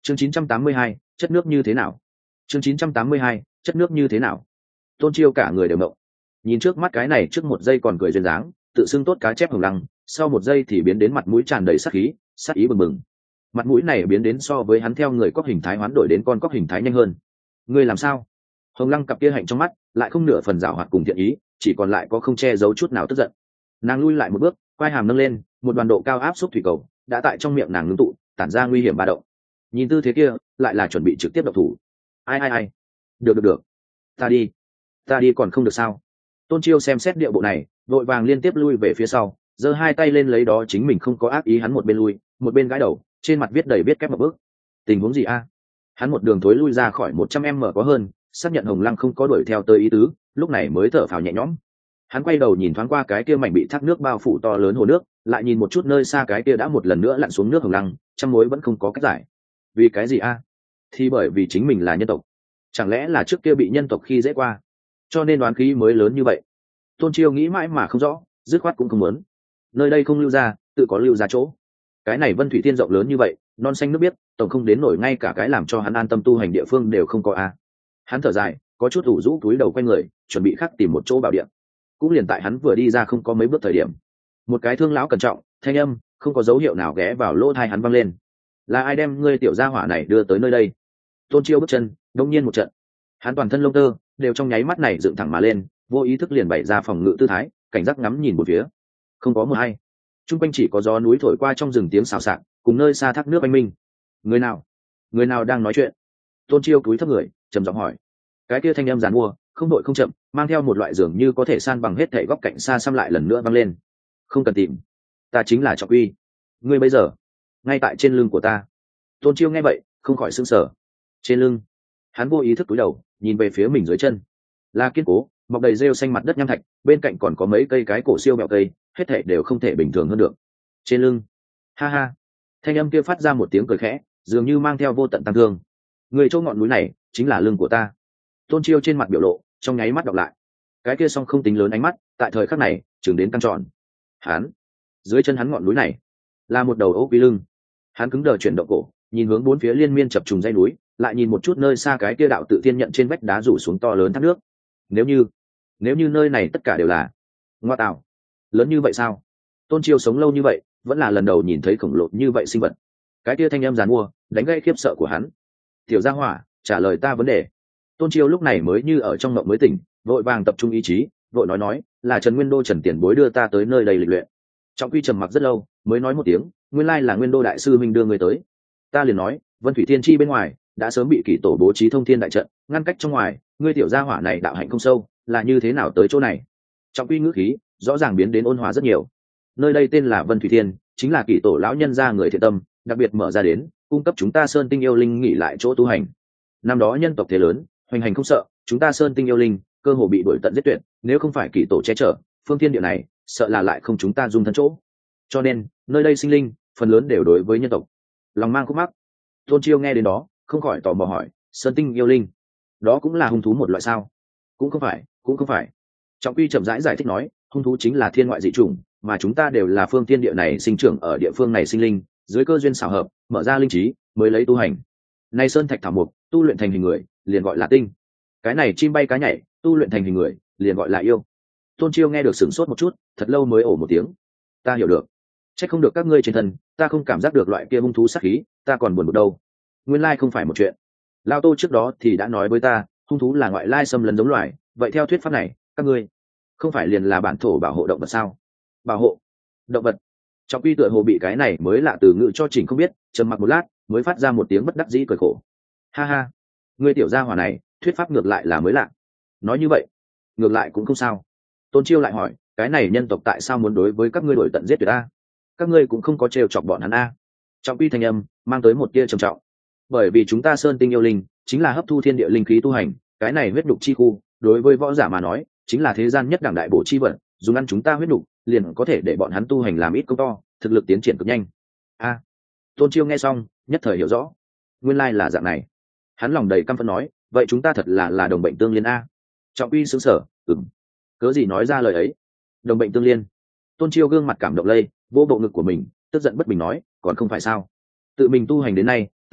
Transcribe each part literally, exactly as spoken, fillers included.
chương chín trăm tám mươi hai, chất nước như thế nào? chương chín trăm tám mươi hai, chất nước như thế nào? Tôn Chiêu cả người đều mộng, nhìn trước mắt cái này trước một giây còn cười duyên dáng tự xưng tốt cá chép hồng lăng, sau một giây thì biến đến mặt mũi tràn đầy sát khí, sát ý bừng bừng. Mặt mũi này biến đến so với hắn theo người cóc hình thái hoán đổi đến con cóc hình thái nhanh hơn. Ngươi làm sao? Hồng lăng cặp kia hạnh trong mắt lại không nửa phần giảo hoạt cùng thiện ý, chỉ còn lại có không che giấu chút nào tức giận. Nàng lui lại một bước, quai hàm nâng lên, một đoàn độ cao áp xúc thủy cầu đã tại trong miệng nàng ngưng tụ, tản ra nguy hiểm ba động. Nhìn tư thế kia lại là chuẩn bị trực tiếp độc thủ. Ai ai ai, được được được, ta đi ta đi còn không được sao? Tôn Chiêu xem xét địa bộ này, vội vàng liên tiếp lui về phía sau, giơ hai tay lên lấy đó chính mình không có ác ý, hắn một bên lui một bên gãi đầu, trên mặt viết đầy viết kép một bước. Tình huống gì a? Hắn một đường thối lui ra khỏi một trăm em mở có hơn, xác nhận Hồng Lăng không có đuổi theo tới ý tứ, lúc này mới thở phào nhẹ nhõm. Hắn quay đầu nhìn thoáng qua cái kia mảnh bị thác nước bao phủ to lớn hồ nước, lại nhìn một chút nơi xa cái kia đã một lần nữa lặn xuống nước Hồng Lăng, trăm mối vẫn không có cách giải. Vì cái gì a? Thì bởi vì chính mình là nhân tộc. Chẳng lẽ là trước kia bị nhân tộc khi dễ qua, cho nên đoán khí mới lớn như vậy? Tôn Chiêu nghĩ mãi mà không rõ, dứt khoát cũng không muốn. Nơi đây không lưu ra, tự có lưu ra chỗ. Cái này Vân Thủy Thiên rộng lớn như vậy, non xanh nước biếc, tổng không đến nổi ngay cả cái làm cho hắn an tâm tu hành địa phương đều không có a. Hắn thở dài, có chút ủ rũ túi đầu quay người, chuẩn bị khắc tìm một chỗ bảo địa. Cũng liền tại hắn vừa đi ra không có mấy bước thời điểm, một cái thương lão cẩn trọng, thanh âm không có dấu hiệu nào ghé vào lỗ tai hắn vang lên. Là ai đem ngươi tiểu gia hỏa này đưa tới nơi đây? Tôn Chiêu bước chân đông nhiên một trận, hắn toàn thân lông tơ đều trong nháy mắt này dựng thẳng mà lên, vô ý thức liền bày ra phòng ngự tư thái, cảnh giác ngắm nhìn một phía. Không có một ai, chung quanh chỉ có gió núi thổi qua trong rừng tiếng xào xạc, cùng nơi xa thác nước oanh minh. Người nào? Người nào đang nói chuyện? Tôn Chiêu cúi thấp người, trầm giọng hỏi. Cái kia thanh âm giàn mua, không đội không chậm, mang theo một loại dường như có thể san bằng hết thảy góc cạnh xa xăm lại lần nữa vang lên. Không cần tìm, ta chính là Trọng Uy. Ngươi bây giờ ngay tại trên lưng của ta. Tôn Chiêu nghe vậy không khỏi sững sờ. Trên lưng? Hắn vô ý thức cúi đầu nhìn về phía mình dưới chân, là kiên cố mọc đầy rêu xanh mặt đất nham thạch, bên cạnh còn có mấy cây cái cổ siêu bẹo cây, hết thảy đều không thể bình thường hơn được. Trên lưng? Ha ha. Thanh âm kia phát ra một tiếng cười khẽ, dường như mang theo vô tận tăng thương. Người chỗ ngọn núi này chính là lưng của ta. Tôn Chiêu trên mặt biểu lộ trong nháy mắt đọc lại, cái kia song không tính lớn ánh mắt tại thời khắc này chừng đến căng tròn. Hắn, dưới chân hắn ngọn núi này là một đầu ốc quý lưng. Hắn cứng đờ chuyển động cổ, nhìn hướng bốn phía liên miên chập trùng dãy núi, lại nhìn một chút nơi xa cái kia đạo tự thiên nhận trên vách đá rủ xuống to lớn thác nước. Nếu như, nếu như nơi này tất cả đều là ngoa tạo, lớn như vậy sao? Tôn Chiêu sống lâu như vậy, vẫn là lần đầu nhìn thấy khổng lồ như vậy sinh vật. Cái kia thanh em giàn mua đánh gây khiếp sợ của hắn. Tiểu gia hỏa, trả lời ta vấn đề. Tôn Chiêu lúc này mới như ở trong mộng mới tỉnh, vội vàng tập trung ý chí, vội nói nói, là Trần Nguyên Đô Trần Tiền Bối đưa ta tới nơi đây lịch luyện. Trọng Quy trầm mặc rất lâu, mới nói một tiếng, nguyên lai là Nguyên Đô đại sư minh đưa người tới. Ta liền nói, Vân Thủy Thiên Chi bên ngoài đã sớm bị kỷ tổ bố trí thông thiên đại trận, ngăn cách trong ngoài, ngươi tiểu gia hỏa này đạo hạnh không sâu, là như thế nào tới chỗ này? Trọng Quy ngữ khí rõ ràng biến đến ôn hòa rất nhiều. Nơi đây tên là Vân Thủy Thiên, chính là kỷ tổ lão nhân gia người thiện tâm đặc biệt mở ra đến, cung cấp chúng ta Sơn Tinh yêu linh nghỉ lại chỗ tu hành. Năm đó nhân tộc thế lớn, hoành hành không sợ, chúng ta Sơn Tinh yêu linh cơ hồ bị đuổi tận giết tuyệt, nếu không phải kỷ tổ che chở, phương thiên địa này sợ là lại không chúng ta dung thân chỗ. Cho nên nơi đây sinh linh phần lớn đều đối với nhân tộc lòng mang khúc mắc. Tôn Chiêu nghe đến đó không khỏi tò mò hỏi, Sơn Tinh yêu linh đó cũng là hung thú một loại sao? Cũng không phải, cũng không phải. Trọng Quy chậm rãi giải, giải thích nói, hung thú chính là thiên ngoại dị chủng, mà chúng ta đều là phương thiên địa này sinh trưởng ở địa phương này sinh linh, dưới cơ duyên xảo hợp mở ra linh trí mới lấy tu hành. Nay sơn thạch thảo mục tu luyện thành hình người liền gọi là tinh, cái này chim bay cá nhảy tu luyện thành hình người liền gọi là yêu. Tôn Chiêu nghe được sửng sốt một chút, thật lâu mới ổ một tiếng. Ta hiểu được. Chắc không được các ngươi trên thân ta không cảm giác được loại kia hung thú sát khí, ta còn buồn bực đâu. Nguyên lai không phải một chuyện. Lao Tô trước đó thì đã nói với ta, hung thú là ngoại lai xâm lấn giống loài, vậy theo thuyết pháp này, các ngươi không phải liền là bản thổ bảo hộ động vật sao? Bảo hộ động vật? Trọng Quy tựa hồ bị cái này mới lạ từ ngữ cho chỉnh không biết, trầm mặc một lát mới phát ra một tiếng bất đắc dĩ cười khổ. Ha ha, ngươi tiểu gia hỏa này thuyết pháp ngược lại là mới lạ. Nói như vậy ngược lại cũng không sao. Tôn Chiêu lại hỏi, cái này nhân tộc tại sao muốn đối với các ngươi đổi tận giết tuyệt a? Các ngươi cũng không có trêu chọc bọn hắn a? Trọng Quy thanh âm mang tới một tia trầm trọng. Bởi vì chúng ta Sơn Tinh yêu linh chính là hấp thu thiên địa linh khí tu hành, cái này huyết đục chi khu đối với võ giả mà nói chính là thế gian nhất đẳng đại bổ chi vật, dùng ăn chúng ta huyết đục liền có thể để bọn hắn tu hành làm ít công to, thực lực tiến triển cực nhanh. A. Tôn Chiêu nghe xong nhất thời hiểu rõ, nguyên lai là dạng này. Hắn lòng đầy căm phẫn nói, vậy chúng ta thật là là đồng bệnh tương liên a? Trọng Uy sững sờ, ừm, cớ gì nói ra lời ấy? Đồng bệnh tương liên? Tôn Chiêu gương mặt cảm động lây, vô bộ ngực của mình, tức giận bất bình nói, còn không phải sao? Tự mình tu hành đến nay,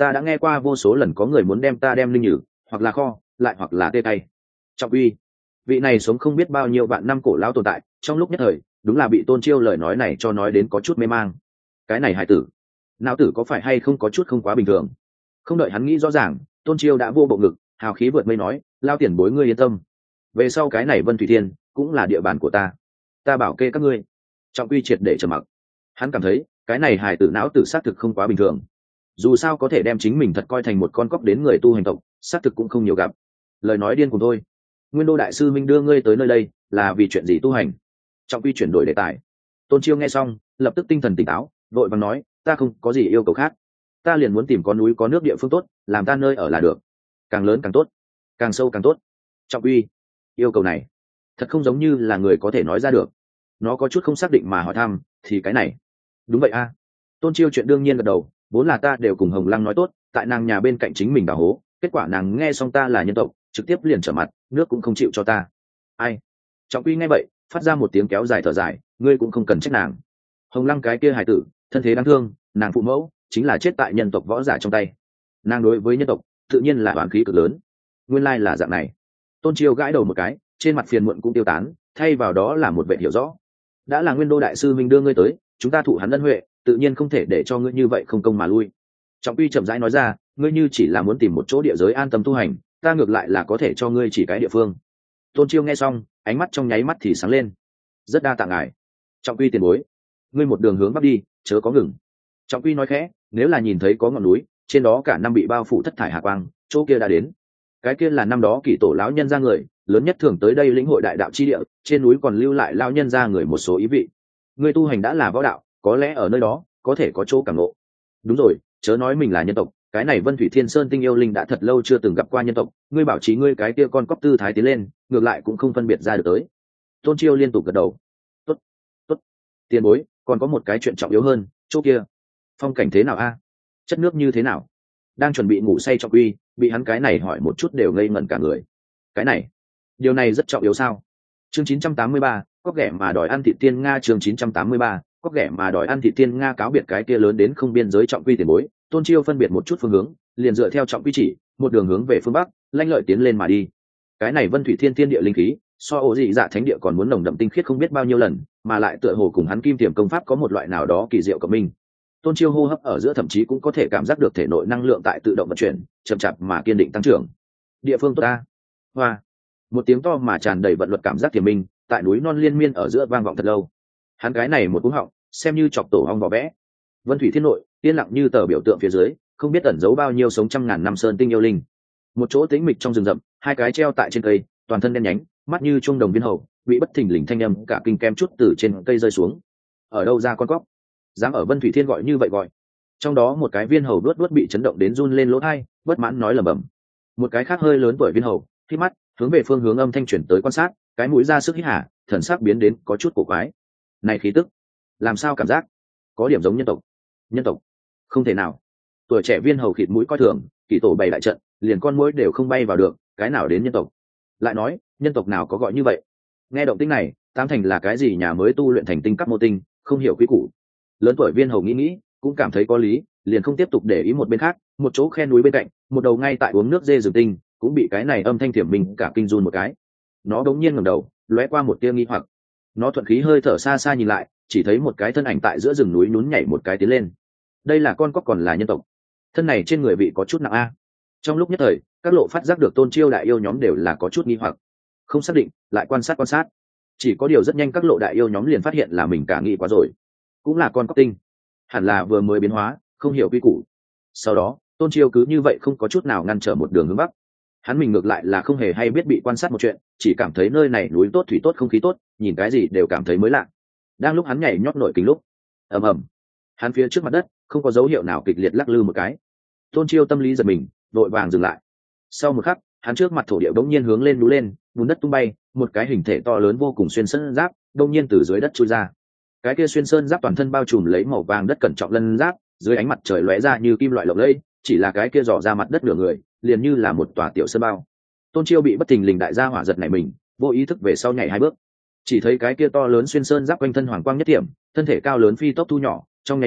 ta đã nghe qua vô số lần có người muốn đem ta đem linh nhử hoặc là kho lại hoặc là tê tay. Trọng uy, vị này sống không biết bao nhiêu vạn năm cổ lão tồn tại, trong lúc nhất thời đúng là bị Tôn Chiêu lời nói này cho nói đến có chút mê mang. Cái này hải tử não tử có phải hay không có chút không quá bình thường? Không đợi hắn nghĩ rõ ràng, Tôn Chiêu đã vô bộ ngực hào khí vượt mây nói, lao tiền bối ngươi yên tâm, về sau cái này Vân Thủy Thiên cũng là địa bàn của ta, ta bảo kê các ngươi. Trọng uy triệt để trầm mặc. Hắn cảm thấy cái này hài tử não tử xác thực không quá bình thường, dù sao có thể đem chính mình thật coi thành một con cóc đến người tu hành tộc, xác thực cũng không nhiều gặp. Lời nói điên cùng thôi. Nguyên Đô đại sư minh đưa ngươi tới nơi đây là vì chuyện gì tu hành? Trọng uy chuyển đổi đề tài. Tôn Chiêu nghe xong lập tức tinh thần tỉnh táo, vội vàng nói, ta không có gì yêu cầu khác, ta liền muốn tìm có núi có nước địa phương tốt, làm ta nơi ở là được, càng lớn càng tốt, càng sâu càng tốt. Trọng uy, yêu cầu này thật không giống như là người có thể nói ra được. Nó có chút không xác định mà hỏi thăm, thì cái này đúng vậy a à? Tôn Chiêu chuyện đương nhiên gật đầu, vốn là ta đều cùng Hồng Lăng nói tốt, tại nàng nhà bên cạnh chính mình đào hố, kết quả nàng nghe xong ta là nhân tộc, trực tiếp liền trở mặt, nước cũng không chịu cho ta. Ai? Trọng uy nghe vậy phát ra một tiếng kéo dài thở dài, ngươi cũng không cần trách nàng. Hồng Lăng cái kia hài tử thân thế đáng thương, nàng phụ mẫu chính là chết tại nhân tộc võ giả trong tay, nàng đối với nhân tộc tự nhiên là oán khí cực lớn. Nguyên lai là dạng này. Tôn Chiêu gãi đầu một cái, trên mặt phiền muộn cũng tiêu tán, thay vào đó là một vẻ hiểu rõ. Đã là Nguyên Đô đại sư minh đưa ngươi tới, chúng ta thụ hắn ân huệ, tự nhiên không thể để cho ngươi như vậy không công mà lui. Trọng uy chậm rãi nói ra, ngươi như chỉ là muốn tìm một chỗ địa giới an tâm tu hành, ta ngược lại là có thể cho ngươi chỉ cái địa phương. Tôn Chiêu nghe xong ánh mắt trong nháy mắt thì sáng lên. Rất đa tạ ngài Trọng uy tiền bối, ngươi một đường hướng bắc đi, chớ có ngừng. Trọng uy nói khẽ, nếu là nhìn thấy có ngọn núi trên đó cả năm bị bao phủ thất thải hạ quang, chỗ kia đã đến. Cái kia là năm đó kỷ tổ lão nhân ra người lớn nhất thường tới đây lĩnh hội đại đạo chi địa, trên núi còn lưu lại lão nhân ra người một số ý vị. Ngươi tu hành đã là võ đạo, có lẽ ở nơi đó có thể có chỗ cảm ngộ. Đúng rồi, chớ nói mình là nhân tộc, cái này Vân Thủy Thiên Sơn tinh yêu linh đã thật lâu chưa từng gặp qua nhân tộc, ngươi bảo trí ngươi cái kia con cóc tư thái tiến lên, ngược lại cũng không phân biệt ra được tới. Tôn Chiêu liên tục gật đầu. Tốt, tốt. Tiền bối, còn có một cái chuyện trọng yếu hơn, chỗ kia phong cảnh thế nào a? Chất nước như thế nào? Đang chuẩn bị ngủ say Trọng uy bị hắn cái này hỏi một chút đều ngây ngẩn cả người. Cái này, điều này rất trọng yếu sao? Chương chín trăm tám mươi ba, có ghẻ mà đòi ăn thịt tiên Nga. Chương chín trăm tám mươi ba, có ghẻ mà đòi ăn thịt tiên Nga. Cáo biệt cái kia lớn đến không biên giới Trọng uy tiền bối, Tôn Chiêu phân biệt một chút phương hướng, liền dựa theo Trọng uy chỉ, một đường hướng về phương bắc, lanh lợi tiến lên mà đi. Cái này Vân Thủy Thiên Tiên địa linh khí, so ổ dị dạ thánh địa còn muốn nồng đậm tinh khiết không biết bao nhiêu lần, mà lại tựa hồ cùng hắn kim tiềm công pháp có một loại nào đó kỳ diệu cộng minh. Tôn Chiêu hô hấp ở giữa thậm chí cũng có thể cảm giác được thể nội năng lượng tại tự động vận chuyển, chậm chạp mà kiên định tăng trưởng. Địa phương tốt ta. Hoa. Một tiếng to mà tràn đầy vận luật cảm giác tiềm minh, tại núi non liên miên ở giữa vang vọng thật lâu. Hắn cái này một cú họng, xem như chọc tổ ong vỏ vẽ. Vân Thủy Thiên nội, yên lặng như tờ biểu tượng phía dưới, không biết ẩn giấu bao nhiêu sống trăm ngàn năm sơn tinh yêu linh. Một chỗ tĩnh mịch trong rừng rậm, hai cái treo tại trên cây, toàn thân đen nhánh, mắt như trung đồng viên hầu, bị bất thình lình thanh âm cả kinh kem chút từ trên cây rơi xuống. Ở đâu ra con cóc? Dám ở Vân Thủy Thiên gọi như vậy gọi. Trong đó một cái viên hầu đuốt đuốt bị chấn động đến run lên lỗ tai, bất mãn nói lẩm bẩm. Một cái khác hơi lớn tuổi viên hầu, khi mắt hướng về phương hướng âm thanh chuyển tới quan sát, cái mũi ra sức hít hà, thần sắc biến đến có chút cổ quái. Này khí tức, làm sao cảm giác có điểm giống nhân tộc? Nhân tộc? Không thể nào. Tuổi trẻ viên hầu khịt mũi coi thường, kỷ tổ bày đại trận, liền con muỗi đều không bay vào được, cái nào đến nhân tộc? Lại nói, nhân tộc nào có gọi như vậy? Nghe động tĩnh này, tam thành là cái gì nhà mới tu luyện thành tinh cấp mô tinh, không hiểu quy củ. Lớn tuổi viên hầu nghĩ nghĩ, cũng cảm thấy có lý, liền không tiếp tục để ý một bên khác, một chỗ khe núi bên cạnh, một đầu ngay tại uống nước dê rừng tinh, cũng bị cái này âm thanh thiểm mình cả kinh run một cái. Nó đống nhiên ngẩng đầu, lóe qua một tia nghi hoặc. Nó thuận khí hơi thở xa xa nhìn lại, chỉ thấy một cái thân ảnh tại giữa rừng núi nhún nhảy một cái tiến lên. Đây là con cóc còn là nhân tộc? Thân này trên người vị có chút nặng a. Trong lúc nhất thời, các lộ phát giác được Tôn Chiêu đại yêu nhóm đều là có chút nghi hoặc, không xác định, lại quan sát quan sát. Chỉ có điều rất nhanh các lộ đại yêu nhóm liền phát hiện là mình cả nghĩ quá rồi, cũng là con cóc tinh, hẳn là vừa mới biến hóa, không hiểu quy củ. Sau đó Tôn Chiêu cứ như vậy không có chút nào ngăn trở một đường hướng bắc. Hắn mình ngược lại là không hề hay biết bị quan sát một chuyện, chỉ cảm thấy nơi này núi tốt thủy tốt không khí tốt, nhìn cái gì đều cảm thấy mới lạ. Đang lúc hắn nhảy nhót nổi kính lúc, ầm ầm, hắn phía trước mặt đất không có dấu hiệu nào kịch liệt lắc lư một cái. Tôn Chiêu tâm lý giật mình, vội vàng dừng lại. Sau một khắc, hắn trước mặt thổ địa đống nhiên hướng lên núi lên, bùn đất tung bay, một cái hình thể to lớn vô cùng xuyên sơn giáp đống nhiên từ dưới đất chui ra. Cái kia xuyên sơn giáp toàn thân bao trùm lấy màu vàng đất cẩn trọng lân giáp, dưới ánh mặt trời lóe ra như kim loại lộng lẫy, chỉ là cái kia dò ra mặt đất nửa người, liền như là một tòa tiểu sơn bao. Tôn Chiêu bị bất thình lình đại gia hỏa giật này mình, vô ý thức về sau nhảy hai bước. Chỉ thấy cái kia to lớn xuyên sơn giáp quanh thân hoàng quang nhất điểm, thân thể cao lớn phi tốc thu nhỏ, trong nháy mắt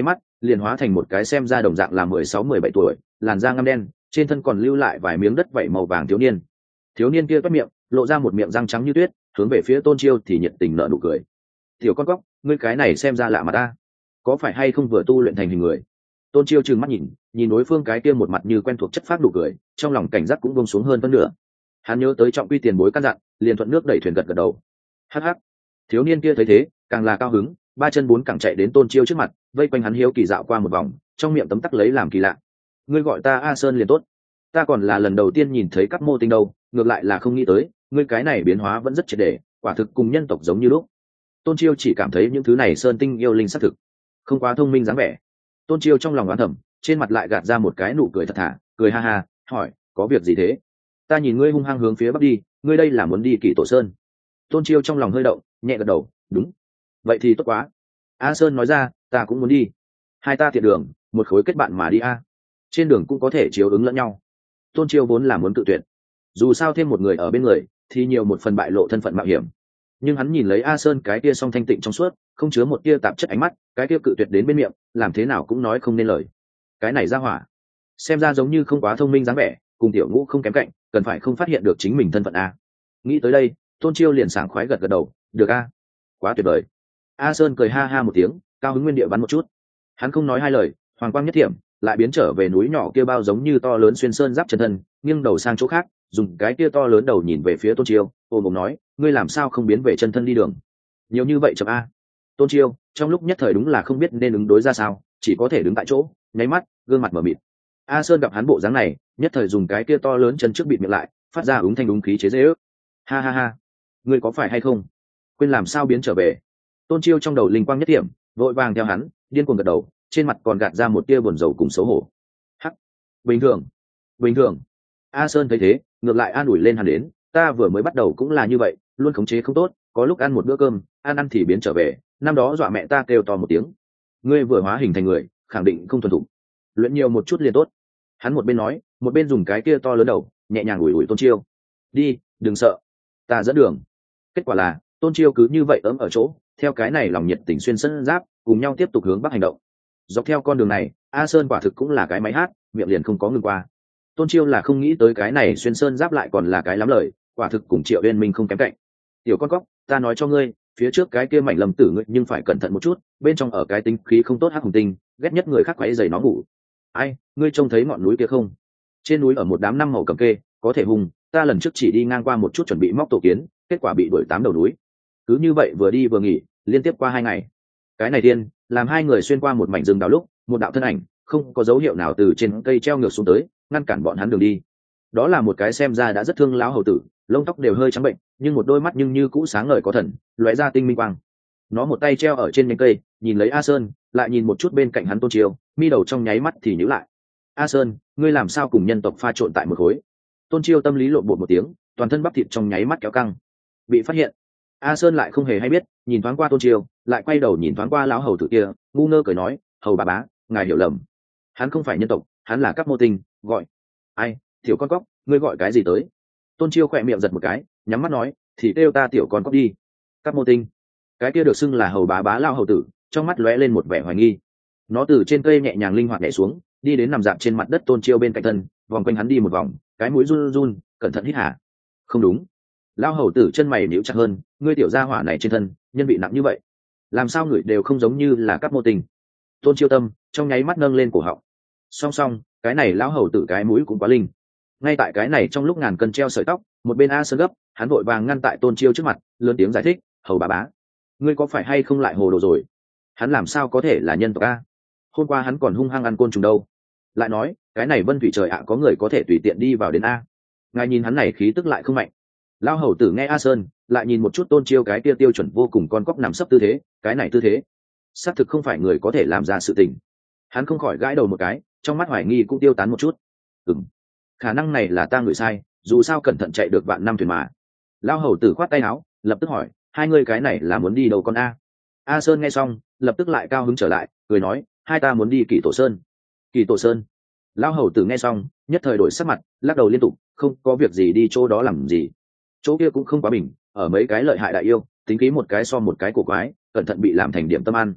liền hóa thành một cái xem ra đồng dạng là mười sáu mười bảy tuổi, làn da ngăm đen, trên thân còn lưu lại vài miếng đất vảy màu vàng thiếu niên. Thiếu niên kia toét miệng, lộ ra một miệng răng trắng như tuyết, hướng về phía Tôn Chiêu thì nhiệt tình nở nụ cười. "Tiểu con cóc, ngươi cái này xem ra lạ mà ta, có phải hay không vừa tu luyện thành hình người?" Tôn Chiêu trừng mắt nhìn, nhìn đối phương cái kia một mặt như quen thuộc chất phác nụ cười, trong lòng cảnh giác cũng buông xuống hơn phân nửa. Hắn nhớ tới trọng quy tiền bối căn dặn, liền thuận nước đẩy thuyền gật gật đầu. Hắc hắc. Thiếu niên kia thấy thế, càng là cao hứng, ba chân bốn cẳng chạy đến Tôn Chiêu trước mặt, vây quanh hắn hiếu kỳ dạo qua một vòng, trong miệng tấm tắc lấy làm kỳ lạ. "Ngươi gọi ta A Sơn liền tốt, ta còn là lần đầu tiên nhìn thấy các mô tinh đâu, ngược lại là không nghĩ tới, ngươi cái này biến hóa vẫn rất triệt để, quả thực cùng nhân tộc giống như lúc." Tôn Chiêu chỉ cảm thấy những thứ này sơn tinh yêu linh xác thực không quá thông minh dáng vẻ. Tôn Chiêu trong lòng oán thầm, trên mặt lại gạt ra một cái nụ cười thật thà, cười ha ha, hỏi, "Có việc gì thế?" "Ta nhìn ngươi hung hăng hướng phía bắc đi, ngươi đây là muốn đi Kỷ Tổ Sơn?" Tôn Chiêu trong lòng hơi động, nhẹ gật đầu, "Đúng." "Vậy thì tốt quá." A Sơn nói ra, "Ta cũng muốn đi, hai ta tiện đường, một khối kết bạn mà đi a, trên đường cũng có thể chiếu ứng lẫn nhau." Tôn Chiêu vốn là muốn tự tuyển, dù sao thêm một người ở bên người thì nhiều một phần bại lộ thân phận mạo hiểm, nhưng hắn nhìn lấy A Sơn cái kia song thanh tịnh trong suốt, không chứa một tia tạp chất ánh mắt, cái kia cự tuyệt đến bên miệng, làm thế nào cũng nói không nên lời. Cái này ra hỏa, xem ra giống như không quá thông minh dáng vẻ, cùng Tiểu Ngũ không kém cạnh, cần phải không phát hiện được chính mình thân phận a. Nghĩ tới đây, Tôn Chiêu liền sảng khoái gật gật đầu, "Được a, quá tuyệt vời." A Sơn cười ha ha một tiếng, cao hứng nguyên địa bắn một chút. Hắn không nói hai lời, hoàng quang nhất thiểm, lại biến trở về núi nhỏ kia bao giống như to lớn xuyên sơn giáp chân thân, nghiêng đầu sang chỗ khác, dùng cái kia to lớn đầu nhìn về phía Tôn Chiêu, ôm ôm nói, "Ngươi làm sao không biến về chân thân đi đường? Nhiều như vậy chậm a." Tôn Chiêu trong lúc nhất thời đúng là không biết nên ứng đối ra sao, chỉ có thể đứng tại chỗ, nháy mắt, gương mặt mở mịt. A Sơn gặp hắn bộ dáng này, nhất thời dùng cái kia to lớn chân trước bịt miệng lại, phát ra ứng thanh đúng khí chế dễ ước. "Ha ha ha, ngươi có phải hay không quên làm sao biến trở về?" Tôn Chiêu trong đầu linh quang nhất điểm, vội vàng theo hắn, điên cuồng gật đầu, trên mặt còn gạt ra một tia buồn rầu cùng xấu hổ. "Hắc, bình thường, bình thường." A Sơn thấy thế, ngược lại an ủi lên hắn đến, "Ta vừa mới bắt đầu cũng là như vậy, luôn khống chế không tốt, có lúc ăn một bữa cơm, ăn ăn thì biến trở về, năm đó dọa mẹ ta kêu to một tiếng. Ngươi vừa hóa hình thành người, khẳng định không thuần thục, luyện nhiều một chút liền tốt." Hắn một bên nói, một bên dùng cái kia to lớn đầu nhẹ nhàng ủi ủi Tôn Chiêu. "Đi, đừng sợ, ta dẫn đường." Kết quả là Tôn Chiêu cứ như vậy ấm ở chỗ, theo cái này lòng nhiệt tình xuyên sân giáp, cùng nhau tiếp tục hướng bắc hành động. Dọc theo con đường này, A Sơn quả thực cũng là cái máy hát, miệng liền không có ngừng qua. Tôn Chiêu là không nghĩ tới cái này xuyên sơn giáp lại còn là cái lắm lời, quả thực cùng Triệu Uyên Minh không kém cạnh. "Tiểu con cóc, ta nói cho ngươi, phía trước cái kia mảnh lâm tử ngươi nhưng phải cẩn thận một chút, bên trong ở cái tính khí không tốt hắc hùng tinh, ghét nhất người khác quấy rầy nó ngủ." "Ai, ngươi trông thấy ngọn núi kia không? Trên núi ở một đám năm màu cầm kê, có thể hùng, ta lần trước chỉ đi ngang qua một chút chuẩn bị móc tổ kiến, kết quả bị đuổi tám đầu núi." Cứ như vậy vừa đi vừa nghỉ, liên tiếp qua hai ngày. Cái này tiên làm hai người xuyên qua một mảnh rừng đào lúc, một đạo thân ảnh không có dấu hiệu nào từ trên cây treo ngược xuống tới, ngăn cản bọn hắn đường đi. Đó là một cái xem ra đã rất thương lão hầu tử, lông tóc đều hơi trắng bệnh, nhưng một đôi mắt nhưng như cũ sáng ngời có thần, lóe ra tinh minh quang. Nó một tay treo ở trên nhánh cây, nhìn lấy A Sơn, lại nhìn một chút bên cạnh hắn Tôn Chiêu, mi đầu trong nháy mắt thì nhíu lại. "A Sơn, ngươi làm sao cùng nhân tộc pha trộn tại một khối?" Tôn Chiêu tâm lý lộn bột một tiếng, toàn thân bắp thịt trong nháy mắt kéo căng. Bị phát hiện. A Sơn lại không hề hay biết, nhìn thoáng qua Tôn Chiêu, lại quay đầu nhìn thoáng qua lão hầu tử kia, ngu ngơ cười nói, "Hầu bà bá, ngài hiểu lầm, hắn không phải nhân tộc, hắn là các mô tinh, gọi ai, tiểu con cóc, ngươi gọi cái gì tới?" Tôn Chiêu khỏe miệng giật một cái, nhắm mắt nói, "Thì kêu ta tiểu con cóc đi." Các mô tinh, cái kia được xưng là hầu bá bá lao hầu tử, trong mắt lóe lên một vẻ hoài nghi. Nó từ trên cây nhẹ nhàng linh hoạt nhảy xuống, đi đến nằm dạp trên mặt đất Tôn Chiêu bên cạnh thân, vòng quanh hắn đi một vòng, cái mũi run run, cẩn thận hít hà. "Không đúng." Lao hầu tử chân mày nhíu chặt hơn, "Ngươi tiểu gia hỏa này trên thân nhân vị nặng như vậy, làm sao người đều không giống như là các mô tình." Tôn Chiêu tâm trong nháy mắt nâng lên cổ họng. Song song, cái này lão hầu tử cái mũi cũng quá linh. Ngay tại cái này trong lúc ngàn cân treo sợi tóc, một bên A Sơn gấp, hắn vội vàng ngăn tại Tôn Chiêu trước mặt, lớn tiếng giải thích, "Hầu bà bá, ngươi có phải hay không lại hồ đồ rồi? Hắn làm sao có thể là nhân tộc a? Hôm qua hắn còn hung hăng ăn côn trùng đâu. Lại nói, cái này Vân Thủy trời ạ có người có thể tùy tiện đi vào đến a?" Ngài nhìn hắn này khí tức lại không mạnh. Lao hầu tử nghe A Sơn, lại nhìn một chút Tôn Chiêu cái kia tiêu chuẩn vô cùng con cóc nằm sấp tư thế, cái này tư thế, xác thực không phải người có thể làm ra sự tình. Hắn không khỏi gãi đầu một cái, trong mắt hoài nghi cũng tiêu tán một chút. Ừm, khả năng này là ta ngửi sai, dù sao cẩn thận chạy được vạn năm thuyền mà. Lao hầu tử khoát tay áo, lập tức hỏi, "Hai ngươi cái này là muốn đi đâu con a?" A Sơn nghe xong, lập tức lại cao hứng trở lại, cười nói, "Hai ta muốn đi Kỷ Tổ Sơn." "Kỷ Tổ Sơn?" Lao hầu tử nghe xong, nhất thời đổi sắc mặt, lắc đầu liên tục, "Không có việc gì đi chỗ đó làm gì. Chỗ kia cũng không quá bình, ở mấy cái lợi hại đại yêu, tính khí một cái so một cái cổ quái, cẩn thận bị làm thành điểm tâm ăn."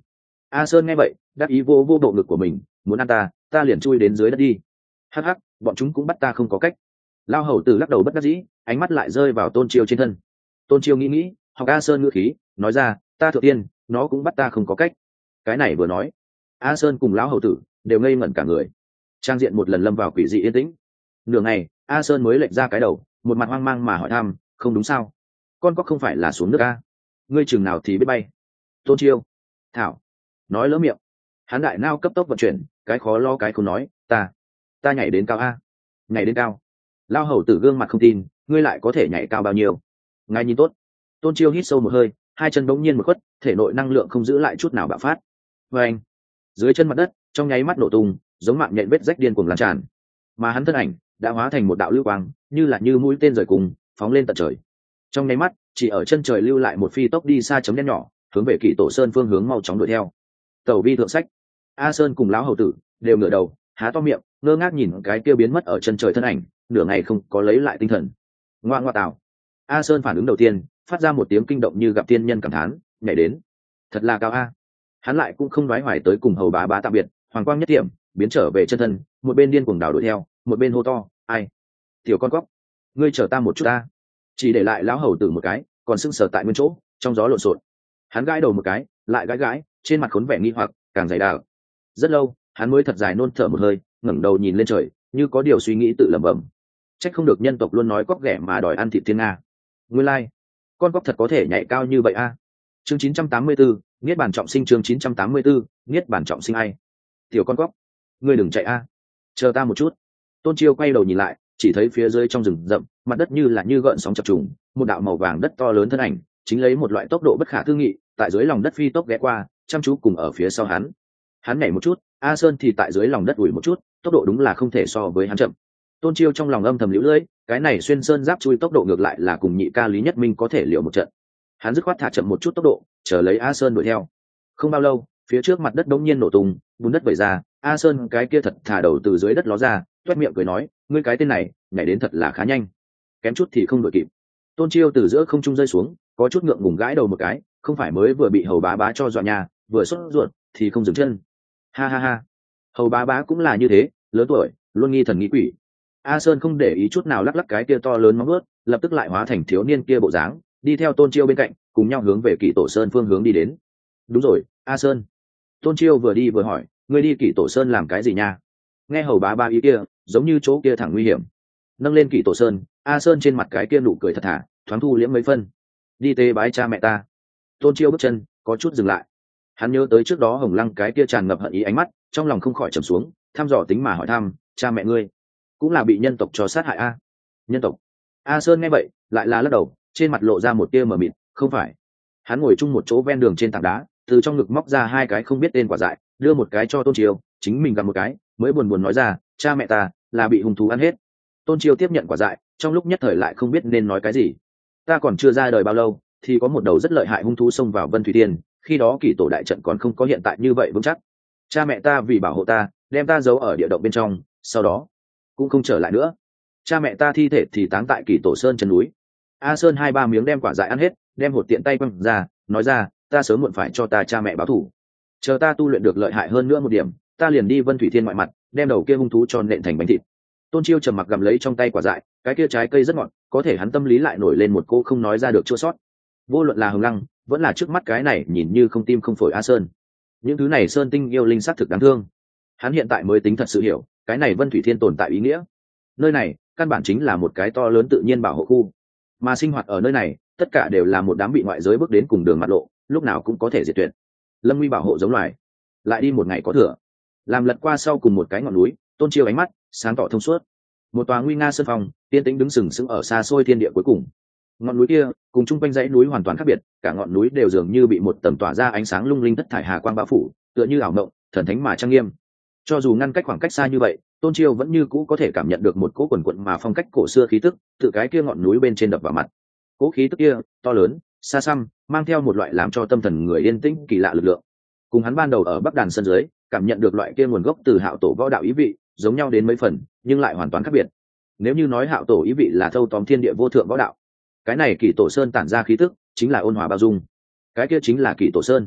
A Sơn nghe vậy đắc ý vô vô bộ ngực của mình, muốn ăn ta ta liền chui đến dưới đất đi. Hắc hắc, bọn chúng cũng bắt ta không có cách. Lao hầu tử lắc đầu bất đắc dĩ, ánh mắt lại rơi vào Tôn Chiêu trên thân. Tôn Chiêu nghĩ nghĩ, học A Sơn ngữ khí nói ra, ta thượng tiên nó cũng bắt ta không có cách. Cái này vừa nói, A Sơn cùng lão hầu tử đều ngây ngẩn cả người, trang diện một lần lâm vào quỷ dị yên tĩnh. Nửa ngày A Sơn mới lệch ra cái đầu, một mặt hoang mang mà hỏi thăm, không đúng sao, con có không phải là xuống nước a? Ngươi chừng nào thì biết bay? Tôn Chiêu thảo nói lỡ miệng, hắn đại nao cấp tốc vận chuyển, cái khó lo cái không nói, ta ta nhảy đến cao a. Nhảy đến cao? Lao hầu tử gương mặt không tin, ngươi lại có thể nhảy cao bao nhiêu? Ngài nhìn tốt. Tôn Chiêu hít sâu một hơi, hai chân bỗng nhiên một khuất, thể nội năng lượng không giữ lại chút nào bạo phát. Và anh, dưới chân mặt đất trong nháy mắt nổ tung, giống mạng nhện vết rách điên cuồng lan tràn, mà hắn thân ảnh đã hóa thành một đạo lưu quang, như là như mũi tên rời cùng phóng lên tận trời. Trong nháy mắt chỉ ở chân trời lưu lại một phi tốc đi xa chấm đen nhỏ, hướng về Kỷ Tổ Sơn phương hướng mau chóng đuổi theo. Tẩu vi thượng sách. A Sơn cùng lão hầu tử đều ngửa đầu há to miệng ngơ ngác nhìn cái kia biến mất ở chân trời thân ảnh, nửa ngày không có lấy lại tinh thần. Ngoa ngoa tào. A Sơn phản ứng đầu tiên phát ra một tiếng kinh động như gặp tiên nhân cảm thán, nhảy đến thật là cao a. Hắn lại cũng không đoái hoài tới cùng hầu bá bá tạm biệt, hoàng quang nhất điểm biến trở về chân thân, một bên điên cuồng đảo đuổi theo, một bên hô to, ai tiểu con cóc, ngươi chờ ta một chút ta. Chỉ để lại lão hầu tử một cái còn sưng sờ tại nguyên chỗ, trong gió lộn xộn. Hắn gãi đầu một cái lại gãi gãi, trên mặt khốn vẻ nghi hoặc càng dày đặc. Rất lâu hắn mới thật dài nôn thở một hơi, ngẩng đầu nhìn lên trời, như có điều suy nghĩ tự lẩm bẩm. Trách không được nhân tộc luôn nói cóc ghẻ mà đòi ăn thịt thiên nga. Nguyên lai like, con cóc thật có thể nhảy cao như vậy a. Chương chín trăm tám mươi tư, niết bàn trọng sinh. Chương chín trăm tám mươi tư, niết bàn trọng sinh. Ai tiểu con cóc, ngươi đừng chạy a, chờ ta một chút. Tôn Chiêu quay đầu nhìn lại, chỉ thấy phía dưới trong rừng rậm, mặt đất như là như gợn sóng chập trùng, một đạo màu vàng đất to lớn thân ảnh chính lấy một loại tốc độ bất khả tư nghị tại dưới lòng đất phi tốc ghé qua, chăm chú cùng ở phía sau hắn. Hắn nhảy một chút, A Sơn thì tại dưới lòng đất ủi một chút, tốc độ đúng là không thể so với hắn chậm. Tôn Chiêu trong lòng âm thầm liễu lưỡi, cái này xuyên sơn giáp chui tốc độ ngược lại là cùng nhị ca Lý Nhất Minh có thể liều một trận. Hắn dứt khoát thả chậm một chút tốc độ, chờ lấy A Sơn đuổi theo. Không bao lâu, phía trước mặt đất đống nhiên nổ tung, bùn đất vẩy ra, A Sơn cái kia thật thả đầu từ dưới đất ló ra, toét miệng cười nói, ngươi cái tên này nhảy đến thật là khá nhanh, kém chút thì không đuổi kịp. Tôn Chiêu từ giữa không trung rơi xuống, có chút ngượng ngùng gãi đầu một cái, không phải mới vừa bị hầu bá bá cho dọa nhà, vừa sốt ruột thì không dừng chân. Ha ha ha, hầu bá bá cũng là như thế, lớn tuổi luôn nghi thần nghi quỷ. A Sơn không để ý chút nào lắc lắc cái kia to lớn móng vuốt, lập tức lại hóa thành thiếu niên kia bộ dáng, đi theo Tôn Chiêu bên cạnh, cùng nhau hướng về Kỷ Tổ Sơn phương hướng đi đến. Đúng rồi, A Sơn. Tôn Chiêu vừa đi vừa hỏi, ngươi đi Kỷ Tổ Sơn làm cái gì nha? Nghe hầu bá bá ý kia, giống như chỗ kia thẳng nguy hiểm. Nâng lên Kỷ Tổ Sơn, A Sơn trên mặt cái kia nụ cười thật thà, thoáng thu liễm mấy phân. Đi tế bái cha mẹ ta. Tôn Chiêu bước chân có chút dừng lại. Hắn nhớ tới trước đó Hồng Lăng cái kia tràn ngập hận ý ánh mắt, trong lòng không khỏi trầm xuống, thăm dò tính mà hỏi thăm, cha mẹ ngươi cũng là bị nhân tộc cho sát hại a? Nhân tộc? A Sơn nghe vậy lại là lắc đầu, trên mặt lộ ra một tia mờ mịt, không phải. Hắn ngồi chung một chỗ ven đường trên tảng đá, từ trong ngực móc ra hai cái không biết tên quả dại, đưa một cái cho Tôn Chiêu, chính mình gặp một cái, mới buồn buồn nói ra, cha mẹ ta là bị hung thú ăn hết. Tôn Chiêu tiếp nhận quả dại, trong lúc nhất thời lại không biết nên nói cái gì. Ta còn chưa ra đời bao lâu thì có một đầu rất lợi hại hung thú xông vào Vân Thủy Tiên, khi đó Kỷ Tổ đại trận còn không có hiện tại như vậy vững chắc. Cha mẹ ta vì bảo hộ ta, đem ta giấu ở địa động bên trong, sau đó cũng không trở lại nữa. Cha mẹ ta thi thể thì táng tại Kỷ Tổ Sơn chân núi. A Sơn hai ba miếng đem quả dại ăn hết, đem hột tiện tay quăng ra, nói ra, ta sớm muộn phải cho ta cha mẹ báo thù. Chờ ta tu luyện được lợi hại hơn nữa một điểm, ta liền đi Vân Thủy Thiên ngoại mặt, đem đầu kia hung thú cho nện thành bánh thịt. Tôn Chiêu trầm mặc gặm lấy trong tay quả dại, cái kia trái cây rất ngọt, có thể hắn tâm lý lại nổi lên một cô không nói ra được chua sót. Vô luận là Hồng Lăng, vẫn là trước mắt cái này nhìn như không tim không phổi A Sơn, những thứ này sơn tinh yêu linh sát thực đáng thương. Hắn hiện tại mới tính thật sự hiểu cái này Vân Thủy Thiên tồn tại ý nghĩa. Nơi này căn bản chính là một cái to lớn tự nhiên bảo hộ khu, mà sinh hoạt ở nơi này tất cả đều là một đám bị ngoại giới bước đến cùng đường mặt lộ, lúc nào cũng có thể diệt tuyệt. Lâm nguy bảo hộ giống loài, lại đi một ngày có thừa. Làm lật qua sau cùng một cái ngọn núi, Tôn Chiêu ánh mắt sáng tỏ thông suốt. Một tòa nguy nga sơn phong tiên tĩnh đứng sừng sững ở xa xôi thiên địa cuối cùng. Ngọn núi kia cùng chung quanh dãy núi hoàn toàn khác biệt, cả ngọn núi đều dường như bị một tầm tỏa ra ánh sáng lung linh thất thải hà quang bao phủ, tựa như ảo mộng thần thánh mà trang nghiêm. Cho dù ngăn cách khoảng cách xa như vậy, Tôn Chiêu vẫn như cũ có thể cảm nhận được một cỗ quần quận mà phong cách cổ xưa khí tức từ cái kia ngọn núi bên trên đập vào mặt. Cỗ khí tức kia to lớn, xa xăm, mang theo một loại làm cho tâm thần người yên tĩnh kỳ lạ lực lượng. Cùng hắn ban đầu ở Bắc Đàn sân dưới cảm nhận được loại kia nguồn gốc từ Hạo Tổ võ đạo ý vị giống nhau đến mấy phần, nhưng lại hoàn toàn khác biệt. Nếu như nói Hạo Tổ ý vị là thâu tóm thiên địa vô thượng võ đạo, cái này Kỷ Tổ Sơn tản ra khí tức chính là ôn hòa bao dung. Cái kia chính là Kỷ Tổ Sơn.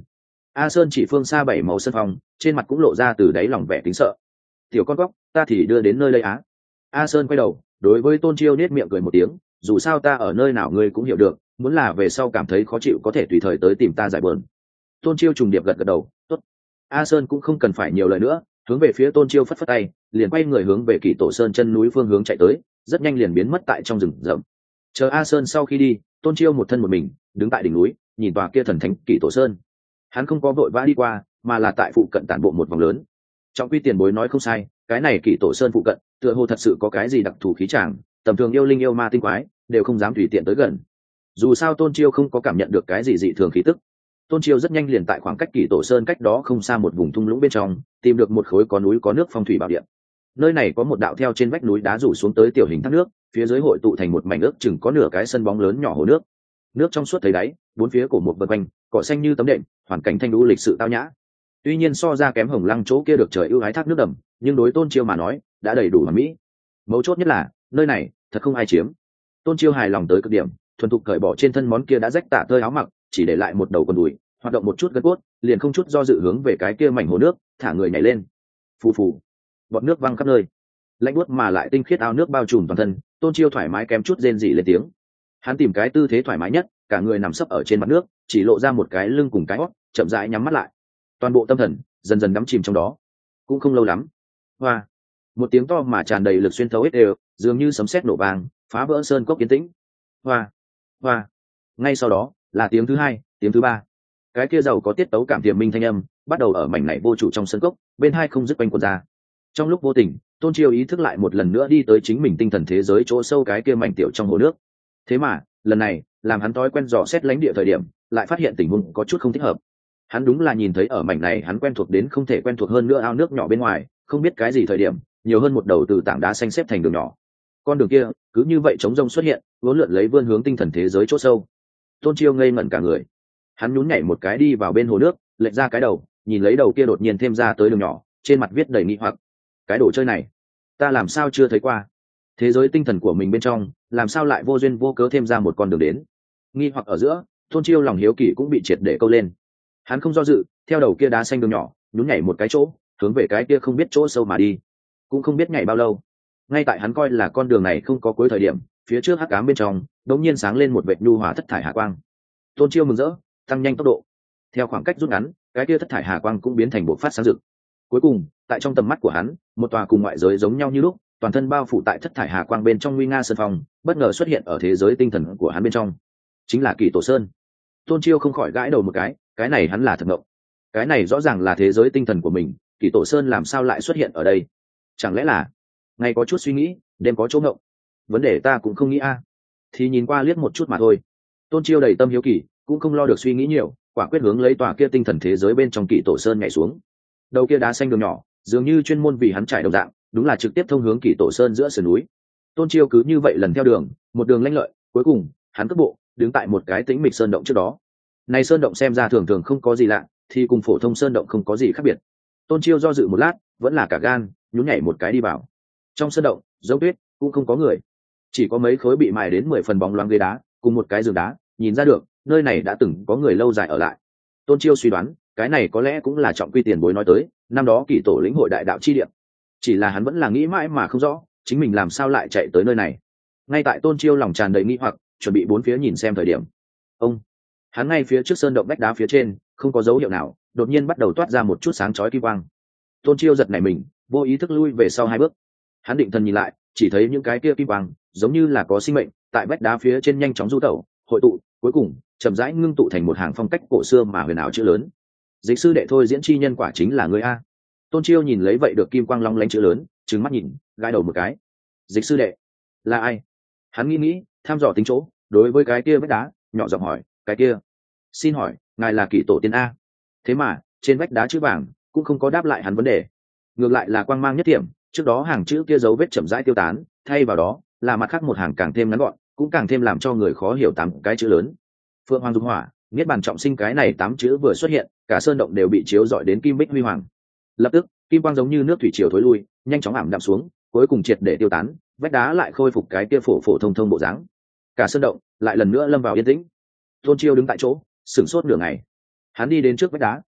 A Sơn chỉ phương xa bảy màu sân phòng, trên mặt cũng lộ ra từ đáy lòng vẻ kính sợ. Tiểu con cóc, ta thì đưa đến nơi đây á. A Sơn quay đầu đối với Tôn Chiêu nết miệng cười một tiếng, dù sao ta ở nơi nào ngươi cũng hiểu được, muốn là về sau cảm thấy khó chịu có thể tùy thời tới tìm ta giải bờn. Tôn Chiêu trùng điệp gật gật đầu, tốt. A Sơn cũng không cần phải nhiều lời nữa, hướng về phía Tôn Chiêu phất phất tay, liền quay người hướng về Kỷ Tổ Sơn chân núi phương hướng chạy tới, rất nhanh liền biến mất tại trong rừng rậm. Chờ A Sơn sau khi đi, Tôn Chiêu một thân một mình đứng tại đỉnh núi, nhìn tòa kia thần thánh Kỷ Tổ Sơn. Hắn không có vội vã đi qua, mà là tại phụ cận tản bộ một vòng lớn. Trọng Quy tiền bối nói không sai, cái này Kỷ Tổ Sơn phụ cận, tựa hồ thật sự có cái gì đặc thù khí tràng, tầm thường yêu linh yêu ma tinh quái đều không dám tùy tiện tới gần. Dù sao Tôn Chiêu không có cảm nhận được cái gì dị thường khí tức. Tôn Chiêu rất nhanh liền tại khoảng cách Kỷ Tổ Sơn cách đó không xa một vùng thung lũng bên trong, tìm được một khối có núi có nước phong thủy bảo địa. Nơi này có một đạo theo trên vách núi đá rủ xuống tới tiểu hình thác nước, phía dưới hội tụ thành một mảnh ước chừng có nửa cái sân bóng lớn nhỏ hồ nước. Nước trong suốt thấy đáy, bốn phía cổ một vân quanh, cỏ xanh như tấm đệm, hoàn cảnh thanh lũ lịch sự tao nhã. Tuy nhiên so ra kém Hồng Lăng chỗ kia được trời ưu ái thác nước đầm, nhưng đối Tôn Chiêu mà nói, đã đầy đủ hoàn mỹ. Mấu chốt nhất là, nơi này thật không ai chiếm. Tôn Chiêu hài lòng tới cực điểm, thuần thục cởi bỏ trên thân món kia đã rách tả tơi áo mặc, chỉ để lại một đầu quần đùi, hoạt động một chút gân cốt, liền không chút do dự hướng về cái kia mảnh hồ nước, thả người nhảy lên. Phù phù, bọt nước văng khắp nơi, lạnh buốt mà lại tinh khiết ao nước bao trùm toàn thân. Tôn Chiêu thoải mái kém chút rên rỉ lên tiếng. Hắn tìm cái tư thế thoải mái nhất, cả người nằm sấp ở trên mặt nước, chỉ lộ ra một cái lưng cùng cái hót, chậm rãi nhắm mắt lại. Toàn bộ tâm thần dần dần đắm chìm trong đó. Cũng không lâu lắm, hoa, một tiếng to mà tràn đầy lực xuyên thấu hết đều, dường như sấm sét nổ vang, phá vỡ sơn cốc yên tĩnh. Hoa, hoa. Ngay sau đó là tiếng thứ hai, tiếng thứ ba. Cái kia giàu có tiết tấu cảm tiềm minh thanh âm bắt đầu ở mảnh này vô chủ trong sân cốc, bên hai không dứt quanh quần ra. Trong lúc vô tình, Tôn Chiêu ý thức lại một lần nữa đi tới chính mình tinh thần thế giới chỗ sâu cái kia mảnh tiểu trong hồ nước. Thế mà lần này làm hắn thói quen dò xét lãnh địa thời điểm, lại phát hiện tình huống có chút không thích hợp. Hắn đúng là nhìn thấy ở mảnh này hắn quen thuộc đến không thể quen thuộc hơn nữa ao nước nhỏ bên ngoài, không biết cái gì thời điểm nhiều hơn một đầu từ tảng đá xanh xếp thành đường nhỏ. Con đường kia cứ như vậy trống rông xuất hiện, vốn lượn lấy vươn hướng tinh thần thế giới chỗ sâu. Tôn Chiêu ngây ngẩn cả người, hắn nhún nhảy một cái đi vào bên hồ nước, lệch ra cái đầu, nhìn lấy đầu kia đột nhiên thêm ra tới đường nhỏ, trên mặt viết đầy nghi hoặc. Cái đồ chơi này, ta làm sao chưa thấy qua? Thế giới tinh thần của mình bên trong, làm sao lại vô duyên vô cớ thêm ra một con đường đến? Nghi hoặc ở giữa, Tôn Chiêu lòng hiếu kỳ cũng bị triệt để câu lên. Hắn không do dự, theo đầu kia đá xanh đường nhỏ, nhún nhảy một cái chỗ, hướng về cái kia không biết chỗ sâu mà đi. Cũng không biết nhảy bao lâu, ngay tại hắn coi là con đường này không có cuối thời điểm, phía trước hắc ám bên trong đột nhiên sáng lên một vệt nhu hòa thất thải hà quang. Tôn Chiêu mừng rỡ, tăng nhanh tốc độ. Theo khoảng cách rút ngắn, cái kia thất thải hà quang cũng biến thành bộ phát sáng rực. Cuối cùng, tại trong tầm mắt của hắn, một tòa cùng ngoại giới giống nhau như lúc, toàn thân bao phủ tại thất thải hà quang bên trong nguy nga sơn phong, bất ngờ xuất hiện ở thế giới tinh thần của hắn bên trong. Chính là Kỷ Tổ Sơn. Tôn Chiêu không khỏi gãi đầu một cái, cái này hắn là thật ngộng. Cái này rõ ràng là thế giới tinh thần của mình, Kỷ Tổ Sơn làm sao lại xuất hiện ở đây? Chẳng lẽ là ngày có chút suy nghĩ, đêm có chỗ ngộng? Vấn đề ta cũng không nghĩ a. Thì nhìn qua liếc một chút mà thôi. Tôn Chiêu đầy tâm hiếu kỳ, cũng không lo được suy nghĩ nhiều, quả quyết hướng lấy tòa kia tinh thần thế giới bên trong Kỷ Tổ Sơn nhảy xuống. Đầu kia đá xanh đường nhỏ, dường như chuyên môn vì hắn trải đồng dạng, đúng là trực tiếp thông hướng Kỷ Tổ Sơn giữa sườn núi. Tôn Chiêu cứ như vậy lần theo đường, một đường lanh lợi, cuối cùng hắn cất bộ, đứng tại một cái tĩnh mịch sơn động trước đó. Này sơn động xem ra thường thường không có gì lạ, thì cùng phổ thông sơn động không có gì khác biệt. Tôn Chiêu do dự một lát, vẫn là cả gan, nhún nhảy một cái đi vào. Trong sơn động, giống tuyết, cũng không có người, chỉ có mấy khối bị mài đến mười phần bóng loáng ghế đá, cùng một cái giường đá, nhìn ra được, nơi này đã từng có người lâu dài ở lại. Tôn Chiêu suy đoán, cái này có lẽ cũng là Trọng Quy tiền bối nói tới, năm đó Kỷ tổ lĩnh hội đại đạo chi địa. Chỉ là hắn vẫn là nghĩ mãi mà không rõ, chính mình làm sao lại chạy tới nơi này. Ngay tại Tôn Chiêu lòng tràn đầy nghi hoặc, chuẩn bị bốn phía nhìn xem thời điểm, ông, hắn ngay phía trước sơn động vách đá phía trên, không có dấu hiệu nào, đột nhiên bắt đầu toát ra một chút sáng chói kim quang. Tôn Chiêu giật nảy mình, vô ý thức lui về sau hai bước. Hắn định thần nhìn lại, chỉ thấy những cái kia kim quang giống như là có sinh mệnh, tại vách đá phía trên nhanh chóng du tẩu, hội tụ, cuối cùng chậm rãi ngưng tụ thành một hàng phong cách cổ xưa mà huyền ảo chữ lớn. Dịch sư đệ thôi diễn chi nhân quả chính là ngươi a. Tôn Chiêu nhìn lấy vậy được kim quang long lánh chữ lớn, trừng mắt nhìn, gãi đầu một cái. Dịch sư đệ là ai? Hắn nghĩ nghĩ, thăm dò tính chỗ, đối với cái kia vách đá nhỏ giọng hỏi, cái kia, xin hỏi ngài là Kỷ tổ tiên a? Thế mà trên vách đá chữ vàng cũng không có đáp lại hắn vấn đề, ngược lại là quang mang nhất điểm, trước đó hàng chữ kia dấu vết chậm rãi tiêu tán, thay vào đó là mặt khác một hàng càng thêm ngắn gọn, cũng càng thêm làm cho người khó hiểu tám cái chữ lớn. Phượng Hoàng Dung Hỏa, Niết Bàn Trọng Sinh, cái này tám chữ vừa xuất hiện, cả sơn động đều bị chiếu rọi đến kim bích huy hoàng. Lập tức, kim quang giống như nước thủy triều thối lui, nhanh chóng ảm đạm xuống, cuối cùng triệt để tiêu tán, vách đá lại khôi phục cái kia phổ phổ thông thông bộ dáng. Cả sơn động lại lần nữa lâm vào yên tĩnh. Tôn Chiêu đứng tại chỗ, sửng sốt nửa ngày. Hắn đi đến trước vách đá,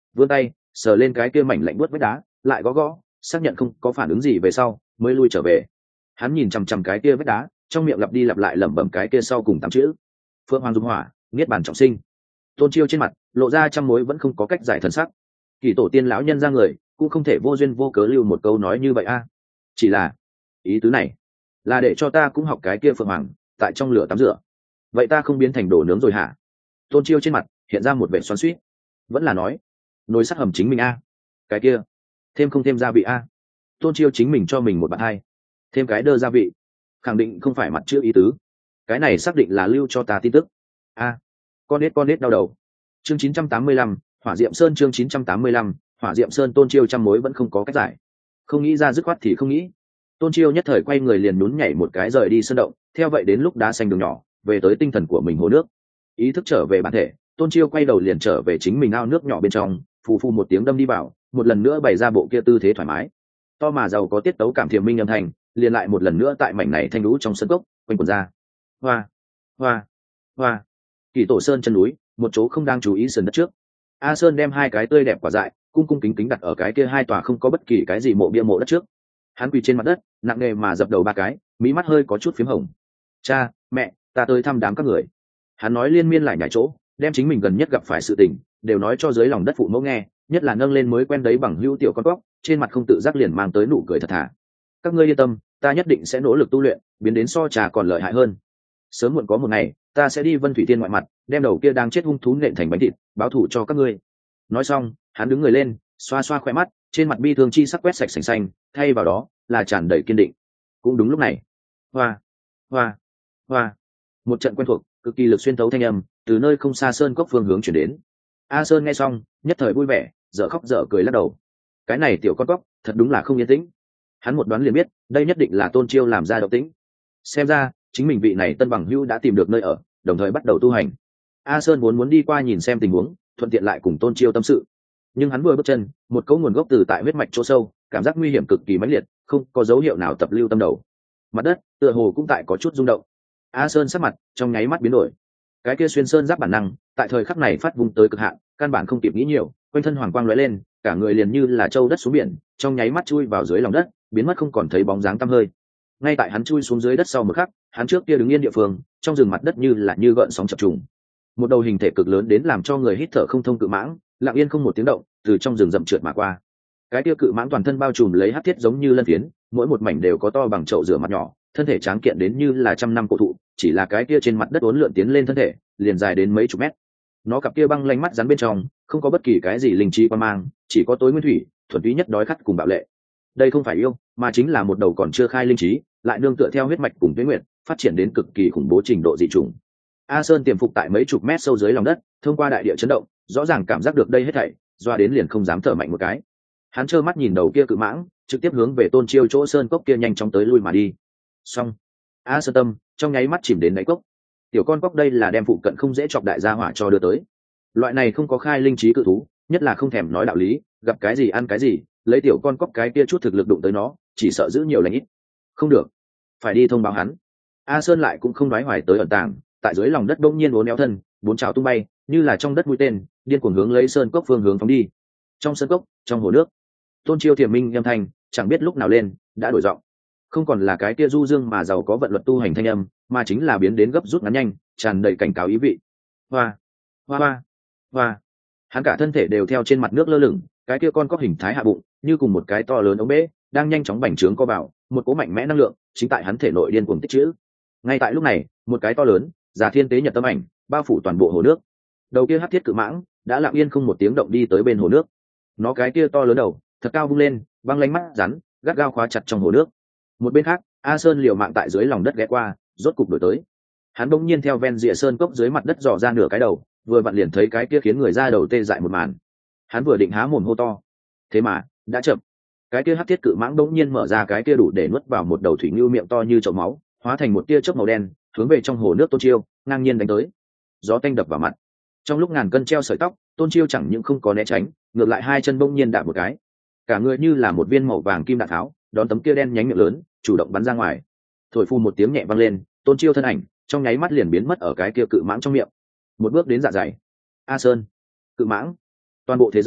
vươn tay sờ lên cái kia mảnh lạnh buốt vách đá, lại gõ gõ, xác nhận không có phản ứng gì về sau mới lui trở về. Hắn nhìn chằm chằm cái kia vách đá, trong miệng lặp đi lặp lại lẩm bẩm cái kia sau cùng tám chữ: phượng hoàng dung hỏa, niết bàn trọng sinh. Tôn Chiêu trên mặt lộ ra trăm mối vẫn không có cách giải thần sắc. Kỳ tổ tiên lão nhân ra người cũng không thể vô duyên vô cớ lưu một câu nói như vậy a. Chỉ là ý tứ này là để cho ta cũng học cái kia phượng hoàng tại trong lửa tắm rửa, vậy ta không biến thành đồ nướng rồi hả? Tôn Chiêu trên mặt hiện ra một vẻ xoắn xuýt. Vẫn là nói nồi sắt hầm chính mình a? Cái kia thêm không thêm gia vị a? Tôn Chiêu chính mình cho mình một bạn hai, thêm cái đơ gia vị, khẳng định không phải mặt chữ ý tứ. Cái này xác định là lưu cho ta tin tức a. Con nết con nết đau đầu. Chương chín trăm tám mươi lăm, Hỏa Diệm Sơn. Chương chín trăm tám mươi lăm, Hỏa Diệm Sơn. Tôn Chiêu trăm mối vẫn không có cách giải, không nghĩ ra dứt khoát thì không nghĩ. Tôn Chiêu nhất thời quay người liền nhún nhảy một cái rời đi sân động, theo vậy đến lúc đá xanh đường nhỏ về tới tinh thần của mình hồ nước. Ý thức trở về bản thể, Tôn Chiêu quay đầu liền trở về chính mình ao nước nhỏ bên trong, phù phù một tiếng đâm đi vào, một lần nữa bày ra bộ kia tư thế thoải mái to mà giàu có tiết tấu cảm thiềm minh âm thanh, liền lại một lần nữa tại mảnh này thanh lũ trong sân gốc quanh quần ra. Hoa hoa hoa. Kỳ Tổ Sơn chân núi, một chỗ không đang chú ý sườn đất trước, A Sơn đem hai cái tươi đẹp quả dại cung cung kính kính đặt ở cái kia hai tòa không có bất kỳ cái gì mộ bia mộ đất trước. Hắn quỳ trên mặt đất, nặng nề mà dập đầu ba cái, mí mắt hơi có chút phím hồng. Cha mẹ, ta tới thăm đám các người. Hắn nói liên miên lại nhảy chỗ, đem chính mình gần nhất gặp phải sự tình đều nói cho dưới lòng đất phụ mẫu nghe, nhất là nâng lên mới quen đấy bằng hữu tiểu con cóc, trên mặt không tự giác liền mang tới nụ cười thật thà. Các ngươi yên tâm, ta nhất định sẽ nỗ lực tu luyện, biến đến so trà còn lợi hại hơn. Sớm muộn có một ngày, ta sẽ đi Vân Thủy Tiên ngoại mặt, đem đầu kia đang chết hung thú nện thành bánh thịt, báo thù cho các ngươi. Nói xong, hắn đứng người lên, xoa xoa khóe mắt, trên mặt bi thương chi sắc quét sạch sành xanh, thay vào đó là tràn đầy kiên định. Cũng đúng lúc này, hoa hoa hoa, một trận quen thuộc cực kỳ lực xuyên thấu thanh âm từ nơi không xa sơn cốc phương hướng chuyển đến. A Sơn nghe xong nhất thời vui vẻ, dở khóc dở cười lắc đầu. Cái này tiểu con cóc thật đúng là không yên tĩnh. Hắn một đoán liền biết đây nhất định là Tôn Chiêu làm ra động tĩnh. Xem ra chính mình vị này tân bằng hữu đã tìm được nơi ở, đồng thời bắt đầu tu hành. A Sơn vốn muốn đi qua nhìn xem tình huống, thuận tiện lại cùng Tôn Chiêu tâm sự, nhưng hắn vừa bước chân, một cấu nguồn gốc từ tại huyết mạch chỗ sâu, cảm giác nguy hiểm cực kỳ mãnh liệt, không có dấu hiệu nào tập lưu tâm đầu. Mặt đất tựa hồ cũng tại có chút rung động. A Sơn sắc mặt trong nháy mắt biến đổi. Cái kia xuyên sơn giáp bản năng tại thời khắc này phát vung tới cực hạn, căn bản không kịp nghĩ nhiều, quanh thân hoàng quang lóe lên, cả người liền như là trâu đất xuống biển, trong nháy mắt chui vào dưới lòng đất, biến mất không còn thấy bóng dáng tăm hơi. Ngay tại hắn chui xuống dưới đất sau một khắc, hắn trước kia đứng yên địa phương, trong rừng mặt đất như là như gợn sóng chập trùng. Một đầu hình thể cực lớn đến làm cho người hít thở không thông cự mãng, lặng yên không một tiếng động, từ trong rừng rậm trượt mà qua. Cái kia cự mãng toàn thân bao trùm lấy hắc thiết giống như lân phiến, mỗi một mảnh đều có to bằng chậu rửa mặt nhỏ, thân thể tráng kiện đến như là trăm năm cổ thụ, chỉ là cái kia trên mặt đất uốn lượn tiến lên thân thể, liền dài đến mấy chục mét. Nó cặp kia băng lanh mắt rắn bên trong, không có bất kỳ cái gì linh trí quan mang, chỉ có tối nguyên thủy, thuần túy nhất đói khát cùng bạo lệ. Đây không phải yêu, mà chính là một đầu còn chưa khai linh trí, lại nương tựa theo huyết mạch cùng tuyết nguyệt, phát triển đến cực kỳ khủng bố trình độ dị chủng. A Sơn tiềm phục tại mấy chục mét sâu dưới lòng đất, thông qua đại địa chấn động, rõ ràng cảm giác được đây hết thảy, doa đến liền không dám thở mạnh một cái. Hắn trơ mắt nhìn đầu kia cự mãng, trực tiếp hướng về Tôn Chiêu chỗ sơn cốc kia nhanh chóng tới lui mà đi. Xong, A Sơn tâm trong nháy mắt chìm đến đáy cốc. Tiểu con cóc đây là đem phụ cận không dễ chọc đại gia hỏa cho đưa tới. Loại này không có khai linh trí cự thú, nhất là không thèm nói đạo lý, gặp cái gì ăn cái gì, lấy tiểu con cóc cái kia chút thực lực đụng tới nó, chỉ sợ giữ nhiều lành ít. Không được, phải đi thông báo hắn. A Sơn lại cũng không nói hoài tới ẩn tàng, tại dưới lòng đất đông nhiên uốn éo thân, bốn trào tung bay, như là trong đất mũi tên, điên cuồng hướng lấy sơn cốc phương hướng phóng đi. Trong sơn cốc, trong hồ nước, Tôn Chiêu thiềm minh âm thanh, chẳng biết lúc nào lên, đã đổi giọng. Không còn là cái kia du dương mà giàu có vận luật tu hành thanh âm, mà chính là biến đến gấp rút ngắn nhanh, tràn đầy cảnh cáo ý vị. Hoa, hoa, hoa, hoa. Hắn cả thân thể đều theo trên mặt nước lơ lửng, cái kia con có hình thái hạ bụng, như cùng một cái to lớn ống bể, đang nhanh chóng bành trướng co vào, một cỗ mạnh mẽ năng lượng chính tại hắn thể nội điên cuồng tích trữ. Ngay tại lúc này, một cái to lớn, giả thiên tế nhật tâm ảnh, bao phủ toàn bộ hồ nước. Đầu kia hắc thiết cự mãng đã lặng yên không một tiếng động đi tới bên hồ nước. Nó cái kia to lớn đầu, thật cao vung lên, băng lanh mắt rắn, gắt gao khóa chặt trong hồ nước. Một bên khác, A Sơn liều mạng tại dưới lòng đất ghé qua, rốt cục đổi tới. Hắn bỗng nhiên theo ven rìa sơn cốc dưới mặt đất dò ra nửa cái đầu, vừa vặn liền thấy cái kia khiến người ra đầu tê dại một màn. Hắn vừa định há mồm hô to, thế mà đã chậm. Cái kia hắc thiết cự mãng bỗng nhiên mở ra cái kia đủ để nuốt vào một đầu thủy ngưu miệng to như chậu máu, hóa thành một tia chớp màu đen, hướng về trong hồ nước Tôn Chiêu ngang nhiên đánh tới. Gió tanh đập vào mặt, trong lúc ngàn cân treo sợi tóc, Tôn Chiêu chẳng những không có né tránh, ngược lại hai chân bỗng nhiên đạp một cái, cả người như là một viên màu vàng kim đạn tháo, đón tấm kia đen nhánh miệng lớn, chủ động bắn ra ngoài. Thổi phu một tiếng nhẹ vang lên, Tôn Chiêu thân ảnh trong nháy mắt liền biến mất ở cái kia cự mãng trong miệng. Một bước đến dạ dày. A Sơn, cự mãng, toàn bộ thế giới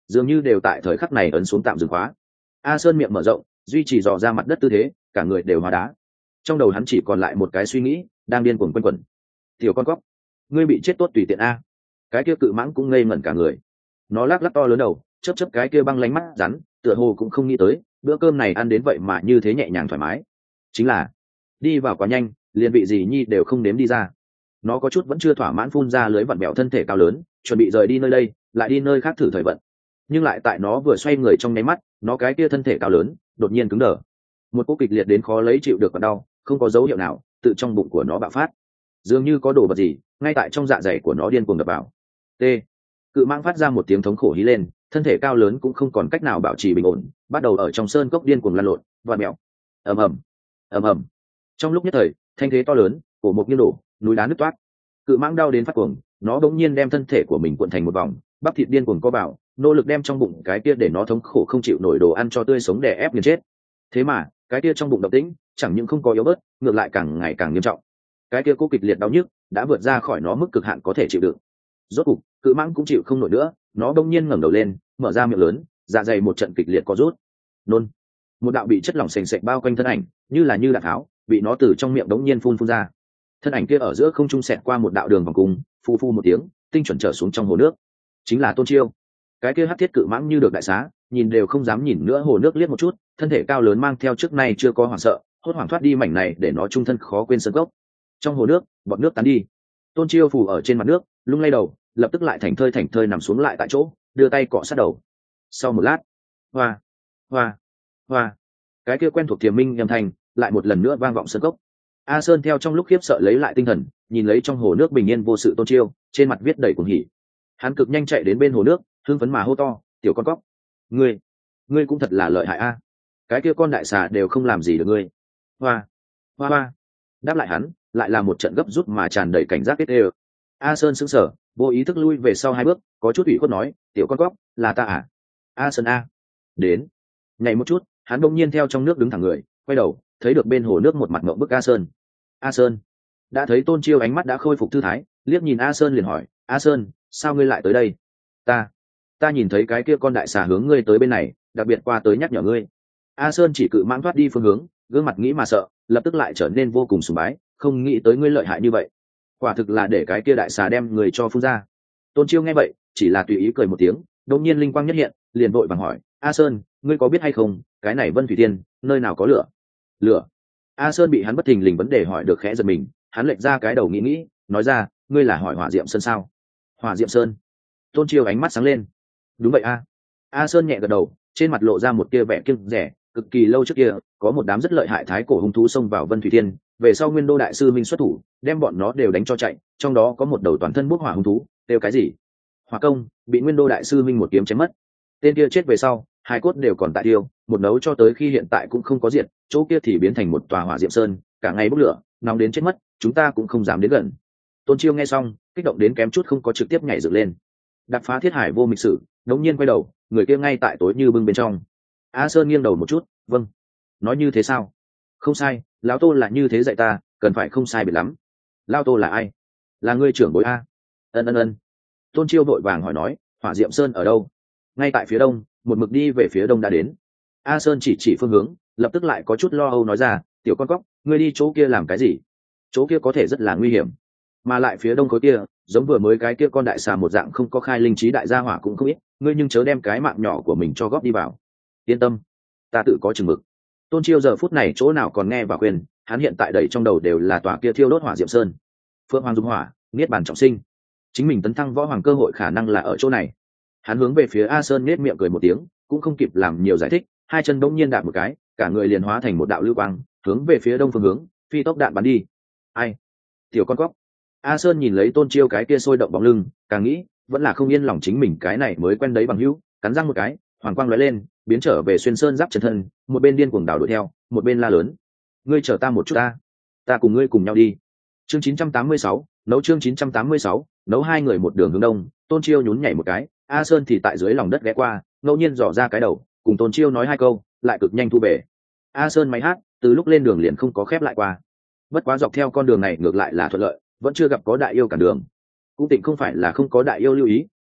dường như đều tại thời khắc này ấn xuống tạm dừng khóa. A Sơn miệng mở rộng, duy trì dò ra mặt đất tư thế, cả người đều hóa đá. Trong đầu hắn chỉ còn lại một cái suy nghĩ, đang điên cuồng quanh quẩn. Tiểu con cóc, ngươi bị chết tốt tùy tiện a. Cái kia cự mãng cũng ngây ngẩn cả người. Nó lắc lắc to lớn đầu, chớp chớp cái kia băng lánh mắt rắn, tựa hồ cũng không nghĩ tới, bữa cơm này ăn đến vậy mà như thế nhẹ nhàng thoải mái. Chính là đi vào quá nhanh, liền vị gì nhi đều không nếm đi ra. Nó có chút vẫn chưa thỏa mãn phun ra lưới vặn bẹo thân thể cao lớn, chuẩn bị rời đi nơi đây, lại đi nơi khác thử thời vận. Nhưng lại tại nó vừa xoay người trong nháy mắt, nó cái kia thân thể cao lớn đột nhiên cứng đờ. Một cú kịch liệt đến khó lấy chịu được và đau, không có dấu hiệu nào, tự trong bụng của nó bạo phát. Dường như có đồ vật gì ngay tại trong dạ dày của nó điên cuồng đập vào. T. Cự mãng phát ra một tiếng thống khổ hí lên, thân thể cao lớn cũng không còn cách nào bảo trì bình ổn, bắt đầu ở trong sơn cốc điên cuồng lăn lộn, vặn mèo. Ầm ầm, ầm ầm. Trong lúc nhất thời, thanh thế to lớn, cổ một nghiêng đổ, núi đá nứt toát. Cự mãng đau đến phát cuồng, nó bỗng nhiên đem thân thể của mình cuộn thành một vòng, bắp thịt điên cuồng co vào, nỗ lực đem trong bụng cái kia để nó thống khổ không chịu nổi đồ ăn cho tươi sống đè ép nghiền chết. Thế mà, cái kia trong bụng động tĩnh, chẳng những không có yếu bớt, ngược lại càng ngày càng nghiêm trọng. Cái kia cố kịch liệt đau nhức đã vượt ra khỏi nó mức cực hạn có thể chịu đựng. Rốt cục, cự mãng cũng chịu không nổi nữa, nó bỗng nhiên ngẩng đầu lên, mở ra miệng lớn, dạ dày một trận kịch liệt co rút. Nôn. Một đạo bị chất lỏng sền sệt bao quanh thân ảnh, như là như đạn tháo, bị nó từ trong miệng đống nhiên phun phun ra. Thân ảnh kia ở giữa không trung xẹt qua một đạo đường vòng cung, phu phu một tiếng, tinh chuẩn trở xuống trong hồ nước. Chính là Tôn Chiêu. Cái kia hắc thiết cự mãng như được đại xá, nhìn đều không dám nhìn nữa hồ nước liếc một chút, thân thể cao lớn mang theo trước nay chưa có hoảng sợ, hốt hoảng thoát đi mảnh này để nó trung thân khó quên sơn gốc. Trong hồ nước, bọt nước tán đi. Tôn Chiêu phủ ở trên mặt nước, lung lay đầu, lập tức lại thành thơi thành thơi nằm xuống lại tại chỗ, đưa tay cọ sát đầu. Sau một lát, hoa, hoa, hoa, cái kia quen thuộc thiềm minh âm thanh lại một lần nữa vang vọng sơn cốc. A Sơn theo trong lúc khiếp sợ lấy lại tinh thần, nhìn lấy trong hồ nước bình yên vô sự Tôn Chiêu, trên mặt viết đầy cuồng hỉ. Hắn cực nhanh chạy đến bên hồ nước, hưng phấn mà hô to, tiểu con cóc, ngươi ngươi cũng thật là lợi hại a. Cái kia con đại xà đều không làm gì được ngươi. Hoa, hoa hoa. Đáp lại hắn lại là một trận gấp rút mà tràn đầy cảnh giác kết ê. A Sơn sững sờ, vô ý thức lui về sau hai bước, có chút ủy khuất nói, tiểu con cóc, là ta à? A Sơn a. Đến. Nhảy một chút, hắn bỗng nhiên theo trong nước đứng thẳng người, quay đầu, thấy được bên hồ nước một mặt ngậm bức A Sơn. A Sơn. Đã thấy Tôn Chiêu ánh mắt đã khôi phục thư thái, liếc nhìn A Sơn liền hỏi, A Sơn, sao ngươi lại tới đây? Ta, ta nhìn thấy cái kia con đại xà hướng ngươi tới bên này, đặc biệt qua tới nhắc nhở ngươi. A Sơn chỉ cự mãng thoát đi phương hướng, gương mặt nghĩ mà sợ, lập tức lại trở nên vô cùng sùng bái, không nghĩ tới ngươi lợi hại như vậy. Quả thực là để cái kia đại xà đem người cho phun ra. Tôn Chiêu nghe vậy, chỉ là tùy ý cười một tiếng, đột nhiên linh quang nhất hiện, liền vội vàng hỏi, A Sơn, ngươi có biết hay không, cái này Vân Thủy Tiên, nơi nào có lửa? Lửa? A Sơn bị hắn bất thình lình vấn đề hỏi được khẽ giật mình, hắn lệch ra cái đầu nghĩ nghĩ, nói ra, ngươi là hỏi Hỏa Diệm Sơn sao? Hỏa Diệm Sơn? Tôn Chiêu ánh mắt sáng lên. Đúng vậy a. A Sơn nhẹ gật đầu, trên mặt lộ ra một tia vẻ kiêng dè, cực kỳ lâu trước kia, có một đám rất lợi hại thái cổ hung thú xông vào Vân Thủy Thiên, về sau Nguyên Đô đại sư minh xuất thủ, đem bọn nó đều đánh cho chạy, trong đó có một đầu toàn thân bốc hỏa hung thú, đều cái gì? Hỏa công, bị Nguyên Đô đại sư minh một kiếm chém mất. Tên kia chết về sau, hai cốt đều còn tại tiêu, một nấu cho tới khi hiện tại cũng không có diệt, chỗ kia thì biến thành một tòa Hỏa Diệm Sơn, cả ngày bốc lửa, nóng đến chết mất, chúng ta cũng không dám đến gần. Tôn Chiêu nghe xong, kích động đến kém chút không có trực tiếp nhảy dựng lên. Đạp phá thiết hải vô mịch sử, đống nhiên quay đầu, người kia ngay tại tối như bưng bên trong. A Sơn nghiêng đầu một chút, vâng. Nói như thế sao? Không sai, lão Tô là như thế dạy ta, cần phải không sai biệt lắm. Lão Tô là ai? Là ngươi trưởng bối a. Ân ân ân. Tôn Chiêu vội vàng hỏi nói, Hỏa Diệm Sơn ở đâu? Ngay tại phía đông, một mực đi về phía đông đã đến. A Sơn chỉ chỉ phương hướng, lập tức lại có chút lo âu nói ra, tiểu con cóc, ngươi đi chỗ kia làm cái gì? Chỗ kia có thể rất là nguy hiểm, mà lại phía đông khối kia giống vừa mới cái kia con đại xà một dạng không có khai linh trí đại gia hỏa cũng không ít, ngươi nhưng chớ đem cái mạng nhỏ của mình cho góp đi vào. Yên tâm, ta tự có chừng mực. Tôn Chiêu giờ phút này chỗ nào còn nghe và quên, hắn hiện tại đầy trong đầu đều là tòa kia thiêu đốt Hỏa Diệm Sơn. Phượng Hoàng dung hỏa, niết bàn trọng sinh, chính mình tấn thăng võ hoàng cơ hội khả năng là ở chỗ này. Hắn hướng về phía A Sơn nết miệng cười một tiếng, cũng không kịp làm nhiều giải thích, hai chân bỗng nhiên đạp một cái, cả người liền hóa thành một đạo lưu quang, hướng về phía đông phương hướng, phi tốc đạn bắn đi. Ai? Tiểu con cóc. A Sơn nhìn lấy Tôn Chiêu cái kia sôi động bóng lưng, càng nghĩ vẫn là không yên lòng chính mình cái này mới quen đấy bằng hữu, cắn răng một cái, hoàng quang lóe lên, biến trở về xuyên sơn giáp chân thân, một bên điên cuồng đảo đuổi theo, một bên la lớn, ngươi chờ ta một chút ta, ta cùng ngươi cùng nhau đi. Chương chín trăm tám mươi sáu, nấu chương chín trăm tám mươi sáu, nấu hai người một đường hướng đông, Tôn Chiêu nhún nhảy một cái, A Sơn thì tại dưới lòng đất ghé qua, ngẫu nhiên dò ra cái đầu, cùng Tôn Chiêu nói hai câu, lại cực nhanh thu về. A Sơn máy hát, từ lúc lên đường liền không có khép lại qua. Bất quá dọc theo con đường này ngược lại là thuận lợi, vẫn chưa gặp có đại yêu cản đường. Cũng tịnh không phải là không có đại yêu lưu ý,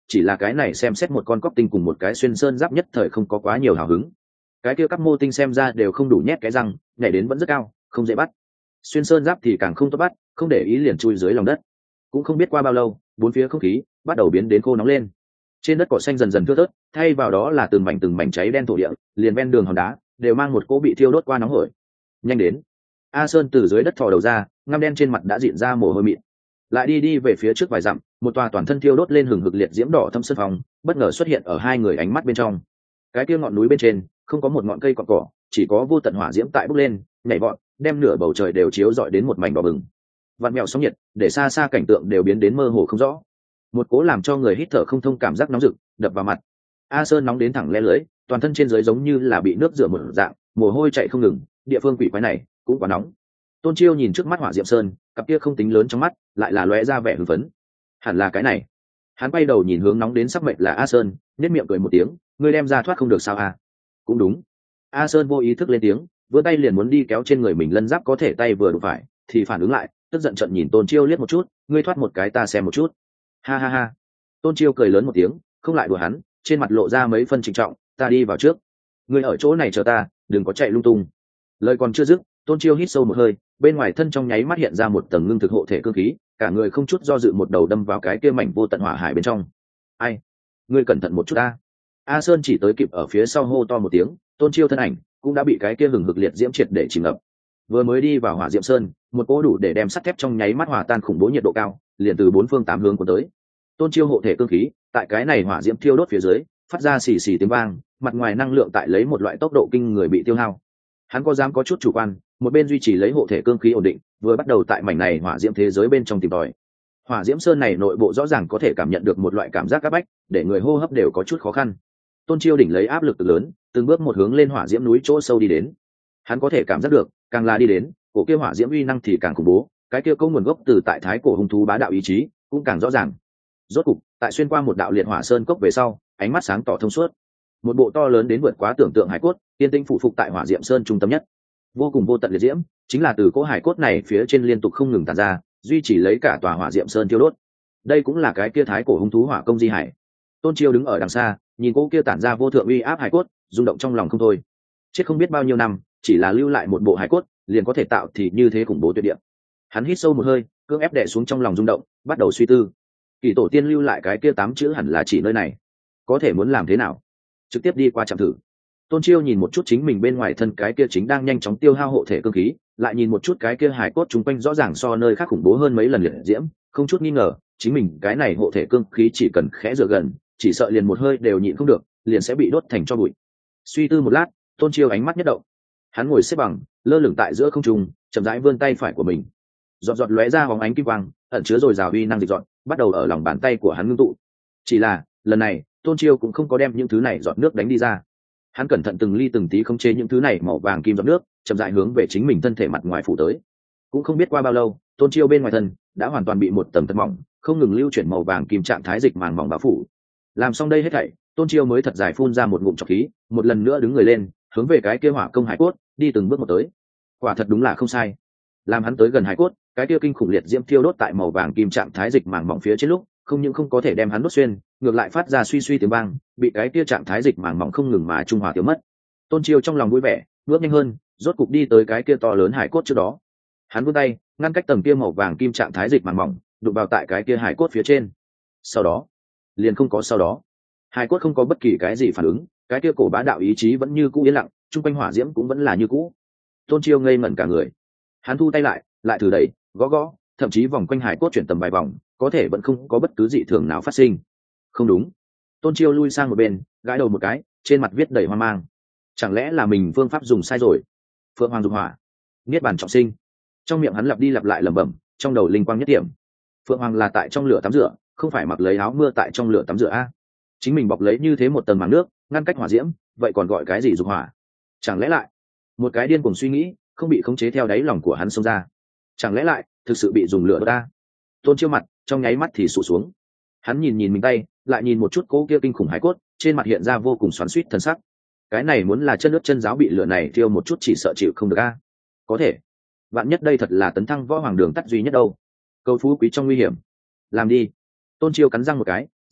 chỉ là cái này xem xét một con cóc tinh cùng một cái xuyên sơn giáp nhất thời không có quá nhiều hào hứng. Cái kia các mô tinh xem ra đều không đủ nhét cái răng, nhảy đến vẫn rất cao, không dễ bắt. Xuyên sơn giáp thì càng không tốt bắt, không để ý liền chui dưới lòng đất. Cũng không biết qua bao lâu, bốn phía không khí bắt đầu biến đến khô nóng lên. Trên đất cỏ xanh dần dần thưa thớt, thay vào đó là từng mảnh từng mảnh cháy đen thổ địa, liền ven đường hòn đá đều mang một cỗ bị thiêu đốt qua nóng hổi. Nhanh đến! A Sơn từ dưới đất thò đầu ra, ngăm đen trên mặt đã dịn ra mồ hôi mịn. Lại đi đi về phía trước vài dặm, một tòa toàn thân thiêu đốt lên hừng hực liệt diễm đỏ thâm sơn phong bất ngờ xuất hiện ở hai người ánh mắt bên trong. Cái kia ngọn núi bên trên không có một ngọn cây cọn cỏ, chỉ có vô tận hỏa diễm tại bốc lên, nhảy vọt, đem nửa bầu trời đều chiếu rọi đến một mảnh đỏ bừng. Vạn mèo sóng nhiệt, để xa xa cảnh tượng đều biến đến mơ hồ không rõ. Một cố làm cho người hít thở không thông cảm giác nóng rực đập vào mặt. A Sơn nóng đến thẳng le lưỡi, toàn thân trên dưới giống như là bị nước rửa một dạng, mồ hôi chạy không ngừng. Địa phương quỷ quái này cũng quá nóng. Tôn Chiêu nhìn trước mắt hỏa diệm sơn, cặp kia không tính lớn trong mắt lại là lóe ra vẻ hưng phấn. Hẳn là cái này. Hắn quay đầu nhìn hướng nóng đến sắc mệnh là A Sơn, nhếch miệng cười một tiếng, ngươi đem ra thoát không được sao à? Cũng đúng. A Sơn vô ý thức lên tiếng, vươn tay liền muốn đi kéo trên người mình lân giáp có thể tay vừa đủ phải, thì phản ứng lại, tức giận trận nhìn Tôn Chiêu liếc một chút, ngươi thoát một cái ta xem một chút. Ha ha ha. Tôn Chiêu cười lớn một tiếng, không lại đùa hắn, trên mặt lộ ra mấy phân trịnh trọng, ta đi vào trước. Ngươi ở chỗ này chờ ta, đừng có chạy lung tung. Lời còn chưa dứt, Tôn Chiêu hít sâu một hơi, bên ngoài thân trong nháy mắt hiện ra một tầng ngưng thực hộ thể cương khí, cả người không chút do dự một đầu đâm vào cái kia mảnh vô tận hỏa hải bên trong. Ai? Ngươi cẩn thận một chút a. A Sơn chỉ tới kịp ở phía sau hô to một tiếng, Tôn Chiêu thân ảnh cũng đã bị cái kia hừng hực liệt diễm triệt để chìm ngập. Vừa mới đi vào hỏa diệm sơn, một cỗ đủ để đem sắt thép trong nháy mắt hòa tan khủng bố nhiệt độ cao, liền từ bốn phương tám hướng cuốn tới. Tôn Chiêu hộ thể cương khí, tại cái này hỏa diễm thiêu đốt phía dưới, phát ra xì xì tiếng vang, mặt ngoài năng lượng tại lấy một loại tốc độ kinh người bị tiêu hao. Hắn có dám có chút chủ quan, một bên duy trì lấy hộ thể cương khí ổn định, vừa bắt đầu tại mảnh này hỏa diễm thế giới bên trong tìm tòi. Hỏa diễm sơn này nội bộ rõ ràng có thể cảm nhận được một loại cảm giác áp bách, để người hô hấp đều có chút khó khăn. Tôn Chiêu đỉnh lấy áp lực lớn, từng bước một hướng lên hỏa diễm núi chỗ sâu đi đến. Hắn có thể cảm giác được, càng là đi đến, cổ kia hỏa diễm uy năng thì càng khủng bố, cái kia có nguồn gốc từ tại thái cổ hung thú bá đạo ý chí cũng càng rõ ràng. Rốt cục, tại xuyên qua một đạo liệt hỏa sơn cốc về sau, ánh mắt sáng tỏ thông suốt. Một bộ to lớn đến vượt quá tưởng tượng hải cốt, tiên tinh phụ phục tại hỏa diệm sơn trung tâm nhất. Vô cùng vô tận liệt diễm, chính là từ cỗ hải cốt này phía trên liên tục không ngừng tản ra, duy trì lấy cả tòa hỏa diệm sơn thiêu đốt. Đây cũng là cái kia thái cổ hung thú hỏa công di hải. Tôn Chiêu đứng ở đằng xa, nhìn cỗ kia tản ra vô thượng uy áp hải cốt, rung động trong lòng không thôi. Chết không biết bao nhiêu năm, chỉ là lưu lại một bộ hải cốt, liền có thể tạo thì như thế khủng bố tuyệt địa. Hắn hít sâu một hơi, cưỡng ép đè xuống trong lòng rung động, bắt đầu suy tư. Kỳ tổ tiên lưu lại cái kia tám chữ hẳn là chỉ nơi này, có thể muốn làm thế nào? Trực tiếp đi qua chạm thử. Tôn Chiêu nhìn một chút chính mình bên ngoài thân cái kia chính đang nhanh chóng tiêu hao hộ thể cương khí, lại nhìn một chút cái kia hải cốt chúng quanh rõ ràng so nơi khác khủng bố hơn mấy lần liệt diễm, không chút nghi ngờ, chính mình cái này hộ thể cương khí chỉ cần khẽ dựa gần, chỉ sợ liền một hơi đều nhịn không được, liền sẽ bị đốt thành tro bụi. Suy tư một lát, Tôn Chiêu ánh mắt nhất động. Hắn ngồi xếp bằng, lơ lửng tại giữa không trung, chậm rãi vươn tay phải của mình. Giọt giọt lóe ra hóng ánh kim quang, ẩn chứa dồi dào uy năng dịch dọn, bắt đầu ở lòng bàn tay của hắn ngưng tụ. Chỉ là, lần này, Tôn Chiêu cũng không có đem những thứ này giọt nước đánh đi ra. Hắn cẩn thận từng ly từng tí khống chế những thứ này màu vàng kim giọt nước, chậm rãi hướng về chính mình thân thể mặt ngoài phủ tới. Cũng không biết qua bao lâu, Tôn Chiêu bên ngoài thân đã hoàn toàn bị một tầng thật mỏng, không ngừng lưu chuyển màu vàng kim trạng thái dịch màng mỏng bao phủ. Làm xong đây hết thảy, Tôn Chiêu mới thật dài phun ra một ngụm trọc khí, một lần nữa đứng người lên, hướng về cái kia hỏa công hải cốt, đi từng bước một tới. Quả thật đúng là không sai. Làm hắn tới gần hải cốt, cái kia kinh khủng liệt diễm thiêu đốt tại màu vàng kim trạng thái dịch màng mỏng phía trên lúc, không những không có thể đem hắn đốt xuyên, ngược lại phát ra suy suy tiếng vang, bị cái kia trạng thái dịch màng mỏng không ngừng mà trung hòa tiêu mất. Tôn Chiêu trong lòng vui vẻ, bước nhanh hơn, rốt cục đi tới cái kia to lớn hải cốt trước đó. Hắn vươn tay, ngăn cách tầng kia màu vàng kim trạng thái dịch màng mỏng, đụng vào tại cái kia hải cốt phía trên. Sau đó, liền không có sau đó. Hải cốt không có bất kỳ cái gì phản ứng, cái kia cổ bá đạo ý chí vẫn như cũ yên lặng, trung quanh hỏa diễm cũng vẫn là như cũ. Tôn Chiêu ngây ngẩn cả người. Hắn thu tay lại, lại thử đẩy, gõ gõ, thậm chí vòng quanh hải cốt chuyển tầm vài vòng, có thể vẫn không có bất cứ dị thường nào phát sinh. Không đúng. Tôn Chiêu lui sang một bên, gãi đầu một cái, trên mặt viết đầy hoang mang. Chẳng lẽ là mình phương pháp dùng sai rồi? Phượng Hoàng dục hỏa, niết bàn trọng sinh. Trong miệng hắn lặp đi lặp lại lẩm bẩm, trong đầu linh quang nhất điểm. Phượng Hoàng là tại trong lửa tắm rửa, không phải mặc lấy áo mưa tại trong lửa tắm rửa a. Chính mình bọc lấy như thế một tầng màng nước, ngăn cách hỏa diễm, vậy còn gọi cái gì dục hỏa? Chẳng lẽ lại, một cái điên cuồng suy nghĩ, không bị khống chế theo đáy lòng của hắn xông ra. Chẳng lẽ lại, thực sự bị dùng lửa đốt ta? Tôn Chiêu mặt, trong nháy mắt thì sụt xuống. Hắn nhìn nhìn mình tay, lại nhìn một chút cố kia kinh khủng hải cốt, trên mặt hiện ra vô cùng xoắn xuýt thần sắc. Cái này muốn là chân nước chân giáo bị lửa này thiêu một chút chỉ sợ chịu không được a. Có thể, bạn nhất đây thật là tấn thăng võ hoàng đường tắt duy nhất đâu. Cầu phú quý trong nguy hiểm. Làm đi. Tôn Chiêu cắn răng một cái,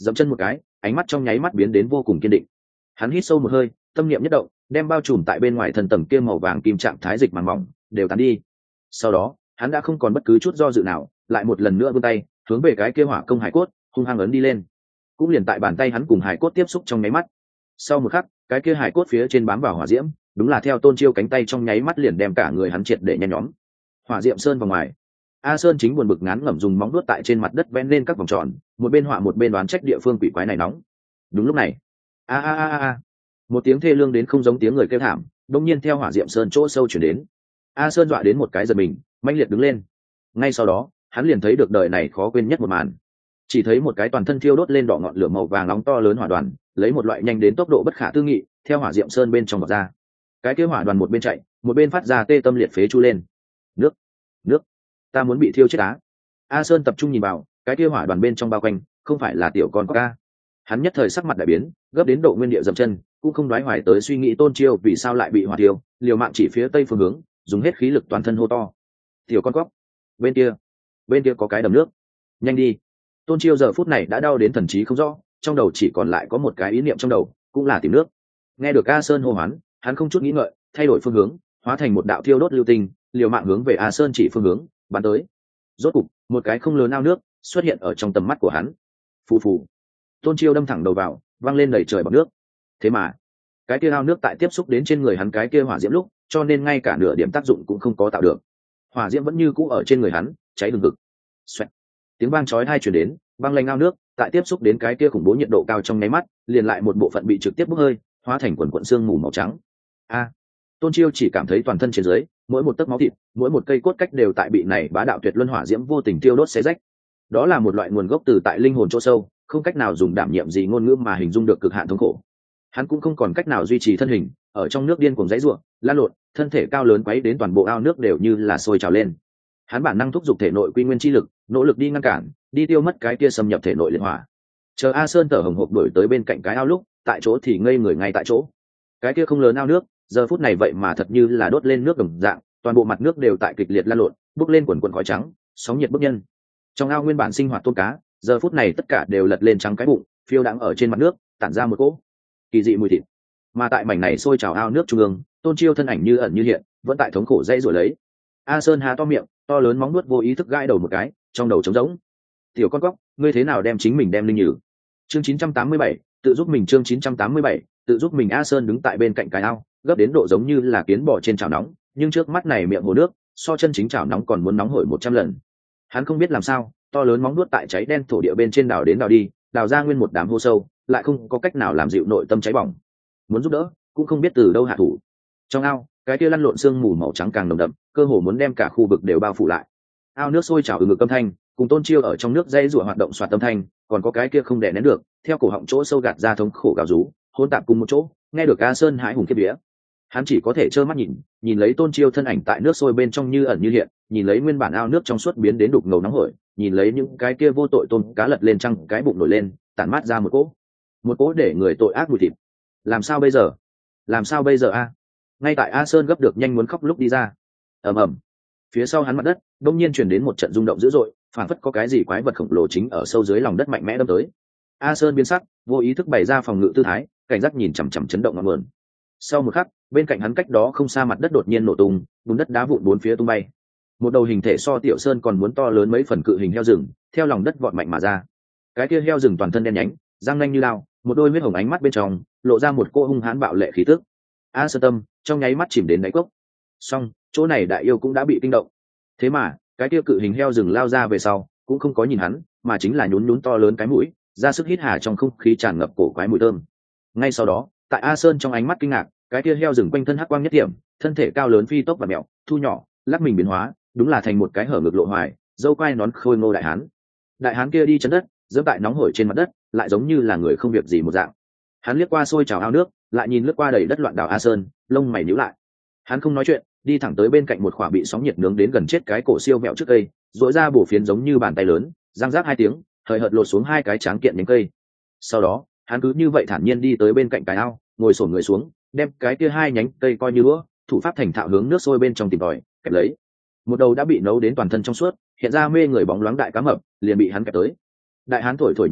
dẫm chân một cái, ánh mắt trong nháy mắt biến đến vô cùng kiên định. Hắn hít sâu một hơi, tâm niệm nhất động, đem bao trùm tại bên ngoài thân tầng kia màu vàng kim trạng thái dịch màng mỏng đều tán đi. Sau đó, hắn đã không còn bất cứ chút do dự nào, lại một lần nữa vươn tay, hướng về cái kia hỏa công hải cốt hung hăng ấn đi lên. Cũng liền tại bàn tay hắn cùng hải cốt tiếp xúc trong nháy mắt, sau một khắc, cái kia hải cốt phía trên bám vào hỏa diễm, đúng là theo Tôn Chiêu cánh tay trong nháy mắt liền đem cả người hắn triệt để nhen nhóm. Hỏa diệm sơn vào ngoài, A Sơn chính buồn bực ngán ngẩm dùng móng vuốt tại trên mặt đất vẽ lên các vòng tròn, một bên họa một bên đoán trách địa phương quỷ quái này nóng. Đúng lúc này, a a a a, một tiếng thê lương đến không giống tiếng người kêu thảm, đột nhiên theo hỏa diệm sơn chỗ sâu chuyển đến. A Sơn dọa đến một cái giật mình, mãnh liệt đứng lên. Ngay sau đó, hắn liền thấy được đời này khó quên nhất một màn. Chỉ thấy một cái toàn thân thiêu đốt lên đỏ ngọn lửa màu vàng nóng to lớn hỏa đoàn, lấy một loại nhanh đến tốc độ bất khả tư nghị, theo hỏa diệm sơn bên trong vọt ra. Cái kia hỏa đoàn một bên chạy, một bên phát ra tê tâm liệt phế chu lên. Nước, nước, ta muốn bị thiêu chết á. A Sơn tập trung nhìn vào, cái kia hỏa đoàn bên trong bao quanh, không phải là tiểu con ca. Hắn nhất thời sắc mặt đại biến, gấp đến độ nguyên địa dậm chân, cũng không đoái hoài tới suy nghĩ Tôn Chiêu vì sao lại bị hỏa thiêu, liều mạng chỉ phía tây phương hướng, dùng hết khí lực toàn thân hô to. Tiểu con cóc, bên kia, bên kia có cái đầm nước, nhanh đi. Tôn Chiêu giờ phút này đã đau đến thần trí không rõ, trong đầu chỉ còn lại có một cái ý niệm trong đầu, cũng là tìm nước. Nghe được A Sơn hô hoán, hắn không chút nghĩ ngợi, thay đổi phương hướng, hóa thành một đạo thiêu đốt lưu tinh, liều mạng hướng về A Sơn chỉ phương hướng, bắn tới. Rốt cục, một cái không lớn ao nước xuất hiện ở trong tầm mắt của hắn. Phù phù. Tôn Chiêu đâm thẳng đầu vào, văng lên đầy trời bọt nước. Thế mà, cái kia ao nước tại tiếp xúc đến trên người hắn cái kia hỏa diễm lúc, cho nên ngay cả nửa điểm tác dụng cũng không có tạo được. Hỏa diễm vẫn như cũ ở trên người hắn, cháy hừng hực. Xoẹt. Tiếng vang chói tai truyền đến, băng lanh ao nước, tại tiếp xúc đến cái kia khủng bố nhiệt độ cao trong nháy mắt, liền lại một bộ phận bị trực tiếp bốc hơi, hóa thành quần quần xương mù màu trắng. A. Tôn Chiêu chỉ cảm thấy toàn thân trên dưới, mỗi một tấc máu thịt, mỗi một cây cốt cách đều tại bị này bá đạo tuyệt luân hỏa diễm vô tình tiêu đốt xé rách. Đó là một loại nguồn gốc từ tại linh hồn chỗ sâu, không cách nào dùng đảm nhiệm gì ngôn ngữ mà hình dung được cực hạn thống khổ. Hắn cũng không còn cách nào duy trì thân hình, ở trong nước điên cuồng giãy giụa, lan lộn, thân thể cao lớn quấy đến toàn bộ ao nước đều như là sôi trào lên. Hắn bản năng thúc giục thể nội quy nguyên chi lực, nỗ lực đi ngăn cản, đi tiêu mất cái kia xâm nhập thể nội liệt hỏa. Chờ A Sơn thở hổn hộc đuổi tới bên cạnh cái ao lúc, tại chỗ thì ngây người ngay tại chỗ. Cái kia không lớn ao nước, giờ phút này vậy mà thật như là đốt lên nước đồng dạng, toàn bộ mặt nước đều tại kịch liệt lan lộn, bốc lên quần quần khói trắng, sóng nhiệt bức nhân. Trong ao nguyên bản sinh hoạt tôm cá, giờ phút này tất cả đều lật lên trắng cái bụng, phiêu đãng ở trên mặt nước, tản ra một cỗ kỳ dị mùi thịt. Mà tại mảnh này sôi trào ao nước trung ương, Tôn Chiêu thân ảnh như ẩn như hiện, vẫn tại thống khổ dãy rủa lấy. A Sơn há to miệng, to lớn móng nuốt vô ý thức gãi đầu một cái, trong đầu trống rỗng. Tiểu con cóc, ngươi thế nào đem chính mình đem linh nhử? Chương chín trăm tám mươi bảy, tự giúp mình. Chương chín trăm tám mươi bảy, tự giúp mình. A Sơn đứng tại bên cạnh cái ao, gấp đến độ giống như là kiến bò trên chảo nóng, nhưng trước mắt này miệng hồ nước, so chân chính chảo nóng còn muốn nóng hổi một trăm lần. Hắn không biết làm sao, to lớn móng nuốt tại cháy đen thổ địa bên trên đào đến đào đi, đào ra nguyên một đám hô sâu, lại không có cách nào làm dịu nội tâm cháy bỏng. Muốn giúp đỡ, cũng không biết từ đâu hạ thủ. Trong ao, cái kia lăn lộn sương mù màu trắng càng nồng đậm, cơ hồ muốn đem cả khu vực đều bao phủ lại. Ao nước sôi trào ừ ngực âm thanh, cùng Tôn Chiêu ở trong nước dây rủa hoạt động xoạt âm thanh, còn có cái kia không đè nén được, theo cổ họng chỗ sâu gạt ra thống khổ gào rú, hỗn tạp cùng một chỗ, nghe được A Sơn hãi hùng kiếp vía. Hắn chỉ có thể trơ mắt nhìn, nhìn lấy Tôn Chiêu thân ảnh tại nước sôi bên trong như ẩn như hiện, nhìn lấy nguyên bản ao nước trong suốt biến đến đục ngầu nóng hổi, nhìn lấy những cái kia vô tội tôm cá lật lên trăng cái bụng nổi lên, tản mát ra một cỗ, một cỗ để người tội ác mùi thịt. Làm sao bây giờ? Làm sao bây giờ a? Ngay tại A Sơn gấp được nhanh muốn khóc lúc đi ra. Ầm ầm. Phía sau hắn mặt đất, đột nhiên truyền đến một trận rung động dữ dội, phảng phất có cái gì quái vật khổng lồ chính ở sâu dưới lòng đất mạnh mẽ đâm tới. A Sơn biến sắc, vô ý thức bày ra phòng ngự tư thái, cảnh giác nhìn chằm chằm chấn động ngọn nguồn. Sau một khắc, bên cạnh hắn cách đó không xa mặt đất đột nhiên nổ tung, bùn đất đá vụn bốn phía tung bay. Một đầu hình thể so Tiểu Sơn còn muốn to lớn mấy phần cự hình heo rừng, theo lòng đất vọt mạnh mà ra. Cái kia heo rừng toàn thân đen nhánh, răng nanh như lao, một đôi huyết hồng ánh mắt bên trong lộ ra một cô hung hãn bạo lệ khí tức. A Sơn tâm trong nháy mắt chìm đến đáy cốc. Song chỗ này đại yêu cũng đã bị kinh động. Thế mà cái kia cự hình heo rừng lao ra về sau, cũng không có nhìn hắn, mà chính là nhún nhún to lớn cái mũi, ra sức hít hà trong không khí tràn ngập cổ quái mùi thơm. Ngay sau đó, tại A Sơn trong ánh mắt kinh ngạc, cái kia heo rừng quanh thân hắc quang nhất điểm, thân thể cao lớn phi tốc và mèo, thu nhỏ, lắc mình biến hóa, đúng là thành một cái hở ngực lộ hoài, dâu quai nón khôi ngô đại hán. Đại hán kia đi chân đất, giẫm tại nóng hổi trên mặt đất, lại giống như là người không việc gì một dạng. Hắn liếc qua sôi trào ao nước, lại nhìn lướt qua đầy đất loạn đảo A Sơn, lông mày nhíu lại. Hắn không nói chuyện, đi thẳng tới bên cạnh một khỏa bị sóng nhiệt nướng đến gần chết cái cổ siêu mẹo trước cây, rỗi ra bổ phiến giống như bàn tay lớn, răng rác hai tiếng, hời hợt lột xuống hai cái tráng kiện nhánh cây. Sau đó, hắn cứ như vậy thản nhiên đi tới bên cạnh cái ao, ngồi xổm người xuống, đem cái kia hai nhánh cây coi như đũa, thủ pháp thành thạo hướng nước sôi bên trong tìm tòi, kẹp lấy. Một đầu đã bị nấu đến toàn thân trong suốt, hiện ra mê người bóng loáng đại cá mập, liền bị hắn kẹp tới. Đại hán thổi thổi nhiệt khí,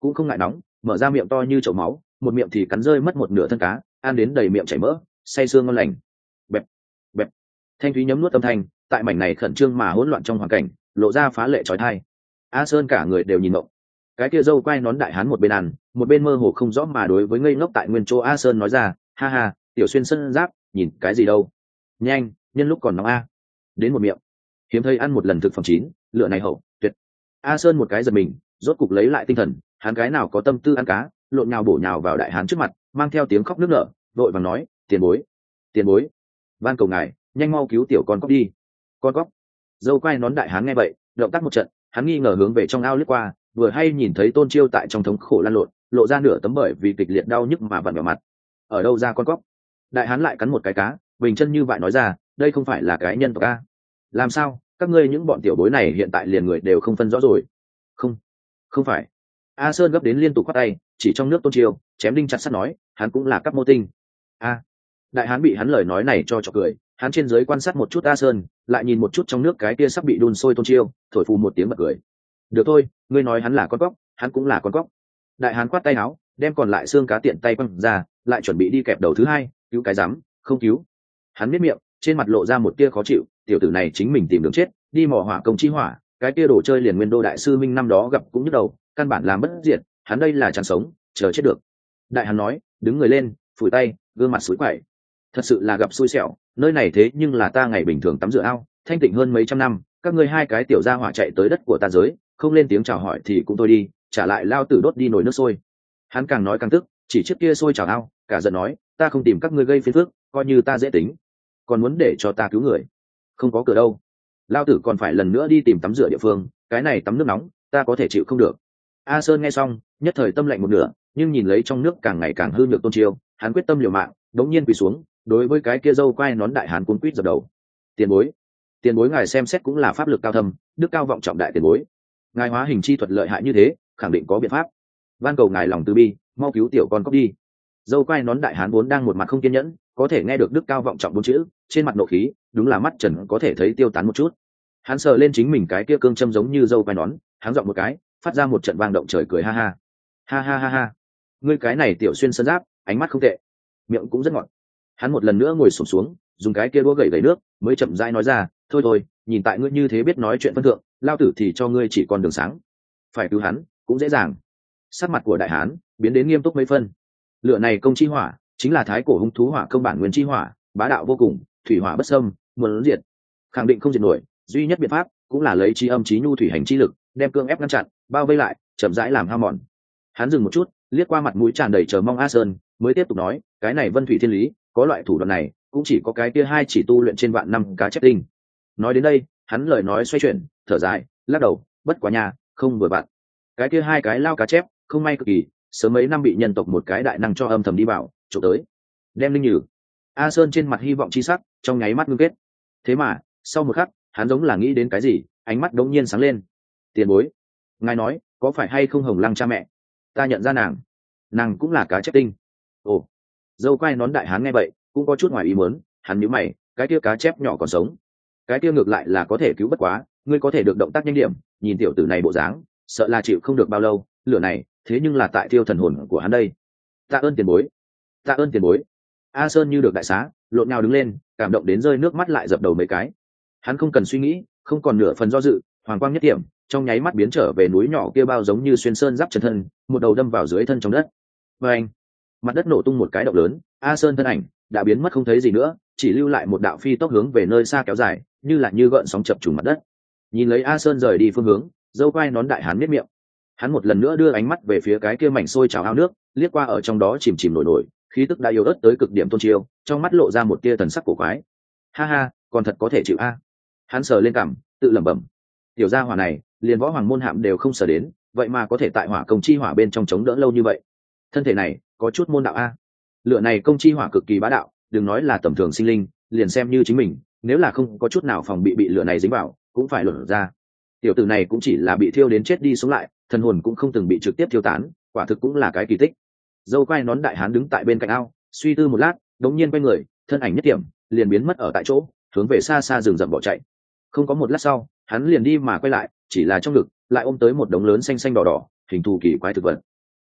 cũng không ngại nóng, mở ra miệng to như chậu máu, một miệng thì cắn rơi mất một nửa thân cá, ăn đến đầy miệng chảy mỡ, say sương ngon lành. Bẹp, bẹp. Thanh thúy nhấm nuốt âm thanh, tại mảnh này khẩn trương mà hỗn loạn trong hoàn cảnh, lộ ra phá lệ chói tai. A Sơn cả người đều nhìn mộng. Cái kia dâu quai nón đại hán một bên ăn, một bên mơ hồ không rõ mà đối với ngây ngốc tại nguyên chỗ A Sơn nói ra, ha ha, tiểu xuyên sân giáp, nhìn cái gì đâu? Nhanh, nhân lúc còn nóng a. Đến một miệng. Hiếm thấy ăn một lần thực phẩm chín, lựa này hậu, tuyệt. A Sơn một cái giật mình, rốt cục lấy lại tinh thần, hắn cái nào có tâm tư ăn cá, lộn nhào bổ nhào vào đại hán trước mặt, mang theo tiếng khóc nức nở, vội vàng nói, tiền bối, tiền bối, van cầu ngài, nhanh mau cứu tiểu con cóc đi. Con cóc. Dâu quai nón đại hán nghe vậy, động tác một trận, hắn nghi ngờ hướng về trong ao lướt qua, vừa hay nhìn thấy Tôn Chiêu tại trong thống khổ lăn lộn, lộ ra nửa tấm bởi vì kịch liệt đau nhức mà vặn vẹo mặt. Ở đâu ra con cóc? Đại hán lại cắn một cái cá, bình chân như vậy nói ra, đây không phải là cái nhân tộc a. Làm sao, các ngươi những bọn tiểu bối này hiện tại liền người đều không phân rõ rồi? Không, không phải. A Sơn gấp đến liên tục quát tay, chỉ trong nước Tôn Chiêu, chém đinh chặt sắt nói, hắn cũng là cấp mô tinh. A. Đại hán bị hắn lời nói này cho chọc cười, hắn trên dưới quan sát một chút A Sơn, lại nhìn một chút trong nước cái kia sắp bị đun sôi Tôn Chiêu, thổi phù một tiếng bật cười. Được thôi, ngươi nói hắn là con cóc, hắn cũng là con cóc. Đại hán quát tay áo, đem còn lại xương cá tiện tay quăng ra, lại chuẩn bị đi kẹp đầu thứ hai, cứu cái rắm, không cứu. Hắn biết miệng, trên mặt lộ ra một tia khó chịu, tiểu tử này chính mình tìm đường chết, đi mò hỏa công chi hỏa, cái kia đồ chơi liền nguyên đô đại sư minh năm đó gặp cũng nhức đầu, căn bản làm bất diệt, hắn đây là chẳng sống, chờ chết được. Đại hán nói, đứng người lên, phủi tay, gương mặt sủi quậy. Thật sự là gặp xui xẻo, nơi này thế nhưng là ta ngày bình thường tắm rửa ao, thanh tịnh hơn mấy trăm năm, các ngươi hai cái tiểu gia hỏa chạy tới đất của ta giới, không lên tiếng chào hỏi thì cũng thôi đi, trả lại lao tử đốt đi nồi nước sôi. Hắn càng nói càng tức, chỉ chiếc kia sôi chào ao, cả giận nói, ta không tìm các ngươi gây phiền phức, coi như ta dễ tính, còn muốn để cho ta cứu người, không có cửa đâu. Lao tử còn phải lần nữa đi tìm tắm rửa địa phương, cái này tắm nước nóng, ta có thể chịu không được. A Sơn nghe xong, nhất thời tâm lạnh một nửa, nhưng nhìn lấy trong nước càng ngày càng hư nhược Tôn Chiêu, hắn quyết tâm liều mạng, đống nhiên quỳ xuống, đối với cái kia dâu quai nón đại hán cuốn quýt dập đầu. Tiền bối, tiền bối ngài xem xét cũng là pháp lực cao thâm, đức cao vọng trọng đại tiền bối, ngài hóa hình chi thuật lợi hại như thế, khẳng định có biện pháp, van cầu ngài lòng từ bi, mau cứu tiểu con cóc đi. Dâu quai nón đại hán vốn đang một mặt không kiên nhẫn, có thể nghe được đức cao vọng trọng bốn chữ, trên mặt nộ khí đúng là mắt trần có thể thấy tiêu tán một chút. Hắn sờ lên chính mình cái kia cương châm giống như dâu quai nón, hắn giọng một cái, phát ra một trận vang động trời cười ha ha ha ha ha ha. Ngươi cái này tiểu xuyên sơn giáp, ánh mắt không tệ, miệng cũng rất ngọt. Hắn một lần nữa ngồi xổm xuống, dùng cái kia đũa gẩy gẩy nước, mới chậm rãi nói ra, thôi thôi, nhìn tại ngươi như thế biết nói chuyện phân thượng, lao tử thì cho ngươi chỉ còn đường sáng. Phải cứu hắn cũng dễ dàng. Sắc mặt của đại hán biến đến nghiêm túc mấy phân. Lửa này công chi hỏa, chính là thái cổ hung thú hỏa công bản nguyên chi hỏa, bá đạo vô cùng, thủy hỏa bất xâm, muốn diệt khẳng định không diệt nổi, duy nhất biện pháp cũng là lấy chi âm chí nhu thủy hành chi lực, đem cương ép ngăn chặn, bao vây lại, chậm rãi làm hao mòn. Hắn dừng một chút, liếc qua mặt mũi tràn đầy chờ mong A Sơn, mới tiếp tục nói, cái này Vân Thủy Thiên Lý, có loại thủ đoạn này, cũng chỉ có cái kia hai chỉ tu luyện trên vạn năm cá chép tinh. Nói đến đây, hắn lời nói xoay chuyển, thở dài, lắc đầu, bất quá nhà, không vừa vặn. Cái kia hai cái lao cá chép, không may cực kỳ, sớm mấy năm bị nhân tộc một cái đại năng cho âm thầm đi vào, trộm tới, đem linh nhử. A Sơn trên mặt hy vọng chi sắc, trong nháy mắt ngưng kết. Thế mà, sau một khắc, hắn giống là nghĩ đến cái gì, ánh mắt đống nhiên sáng lên. Tiền bối, ngài nói, có phải hay không Hồng Lăng cha mẹ? Ta nhận ra nàng, nàng cũng là cá chép tinh. Ồ, dâu quai nón đại hán nghe vậy, cũng có chút ngoài ý muốn, hắn nhíu mày, cái kia cá chép nhỏ còn sống, cái kia ngược lại là có thể cứu bất quá, ngươi có thể được động tác nhanh điểm, nhìn tiểu tử này bộ dáng, sợ là chịu không được bao lâu, lửa này, thế nhưng là tại thiêu thần hồn của hắn đây. Tạ ơn tiền bối, tạ ơn tiền bối. A Sơn như được đại xá, lộn nhào đứng lên, cảm động đến rơi nước mắt lại dập đầu mấy cái. Hắn không cần suy nghĩ, không còn nửa phần do dự, hoàng quang nhất điểm, trong nháy mắt biến trở về núi nhỏ kia bao giống như xuyên sơn giáp chân thân, một đầu đâm vào dưới thân trong đất. Và anh, mặt đất nổ tung một cái động lớn, A Sơn thân ảnh đã biến mất không thấy gì nữa, chỉ lưu lại một đạo phi tốc hướng về nơi xa kéo dài, như là như gợn sóng chập trùng mặt đất. Nhìn lấy A Sơn rời đi phương hướng, dâu quai nón đại hán miết miệng. Hắn một lần nữa đưa ánh mắt về phía cái kia mảnh sôi trào ao nước, liếc qua ở trong đó chìm chìm nổi nổi, khí tức đã yếu ớt tới cực điểm Tôn Chiêu, trong mắt lộ ra một tia thần sắc cổ quái. Ha ha, còn thật có thể chịu a. Hắn sờ lên cằm, tự lẩm bẩm. Tiểu gia hỏa này, liền võ hoàng môn hạm đều không sờ đến, vậy mà có thể tại hỏa công chi hỏa bên trong chống đỡ lâu như vậy. Thân thể này, có chút môn đạo a. Lửa này công chi hỏa cực kỳ bá đạo, đừng nói là tầm thường sinh linh, liền xem như chính mình, nếu là không có chút nào phòng bị bị lửa này dính vào, cũng phải lột ra. Tiểu tử này cũng chỉ là bị thiêu đến chết đi sống lại, thần hồn cũng không từng bị trực tiếp thiêu tán, quả thực cũng là cái kỳ tích. Dâu quai nón đại hán đứng tại bên cạnh ao, suy tư một lát, đống nhiên quay người, thân ảnh nhất điểm liền biến mất ở tại chỗ, hướng về xa xa rừng rậm bỏ chạy. Không có một lát sau, hắn liền đi mà quay lại, chỉ là trong ngực lại ôm tới một đống lớn xanh xanh đỏ đỏ, hình thù kỳ quái thực vật.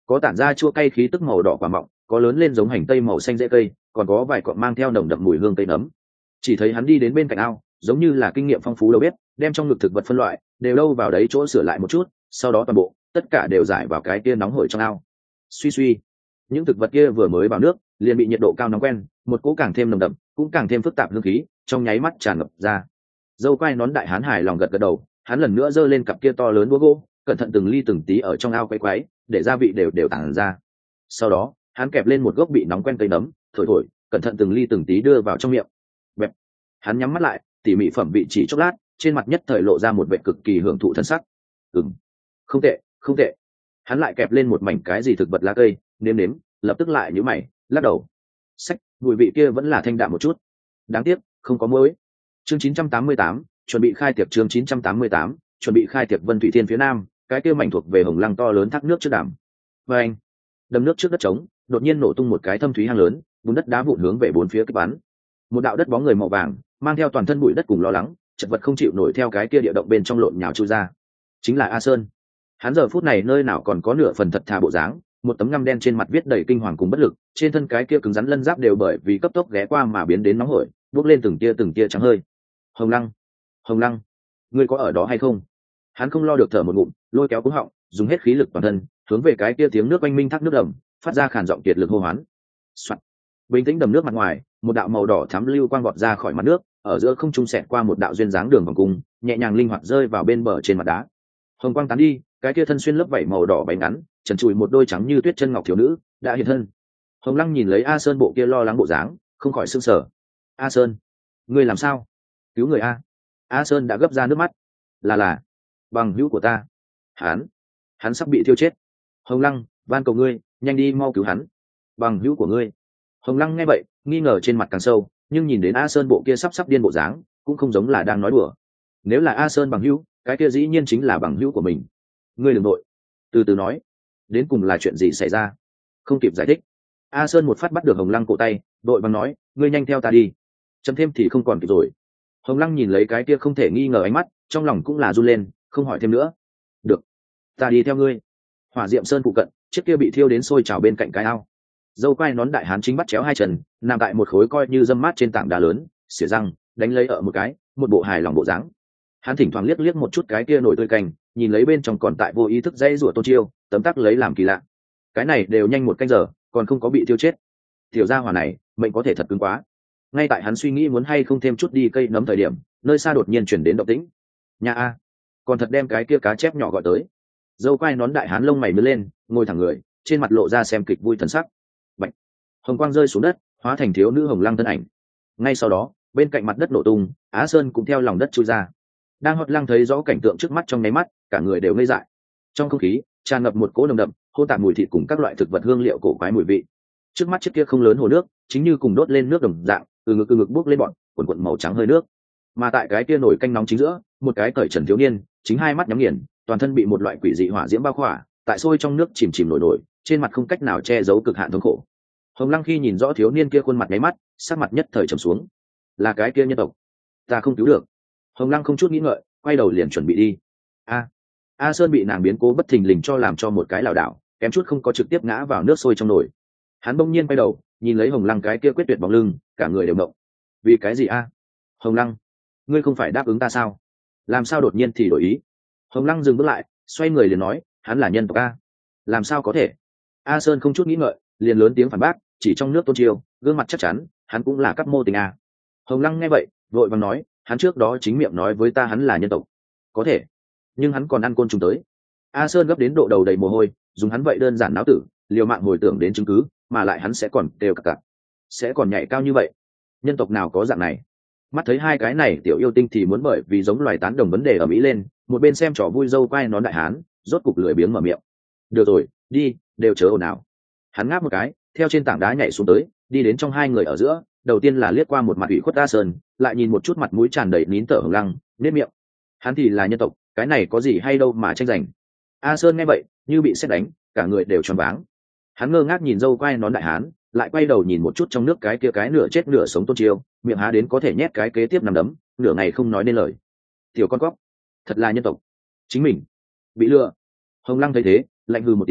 có tản ra chua cay khí tức màu đỏ quả mọng, có lớn lên giống hành tây màu xanh rễ cây, còn có vài cọng mang theo nồng đậm mùi hương cây nấm. Chỉ thấy hắn đi đến bên cạnh ao, giống như là kinh nghiệm phong phú đầu bếp, đem trong ngực thực vật phân loại đều đâu vào đấy chỗ sửa lại một chút, sau đó toàn bộ tất cả đều giải vào cái kia nóng hổi trong ao. Suy suy, những thực vật kia vừa mới vào nước liền bị nhiệt độ cao nóng quen, một cỗ càng thêm nồng đậm cũng càng thêm phức tạp hương khí trong nháy mắt tràn ngập ra. Dâu quai nón đại hán hài lòng gật gật đầu, hắn lần nữa giơ lên cặp kia to lớn búa gỗ, cẩn thận từng ly từng tí ở trong ao quay quái, để gia vị đều đều tản ra. Sau đó hắn kẹp lên một gốc bị nóng quen cây nấm, thổi thổi, cẩn thận từng ly từng tí đưa vào trong miệng. Bẹp. Hắn nhắm mắt lại, tỉ mỉ phẩm vị chỉ chốc lát, trên mặt nhất thời lộ ra một vẻ cực kỳ hưởng thụ thân sắc. Ừm, không tệ, không tệ. Hắn lại kẹp lên một mảnh cái gì thực vật lá cây, nếm nếm, lập tức lại nhíu mày, lắc đầu. Sách, mùi vị kia vẫn là thanh đạm một chút. Đáng tiếc, không có muối. Chương chín trăm tám mươi tám, chuẩn bị khai tiệc. Chương chín trăm tám mươi tám, chuẩn bị khai tiệc. Vân Thủy Thiên phía nam, cái kia mảnh thuộc về Hồng Lăng to lớn thác nước trước đàm. Và anh, đầm nước trước đất trống, đột nhiên nổ tung một cái thâm thúy hang lớn, bùn đất đá vụn hướng về bốn phía kích bắn. Một đạo đất bóng người màu vàng, mang theo toàn thân bụi đất cùng lo lắng, chật vật không chịu nổi theo cái kia địa động bên trong lộn nhào chui ra. Chính là A Sơn. Hắn giờ phút này nơi nào còn có nửa phần thật thà bộ dáng, một tấm ngăm đen trên mặt viết đầy kinh hoàng cùng bất lực, trên thân cái kia cứng rắn lân giáp đều bởi vì cấp tốc ghé qua mà biến đến nóng hổi, bốc lên từng tia từng tia trắng hơi. Hồng Lăng, Hồng Lăng, ngươi có ở đó hay không? Hắn không lo được thở một ngụm, lôi kéo cúng họng, dùng hết khí lực toàn thân, hướng về cái kia tiếng nước oanh minh thác nước đầm, phát ra khàn giọng kiệt lực hô hoán. Soạn. Bình tĩnh đầm nước mặt ngoài, một đạo màu đỏ thắm lưu quang vọt ra khỏi mặt nước, ở giữa không trung xẹt qua một đạo duyên dáng đường vòng cung, nhẹ nhàng linh hoạt rơi vào bên bờ trên mặt đá. Hồng quang tán đi, cái kia thân xuyên lớp vảy màu đỏ váy ngắn, trần trụi một đôi trắng như tuyết chân ngọc thiếu nữ đã hiện thân. Hồng Lăng nhìn lấy A Sơn bộ kia lo lắng bộ dáng, không khỏi sửng sở. A Sơn, ngươi làm sao? Cứu người a! A Sơn đã gấp ra nước mắt. Là là, bằng hữu của ta. Hắn, hắn sắp bị thiêu chết. Hồng Lăng, van cầu ngươi, nhanh đi mau cứu hắn. Bằng hữu của ngươi. Hồng Lăng nghe vậy, nghi ngờ trên mặt càng sâu, nhưng nhìn đến A Sơn bộ kia sắp sắp điên bộ dáng, cũng không giống là đang nói đùa. Nếu là A Sơn bằng hữu, cái kia dĩ nhiên chính là bằng hữu của mình. Ngươi đừng nội, từ từ nói, đến cùng là chuyện gì xảy ra? Không kịp giải thích, A Sơn một phát bắt được Hồng Lăng cổ tay, đội bằng nói, ngươi nhanh theo ta đi. Chấm thêm thì không còn kịp rồi. Hồng Lăng nhìn lấy cái kia không thể nghi ngờ ánh mắt, trong lòng cũng là run lên, không hỏi thêm nữa. Được, ta đi theo ngươi. Hỏa Diệm Sơn phụ cận, chiếc kia bị thiêu đến sôi trào bên cạnh cái ao. Dâu quai nón đại hán chính bắt chéo hai chân, nằm tại một khối coi như dâm mát trên tảng đá lớn, xỉa răng, đánh lấy ở một cái, một bộ hài lòng bộ dáng. Hắn thỉnh thoảng liếc liếc một chút cái kia nổi tươi canh, nhìn lấy bên trong còn tại vô ý thức dây rủa Tôn Chiêu, tấm tắc lấy làm kỳ lạ. Cái này đều nhanh một canh giờ, còn không có bị tiêu chết. Tiểu gia hỏa này, mệnh có thể thật cứng quá. Ngay tại hắn suy nghĩ muốn hay không thêm chút đi cây nấm thời điểm, nơi xa đột nhiên chuyển đến động tĩnh. Nhà a, còn thật đem cái kia cá chép nhỏ gọi tới. Dâu quai nón đại hán lông mày mới lên, ngồi thẳng người, trên mặt lộ ra xem kịch vui thần sắc. Bạch. Hồng quang rơi xuống đất, hóa thành thiếu nữ Hồng Lăng thân ảnh. Ngay sau đó, bên cạnh mặt đất nổ tung, Á Sơn cũng theo lòng đất chui ra. Đang Hót Lăng thấy rõ cảnh tượng trước mắt trong nháy mắt, cả người đều ngây dại. Trong không khí tràn ngập một cỗ nồng đậm, hỗn tạp mùi thịt cùng các loại thực vật hương liệu cổ quái mùi vị. Trước mắt chiếc kia không lớn hồ nước, chính như cùng đốt lên nước đồng dạng, từ ngực từ ngực bốc lên bọn, cuộn cuộn màu trắng hơi nước. Mà tại cái kia nổi canh nóng chính giữa, một cái cởi trần thiếu niên, chính hai mắt nhắm nghiền, toàn thân bị một loại quỷ dị hỏa diễm bao khỏa, tại sôi trong nước chìm chìm nổi nổi, trên mặt không cách nào che giấu cực hạn thống khổ. Hồng Lăng khi nhìn rõ thiếu niên kia khuôn mặt nháy mắt, sắc mặt nhất thời trầm xuống. Là cái kia nhân tộc, ta không cứu được. Hồng Lăng không chút nghĩ ngợi, quay đầu liền chuẩn bị đi. A, A Sơn bị nàng biến cố bất thình lình cho làm cho một cái lảo đảo, kém chút không có trực tiếp ngã vào nước sôi trong nồi. Hắn bỗng nhiên quay đầu, nhìn lấy Hồng Lăng cái kia quyết tuyệt bóng lưng, cả người đều ngộng. Vì cái gì a? Hồng Lăng, ngươi không phải đáp ứng ta sao? Làm sao đột nhiên thì đổi ý? Hồng Lăng dừng bước lại, xoay người liền nói, hắn là nhân tộc a. Làm sao có thể? A Sơn không chút nghĩ ngợi, liền lớn tiếng phản bác, chỉ trong nước Tôn Chiêu, gương mặt chắc chắn, hắn cũng là cấp mô tình a. Hồng Lăng nghe vậy, vội vàng nói, hắn trước đó chính miệng nói với ta hắn là nhân tộc. Có thể, nhưng hắn còn ăn côn trùng tới. A Sơn gấp đến độ đầu đầy mồ hôi, dùng hắn vậy đơn giản náo tử, liều mạng hồi tưởng đến chứng cứ, mà lại hắn sẽ còn đều cặc cặc, sẽ còn nhảy cao như vậy. Nhân tộc nào có dạng này? Mắt thấy hai cái này tiểu yêu tinh thì muốn bởi vì giống loài tán đồng vấn đề ở mỹ lên, một bên xem trò vui dâu quai nón đại hán, rốt cục lười biếng mở miệng. Được rồi, đi, đều chớ ồn ào. Hắn ngáp một cái, theo trên tảng đá nhảy xuống tới, đi đến trong hai người ở giữa, đầu tiên là liếc qua một mặt ủy khuất A Sơn, lại nhìn một chút mặt mũi tràn đầy nín thở Hồng Lăng, nếp miệng. Hắn thì là nhân tộc, cái này có gì hay đâu mà tranh giành. A Sơn nghe vậy, như bị sét đánh, cả người đều tròn váng. Hắn ngơ ngác nhìn dâu quai nón đại hán, lại quay đầu nhìn một chút trong nước cái kia cái nửa chết nửa sống Tôn Chiêu, miệng há đến có thể nhét cái kế tiếp nằm đấm, nửa ngày không nói nên lời. Tiểu con cóc, thật là nhân tộc. Chính mình bị lừa. Hồng Lăng thấy thế, lạnh hừ một tiếng,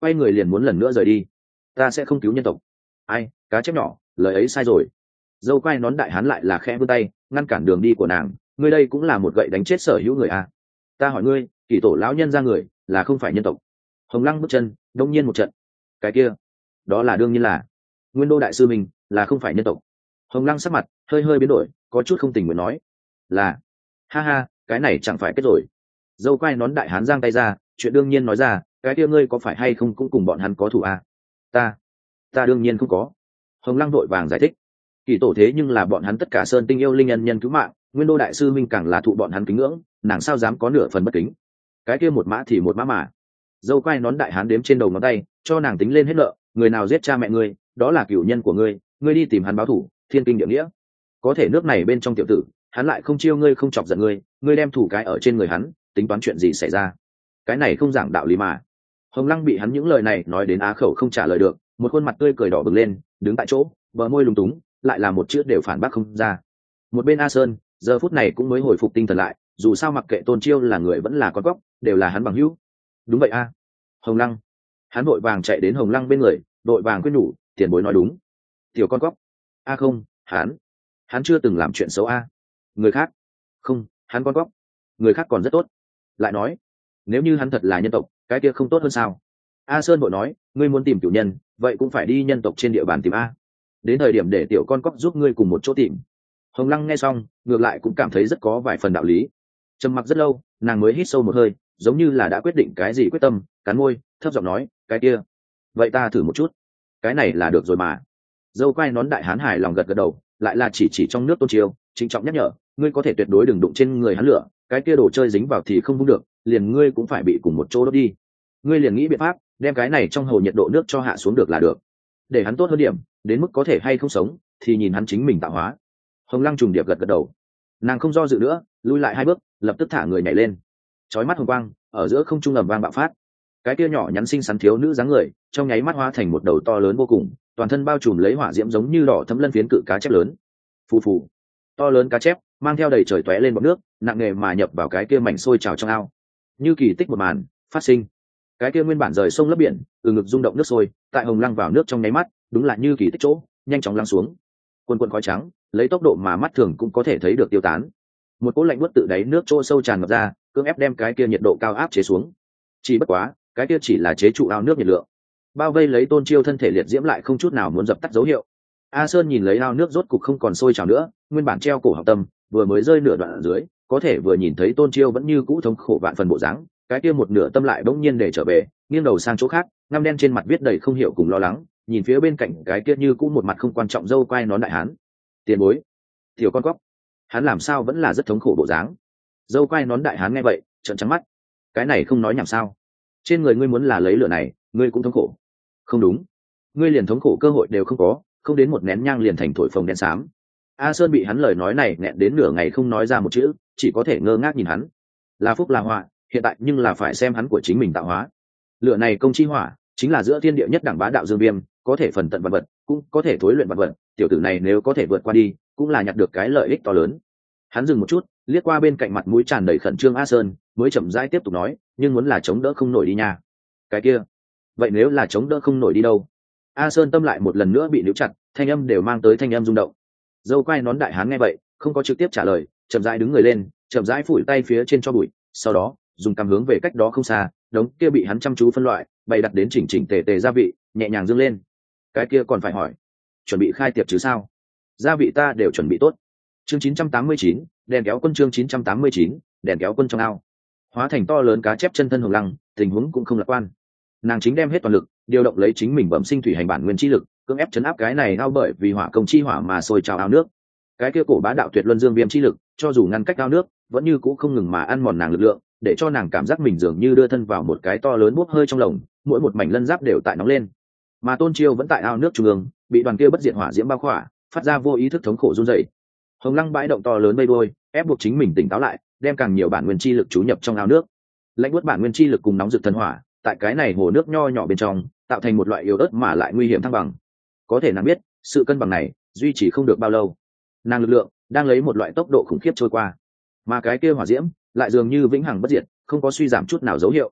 quay người liền muốn lần nữa rời đi. Ta sẽ không cứu nhân tộc. Ai, cá chép nhỏ, lời ấy sai rồi. Dâu quai nón đại hán lại là khẽ vươn tay ngăn cản đường đi của nàng. Ngươi đây cũng là một gậy đánh chết sở hữu người à? Ta hỏi ngươi, kỷ tổ lão nhân ra người là không phải nhân tộc? Hồng Lăng bước chân đông nhiên một trận. Cái kia, đó là đương nhiên là Nguyên Đô đại sư mình là không phải nhân tộc. Hồng Lăng sắc mặt hơi hơi biến đổi, có chút không tình nguyện nói là ha ha, cái này chẳng phải kết rồi. Dâu quai nón đại hán giang tay ra, chuyện đương nhiên nói ra, cái kia ngươi có phải hay không cũng cùng bọn hắn có thủ à? Ta, ta đương nhiên không có. Hồng Lăng vội vàng giải thích, kỷ tổ thế nhưng là bọn hắn tất cả sơn tinh yêu linh nhân nhân cứu mạng, Nguyên Đô đại sư minh càng là thụ bọn hắn kính ngưỡng, nàng sao dám có nửa phần bất kính? Cái kia một mã thì một mã mà. Dâu quai nón đại hán đếm trên đầu ngón tay, cho nàng tính lên hết nợ, người nào giết cha mẹ ngươi, đó là cửu nhân của ngươi, ngươi đi tìm hắn báo thủ, thiên kinh địa nghĩa. Có thể nước này bên trong tiểu tử, hắn lại không chiêu ngươi không chọc giận ngươi, ngươi đem thủ cái ở trên người hắn, tính toán chuyện gì xảy ra? Cái này không giảng đạo lý mà. Hồng Lăng bị hắn những lời này nói đến á khẩu không trả lời được, một khuôn mặt tươi cười đỏ bừng lên, đứng tại chỗ, bờ môi lúng túng, lại là một chữ đều phản bác không ra. Một bên A Sơn, giờ phút này cũng mới hồi phục tinh thần lại, dù sao mặc kệ Tôn Chiêu là người vẫn là con góc, đều là hắn bằng hữu. Đúng vậy a. Hồng Lăng. Hắn vội vàng chạy đến Hồng Lăng bên người, vội vàng khuyên nhủ, tiền bối nói đúng. Tiểu con góc. A không, hắn, hắn chưa từng làm chuyện xấu a. Người khác. Không, hắn con góc. Người khác còn rất tốt. Lại nói, nếu như hắn thật là nhân tộc, cái kia không tốt hơn sao? A Sơn vội nói, ngươi muốn tìm tiểu nhân, vậy cũng phải đi nhân tộc trên địa bàn tìm a. Đến thời điểm để tiểu con cóc giúp ngươi cùng một chỗ tìm. Hồng Lăng nghe xong, ngược lại cũng cảm thấy rất có vài phần đạo lý. Trầm mặc rất lâu, nàng mới hít sâu một hơi, giống như là đã quyết định cái gì quyết tâm, cắn môi, thấp giọng nói, cái kia, vậy ta thử một chút. Cái này là được rồi mà. Dâu quai nón đại hán hài lòng gật gật đầu, lại là chỉ chỉ trong nước Tôn Chiêu, trịnh trọng nhắc nhở, ngươi có thể tuyệt đối đừng đụng trên người hắn lửa, cái kia đồ chơi dính vào thì không vung được, liền ngươi cũng phải bị cùng một chỗ đốt đi. Ngươi liền nghĩ biện pháp, đem cái này trong hồ nhiệt độ nước cho hạ xuống được là được. Để hắn tốt hơn điểm, đến mức có thể hay không sống, thì nhìn hắn chính mình tạo hóa. Hồng Lăng trùng điệp gật gật đầu, nàng không do dự nữa, lui lại hai bước, lập tức thả người nhảy lên. Chói mắt hồng quang ở giữa không trung ầm vang bạo phát, cái kia nhỏ nhắn xinh xắn thiếu nữ dáng người trong nháy mắt hóa thành một đầu to lớn vô cùng, toàn thân bao trùm lấy hỏa diễm giống như đỏ thấm lân phiến cự cá chép lớn. Phù phù, to lớn cá chép mang theo đầy trời tóe lên bọt nước, nặng nề mà nhập vào cái kia mảnh sôi trào trong ao. Như kỳ tích một màn phát sinh, cái kia nguyên bản rời sông lấp biển, từ ngực rung động nước sôi, tại Hồng Lăng vào nước trong nháy mắt, đúng là như kỳ tích chỗ, nhanh chóng lắng xuống. Quần quần khói trắng lấy tốc độ mà mắt thường cũng có thể thấy được tiêu tán. Một cỗ lạnh buốt tự đáy nước chỗ sâu tràn ngập ra, cưỡng ép đem cái kia nhiệt độ cao áp chế xuống. Chỉ bất quá, cái kia chỉ là chế trụ ao nước nhiệt lượng, bao vây lấy Tôn Chiêu thân thể liệt diễm lại không chút nào muốn dập tắt dấu hiệu. A Sơn nhìn lấy ao nước rốt cục không còn sôi trào nữa, nguyên bản treo cổ học tâm vừa mới rơi nửa đoạn ở dưới, có thể vừa nhìn thấy Tôn Chiêu vẫn như cũ thống khổ vạn phần bộ dáng, cái kia một nửa tâm lại bỗng nhiên để trở về, nghiêng đầu sang chỗ khác, ngăm đen trên mặt viết đầy không hiểu cùng lo lắng, nhìn phía bên cạnh cái kia như cũ một mặt không quan trọng dâu quai nón đại hán. Tiền bối, tiểu con cóc, hắn làm sao vẫn là rất thống khổ bộ dáng. Dâu quai nón đại hán nghe vậy trợn trắng mắt, cái này không nói nhảm sao? Trên người ngươi muốn là lấy lửa này, ngươi cũng thống khổ. Không đúng, ngươi liền thống khổ cơ hội đều không có, không đến một nén nhang liền thành thổi phồng đen xám. A Sơn bị hắn lời nói này nghẹn đến nửa ngày không nói ra một chữ, chỉ có thể ngơ ngác nhìn hắn. Là phúc là họa, hiện tại nhưng là phải xem hắn của chính mình tạo hóa. Lửa này công chi hỏa, chính là giữa thiên địa nhất đẳng bá đạo dương viêm, có thể phần tận vật vật, cũng có thể thối luyện vật vật. Tiểu tử này nếu có thể vượt qua đi, cũng là nhặt được cái lợi ích to lớn. Hắn dừng một chút, liếc qua bên cạnh mặt mũi tràn đầy khẩn trương A Sơn, mới chậm rãi tiếp tục nói, nhưng muốn là chống đỡ không nổi đi nha. Cái kia, vậy nếu là chống đỡ không nổi đi đâu? A Sơn tâm lại một lần nữa bị níu chặt, thanh âm đều mang tới thanh âm rung động. Dâu quai nón đại hán nghe vậy, không có trực tiếp trả lời, chậm rãi đứng người lên, chậm rãi phủi tay phía trên cho bụi, sau đó dùng cằm hướng về cách đó không xa, đống kia bị hắn chăm chú phân loại, bày đặt đến chỉnh chỉnh tề tề gia vị, nhẹ nhàng dương lên. Cái kia còn phải hỏi, chuẩn bị khai tiệc chứ sao? Gia vị ta đều chuẩn bị tốt. Chương chín trăm tám mươi chín, đèn kéo quân chương chín trăm tám mươi chín, đèn kéo quân trong ao. Hóa thành to lớn cá chép chân thân Hồng Lăng, tình huống cũng không lạc quan. Nàng chính đem hết toàn lực, điều động lấy chính mình bẩm sinh thủy hành bản nguyên chi lực, cưỡng ép chấn áp cái này ao bởi vì hỏa công chi hỏa mà sôi trào ao nước. Cái kia cổ bá đạo tuyệt luân dương viêm chi lực, cho dù ngăn cách ao nước, vẫn như cũ không ngừng mà ăn mòn nàng lực lượng, để cho nàng cảm giác mình dường như đưa thân vào một cái to lớn bốc hơi trong lồng, mỗi một mảnh lân giáp đều tại nóng lên. Mà Tôn Chiêu vẫn tại ao nước trung ương, bị đoàn kia bất diệt hỏa diễm bao khỏa, phát ra vô ý thức thống khổ run rẩy. Hồng Lăng bãi động to lớn bay đôi, ép buộc chính mình tỉnh táo lại, đem càng nhiều bản nguyên chi lực chú nhập trong ao nước. Lãnh buốt bản nguyên chi lực cùng nóng rực thần hỏa, tại cái này hồ nước nho nhỏ bên trong, tạo thành một loại yếu ớt mà lại nguy hiểm thăng bằng. Có thể nàng biết, sự cân bằng này duy trì không được bao lâu. Nàng lực lượng đang lấy một loại tốc độ khủng khiếp trôi qua, mà cái kia hỏa diễm lại dường như vĩnh hằng bất diệt, không có suy giảm chút nào dấu hiệu.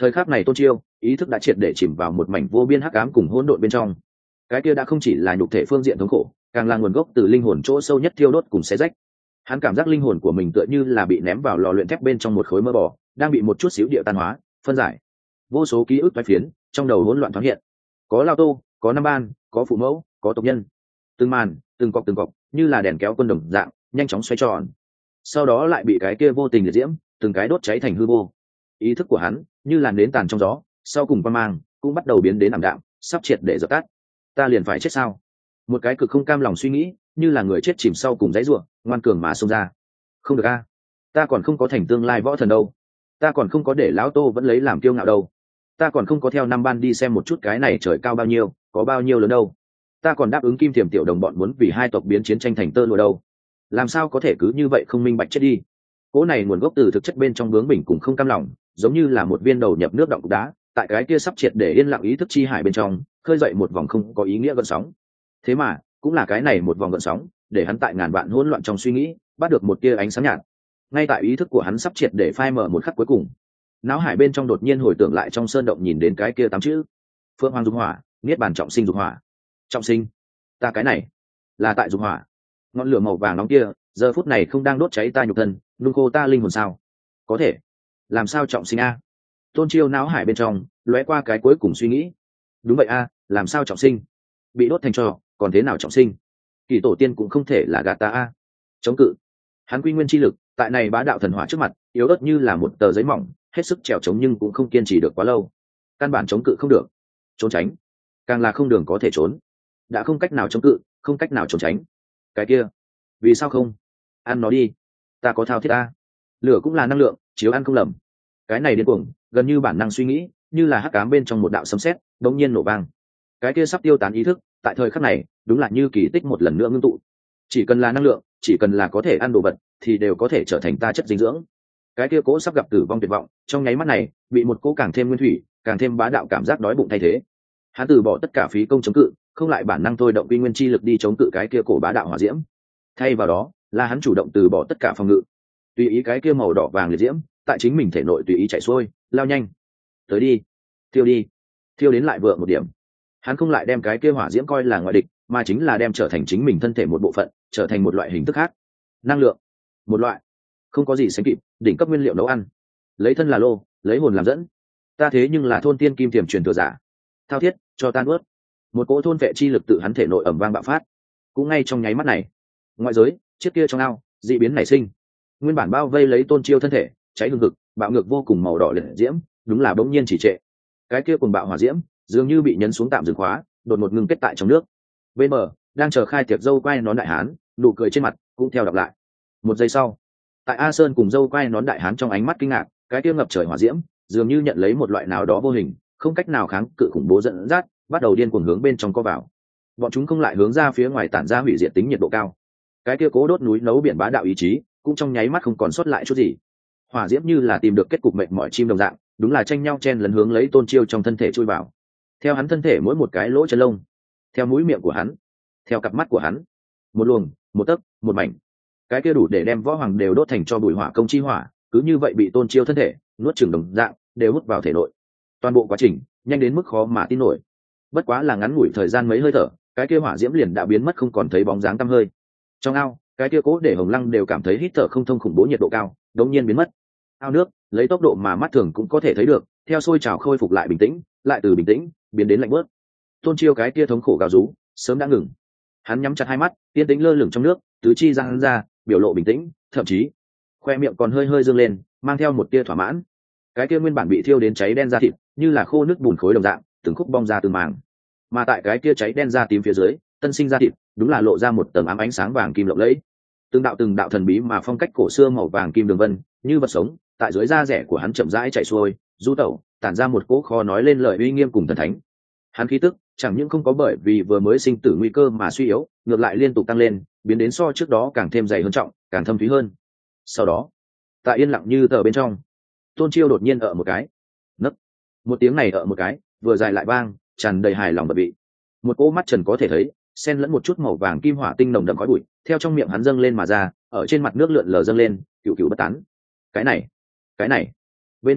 Thời khắc này Tôn Chiêu ý thức đã triệt để chìm vào một mảnh vô biên hắc ám cùng hỗn độn bên trong. Cái kia đã không chỉ là nhục thể phương diện thống khổ, càng là nguồn gốc từ linh hồn chỗ sâu nhất thiêu đốt cùng xé rách. Hắn cảm giác linh hồn của mình tựa như là bị ném vào lò luyện thép bên trong một khối mỡ bò, đang bị một chút xíu địa tan hóa, phân giải. Vô số ký ức toái phiến trong đầu hỗn loạn thoáng hiện. Có Lao Tô, có Nam Ban, có phụ mẫu, có tộc nhân. Từng màn, từng cọc từng cọc, như là đèn kéo quân đồng dạng, nhanh chóng xoay tròn. Sau đó lại bị cái kia vô tình liệt diễm, từng cái đốt cháy thành hư vô. Ý thức của hắn như là nến tàn trong gió, sau cùng quan mang cũng bắt đầu biến đến ảm đạm, sắp triệt để dập tắt. Ta liền phải chết sao? Một cái cực không cam lòng suy nghĩ, như là người chết chìm sau cùng dãy ruộng, ngoan cường mà xông ra. Không được a, ta còn không có thành tương lai võ thần đâu, ta còn không có để lão Tô vẫn lấy làm kiêu ngạo đâu, ta còn không có theo năm ban đi xem một chút cái này trời cao bao nhiêu, có bao nhiêu lớn đâu, ta còn đáp ứng kim thiềm tiểu đồng bọn muốn vì hai tộc biến chiến tranh thành tơ lụa đâu, làm sao có thể cứ như vậy không minh bạch chết đi. Cỗ này nguồn gốc từ thực chất bên trong bướng bỉnh cùng không cam lòng, giống như là một viên đầu nhập nước động cục đá, tại cái kia sắp triệt để yên lặng ý thức chi hải bên trong khơi dậy một vòng không có ý nghĩa gợn sóng. Thế mà cũng là cái này một vòng gợn sóng để hắn tại ngàn vạn hỗn loạn trong suy nghĩ bắt được một tia ánh sáng nhạt. Ngay tại ý thức của hắn sắp triệt để phai mở một khắc cuối cùng, não hải bên trong đột nhiên hồi tưởng lại trong sơn động nhìn đến cái kia tám chữ: Phượng Hoàng dục hỏa, niết bàn trọng sinh dục hỏa. Trọng sinh? Ta cái này là tại dục hỏa. Ngọn lửa màu vàng nóng kia giờ phút này không đang đốt cháy ta nhục thân, nung khô ta linh hồn sao? Có thể làm sao trọng sinh a? Tôn Chiêu não hải bên trong lóe qua cái cuối cùng suy nghĩ. Đúng vậy a, làm sao trọng sinh? Bị đốt thành tro còn thế nào trọng sinh? Kỳ tổ tiên cũng không thể là gạt ta a. Chống cự. Hắn quy nguyên chi lực tại này bá đạo thần hỏa trước mặt yếu ớt như là một tờ giấy mỏng, hết sức trèo chống nhưng cũng không kiên trì được quá lâu. Căn bản chống cự không được, trốn tránh càng là không đường có thể trốn. Đã không cách nào chống cự, không cách nào trốn tránh, cái kia vì sao không ăn nó đi? Ta có thao thiết a. Lửa cũng là năng lượng, chiếu ăn không lầm. Cái này điên cuồng gần như bản năng suy nghĩ, như là hắc ám bên trong một đạo sấm sét đống nhiên nổ vang. Cái kia sắp tiêu tán ý thức tại thời khắc này đúng là như kỳ tích một lần nữa ngưng tụ. Chỉ cần là năng lượng, chỉ cần là có thể ăn đồ vật thì đều có thể trở thành ta chất dinh dưỡng. Cái kia cố sắp gặp tử vong tuyệt vọng trong nháy mắt này bị một cố càng thêm nguyên thủy, càng thêm bá đạo cảm giác đói bụng thay thế. Hắn từ bỏ tất cả phí công chống cự, không lại bản năng thôi động quy nguyên chi lực đi chống cự cái kia cổ bá đạo hỏa diễm. Thay vào đó là hắn chủ động từ bỏ tất cả phòng ngự, tùy ý cái kia màu đỏ vàng liệt diễm tại chính mình thể nội tùy ý chạy xuôi, lao nhanh tới đi, thiêu đi, thiêu đến lại vượng một điểm. Hắn không lại đem cái kia hỏa diễm coi là ngoại địch, mà chính là đem trở thành chính mình thân thể một bộ phận, trở thành một loại hình thức khác, năng lượng, một loại không có gì sánh kịp đỉnh cấp nguyên liệu nấu ăn. Lấy thân là lô, lấy hồn làm dẫn. Ta thế nhưng là thôn tiên kim tiềm truyền thừa giả. Thao thiết cho tan ướt. Một cỗ thôn vệ chi lực tự hắn thể nội ẩm vang bạo phát. Cũng ngay trong nháy mắt này, ngoại giới chiếc kia trong ao dị biến nảy sinh. Nguyên bản bao vây lấy Tôn Chiêu thân thể cháy hừng hực, bạo ngược vô cùng màu đỏ liệt diễm đúng là bỗng nhiên chỉ trệ. Cái kia cùng bạo hỏa diễm dường như bị nhấn xuống tạm dừng khóa, đột ngột ngưng kết tại trong nước. Bên bờ đang chờ khai tiệc dâu quai nón đại hán, nụ cười trên mặt cũng theo đọc lại. Một giây sau, tại A Sơn cùng dâu quai nón đại hán trong ánh mắt kinh ngạc, cái kia ngập trời hỏa diễm dường như nhận lấy một loại nào đó vô hình, không cách nào kháng cự khủng bố dẫn dắt, bắt đầu điên cuồng hướng bên trong co vào. Bọn chúng không lại hướng ra phía ngoài tản ra hủy diệt tính nhiệt độ cao. Cái kia cố đốt núi nấu biển bá đạo ý chí cũng trong nháy mắt không còn sót lại chút gì. Hỏa diễm như là tìm được kết cục mệnh mọi chim đồng dạng, đúng là tranh nhau chen lấn hướng lấy Tôn Chiêu trong thân thể chui vào. Theo hắn thân thể mỗi một cái lỗ chân lông, theo mũi miệng của hắn, theo cặp mắt của hắn, một luồng, một tấc, một mảnh. Cái kia đủ để đem võ hoàng đều đốt thành cho bụi hỏa công chi hỏa, cứ như vậy bị Tôn Chiêu thân thể nuốt chửng đồng dạng, đều hút vào thể nội. Toàn bộ quá trình nhanh đến mức khó mà tin nổi. Bất quá là ngắn ngủi thời gian mấy hơi thở, cái kia hỏa diễm liền đã biến mất không còn thấy bóng dáng tăm hơi. Trong ao, cái kia cố để Hồng Lăng đều cảm thấy hít thở không thông khủng bố nhiệt độ cao, đống nhiên biến mất. Ao nước lấy tốc độ mà mắt thường cũng có thể thấy được, theo sôi trào khôi phục lại bình tĩnh, lại từ bình tĩnh biến đến lạnh bớt. Tôn Chiêu cái kia thống khổ gào rú sớm đã ngừng. Hắn nhắm chặt hai mắt, yên tĩnh lơ lửng trong nước, tứ chi giang ra, biểu lộ bình tĩnh, thậm chí khoe miệng còn hơi hơi dương lên, mang theo một tia thỏa mãn. Cái kia nguyên bản bị thiêu đến cháy đen da thịt, như là khô nước bùn khối đồng dạng, từng khúc bong ra từng màng. Mà tại cái kia cháy đen da tím phía dưới, tân sinh da thịt, đúng là lộ ra một tầng ám ánh sáng vàng kim lộng lẫy. Từng đạo từng đạo thần bí mà phong cách cổ xưa màu vàng kim đường vân, như vật sống, tại dưới da rẻ của hắn chậm rãi chạy xuôi, du tẩu, tản ra một cỗ khó nói lên lời uy nghiêm cùng thần thánh. Hắn khí tức chẳng những không có bởi vì vừa mới sinh tử nguy cơ mà suy yếu, ngược lại liên tục tăng lên, biến đến so trước đó càng thêm dày hơn trọng, càng thâm thúy hơn. Sau đó, tại yên lặng như tờ bên trong, Tôn Chiêu đột nhiên ở một cái, nấc, một tiếng này ở một cái, vừa dài lại vang, tràn đầy hài lòng bật vị. Một cỗ mắt trần có thể thấy, xen lẫn một chút màu vàng kim hỏa tinh nồng đậm khói bụi, theo trong miệng hắn dâng lên mà ra, ở trên mặt nước lượn lờ dâng lên, cựu cựu bất tán. Cái này, cái này. Bên bờ,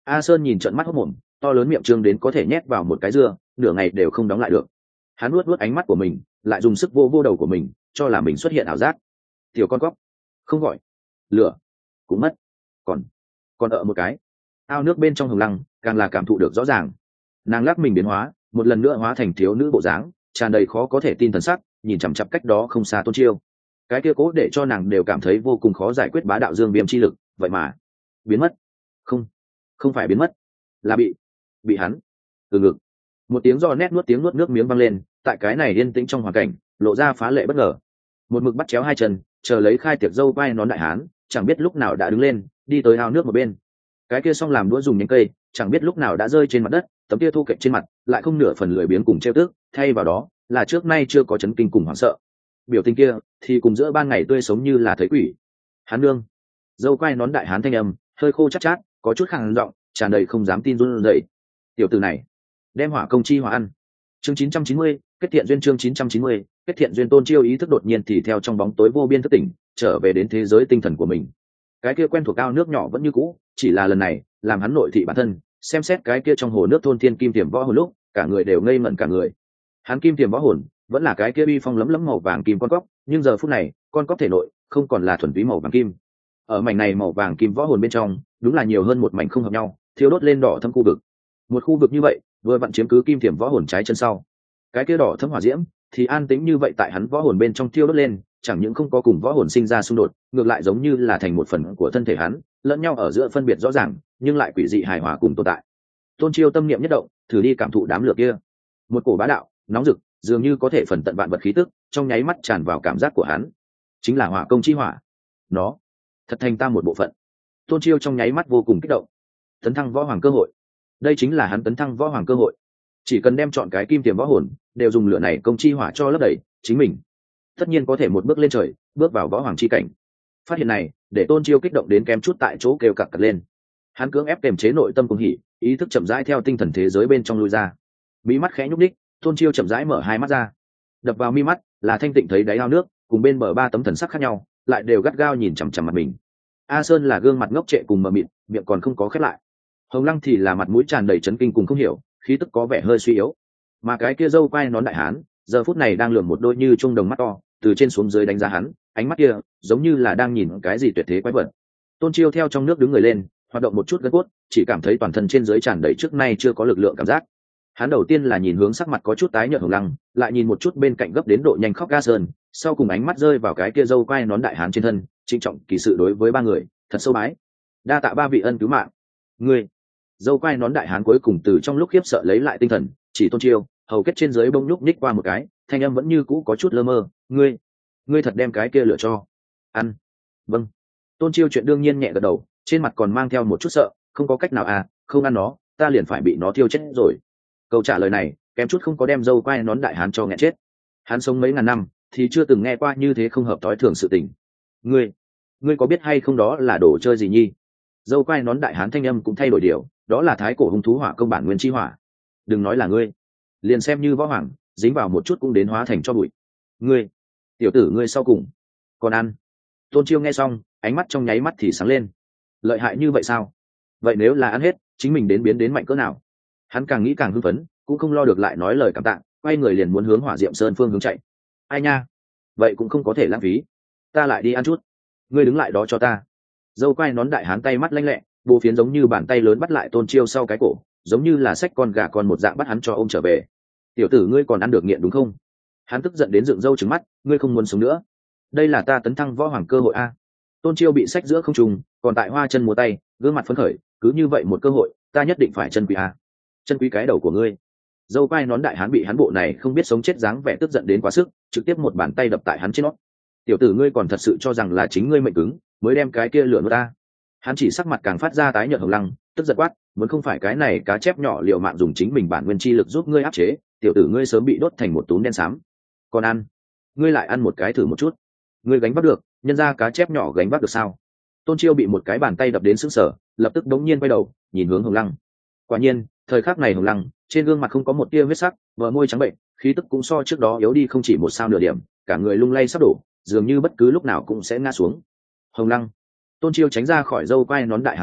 A Sơn nhìn trận mắt hốc mồm, to lớn miệng trương đến có thể nhét vào một cái dưa, nửa ngày đều không đóng lại được. Hắn nuốt nuốt ánh mắt của mình, lại dùng sức vô vô đầu của mình, cho là mình xuất hiện ảo giác. Tiểu con cóc, không gọi, lửa cũng mất, còn còn ở một cái ao nước bên trong hồng lăng, càng là cảm thụ được rõ ràng. Nàng lắc mình biến hóa, một lần nữa hóa thành thiếu nữ bộ dáng, tràn đầy khó có thể tin thần sắc, nhìn chằm chằm cách đó không xa Tôn Chiêu. Cái kia cố để cho nàng đều cảm thấy vô cùng khó giải quyết bá đạo dương viêm chi lực, vậy mà biến mất. Không, không phải biến mất, là bị bị hắn từ ngực. Một tiếng do nét nuốt tiếng nuốt nước miếng vang lên, tại cái này yên tĩnh trong hoàn cảnh, lộ ra phá lệ bất ngờ. Một mực bắt chéo hai chân, chờ lấy khai tiệc dâu quai nón đại hán, chẳng biết lúc nào đã đứng lên, đi tới ao nước một bên. Cái kia xong làm đũa dùng nhánh cây, chẳng biết lúc nào đã rơi trên mặt đất, tấm kia thu kệch trên mặt, lại không nửa phần lười biếng cùng trêu tức, thay vào đó là trước nay chưa có chấn kinh cùng hoảng sợ. Biểu tình kia thì cùng giữa ban ngày tươi sống như là thấy quỷ. Hán nương. Dâu quai nón đại hán thanh âm hơi khô chát chát, có chút khàn giọng, tràn đầy không dám tin run rẩy. Tiểu tử này đem hỏa công chi hỏa ăn. Chương chín trăm chín mươi, kết thiện duyên. Chương chín trăm chín mươi, kết thiện duyên. Tôn Chiêu ý thức đột nhiên thì theo trong bóng tối vô biên thức tỉnh, trở về đến thế giới tinh thần của mình. Cái kia quen thuộc ao nước nhỏ vẫn như cũ, chỉ là lần này làm hắn nội thị bản thân, xem xét cái kia trong hồ nước thôn thiên kim tiềm võ hồn lúc, cả người đều ngây ngẩn cả người. Hắn kim tiềm võ hồn vẫn là cái kia uy phong lấm lấm màu vàng kim con cóc, nhưng giờ phút này con cóc thể nội không còn là thuần túy màu vàng kim. Ở mảnh này màu vàng kim võ hồn bên trong, đúng là nhiều hơn một mảnh không hợp nhau, thiêu đốt lên đỏ thâm khu vực. Một khu vực như vậy vừa vặn chiếm cứ kim tiềm võ hồn trái chân sau. Cái kia đỏ thâm hỏa diễm thì an tĩnh như vậy tại hắn võ hồn bên trong thiêu đốt lên, chẳng những không có cùng võ hồn sinh ra xung đột, ngược lại giống như là thành một phần của thân thể hắn, lẫn nhau ở giữa phân biệt rõ ràng, nhưng lại quỷ dị hài hòa cùng tồn tại. Tôn Chiêu tâm niệm nhất động, thử đi cảm thụ đám lửa kia. Một cổ bá đạo, nóng rực, dường như có thể phần tận vạn vật khí tức, trong nháy mắt tràn vào cảm giác của hắn. Chính là hỏa công chi hỏa. Nó thật thành ta một bộ phận. Tôn Chiêu trong nháy mắt vô cùng kích động. Tấn thăng võ hoàng cơ hội. Đây chính là hắn tấn thăng võ hoàng cơ hội. Chỉ cần đem chọn cái kim tiềm võ hồn đều dùng lửa này công chi hỏa cho lấp đầy, chính mình tất nhiên có thể một bước lên trời, bước vào võ hoàng chi cảnh. Phát hiện này để Tôn Chiêu kích động đến kém chút tại chỗ kêu cặc cặc lên. Hắn cưỡng ép kiềm chế nội tâm cuồng hỉ, ý thức chậm rãi theo tinh thần thế giới bên trong lui ra. Mí mắt khẽ nhúc nhích, Tôn Chiêu chậm rãi mở hai mắt ra. Đập vào mi mắt là thanh tịnh thấy đáy ao nước, cùng bên bờ ba tấm thần sắc khác nhau, lại đều gắt gao nhìn chằm chằm mặt mình. A Sơn là gương mặt ngốc trệ cùng mờ mịt, miệng còn không có khép lại. Hồng Lăng thì là mặt mũi tràn đầy chấn kinh cùng không hiểu, khí tức có vẻ hơi suy yếu. Mà cái kia dâu quai nón đại hán, giờ phút này đang lườm một đôi như trung đồng mắt to, từ trên xuống dưới đánh giá hắn, ánh mắt kia giống như là đang nhìn cái gì tuyệt thế quái vật. Tôn Chiêu theo trong nước đứng người lên, hoạt động một chút gân cốt, chỉ cảm thấy toàn thân trên dưới tràn đầy trước nay chưa có lực lượng cảm giác. Hắn đầu tiên là nhìn hướng sắc mặt có chút tái nhợt Hồng Lăng, lại nhìn một chút bên cạnh gấp đến độ nhanh khóc A Sơn, sau cùng ánh mắt rơi vào cái kia dâu quai nón đại hán trên thân, trịnh trọng kỳ sự đối với ba người, thật sâu bái. Đa tạ ba vị ân cứu mạng. Ngươi. Dâu quai nón đại hán cuối cùng từ trong lúc khiếp sợ lấy lại tinh thần, chỉ Tôn Chiêu, hầu kết trên dưới bông nhúc nhích qua một cái, thanh âm vẫn như cũ có chút lơ mơ. Ngươi, ngươi thật đem cái kia lựa cho ăn? Vâng. Tôn Chiêu chuyện đương nhiên nhẹ gật đầu, trên mặt còn mang theo một chút sợ, không có cách nào à, không ăn nó, ta liền phải bị nó thiêu chết rồi. Câu trả lời này kém chút không có đem dâu quai nón đại hán cho nghẹn chết. Hắn sống mấy ngàn năm thì chưa từng nghe qua như thế không hợp thói thường sự tình. Ngươi, ngươi có biết hay không đó là đồ chơi gì nhi? Dâu quai nón đại hán thanh âm cũng thay đổi điều, đó là thái cổ hung thú hỏa công bản nguyên chi hỏa. Đừng nói là ngươi, liền xem như võ hoàng dính vào một chút cũng đến hóa thành cho bụi. Ngươi, tiểu tử ngươi sau cùng còn ăn? Tôn Chiêu nghe xong, ánh mắt trong nháy mắt thì sáng lên. Lợi hại như vậy sao? Vậy nếu là ăn hết, chính mình đến biến đến mạnh cỡ nào? Hắn càng nghĩ càng hưng phấn, cũng không lo được lại nói lời cảm tạ, quay người liền muốn hướng Hỏa Diệm Sơn phương hướng chạy. Ai nha, vậy cũng không có thể lãng phí, ta lại đi ăn chút. Ngươi đứng lại đó cho ta. Dâu quai nón đại hán tay mắt lanh lẹ, bộ phiến giống như bàn tay lớn bắt lại Tôn Chiêu sau cái cổ, giống như là xách con gà con một dạng bắt hắn cho ôm trở về. Tiểu tử ngươi còn ăn được nghiện đúng không? Hắn tức giận đến dựng râu trừng mắt, ngươi không muốn sống nữa. Đây là ta tấn thăng võ hoàng cơ hội a. Tôn Chiêu bị xách giữa không trung, còn tại hoa chân múa tay, gương mặt phấn khởi, cứ như vậy một cơ hội, ta nhất định phải chân quý a. Chân quý cái đầu của ngươi. Dâu quai nón đại hán bị hắn bộ này không biết sống chết dáng vẻ tức giận đến quá sức, trực tiếp một bàn tay đập tại hắn trên nót. Tiểu tử ngươi còn thật sự cho rằng là chính ngươi mệnh cứng mới đem cái kia lửa nuốt ta? Hắn chỉ sắc mặt càng phát ra tái nhợt Hồng Lăng, tức giận quát, muốn không phải cái này cá chép nhỏ liệu mạng dùng chính mình bản nguyên chi lực giúp ngươi áp chế, tiểu tử ngươi sớm bị đốt thành một túm đen xám. Còn ăn, ngươi lại ăn một cái thử một chút. Ngươi gánh vác được, nhân ra cá chép nhỏ gánh vác được sao? Tôn Chiêu bị một cái bàn tay đập đến sững sờ, lập tức đống nhiên quay đầu nhìn hướng Hồng Lăng. Quả nhiên thời khắc này Hồng Lăng trên gương mặt không có một tia huyết sắc, bờ môi trắng bệnh, khí tức cũng so trước đó yếu đi không chỉ một sao nửa điểm, cả người lung lay sắp đổ, dường như bất cứ lúc nào cũng sẽ ngã xuống. Hồng Lăng. Tôn Chiêu tránh ra khỏi dâu quai nón đại hán tay,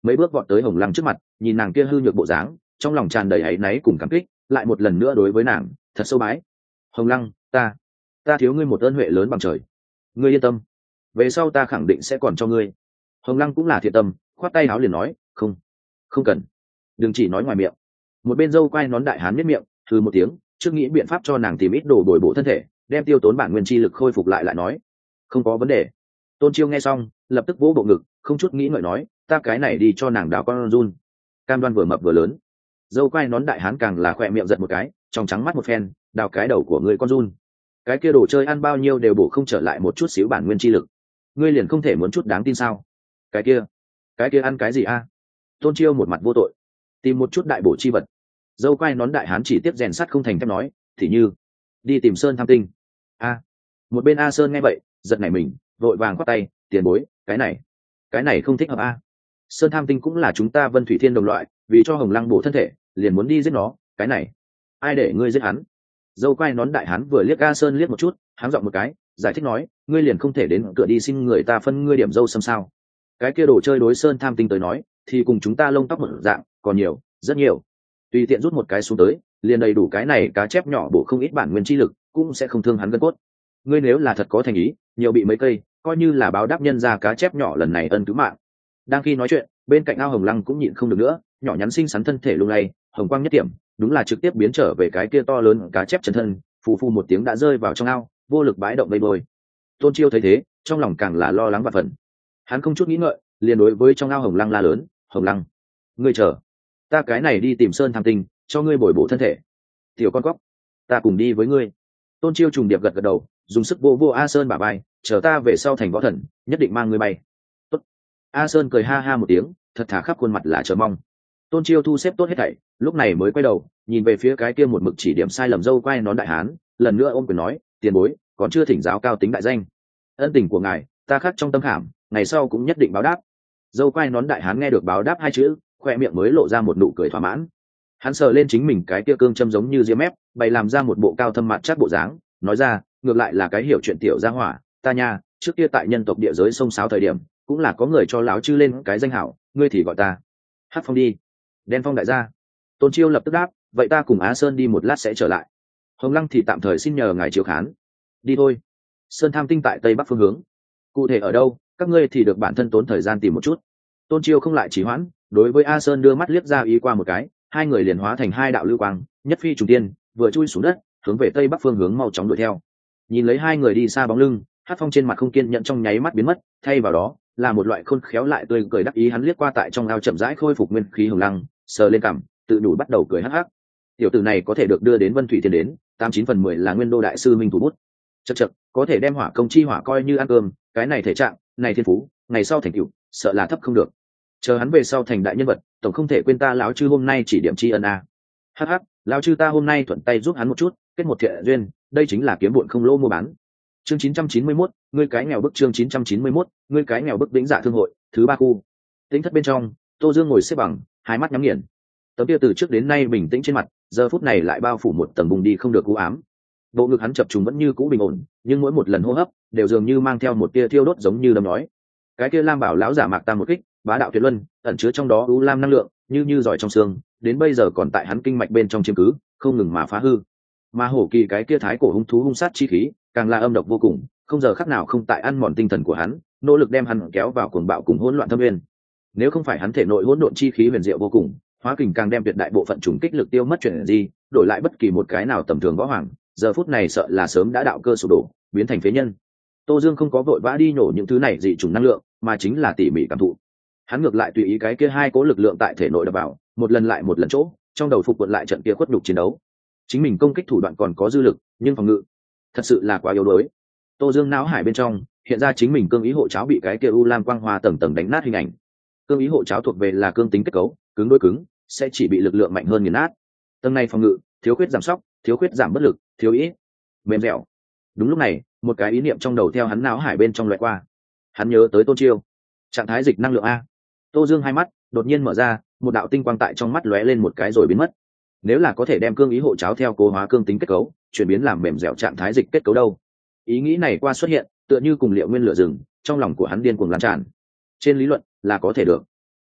mấy bước vọt tới Hồng Lăng trước mặt, nhìn nàng kia hư nhược bộ dáng, trong lòng tràn đầy áy náy cùng cảm kích, lại một lần nữa đối với nàng thật sâu bái. Hồng Lăng, ta ta thiếu ngươi một ơn huệ lớn bằng trời, ngươi yên tâm, về sau ta khẳng định sẽ còn cho ngươi. Hồng Lăng cũng là thiện tâm, khoát tay áo liền nói, không không cần, đừng chỉ nói ngoài miệng. Một bên dâu quai nón đại hán miết miệng thư một tiếng, trước nghĩ biện pháp cho nàng tìm ít đồ bồi bổ thân thể, đem tiêu tốn bản nguyên chi lực khôi phục lại, lại nói không có vấn đề. Tôn Chiêu nghe xong lập tức vỗ bộ ngực, không chút nghĩ ngợi nói, ta cái này đi cho nàng đào con run. Cam đoan vừa mập vừa lớn. Dâu quai nón đại hán càng là khỏe miệng giật một cái, trong trắng mắt một phen, đào cái đầu của người con run. Cái kia đồ chơi ăn bao nhiêu đều bổ không trở lại một chút xíu bản nguyên chi lực, ngươi liền không thể muốn chút đáng tin sao? Cái kia cái kia ăn cái gì a? Tôn Chiêu một mặt vô tội, tìm một chút đại bổ chi vật. Dâu quai nón đại hán chỉ tiếp rèn sắt không thành thép nói, thì như đi tìm Sơn Tham Tinh. A. Một bên A Sơn nghe vậy giật nảy mình, vội vàng quát tay, tiền bối, cái này cái này không thích hợp a. Sơn Tham Tinh cũng là chúng ta Vân Thủy Thiên đồng loại, vì cho Hồng Lăng bổ thân thể liền muốn đi giết nó, cái này ai để ngươi giết hắn? Dâu quai nón đại hán vừa liếc A Sơn liếc một chút, háng giọng một cái, giải thích nói, ngươi liền không thể đến cửa đi xin người ta phân ngươi điểm dâu xâm sao? Cái kia đồ chơi đối Sơn Tham Tinh tới nói thì cùng chúng ta lông tóc một dạng, còn nhiều, rất nhiều. Tùy tiện rút một cái xuống tới, liền đầy đủ cái này cá chép nhỏ bổ không ít bản nguyên chi lực, cũng sẽ không thương hắn gân cốt. Ngươi nếu là thật có thành ý, nhiều bị mấy cây, coi như là báo đáp nhân ra cá chép nhỏ lần này ân cứu mạng. Đang khi nói chuyện, bên cạnh ao Hồng Lăng cũng nhịn không được nữa, nhỏ nhắn xinh xắn thân thể lung lay, hồng quang nhất điểm, đúng là trực tiếp biến trở về cái kia to lớn cá chép chân thân, phù phù một tiếng đã rơi vào trong ao, vô lực bãi động vây bôi. Tôn Chiêu thấy thế, trong lòng càng là lo lắng và phần. Hắn không chút nghĩ ngợi, liền đối với trong ao Hồng Lăng la lớn, Hồng Lăng, ngươi chờ, ta cái này đi tìm Sơn Tham Tinh, cho ngươi bồi bổ thân thể. Tiểu con cóc, ta cùng đi với ngươi. Tôn Chiêu trùng điệp gật gật đầu, dùng sức vô vô A Sơn bả vai, chờ ta về sau thành võ thần, nhất định mang ngươi bay. Tốt. A Sơn cười ha ha một tiếng, thật thà khắp khuôn mặt là chờ mong. Tôn Chiêu thu xếp tốt hết thảy, lúc này mới quay đầu, nhìn về phía cái kia một mực chỉ điểm sai lầm dâu quai nón đại hán, lần nữa ôm quyền nói, tiền bối, còn chưa thỉnh giáo cao tính đại danh. Ân tình của ngài, ta khắc trong tâm khảm, ngày sau cũng nhất định báo đáp. Dâu quai nón đại hán nghe được báo đáp hai chữ, khoe miệng mới lộ ra một nụ cười thỏa mãn. Hắn sờ lên chính mình cái kia cương châm giống như diêm ép, bày làm ra một bộ cao thâm mặt chắc bộ dáng, nói ra, ngược lại là cái hiểu chuyện tiểu gia hỏa, ta nha, trước kia tại nhân tộc địa giới sông sáo thời điểm, cũng là có người cho láo chư lên cái danh hảo, ngươi thì gọi ta Hắc Phong đi. Đen Phong đại gia. Tôn Chiêu lập tức đáp, vậy ta cùng Á Sơn đi một lát sẽ trở lại. Hồng Lăng thì tạm thời xin nhờ ngài chiếu khán. Đi thôi. Sơn Tham Tinh tại tây bắc phương hướng, cụ thể ở đâu, các ngươi thì được bản thân tốn thời gian tìm một chút. Tôn Chiêu không lại trì hoãn, đối với A Sơn đưa mắt liếc ra ý qua một cái, hai người liền hóa thành hai đạo lưu quang, nhất phi trùng tiên, vừa chui xuống đất, hướng về tây bắc phương hướng mau chóng đuổi theo. Nhìn lấy hai người đi xa bóng lưng, Hắc Phong trên mặt không kiên nhẫn trong nháy mắt biến mất, thay vào đó là một loại khôn khéo lại tươi cười đắc ý. Hắn liếc qua tại trong ao chậm rãi khôi phục nguyên khí Hồng Lăng, sờ lên cằm, tự đủ bắt đầu cười hắc hắc. Tiểu tử này có thể được đưa đến Vân Thủy Thiên đến, tám chín phần mười là Nguyên Đô đại sư minh thủ bút. Chậc chậc, có thể đem hỏa công chi hỏa coi như ăn cơm, cái này thể trạng, này thiên phú, ngày sau thành tựu, sợ là thấp không được. Chờ hắn về sau thành đại nhân vật, tổng không thể quên ta lão chư hôm nay chỉ điểm tri ân a. Hắc hắc, lão chư ta hôm nay thuận tay giúp hắn một chút, kết một thiện duyên, đây chính là kiếm bụn không lỗ mua bán. Chương chín trăm chín mươi mốt, ngươi cái nghèo bức. Chương chín trăm chín mươi mốt, ngươi cái nghèo bức. Vĩnh Dạ thương hội thứ ba khu. Tính thất bên trong, Tô Dương ngồi xếp bằng, hai mắt nhắm nghiền. Tấm kia từ trước đến nay bình tĩnh trên mặt, giờ phút này lại bao phủ một tầng bùng đi không được u ám. Bộ ngực hắn chập trùng vẫn như cũ bình ổn, nhưng mỗi một lần hô hấp đều dường như mang theo một tia thiêu đốt giống như đâm nói. Cái kia Lam Bảo lão giả mạc tam một kích, bá đạo tuyệt luân, ẩn chứa trong đó u lam năng lượng, như như giỏi trong xương, đến bây giờ còn tại hắn kinh mạch bên trong chiếm cứ, không ngừng mà phá hư. Mà hổ kỳ cái kia thái cổ hung thú hung sát chi khí, càng là âm độc vô cùng, không giờ khắc nào không tại ăn mòn tinh thần của hắn, nỗ lực đem hắn kéo vào cuồng bạo cùng hỗn loạn thâm nguyên. Nếu không phải hắn thể nội hỗn độn chi khí huyền diệu vô cùng, hóa kình càng đem tuyệt đại bộ phận trùng kích lực tiêu mất chuyện gì, đổi lại bất kỳ một cái nào tầm thường võ hoàng, giờ phút này sợ là sớm đã đạo cơ sụp đổ, biến thành phế nhân. Tô Dương không có vội vã đi nhổ những thứ này dị trùng năng lượng, mà chính là tỉ mỉ cảm thụ. Hắn ngược lại tùy ý cái kia hai cố lực lượng tại thể nội đập vào, một lần lại một lần chỗ, trong đầu phục quận lại trận kia khuất nhục chiến đấu. Chính mình công kích thủ đoạn còn có dư lực, nhưng phòng ngự thật sự là quá yếu đuối. Tô Dương não hải bên trong hiện ra chính mình cương ý hộ cháo bị cái kia u lam quang hoa tầng tầng đánh nát hình ảnh. Cương ý hộ cháo thuộc về là cương tính kết cấu, cứng đối cứng, sẽ chỉ bị lực lượng mạnh hơn nghiền nát. Tầng này phòng ngự, thiếu khuyết giảm sóc, thiếu khuyết giảm bất lực, thiếu ý mềm dẻo. Đúng lúc này, một cái ý niệm trong đầu theo hắn não hải bên trong loại qua. Hắn nhớ tới Tôn Chiêu, trạng thái dịch năng lượng a. Tô Dương hai mắt đột nhiên mở ra, một đạo tinh quang tại trong mắt lóe lên một cái rồi biến mất. Nếu là có thể đem cương ý hộ cháo theo cố hóa cương tính kết cấu chuyển biến làm mềm dẻo trạng thái dịch kết cấu đâu. Ý nghĩ này qua xuất hiện, tựa như cùng liệu nguyên lửa rừng, trong lòng của hắn điên cuồng lan tràn. Trên lý luận là có thể được,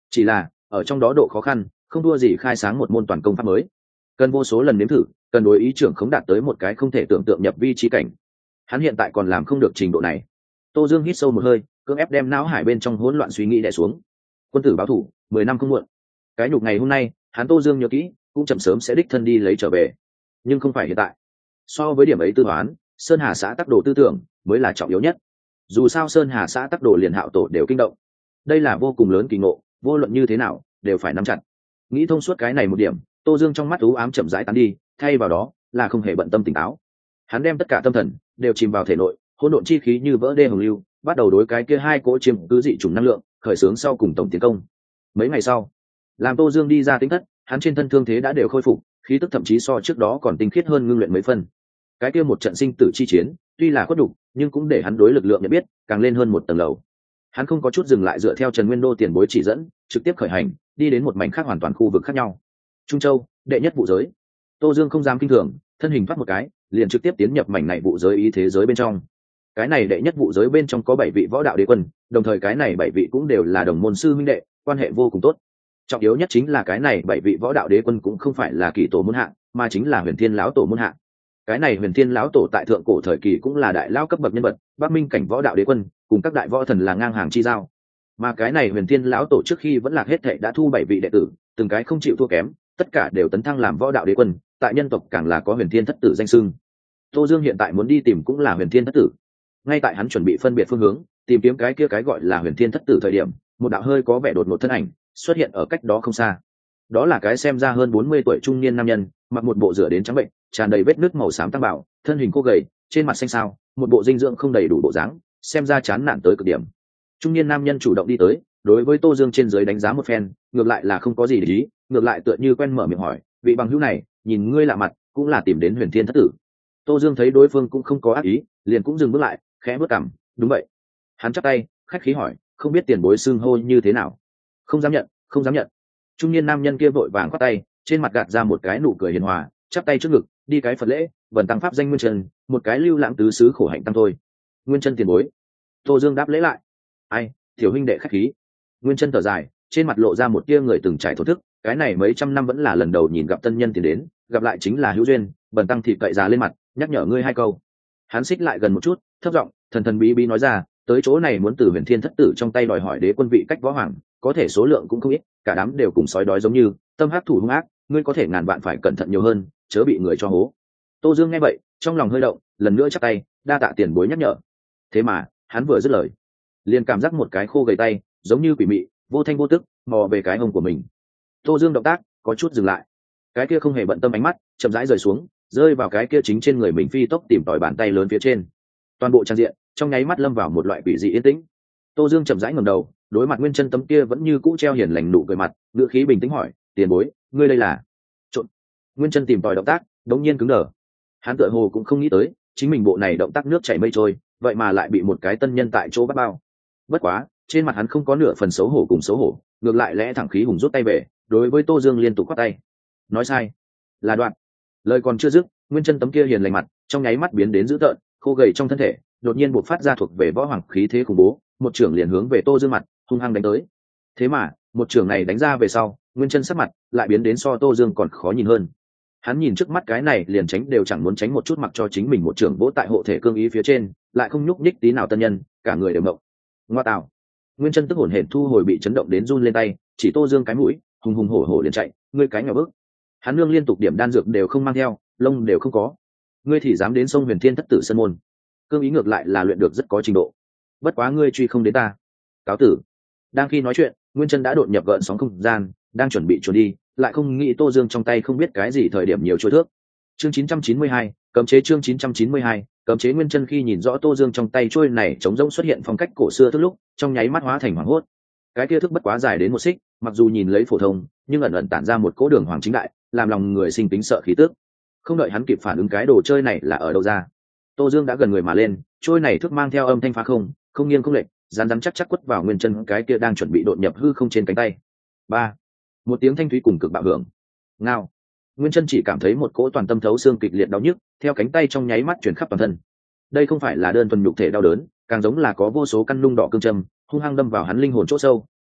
chỉ là ở trong đó độ khó khăn không thua gì khai sáng một môn toàn công pháp mới, cần vô số lần nếm thử, cần đối ý trưởng không đạt tới một cái không thể tưởng tượng nhập vi trí cảnh. Hắn hiện tại còn làm không được trình độ này. Tô Dương hít sâu một hơi, cưỡng ép đem não hải bên trong hỗn loạn suy nghĩ đè xuống. Quân tử báo thủ, mười năm không muộn. Cái nhục ngày hôm nay, hắn Tô Dương nhớ kỹ, cũng chậm sớm sẽ đích thân đi lấy trở về. Nhưng không phải hiện tại. So với điểm ấy tư toán, Sơn Hà xã tắc đồ tư tưởng mới là trọng yếu nhất. Dù sao Sơn Hà xã tắc đồ liền Hạo tổ đều kinh động. Đây là vô cùng lớn kỳ ngộ, vô luận như thế nào, đều phải nắm chặt. Nghĩ thông suốt cái này một điểm, Tô Dương trong mắt u ám chậm rãi tán đi, thay vào đó là không hề bận tâm tỉnh táo. Hắn đem tất cả tâm thần đều chìm vào thể nội, hỗn độn chi khí như vỡ đê hồng lưu, bắt đầu đối cái kia hai cỗ chiếm cứ dị chủng năng lượng khởi xướng sau cùng tổng tiến công. Mấy ngày sau, làm Tô Dương đi ra tính thất, hắn trên thân thương thế đã đều khôi phục, khí tức thậm chí so trước đó còn tinh khiết hơn, ngưng luyện mấy phân. Cái kia một trận sinh tử chi chiến, tuy là khuất đục, nhưng cũng để hắn đối lực lượng nhận biết càng lên hơn một tầng lầu. Hắn không có chút dừng lại, dựa theo Trần Nguyên Đô tiền bối chỉ dẫn, trực tiếp khởi hành, đi đến một mảnh khác hoàn toàn khu vực khác nhau. Trung Châu, đệ nhất vụ giới. Tô Dương không dám kinh thường, thân hình thoát một cái, liền trực tiếp tiến nhập mảnh này vụ giới ý thế giới bên trong. Cái này đệ nhất vụ giới bên trong có bảy vị võ đạo đế quân, đồng thời cái này bảy vị cũng đều là đồng môn sư huynh đệ, quan hệ vô cùng tốt. Trọng yếu nhất chính là cái này bảy vị võ đạo đế quân cũng không phải là kỳ tổ môn hạ, mà chính là Huyền Thiên lão tổ môn hạ. Cái này Huyền Thiên lão tổ tại thượng cổ thời kỳ cũng là đại lao cấp bậc nhân vật, Bắc Minh cảnh võ đạo đế quân, cùng các đại võ thần là ngang hàng chi giao. Mà cái này Huyền Thiên lão tổ trước khi vẫn lạc hết thệ đã thu bảy vị đệ tử, từng cái không chịu thua kém, tất cả đều tấn thăng làm võ đạo đế quân, tại nhân tộc càng là có Huyền Thiên thất tử danh xưng. Tô Dương hiện tại muốn đi tìm cũng là Huyền Thiên thất tử. Ngay tại hắn chuẩn bị phân biệt phương hướng, tìm kiếm cái kia cái gọi là Huyền Thiên thất tử thời điểm, một đạo hơi có vẻ đột ngột thân ảnh xuất hiện ở cách đó không xa. Đó là cái xem ra hơn bốn mươi tuổi trung niên nam nhân, mặc một bộ rửa đến trắng bệnh, tràn đầy vết nứt màu xám tăng bảo, thân hình khô gầy, trên mặt xanh xao, một bộ dinh dưỡng không đầy đủ bộ dáng, xem ra chán nản tới cực điểm. Trung niên nam nhân chủ động đi tới, đối với Tô Dương trên dưới đánh giá một phen, ngược lại là không có gì để ý, ngược lại tựa như quen mở miệng hỏi, vị bằng hữu này, nhìn ngươi lạ mặt, cũng là tìm đến Huyền Thiên thất tử. Tô Dương thấy đối phương cũng không có ác ý, liền cũng dừng bước lại, khẽ bước cằm, đúng vậy. Hắn chắp tay, khách khí hỏi, không biết tiền bối xưng hô như thế nào? Không dám nhận, không dám nhận. Trung niên nam nhân kia vội vàng quát tay, trên mặt gạt ra một cái nụ cười hiền hòa, chắp tay trước ngực, đi cái Phật lễ, vần tăng pháp danh Nguyên Chân, một cái lưu lãng tứ xứ khổ hạnh tăng thôi. Nguyên Chân tiền bối. Tô Dương đáp lễ lại. Ai, tiểu huynh đệ khách khí. Nguyên Chân thở dài, trên mặt lộ ra một tia người từng trải thổ thức, cái này mấy trăm năm vẫn là lần đầu nhìn gặp tân nhân tiền đến, gặp lại chính là hữu duyên, vần tăng thì cậy già lên mặt, nhắc nhở ngươi hai câu. Hắn xích lại gần một chút, thấp giọng, thần thần bí bí nói ra, tới chỗ này muốn từ Huyền Thiên thất tử trong tay đòi hỏi đế quân vị cách võ hoàng, có thể số lượng cũng không ít, cả đám đều cùng sói đói giống như, tâm hắc thủ hung ác, ngươi có thể ngàn vạn phải cẩn thận nhiều hơn, chớ bị người cho hố. Tô Dương nghe vậy, trong lòng hơi động, lần nữa chắp tay, đa tạ tiền bối nhắc nhở. Thế mà, hắn vừa dứt lời, liền cảm giác một cái khô gầy tay, giống như quỷ mị, vô thanh vô tức, mò về cái hông của mình. Tô Dương động tác có chút dừng lại, cái kia không hề bận tâm ánh mắt, chậm rãi rời xuống, rơi vào cái kia chính trên người mình, phi tốc tìm tòi bàn tay lớn phía trên. Toàn bộ trang diện trong nháy mắt lâm vào một loại quỷ dị yên tĩnh. Tô Dương chậm rãi ngẩng đầu, đối mặt Nguyên Chân tấm kia vẫn như cũ treo hiền lành nụ cười mặt, ngữ khí bình tĩnh hỏi, tiền bối, ngươi đây là? Trộn. Nguyên Chân tìm tòi động tác đống nhiên cứng đờ. Hắn tựa hồ cũng không nghĩ tới, chính mình bộ này động tác nước chảy mây trôi, vậy mà lại bị một cái tân nhân tại chỗ bắt bao. Bất quá, trên mặt hắn không có nửa phần xấu hổ cùng xấu hổ, ngược lại lẽ thẳng khí hùng rút tay về, đối với Tô Dương liên tục quát tay. Nói sai, là Đoạn. Lời còn chưa dứt, Nguyên Chân tấm kia hiền lành mặt trong nháy mắt biến đến dữ tợn, khô gầy trong thân thể đột nhiên buộc phát ra thuộc về võ hoàng khí thế khủng bố, một trưởng liền hướng về Tô Dương mặt hung hăng đánh tới. Thế mà, một trưởng này đánh ra về sau, Nguyên Chân sắc mặt lại biến đến so Tô Dương còn khó nhìn hơn. Hắn nhìn trước mắt cái này liền tránh đều chẳng muốn tránh một chút, mặc cho chính mình một trưởng vỗ tại hộ thể cương ý phía trên, lại không nhúc nhích tí nào tân nhân, cả người đều ngộng. Ngoa tạo. Nguyên Chân tức hổn hển thu hồi bị chấn động đến run lên tay, chỉ Tô Dương cái mũi, hùng hùng hổ hổ liền chạy, ngươi cái nhỏ bước. Hắn nương liên tục điểm đan dược đều không mang theo, lông đều không có. Ngươi thì dám đến sông Huyền Thiên thất tử sân môn. Cương ý ngược lại là luyện được rất có trình độ. Bất quá ngươi truy không đến ta. Cáo tử. Đang khi nói chuyện, Nguyên Chân đã đột nhập gợn sóng không gian, đang chuẩn bị trốn đi, lại không nghĩ Tô Dương trong tay không biết cái gì thời điểm nhiều trôi thước. Chương chín trăm chín mươi hai, cấm chế. Chương chín trăm chín mươi hai, cấm chế. Nguyên Chân khi nhìn rõ Tô Dương trong tay trôi này trống rỗng xuất hiện phong cách cổ xưa thức lúc, trong nháy mắt hóa thành hoảng hốt. Cái kia thức bất quá dài đến một xích, mặc dù nhìn lấy phổ thông, nhưng ẩn ẩn tản ra một cỗ đường hoàng chính đại, làm lòng người sinh tính sợ khí tức. Không đợi hắn kịp phản ứng cái đồ chơi này là ở đâu ra, Tô Dương đã gần người mà lên, trôi này thức mang theo âm thanh phá không, không nghiêng không lệch, rắn rắn chắc chắc quất vào Nguyên Chân cái kia đang chuẩn bị đột nhập hư không trên cánh tay. Ba, một tiếng thanh thúy cùng cực bạo hưởng. Ngao. Nguyên Chân chỉ cảm thấy một cỗ toàn tâm thấu xương kịch liệt đau nhức, theo cánh tay trong nháy mắt truyền khắp toàn thân. Đây không phải là đơn thuần nhục thể đau đớn, càng giống là có vô số căn nung đỏ cương châm, hung hăng đâm vào hắn linh hồn chỗ sâu,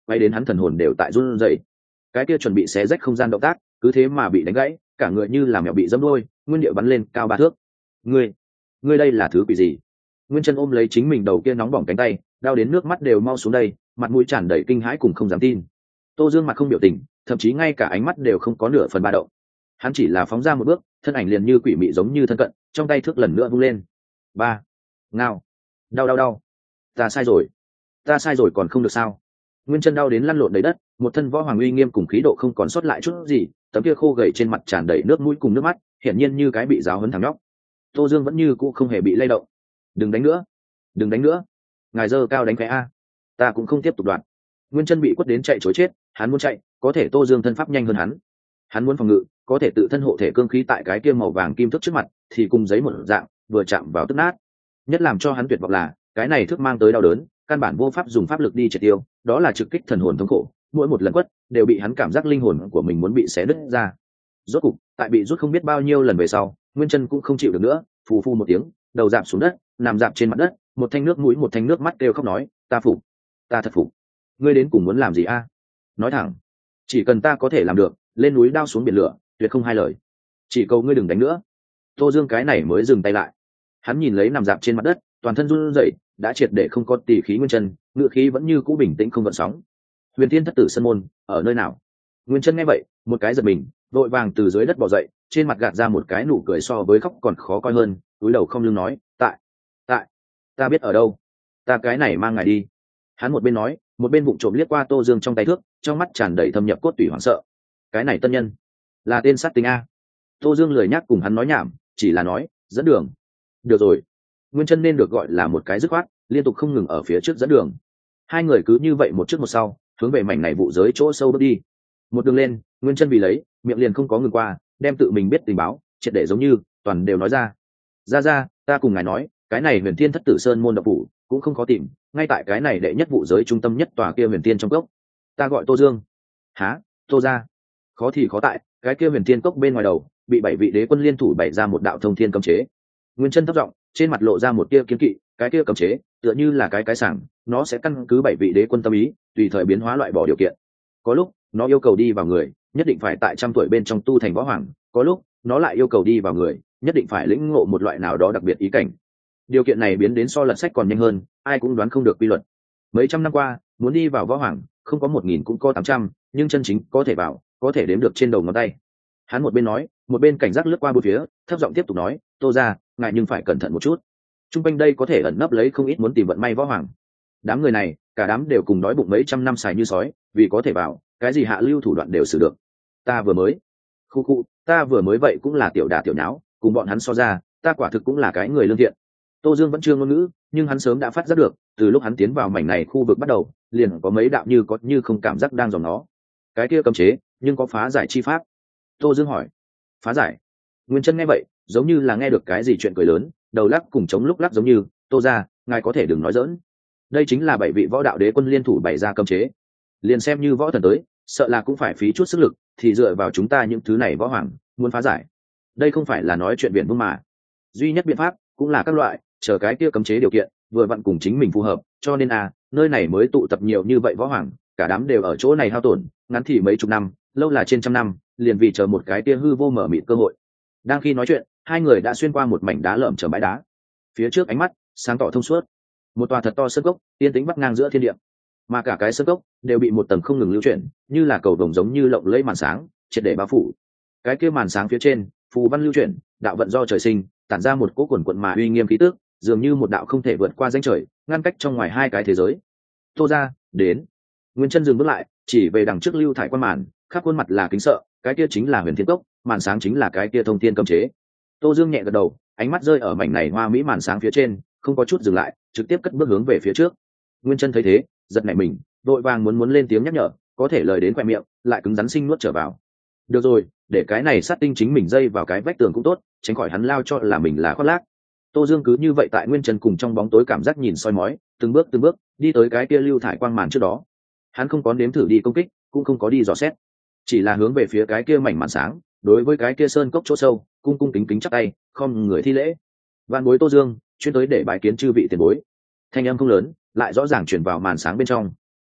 quay đến hắn thần hồn đều tại run rẩy. Cái kia chuẩn bị xé rách không gian động tác cứ thế mà bị đánh gãy, cả người như là mèo bị dẫm đôi, nguyên địa bắn lên cao ba thước. Ngươi, ngươi đây là thứ quỷ gì? Nguyên Chân ôm lấy chính mình đầu kia nóng bỏng cánh tay, đau đến nước mắt đều mau xuống đây, mặt mũi tràn đầy kinh hãi cùng không dám tin. Tô Dương mặt không biểu tình, thậm chí ngay cả ánh mắt đều không có nửa phần ba động. Hắn chỉ là phóng ra một bước, thân ảnh liền như quỷ mị giống như thân cận, trong tay thước lần nữa vung lên. Ba, ngao, đau đau đau, ta sai rồi, ta sai rồi còn không được sao? Nguyên Chân đau đến lăn lộn đầy đất, một thân võ hoàng uy nghiêm cùng khí độ không còn sót lại chút gì, tấm kia khô gầy trên mặt tràn đầy nước mũi cùng nước mắt, hiển nhiên như cái bị giáo huấn thằng nhóc. Tô Dương vẫn như cũ không hề bị lay động. Đừng đánh nữa, đừng đánh nữa, ngài dơ cao đánh cái a, ta cũng không tiếp tục đoạn. Nguyên Chân bị quất đến chạy trối chết, hắn muốn chạy, có thể Tô Dương thân pháp nhanh hơn hắn. Hắn muốn phòng ngự, có thể tự thân hộ thể cương khí tại cái kia màu vàng kim thước trước mặt, thì cùng giấy một dạng, vừa chạm vào tức nát. Nhất làm cho hắn tuyệt vọng là, cái này thước mang tới đau đớn, căn bản vô pháp dùng pháp lực đi triệt tiêu, đó là trực kích thần hồn thống khổ, mỗi một lần quất đều bị hắn cảm giác linh hồn của mình muốn bị xé đứt ra. Rốt cục, tại bị rút không biết bao nhiêu lần về sau, Nguyên Chân cũng không chịu được nữa, phù phù một tiếng, đầu rạp xuống đất, nằm rạp trên mặt đất, một thanh nước mũi một thanh nước mắt kêu khóc nói, ta phục, ta thật phục. Ngươi đến cùng muốn làm gì a? Nói thẳng, chỉ cần ta có thể làm được, lên núi đao xuống biển lửa, tuyệt không hai lời. Chỉ cầu ngươi đừng đánh nữa. Tô Dương cái này mới dừng tay lại. Hắn nhìn lấy nằm rạp trên mặt đất, toàn thân run rẩy, đã triệt để không có tỉ khí Nguyên Chân, ngự khí vẫn như cũ bình tĩnh không gợn sóng. Huyền Thiên Thất Tử Sơn môn ở nơi nào? Nguyên Chân nghe vậy, một cái giật mình, vội vàng từ dưới đất bò dậy, trên mặt gạt ra một cái nụ cười so với khóc còn khó coi hơn, cúi đầu không lưng nói, tại, tại, ta biết ở đâu, ta cái này mang ngài đi. Hắn một bên nói, một bên vụng trộm liếc qua Tô Dương trong tay thước, trong mắt tràn đầy thâm nhập cốt tủy hoảng sợ. Cái này tân nhân là tên sát tinh a. Tô Dương lười nhắc cùng hắn nói nhảm, chỉ là nói, dẫn đường. Được rồi. Nguyên Chân nên được gọi là một cái dứt khoát, liên tục không ngừng ở phía trước dẫn đường. Hai người cứ như vậy một trước một sau, hướng về mảnh này vụ giới chỗ sâu bước đi. Một đường lên, Nguyên Chân vì lấy, miệng liền không có ngừng qua, đem tự mình biết tình báo, triệt để giống như toàn đều nói ra. Ra ra, ta cùng ngài nói, cái này Huyền Thiên Thất Tử Sơn môn động phủ cũng không khó tìm, ngay tại cái này đệ nhất vụ giới trung tâm nhất tòa kia Huyền Thiên trong cốc. Ta gọi Tô Dương. Hả? Tô gia? Khó thì khó tại, cái kia Huyền Thiên cốc bên ngoài đầu, bị bảy vị đế quân liên thủ bày ra một đạo thông thiên cấm chế. Nguyên Chân thấp giọng, trên mặt lộ ra một tia kiên kỵ, cái kia cấm chế, tựa như là cái cái sảng, nó sẽ căn cứ bảy vị đế quân tâm ý, tùy thời biến hóa loại bỏ điều kiện. Có lúc, nó yêu cầu đi vào người, nhất định phải tại trăm tuổi bên trong tu thành võ hoàng, có lúc, nó lại yêu cầu đi vào người, nhất định phải lĩnh ngộ một loại nào đó đặc biệt ý cảnh. Điều kiện này biến đến so lật sách còn nhanh hơn, ai cũng đoán không được quy luật. Mấy trăm năm qua, muốn đi vào võ hoàng, không có một nghìn cũng có tám trăm, nhưng chân chính có thể vào, có thể đếm được trên đầu ngón tay. Hắn một bên nói, một bên cảnh giác lướt qua bốn phía, thấp giọng tiếp tục nói, Tô gia, ngài nhưng phải cẩn thận một chút. Trung quanh đây có thể ẩn nấp lấy không ít muốn tìm vận may võ hoàng. Đám người này, cả đám đều cùng đói bụng mấy trăm năm xài như sói, vì có thể vào, cái gì hạ lưu thủ đoạn đều xử được. Ta vừa mới, khu khu, ta vừa mới vậy cũng là tiểu đả tiểu nháo, cùng bọn hắn so ra, ta quả thực cũng là cái người lương thiện. Tô Dương vẫn chưa ngôn ngữ, nhưng hắn sớm đã phát giác được, từ lúc hắn tiến vào mảnh này khu vực bắt đầu, liền có mấy đạo như có như không cảm giác đang dòng nó. Cái kia cấm chế, nhưng có phá giải chi pháp. Tô Dương hỏi. Phá giải? Nguyên Chân nghe vậy, giống như là nghe được cái gì chuyện cười lớn, đầu lắc cùng chống lúc lắc giống như, Tô gia, ngài có thể đừng nói giỡn. Đây chính là bảy vị võ đạo đế quân liên thủ bày ra cấm chế. Liền xem như võ thần tới, sợ là cũng phải phí chút sức lực, thì dựa vào chúng ta những thứ này võ hoàng, muốn phá giải. Đây không phải là nói chuyện viển vông mà. Duy nhất biện pháp, cũng là các loại, chờ cái kia cấm chế điều kiện, vừa vặn cùng chính mình phù hợp, cho nên à, nơi này mới tụ tập nhiều như vậy võ hoàng, cả đám đều ở chỗ này hao tổn, ngắn thì mấy chục năm, lâu là trên trăm năm, liền vì chờ một cái kia hư vô mở mịt cơ hội. Đang khi nói chuyện, hai người đã xuyên qua một mảnh đá lởm chởm bãi đá. Phía trước ánh mắt sáng tỏ thông suốt, một tòa thật to sơn cốc, yên tĩnh bắc ngang giữa thiên địa, mà cả cái sơn cốc đều bị một tầng không ngừng lưu chuyển, như là cầu vồng giống như lộng lẫy màn sáng, triệt để bao phủ. Cái kia màn sáng phía trên, phù văn lưu chuyển, đạo vận do trời sinh, tản ra một cỗ quần quận mà uy nghiêm khí tức, dường như một đạo không thể vượt qua ranh trời, ngăn cách trong ngoài hai cái thế giới. Tô gia, đến. Nguyên Chân dừng bước lại, chỉ về đằng trước lưu thải quan màn, khắp khuôn mặt là kính sợ, cái kia chính là Huyền Thiên cốc, màn sáng chính là cái kia thông thiên cấm chế. Tô Dương nhẹ gật đầu, ánh mắt rơi ở mảnh này hoa mỹ màn sáng phía trên, không có chút dừng lại, trực tiếp cất bước hướng về phía trước. Nguyên Chân thấy thế, giật nảy mình, vội vàng muốn muốn lên tiếng nhắc nhở, có thể lời đến khoe miệng, lại cứng rắn sinh nuốt trở vào. Được rồi, để cái này sát tinh chính mình dây vào cái vách tường cũng tốt, tránh khỏi hắn lao cho là mình là khoác lác. Tô Dương cứ như vậy tại Nguyên Chân cùng trong bóng tối cảm giác nhìn soi mói, từng bước từng bước đi tới cái kia lưu thải quang màn trước đó. Hắn không có nếm thử đi công kích, cũng không có đi dò xét, chỉ là hướng về phía cái kia mảnh màn sáng, đối với cái kia sơn cốc chỗ sâu, cung cung kính kính chắp tay, không người thi lễ. Vạn bối Tô Dương, chuyên tới để bái kiến chư vị tiền bối. Thanh âm không lớn, lại rõ ràng truyền vào màn sáng bên trong.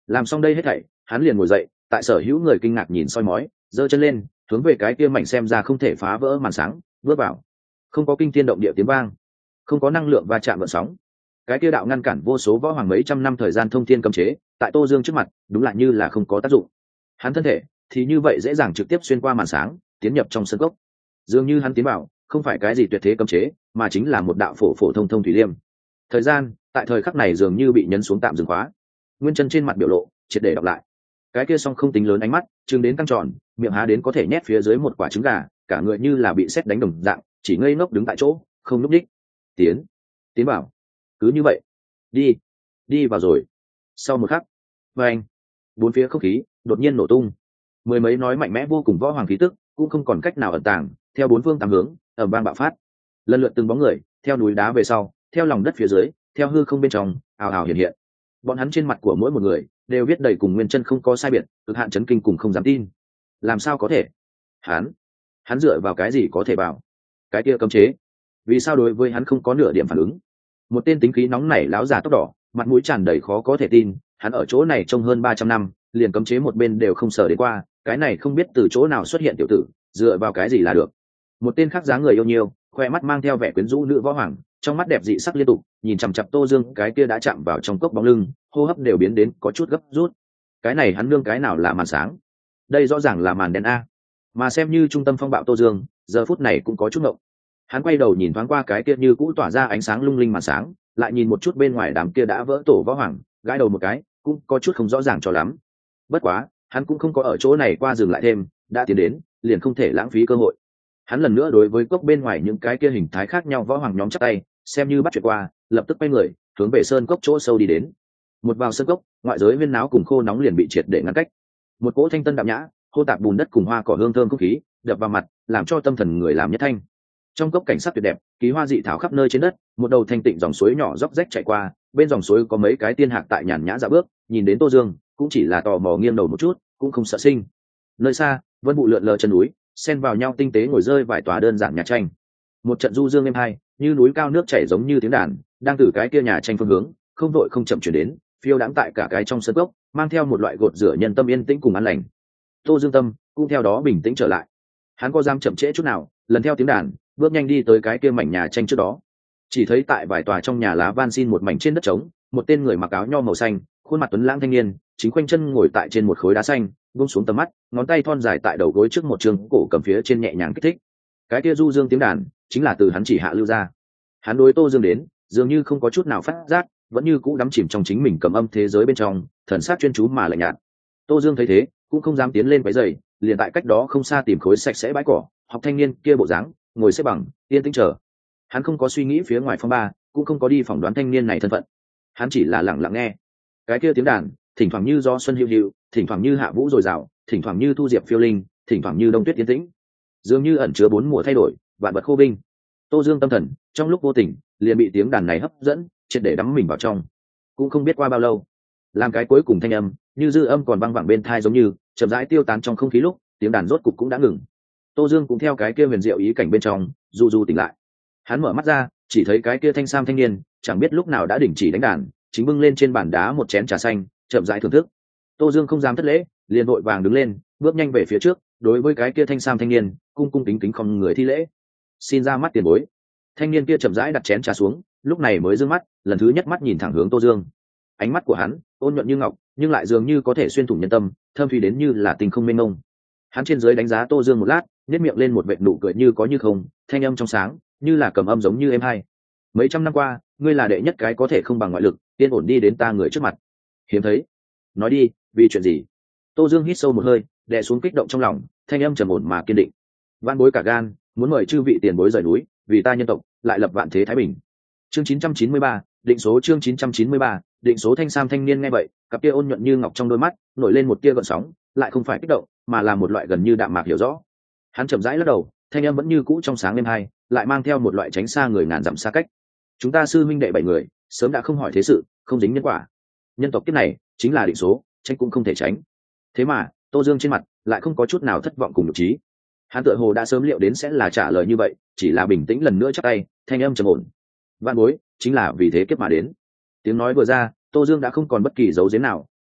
Làm xong đây hết thảy, hắn liền ngồi dậy, tại sở hữu người kinh ngạc nhìn soi mói, giơ chân lên, hướng về cái kia mảnh xem ra không thể phá vỡ màn sáng, bước vào. Không có kinh thiên động địa tiếng vang, không có năng lượng va chạm gợn sóng. Cái kia đạo ngăn cản vô số võ hoàng mấy trăm năm thời gian thông thiên cấm chế, tại Tô Dương trước mặt, đúng là như là không có tác dụng. Hắn thân thể thì như vậy dễ dàng trực tiếp xuyên qua màn sáng, tiến nhập trong sân cốc. Dường như hắn tiến vào, không phải cái gì tuyệt thế cấm chế, mà chính là một đạo phổ phổ thông thông thủy liêm. Thời gian, tại thời khắc này dường như bị nhấn xuống tạm dừng khóa. Nguyên Chân trên mặt biểu lộ, triệt để đọc lại. Cái kia song không tính lớn ánh mắt, trừng đến căng tròn, miệng há đến có thể nhét phía dưới một quả trứng gà, cả người như là bị sét đánh đồng dạng, chỉ ngây ngốc đứng tại chỗ, không nhúc nhích. Tiến, tiến vào. Cứ như vậy, đi, đi vào rồi. Sau một khắc, vang, bốn phía không khí đột nhiên nổ tung. Mười mấy nói mạnh mẽ vô cùng võ hoàng khí tức, cũng không còn cách nào ẩn tàng, theo bốn phương tám hướng, ầm vang bạo phát. Lần lượt từng bóng người, theo núi đá về sau, theo lòng đất phía dưới, theo hư không bên trong, ào ào hiện hiện. Bọn hắn trên mặt của mỗi một người đều viết đầy cùng Nguyên Chân không có sai biệt, cực hạn chấn kinh cùng không dám tin. Làm sao có thể? Hắn, hắn dựa vào cái gì có thể vào? Cái kia cấm chế, vì sao đối với hắn không có nửa điểm phản ứng? Một tên tính khí nóng nảy láo già tóc đỏ, mặt mũi tràn đầy khó có thể tin, hắn ở chỗ này trong hơn ba trăm năm, liền cấm chế một bên đều không sờ đến qua, cái này không biết từ chỗ nào xuất hiện tiểu tử, dựa vào cái gì là được? Một tên khác dáng người yêu nhiêu, khoe mắt mang theo vẻ quyến rũ nữ võ hoàng, trong mắt đẹp dị sắc liên tục, nhìn chằm chằm Tô Dương, cái kia đã chạm vào trong cốc bóng lưng, hô hấp đều biến đến có chút gấp rút. Cái này hắn nương cái nào là màn sáng? Đây rõ ràng là màn đen a. Mà xem như trung tâm phong bạo Tô Dương, giờ phút này cũng có chút ngộng. Hắn quay đầu nhìn thoáng qua cái kia như cũ tỏa ra ánh sáng lung linh màn sáng, lại nhìn một chút bên ngoài đám kia đã vỡ tổ võ hoàng, gãi đầu một cái, cũng có chút không rõ ràng cho lắm. Bất quá, hắn cũng không có ở chỗ này qua dừng lại thêm, đã tiến đến, liền không thể lãng phí cơ hội. Hắn lần nữa đối với cốc bên ngoài những cái kia hình thái khác nhau võ hoàng nhóm chắp tay, xem như bắt chuyện qua, lập tức quay người, hướng về sơn cốc chỗ sâu đi đến. Một vào sơn cốc, ngoại giới huyên náo cùng khô nóng liền bị triệt để ngăn cách. Một cỗ thanh tân đạm nhã, hô tạp bùn đất cùng hoa cỏ hương thơm không khí, đập vào mặt, làm cho tâm thần người làm nhất thanh. Trong cốc cảnh sắc tuyệt đẹp, kỳ hoa dị thảo khắp nơi trên đất, một đầu thanh tịnh dòng suối nhỏ róc rách chảy qua, bên dòng suối có mấy cái tiên hạc tại nhàn nhã dạo bước, nhìn đến Tô Dương, cũng chỉ là tò mò nghiêng đầu một chút, cũng không sợ sinh. Nơi xa, vân vụ lượn lờ chân núi, xen vào nhau tinh tế ngồi rơi vài tòa đơn giản nhà tranh. Một trận du dương êm hai, như núi cao nước chảy giống như tiếng đàn, đang từ cái kia nhà tranh phương hướng, không vội không chậm chuyển đến, phiêu đãng tại cả cái trong sân cốc, mang theo một loại gột rửa nhân tâm yên tĩnh cùng an lành. Tô Dương tâm cũng theo đó bình tĩnh trở lại. Hắn có dám chậm trễ chút nào, lần theo tiếng đàn, bước nhanh đi tới cái kia mảnh nhà tranh trước đó. Chỉ thấy tại vài tòa trong nhà lá van xin một mảnh trên đất trống, một tên người mặc áo nho màu xanh, khuôn mặt tuấn lãng thanh niên, chính quanh chân ngồi tại trên một khối đá xanh, buông xuống tầm mắt, ngón tay thon dài tại đầu gối trước một trường cổ cầm phía trên nhẹ nhàng kích thích. Cái kia du dương tiếng đàn, chính là từ hắn chỉ hạ lưu ra. Hắn đối Tô Dương đến, dường như không có chút nào phát giác, vẫn như cũ đắm chìm trong chính mình cầm âm thế giới bên trong, thần sắc chuyên chú mà lạnh nhạt. Tô Dương thấy thế, cũng không dám tiến lên quấy rầy, liền tại cách đó không xa tìm khối sạch sẽ bãi cỏ, học thanh niên kia bộ dáng, ngồi xếp bằng, yên tĩnh chờ. Hắn không có suy nghĩ phía ngoài phong ba, cũng không có đi phỏng đoán thanh niên này thân phận. Hắn chỉ là lặng lặng nghe. Cái kia tiếng đàn, thỉnh thoảng như do xuân hữu hữu, thỉnh thoảng như hạ vũ dồi dào, thỉnh thoảng như thu diệp phiêu linh, thỉnh thoảng như đông tuyết tiến tĩnh, dường như ẩn chứa bốn mùa thay đổi, vạn vật khô binh. Tô Dương tâm thần trong lúc vô tình liền bị tiếng đàn này hấp dẫn, triệt để đắm mình vào trong. Cũng không biết qua bao lâu, làm cái cuối cùng thanh âm như dư âm còn vang vẳng bên tai giống như chậm rãi tiêu tán trong không khí lúc tiếng đàn rốt cục cũng đã ngừng. Tô Dương cũng theo cái kia huyền diệu ý cảnh bên trong du du tỉnh lại. Hắn mở mắt ra, chỉ thấy cái kia thanh sam thanh niên chẳng biết lúc nào đã đình chỉ đánh đàn, chính bưng lên trên bàn đá một chén trà xanh, chậm rãi thưởng thức. Tô Dương không dám thất lễ, liền vội vàng đứng lên, bước nhanh về phía trước, đối với cái kia thanh sam thanh niên cung cung kính kính không người thi lễ. Xin ra mắt tiền bối. Thanh niên kia chậm rãi đặt chén trà xuống, lúc này mới dương mắt, lần thứ nhất mắt nhìn thẳng hướng Tô Dương. Ánh mắt của hắn ôn nhuận như ngọc, nhưng lại dường như có thể xuyên thủng nhân tâm, thâm thúy đến như là tình không mênh mông. Hắn trên dưới đánh giá Tô Dương một lát, nhếch miệng lên một vệt nụ cười như có như không, thanh âm trong sáng, như là cầm âm giống như êm hai. Mấy trăm năm qua, ngươi là đệ nhất cái có thể không bằng ngoại lực, yên ổn đi đến ta người trước mặt. Hiếm thấy. Nói đi, vì chuyện gì? Tô Dương hít sâu một hơi, đè xuống kích động trong lòng, thanh âm trầm ổn mà kiên định. Van bối cả gan, muốn mời chư vị tiền bối rời núi, vì ta nhân tộc, lại lập vạn thế thái bình. Chương chín trăm chín mươi ba, định số chương chín trăm chín mươi ba, định số. Thanh sam thanh niên nghe vậy, cặp kia ôn nhuận như ngọc trong đôi mắt nổi lên một tia gợn sóng, lại không phải kích động, mà là một loại gần như đạm mạc hiểu rõ. Hắn chậm rãi lắc đầu, thanh âm vẫn như cũ trong sáng êm hai, lại mang theo một loại tránh xa người ngàn dặm xa cách. Chúng ta sư minh đệ bảy người, sớm đã không hỏi thế sự, không dính nhân quả. Nhân tộc kiếp này chính là định số, tránh cũng không thể tránh. Thế mà, Tô Dương trên mặt lại không có chút nào thất vọng cùng nhục trí. Hắn tựa hồ đã sớm liệu đến sẽ là trả lời như vậy, chỉ là bình tĩnh lần nữa chắp tay, thanh âm trầm ổn. Vạn bối, chính là vì thế kiếp mà đến. Tiếng nói vừa ra, Tô Dương đã không còn bất kỳ dấu giếm nào,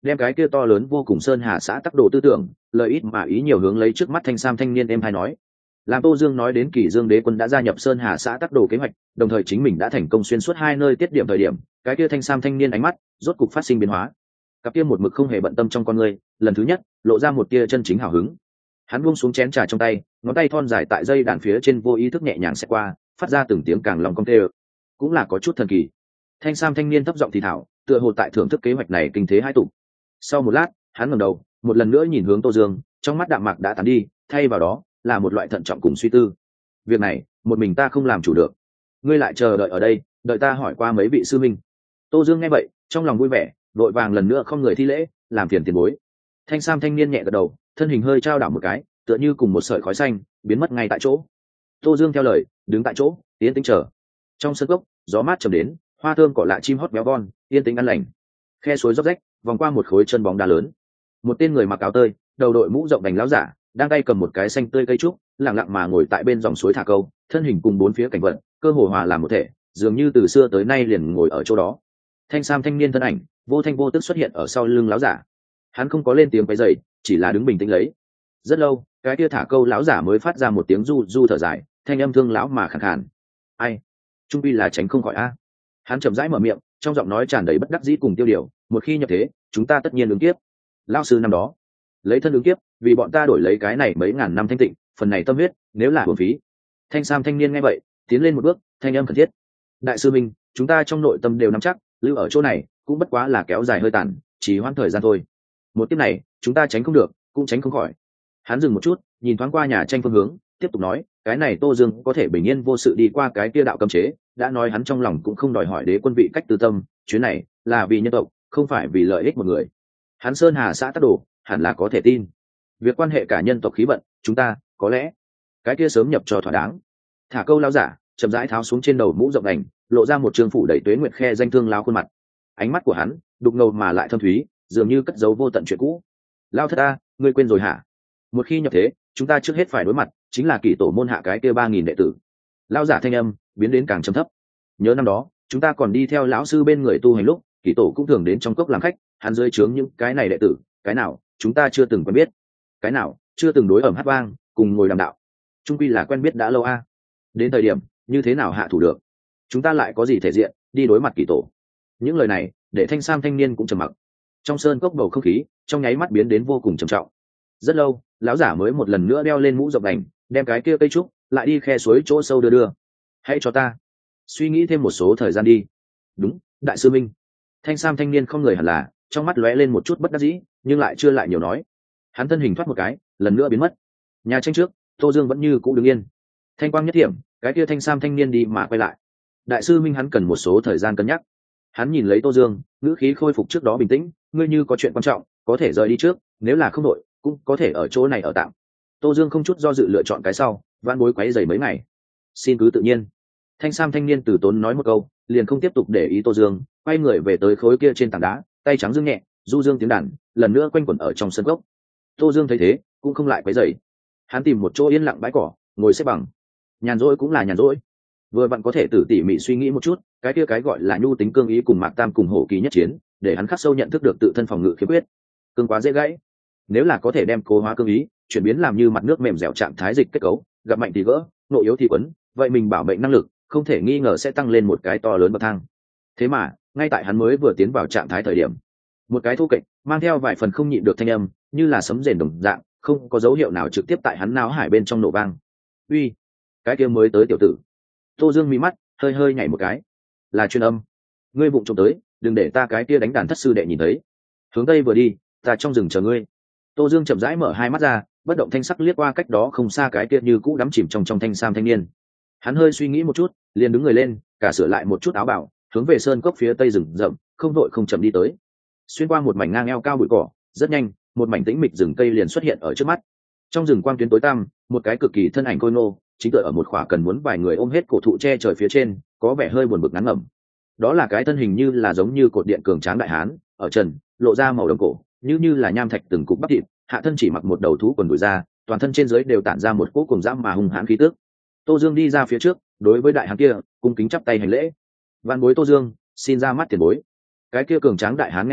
đem cái kia to lớn vô cùng sơn hà xã tắc đồ tư tưởng lợi ít mà ý nhiều hướng lấy trước mắt thanh sam thanh niên em hay nói. Làm Tô Dương nói đến Kỳ Dương đế quân đã gia nhập sơn hà xã tắc đồ kế hoạch, đồng thời chính mình đã thành công xuyên suốt hai nơi tiết điểm thời điểm, cái kia thanh sam thanh niên ánh mắt rốt cục phát sinh biến hóa. Cặp kia một mực không hề bận tâm trong con người, lần thứ nhất lộ ra một tia chân chính hào hứng. Hắn buông xuống chén trà trong tay, ngón tay thon dài tại dây đàn phía trên vô ý thức nhẹ nhàng xẹt qua, phát ra từng tiếng càng lòng cong tê, cũng là có chút thần kỳ. Thanh sam thanh niên thấp giọng thì thảo, tựa hồ tại thưởng thức kế hoạch này kinh thế hai tụ. Sau một lát, hắn ngẩng đầu, một lần nữa nhìn hướng Tô Dương, trong mắt đạm mạc đã tàn đi, thay vào đó là một loại thận trọng cùng suy tư. Việc này, một mình ta không làm chủ được, ngươi lại chờ đợi ở đây, đợi ta hỏi qua mấy vị sư minh. Tô Dương nghe vậy, trong lòng vui vẻ, vội vàng lần nữa không người thi lễ, làm phiền tiền bối. Thanh sam thanh niên nhẹ gật đầu, thân hình hơi trao đảo một cái, tựa như cùng một sợi khói xanh biến mất ngay tại chỗ. Tô Dương theo lời đứng tại chỗ, yên tĩnh chờ. Trong sân gốc, gió mát trầm đến, hoa thơm cỏ lạ chim hót béo von, yên tĩnh an lành. Khe suối róc rách, vòng qua một khối chân bóng đá lớn. Một tên người mặc áo tơi, đầu đội mũ rộng đành láo giả, đang tay cầm một cái xanh tươi cây trúc, lặng lặng mà ngồi tại bên dòng suối thả câu, thân hình cùng bốn phía cảnh vật, cơ hồ hòa làm một thể, dường như từ xưa tới nay liền ngồi ở chỗ đó. Thanh sam thanh niên thân ảnh, vô thanh vô tức xuất hiện ở sau lưng láo giả. Hắn không có lên tiếng quấy rầy, chỉ là đứng bình tĩnh lấy. Rất lâu, cái kia thả câu lão giả mới phát ra một tiếng du du thở dài, thanh âm thương lão mà khàn khàn. Ai, trung pi là tránh không khỏi a. Hắn chậm rãi mở miệng, trong giọng nói tràn đầy bất đắc dĩ cùng tiêu điều, một khi nhập thế, chúng ta tất nhiên ứng kiếp. Lão sư năm đó lấy thân ứng kiếp, vì bọn ta đổi lấy cái này mấy ngàn năm thanh tịnh, phần này tâm huyết, nếu là uổng phí. Thanh sam thanh niên nghe vậy, tiến lên một bước, thanh âm khẩn thiết. Đại sư minh, chúng ta trong nội tâm đều nắm chắc, lưu ở chỗ này, cũng bất quá là kéo dài hơi tàn, chỉ hoãn thời gian thôi. Một kiếp này, chúng ta tránh không được, cũng tránh không khỏi. Hắn dừng một chút, nhìn thoáng qua nhà tranh phương hướng, tiếp tục nói, cái này Tô Dương có thể bình yên vô sự đi qua cái kia đạo cấm chế, đã nói hắn trong lòng cũng không đòi hỏi đế quân vị cách tư tâm, chuyến này là vì nhân tộc, không phải vì lợi ích một người. Hắn sơn hà xã tắc đồ, hẳn là có thể tin. Việc quan hệ cả nhân tộc khí vận, chúng ta có lẽ cái kia sớm nhập cho thỏa đáng. Thả câu lao giả chậm rãi tháo xuống trên đầu mũ rộng đành, lộ ra một trường phủ đầy tuế nguyệt khe danh thương lao khuôn mặt. Ánh mắt của hắn đục ngầu mà lại thâm thúy, dường như cất giấu vô tận chuyện cũ. Lao thất ta, ngươi quên rồi hả? Một khi nhập thế, chúng ta trước hết phải đối mặt chính là kỷ tổ môn hạ cái kia ba nghìn đệ tử. Lao giả thanh âm biến đến càng trầm thấp. Nhớ năm đó chúng ta còn đi theo lão sư bên người tu hành lúc, kỷ tổ cũng thường đến trong cốc làm khách, hắn dưới trướng những cái này đệ tử, cái nào chúng ta chưa từng quen biết, cái nào chưa từng đối ẩm hát vang cùng ngồi đàm đạo, trung quy là quen biết đã lâu a. Đến thời điểm như thế nào hạ thủ được, chúng ta lại có gì thể diện đi đối mặt kỷ tổ. Những lời này để thanh sam thanh niên cũng trầm mặc. Trong sơn cốc bầu không khí trong nháy mắt biến đến vô cùng trầm trọng. Rất lâu, lão giả mới một lần nữa đeo lên mũ rộng đành, đem cái kia cây trúc lại đi khe suối chỗ sâu đưa đưa. Hãy cho ta suy nghĩ thêm một số thời gian đi. Đúng, đại sư minh. Thanh sam thanh niên không người hẳn là, trong mắt lóe lên một chút bất đắc dĩ, nhưng lại chưa lại nhiều nói. Hắn thân hình thoát một cái, lần nữa biến mất. Nhà tranh trước, Tô Dương vẫn như cũ đứng yên. Thanh quang nhất điểm, cái kia thanh sam thanh niên đi mà quay lại. Đại sư minh hắn cần một số thời gian cân nhắc. Hắn nhìn lấy Tô Dương, ngữ khí khôi phục trước đó bình tĩnh, ngươi như có chuyện quan trọng, có thể rời đi trước, nếu là không đội, cũng có thể ở chỗ này ở tạm. Tô Dương không chút do dự lựa chọn cái sau, van bối quấy rầy mấy ngày, xin cứ tự nhiên. Thanh sam thanh niên từ tốn nói một câu, liền không tiếp tục để ý Tô Dương, quay người về tới khối kia trên tảng đá, tay trắng dương nhẹ, du dương tiếng đàn lần nữa quanh quẩn ở trong sân gốc. Tô Dương thấy thế cũng không lại quấy rầy, hắn tìm một chỗ yên lặng bãi cỏ, ngồi xếp bằng. Nhàn rỗi cũng là nhàn rỗi, vừa vặn có thể tử tỉ mỉ suy nghĩ một chút, cái kia cái gọi là nhu tính cương ý cùng Mạc Tam cùng hổ kỳ nhất chiến, để hắn khắc sâu nhận thức được tự thân phòng ngự khiếm khuyết. Cương quá dễ gãy, nếu là có thể đem cố hóa cương ý chuyển biến làm như mặt nước mềm dẻo trạng thái dịch kết cấu, gặp mạnh thì gỡ, nội yếu thì quấn, vậy mình bảo mệnh năng lực không thể nghi ngờ sẽ tăng lên một cái to lớn bậc thang. Thế mà ngay tại hắn mới vừa tiến vào trạng thái thời điểm, một cái thô kệch mang theo vài phần không nhịn được thanh âm, như là sấm rền đồng dạng, không có dấu hiệu nào trực tiếp tại hắn não hải bên trong nổ vang. Uy, cái kia mới tới tiểu tử. Tô Dương mí mắt hơi hơi nhảy một cái. Là truyền âm. Ngươi vụng trộm tới, đừng để ta cái kia đánh đàn thất sư đệ nhìn thấy. Hướng tây vừa đi, ta trong rừng chờ ngươi. Tô Dương chậm rãi mở hai mắt ra, bất động thanh sắc liếc qua cách đó không xa cái kia như cũ đắm chìm trong trong thanh sam thanh niên. Hắn hơi suy nghĩ một chút, liền đứng người lên, cả sửa lại một chút áo bào, hướng về sơn cốc phía tây rừng rậm, không vội không chậm đi tới. Xuyên qua một mảnh ngang eo cao bụi cỏ, rất nhanh, một mảnh tĩnh mịch rừng cây liền xuất hiện ở trước mắt. Trong rừng quang tuyến tối tăm, một cái cực kỳ thân ảnh khôi ngô, chính tựa ở một khỏa cần muốn vài người ôm hết cổ thụ che trời phía trên, có vẻ hơi buồn bực ngắn ngẩm. Đó là cái thân hình như là giống như cột điện cường tráng đại hán, ở trần, lộ ra màu đồng cổ, như như là nham thạch từng cục bắp thịt, hạ thân chỉ mặc một đầu thú quần đùi ra, toàn thân trên dưới đều tản ra một cỗ cùng dã mà hung hãn khí tức. Tô Dương đi ra phía trước, đối với đại hán kia, cung kính chắp tay hành lễ. Vạn bối Tô Dương, xin ra mắt tiền bối. Cái kia cường tráng đại hán nghe vậy,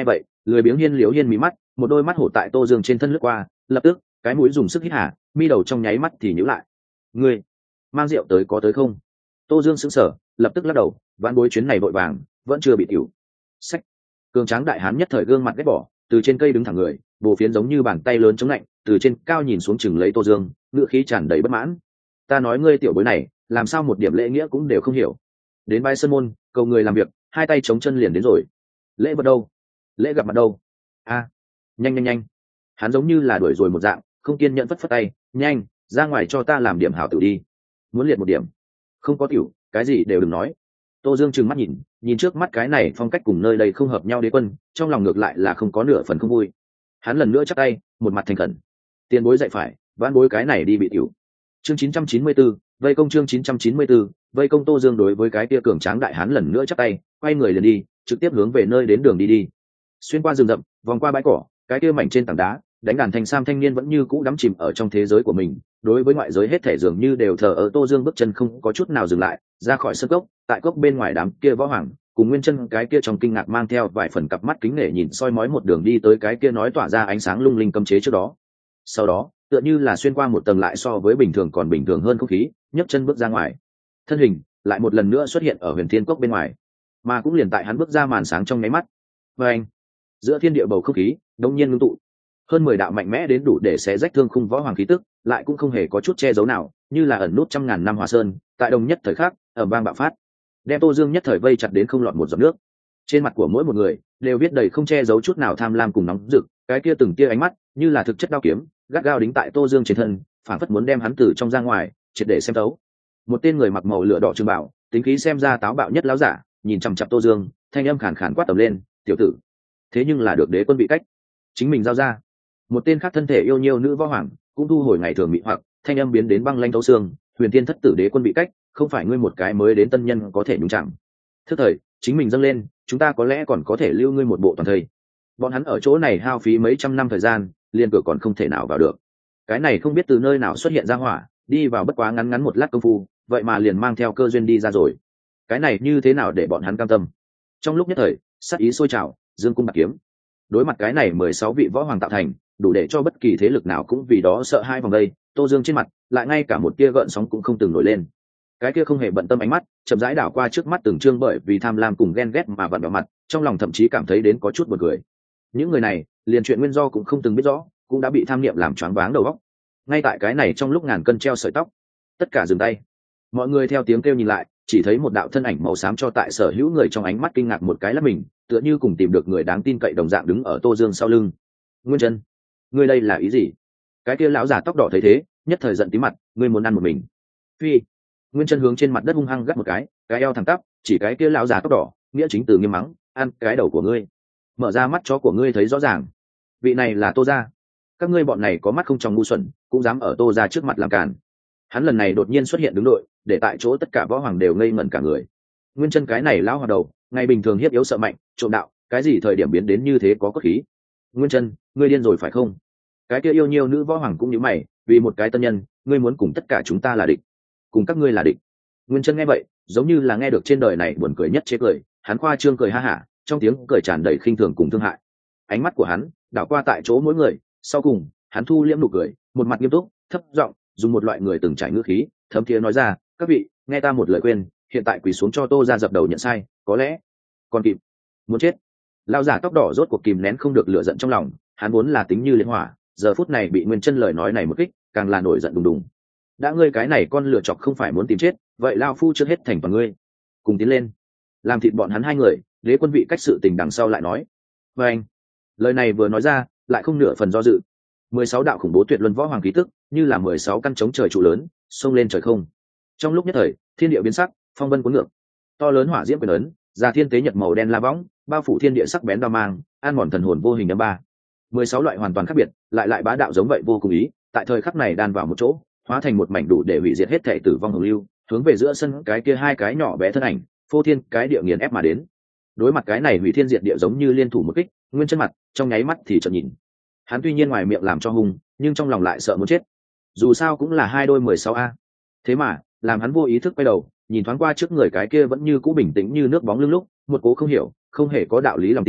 lười biếng hiên liếu hiên mí mắt, một đôi mắt hổ tại Tô Dương trên thân lướt qua, lập tức cái mũi dùng sức hít hà, mi đầu trong nháy mắt thì nhíu lại. Ngươi mang rượu tới có tới không? Tô Dương sững sờ, lập tức lắc đầu, vãn bối chuyến này vội vàng, vẫn chưa bị tiểu. Sách. Cường tráng đại hán nhất thời gương mặt ghét bỏ, từ trên cây đứng thẳng người, bồ phiến giống như bàn tay lớn chống lạnh, từ trên cao nhìn xuống chừng lấy Tô Dương, ngựa khí tràn đầy bất mãn. Ta nói ngươi tiểu bối này, làm sao một điểm lễ nghĩa cũng đều không hiểu. Đến bãi sơn môn, cầu người làm việc, hai tay chống chân liền đến rồi. Lễ vật đâu? Lễ gặp mặt đâu? A, nhanh nhanh nhanh. Hắn giống như là đuổi rồi một dạng, không kiên nhẫn phất phất tay, nhanh, ra ngoài cho ta làm điểm hảo tử đi. Muốn liệt một điểm. Không có tiểu, cái gì đều đừng nói. Tô Dương trừng mắt nhìn, nhìn trước mắt cái này phong cách cùng nơi đây không hợp nhau đế quân, trong lòng ngược lại là không có nửa phần không vui. Hắn lần nữa chắp tay, một mặt thành khẩn. Tiền bối dạy phải, vãn bối cái này đi bị tiểu. Chương chín trăm chín mươi tư, vây công chương chín trăm chín mươi tư, vây công. Tô Dương đối với cái kia cường tráng đại hán lần nữa chắp tay, quay người liền đi, trực tiếp hướng về nơi đến đường đi đi. Xuyên qua rừng rậm, vòng qua bãi cỏ, cái kia mảnh trên tảng đá, đánh đàn thanh sam thanh niên vẫn như cũ đắm chìm ở trong thế giới của mình, đối với ngoại giới hết thể dường như đều thờ ơ. Tô Dương bước chân không có chút nào dừng lại, ra khỏi sân cốc, tại cốc bên ngoài đám kia võ hoàng cùng Nguyên Chân cái kia trong kinh ngạc mang theo vài phần cặp mắt kính nể nhìn soi mói một đường đi tới cái kia nói tỏa ra ánh sáng lung linh cấm chế trước đó. Sau đó, tựa như là xuyên qua một tầng lại so với bình thường còn bình thường hơn không khí, nhấc chân bước ra ngoài, thân hình lại một lần nữa xuất hiện ở Huyền Thiên Cốc bên ngoài, mà cũng liền tại hắn bước ra màn sáng trong nháy mắt, và anh giữa thiên địa bầu không khí đông nhiên ngưng tụ, hơn mười đạo mạnh mẽ đến đủ để xé rách thương khung võ hoàng khí tức, lại cũng không hề có chút che giấu nào, như là ẩn nút trăm ngàn năm hòa sơn, tại đồng nhất thời khắc ầm vang bạo phát, đem Tô Dương nhất thời vây chặt đến không lọt một giọt nước. Trên mặt của mỗi một người đều viết đầy không che giấu chút nào tham lam cùng nóng rực, cái kia từng tia ánh mắt như là thực chất đao kiếm, gắt gao đính tại Tô Dương trên thân, phản phất muốn đem hắn từ trong ra ngoài triệt để xem thấu. Một tên người mặc màu lửa đỏ trường bảo, tính khí xem ra táo bạo nhất láo giả, nhìn chằm chằm Tô Dương, thanh âm khàn khàn quát tầm lên, "Tiểu tử, thế nhưng là được đế quân vị cách, chính mình giao ra." Một tên khác thân thể yêu nhiêu nữ võ hoàng cũng thu hồi ngày thường mị hoặc, thanh âm biến đến băng lanh thấu xương, "Huyền Thiên thất tử đế quân vị cách, không phải ngươi một cái mới đến tân nhân có thể nhúng chạm. Thức thời, chính mình dâng lên, chúng ta có lẽ còn có thể lưu ngươi một bộ toàn thây." Bọn hắn ở chỗ này hao phí mấy trăm năm thời gian, liền cửa còn không thể nào vào được. Cái này không biết từ nơi nào xuất hiện ra hỏa, đi vào bất quá ngắn ngắn một lát công phu, vậy mà liền mang theo cơ duyên đi ra rồi. Cái này như thế nào để bọn hắn cam tâm? Trong lúc nhất thời, sát ý sôi trào, dương cung bạc kiếm. Đối mặt cái này mười sáu vị võ hoàng tạo thành, đủ để cho bất kỳ thế lực nào cũng vì đó sợ hai vòng đây. Tô Dương trên mặt lại ngay cả một tia gợn sóng cũng không từng nổi lên. Cái kia không hề bận tâm ánh mắt chậm rãi đảo qua trước mắt từng trương bởi vì tham lam cùng ghen ghét mà vặn vào mặt, trong lòng thậm chí cảm thấy đến có chút buồn cười. Những người này liền chuyện nguyên do cũng không từng biết rõ, cũng đã bị tham niệm làm choáng váng đầu óc. Ngay tại cái này trong lúc ngàn cân treo sợi tóc, tất cả dừng tay. Mọi người theo tiếng kêu nhìn lại, chỉ thấy một đạo thân ảnh màu xám cho tại sở hữu người trong ánh mắt kinh ngạc một cái lắp mình, tựa như cùng tìm được người đáng tin cậy đồng dạng đứng ở Tô Dương sau lưng. "Nguyên Chân, ngươi đây là ý gì?" Cái kia lão già tóc đỏ thấy thế, nhất thời giận tí mặt, "Ngươi muốn ăn một mình?" "Phi." Nguyên Chân hướng trên mặt đất hung hăng gắt một cái, cái eo thẳng tắp, chỉ cái kia lão già tóc đỏ, nghĩa chính từ nghiêm mắng, "Ăn cái đầu của ngươi." Mở ra mắt chó của ngươi thấy rõ ràng, vị này là Tô gia, các ngươi bọn này có mắt không trong ngu xuẩn, cũng dám ở Tô gia trước mặt làm càn. Hắn lần này đột nhiên xuất hiện đứng đội, để tại chỗ tất cả võ hoàng đều ngây ngẩn cả người. Nguyên Chân cái này lão hoạt đầu, ngày bình thường hiếp yếu sợ mạnh, trộm đạo, cái gì thời điểm biến đến như thế có cốt khí. "Nguyên Chân, ngươi điên rồi phải không?" Cái kia yêu nhiêu nữ võ hoàng cũng như mày, "Vì một cái tân nhân, ngươi muốn cùng tất cả chúng ta là địch, cùng các ngươi là địch." Nguyên Chân nghe vậy, giống như là nghe được trên đời này buồn cười nhất chế cười, hắn khoa trương cười ha hả, trong tiếng cười tràn đầy khinh thường cùng thương hại. Ánh mắt của hắn đảo qua tại chỗ mỗi người, sau cùng hắn thu liễm nụ cười, một mặt nghiêm túc, thấp giọng dùng một loại người từng trải ngữ khí thấm thiế nói ra, "Các vị, nghe ta một lời khuyên, hiện tại quỳ xuống cho Tô gia dập đầu nhận sai, có lẽ còn kịp." Muốn chết. Lão giả tóc đỏ rốt cuộc kìm nén không được lửa giận trong lòng, hắn vốn là tính như liên hỏa, giờ phút này bị Nguyên Chân lời nói này một kích, càng là nổi giận đùng đùng. "Đã ngươi cái này con lửa chọc không phải muốn tìm chết, vậy lão phu trước hết thành toàn ngươi. Cùng tiến lên, làm thịt bọn hắn hai người, đế quân vị cách sự tình đằng sau lại nói." Và anh, lời này vừa nói ra, lại không nửa phần do dự. Mười sáu đạo khủng bố tuyệt luân võ hoàng khí tức, như là mười sáu căn chống trời trụ lớn, xông lên trời không. Trong lúc nhất thời, thiên địa biến sắc, phong vân cuốn ngược. To lớn hỏa diễm quyền ấn, già thiên tế nhật màu đen la võng, bao phủ thiên địa sắc bén đao mang, an mòn thần hồn vô hình âm ba. Mười sáu loại hoàn toàn khác biệt, lại lại bá đạo giống vậy vô cùng ý, tại thời khắc này đan vào một chỗ, hóa thành một mảnh đủ để hủy diệt hết thể tử vong hồng lưu, hướng về giữa sân cái kia hai cái nhỏ bé thân ảnh, phô thiên cái địa nghiền ép mà đến. Đối mặt cái này hủy thiên diệt địa giống như liên thủ một kích, Nguyên Chân mặt trong nháy mắt thì chợt nhìn. Hắn tuy nhiên ngoài miệng làm cho hung, nhưng trong lòng lại sợ muốn chết. Dù sao cũng là hai đôi mười sáu a. Thế mà, làm hắn vô ý thức quay đầu, nhìn thoáng qua trước người cái kia vẫn như cũ bình tĩnh như nước bóng lưng lúc, một cố không hiểu, không hề có đạo lý lòng tin,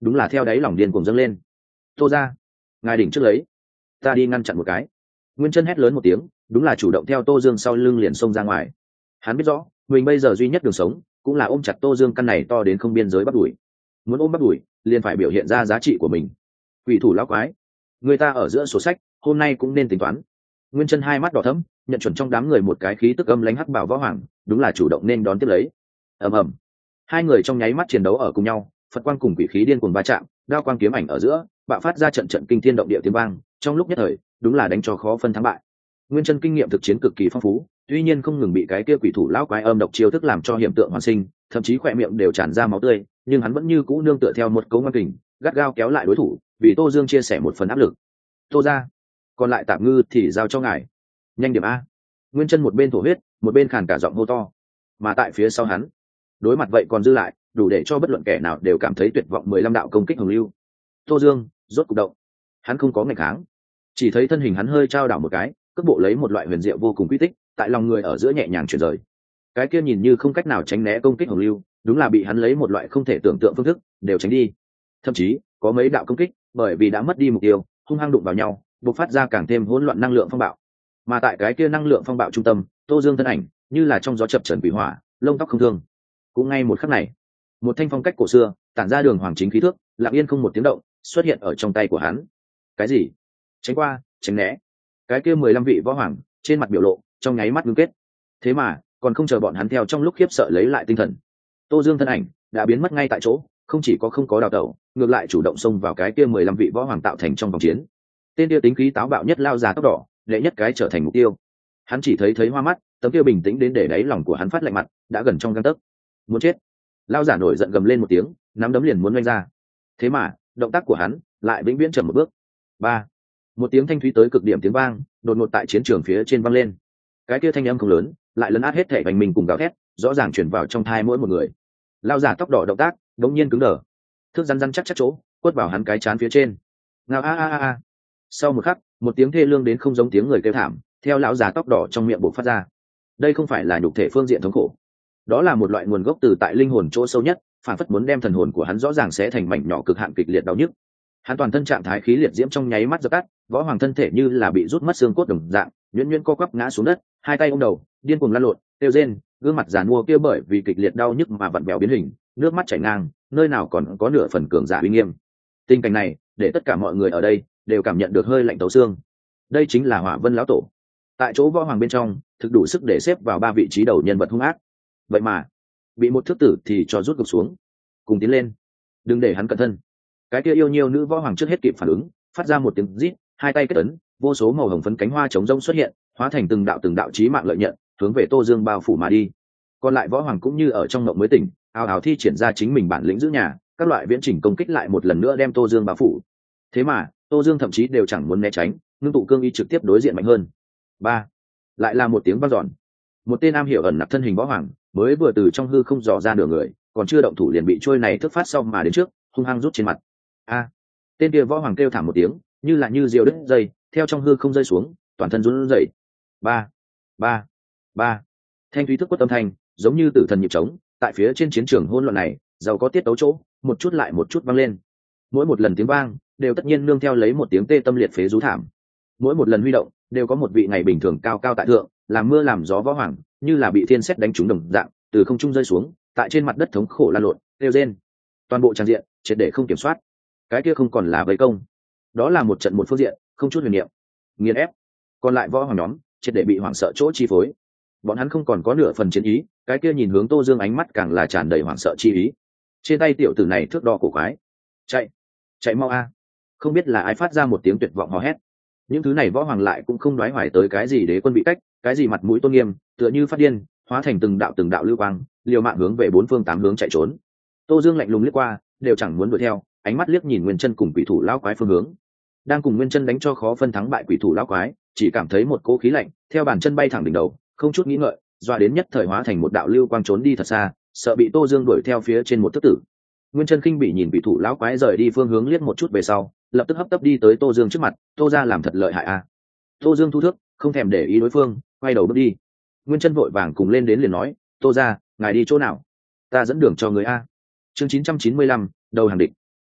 đúng là theo đáy lòng điên cuồng dâng lên. Tô ra, ngài đỉnh trước lấy, ta đi ngăn chặn một cái. Nguyên Chân hét lớn một tiếng, đúng là chủ động theo Tô Dương sau lưng liền xông ra ngoài. Hắn biết rõ mình bây giờ duy nhất đường sống cũng là ôm chặt Tô Dương căn này to đến không biên giới bắt đuổi. Muốn ôm bắt đuổi liền phải biểu hiện ra giá trị của mình. Quỷ thủ lão quái, người ta ở giữa sổ sách hôm nay cũng nên tính toán. Nguyên Chân hai mắt đỏ thẫm, nhận chuẩn trong đám người một cái khí tức âm lãnh hắc bảo võ hoàng, đúng là chủ động nên đón tiếp lấy. Ầm ầm, hai người trong nháy mắt chiến đấu ở cùng nhau, Phật quang cùng quỷ khí điên cuồng va chạm, đao quang kiếm ảnh ở giữa bạo phát ra trận trận kinh thiên động địa tiếng vang, trong lúc nhất thời đúng là đánh cho khó phân thắng bại. Nguyên Chân kinh nghiệm thực chiến cực kỳ phong phú, tuy nhiên không ngừng bị cái kia quỷ thủ lão quái âm độc chiêu thức làm cho hiện tượng hoàn sinh, thậm chí khỏe miệng đều tràn ra máu tươi, nhưng hắn vẫn như cũ nương tựa theo một cấu ngoan kình, gắt gao kéo lại đối thủ, vì Tô Dương chia sẻ một phần áp lực. Tô ra, còn lại tạm ngư thì giao cho ngài, nhanh điểm a. Nguyên Chân một bên thổ huyết, một bên khàn cả giọng hô to. Mà tại phía sau hắn, đối mặt vậy còn dư lại, đủ để cho bất luận kẻ nào đều cảm thấy tuyệt vọng mười lăm đạo công kích hồng lưu. Tô Dương rốt cục động, hắn không có nghịch kháng, chỉ thấy thân hình hắn hơi trao đảo một cái, cước bộ lấy một loại huyền diệu vô cùng quy tích, tại lòng người ở giữa nhẹ nhàng chuyển rời. Cái kia nhìn như không cách nào tránh né công kích hồng lưu, đúng là bị hắn lấy một loại không thể tưởng tượng phương thức đều tránh đi. Thậm chí có mấy đạo công kích bởi vì đã mất đi mục tiêu, hung hăng đụng vào nhau, bộc phát ra càng thêm hỗn loạn năng lượng phong bạo. Mà tại cái kia năng lượng phong bạo trung tâm, Tô Dương thân ảnh như là trong gió chập chờn quỷ hỏa, lông tóc không thương. Cũng ngay một khắc này, một thanh phong cách cổ xưa tản ra đường hoàng chính khí thước, lặng yên không một tiếng động xuất hiện ở trong tay của hắn. Cái gì? Tránh qua, tránh né. Cái kia mười lăm vị võ hoàng trên mặt biểu lộ trong nháy mắt ngưng kết. Thế mà còn không chờ bọn hắn theo trong lúc khiếp sợ lấy lại tinh thần, Tô Dương thân ảnh đã biến mất ngay tại chỗ, không chỉ có không có đào tẩu, ngược lại chủ động xông vào cái kia mười lăm vị võ hoàng tạo thành trong vòng chiến. Tên kia tính khí táo bạo nhất lao già tóc đỏ, đệ nhất cái trở thành mục tiêu. Hắn chỉ thấy thấy hoa mắt, tấm kia bình tĩnh đến để đáy lòng của hắn phát lạnh mặt, đã gần trong gang tấc. Muốn chết. Lao giả nổi giận gầm lên một tiếng, nắm đấm liền muốn vung ra. Thế mà động tác của hắn lại vĩnh viễn chậm một bước. Ba, một tiếng thanh thúy tới cực điểm tiếng vang đột ngột tại chiến trường phía trên vang lên. Cái kia thanh âm không lớn, lại lấn át hết thể bành mình cùng gào thét, rõ ràng truyền vào trong thai mỗi một người. Lao giả tóc đỏ động tác đống nhiên cứng đờ, thước răn răn chắc chắc chỗ quất vào hắn cái chán phía trên. Ngao a a a a. Sau một khắc, một tiếng thê lương đến không giống tiếng người kêu thảm theo lão già tóc đỏ trong miệng bộc phát ra. Đây không phải là nhục thể phương diện thống khổ, đó là một loại nguồn gốc từ tại linh hồn chỗ sâu nhất, phản phất muốn đem thần hồn của hắn rõ ràng sẽ thành mảnh nhỏ cực hạn kịch liệt đau nhức. Hắn toàn thân trạng thái khí liệt diễm trong nháy mắt dập tắt, võ hoàng thân thể như là bị rút mất xương cốt đồng dạng, nhuyễn nhuyễn co quắp ngã xuống đất, hai tay ôm đầu, điên cuồng lăn lộn, kêu rên, gương mặt giàn mua kia bởi vì kịch liệt đau nhức mà vặn vẹo biến hình, nước mắt chảy ngang, nơi nào còn có nửa phần cường giả uy nghiêm. Tình cảnh này, để tất cả mọi người ở đây đều cảm nhận được hơi lạnh tấu xương. Đây chính là Hỏa Vân lão tổ. Tại chỗ võ hoàng bên trong, thực đủ sức để xếp vào ba vị trí đầu nhân vật hung ác. Vậy mà, bị một thước tử thì cho rút gục xuống. Cùng tiến lên, đừng để hắn cẩn thân. Cái kia yêu nhiều nữ võ hoàng trước hết kịp phản ứng, phát ra một tiếng rít, hai tay kết ấn, vô số màu hồng phấn cánh hoa trống rông xuất hiện, hóa thành từng đạo từng đạo chí mạng lợi nhận, hướng về Tô Dương bao phủ mà đi. Còn lại võ hoàng cũng như ở trong ngộng mới tỉnh, ào ào thi triển ra chính mình bản lĩnh giữ nhà, các loại viễn chỉnh công kích lại một lần nữa đem Tô Dương bao phủ. Thế mà, Tô Dương thậm chí đều chẳng muốn né tránh, ngưng tụ cương y trực tiếp đối diện mạnh hơn. Ba, lại là một tiếng vang dọn. Một tên am hiểu ẩn nặc thân hình võ hoàng, mới vừa từ trong hư không dò ra nửa người, còn chưa động thủ liền bị trôi này thức phát xong mà đến trước, hung hăng rút trên mặt. A, tên kia võ hoàng kêu thảm một tiếng, như là như diều đứt dây, theo trong hư không rơi xuống, toàn thân run rẩy. Ba, ba, ba. Thanh thúy thức quất âm thanh, giống như tử thần nhịp trống, tại phía trên chiến trường hỗn loạn này, giàu có tiết tấu chỗ, một chút lại một chút vang lên. Mỗi một lần tiếng vang, đều tất nhiên nương theo lấy một tiếng tê tâm liệt phế rú thảm. Mỗi một lần huy động, đều có một vị ngày bình thường cao cao tại thượng, làm mưa làm gió võ hoàng, như là bị thiên sét đánh trúng đồng dạng, từ không trung rơi xuống, tại trên mặt đất thống khổ lan lộn, kêu rên. Toàn bộ tràng diện, triệt để không kiểm soát. Cái kia không còn là vây công, đó là một trận một phương diện, không chút huyền niệm, nghiền ép. Còn lại võ hoàng nhóm, triệt để bị hoảng sợ chỗ chi phối. Bọn hắn không còn có nửa phần chiến ý, cái kia nhìn hướng Tô Dương ánh mắt càng là tràn đầy hoảng sợ chi ý. Trên tay tiểu tử này thước đo cổ quái, chạy, chạy mau a! Không biết là ai phát ra một tiếng tuyệt vọng hò hét. Những thứ này võ hoàng lại cũng không đoái hoài tới cái gì đế quân bị cách, cái gì mặt mũi tôn nghiêm, tựa như phát điên, hóa thành từng đạo từng đạo lưu quang, liều mạng hướng về bốn phương tám hướng chạy trốn. Tô Dương lạnh lùng liếc qua, đều chẳng muốn đuổi theo, ánh mắt liếc nhìn Nguyên Chân cùng quỷ thủ lão quái phương hướng. Đang cùng Nguyên Chân đánh cho khó phân thắng bại quỷ thủ lão quái, chỉ cảm thấy một cỗ khí lạnh theo bàn chân bay thẳng đỉnh đầu, không chút nghĩ ngợi, dọa đến nhất thời hóa thành một đạo lưu quang trốn đi thật xa, sợ bị Tô Dương đuổi theo phía trên một thước tử. Nguyên Chân khinh bị nhìn quỷ thủ lão quái rời đi phương hướng liếc một chút về sau, lập tức hấp tấp đi tới Tô Dương trước mặt, Tô ra làm thật lợi hại a. À. Tô Dương thu thước, không thèm để ý đối phương, quay đầu bước đi. Nguyên Chân vội vàng cùng lên đến liền nói, Tô ra, ngài đi chỗ nào? Ta dẫn đường cho người a. Chương chín trăm chín mươi lăm, đầu hàng địch.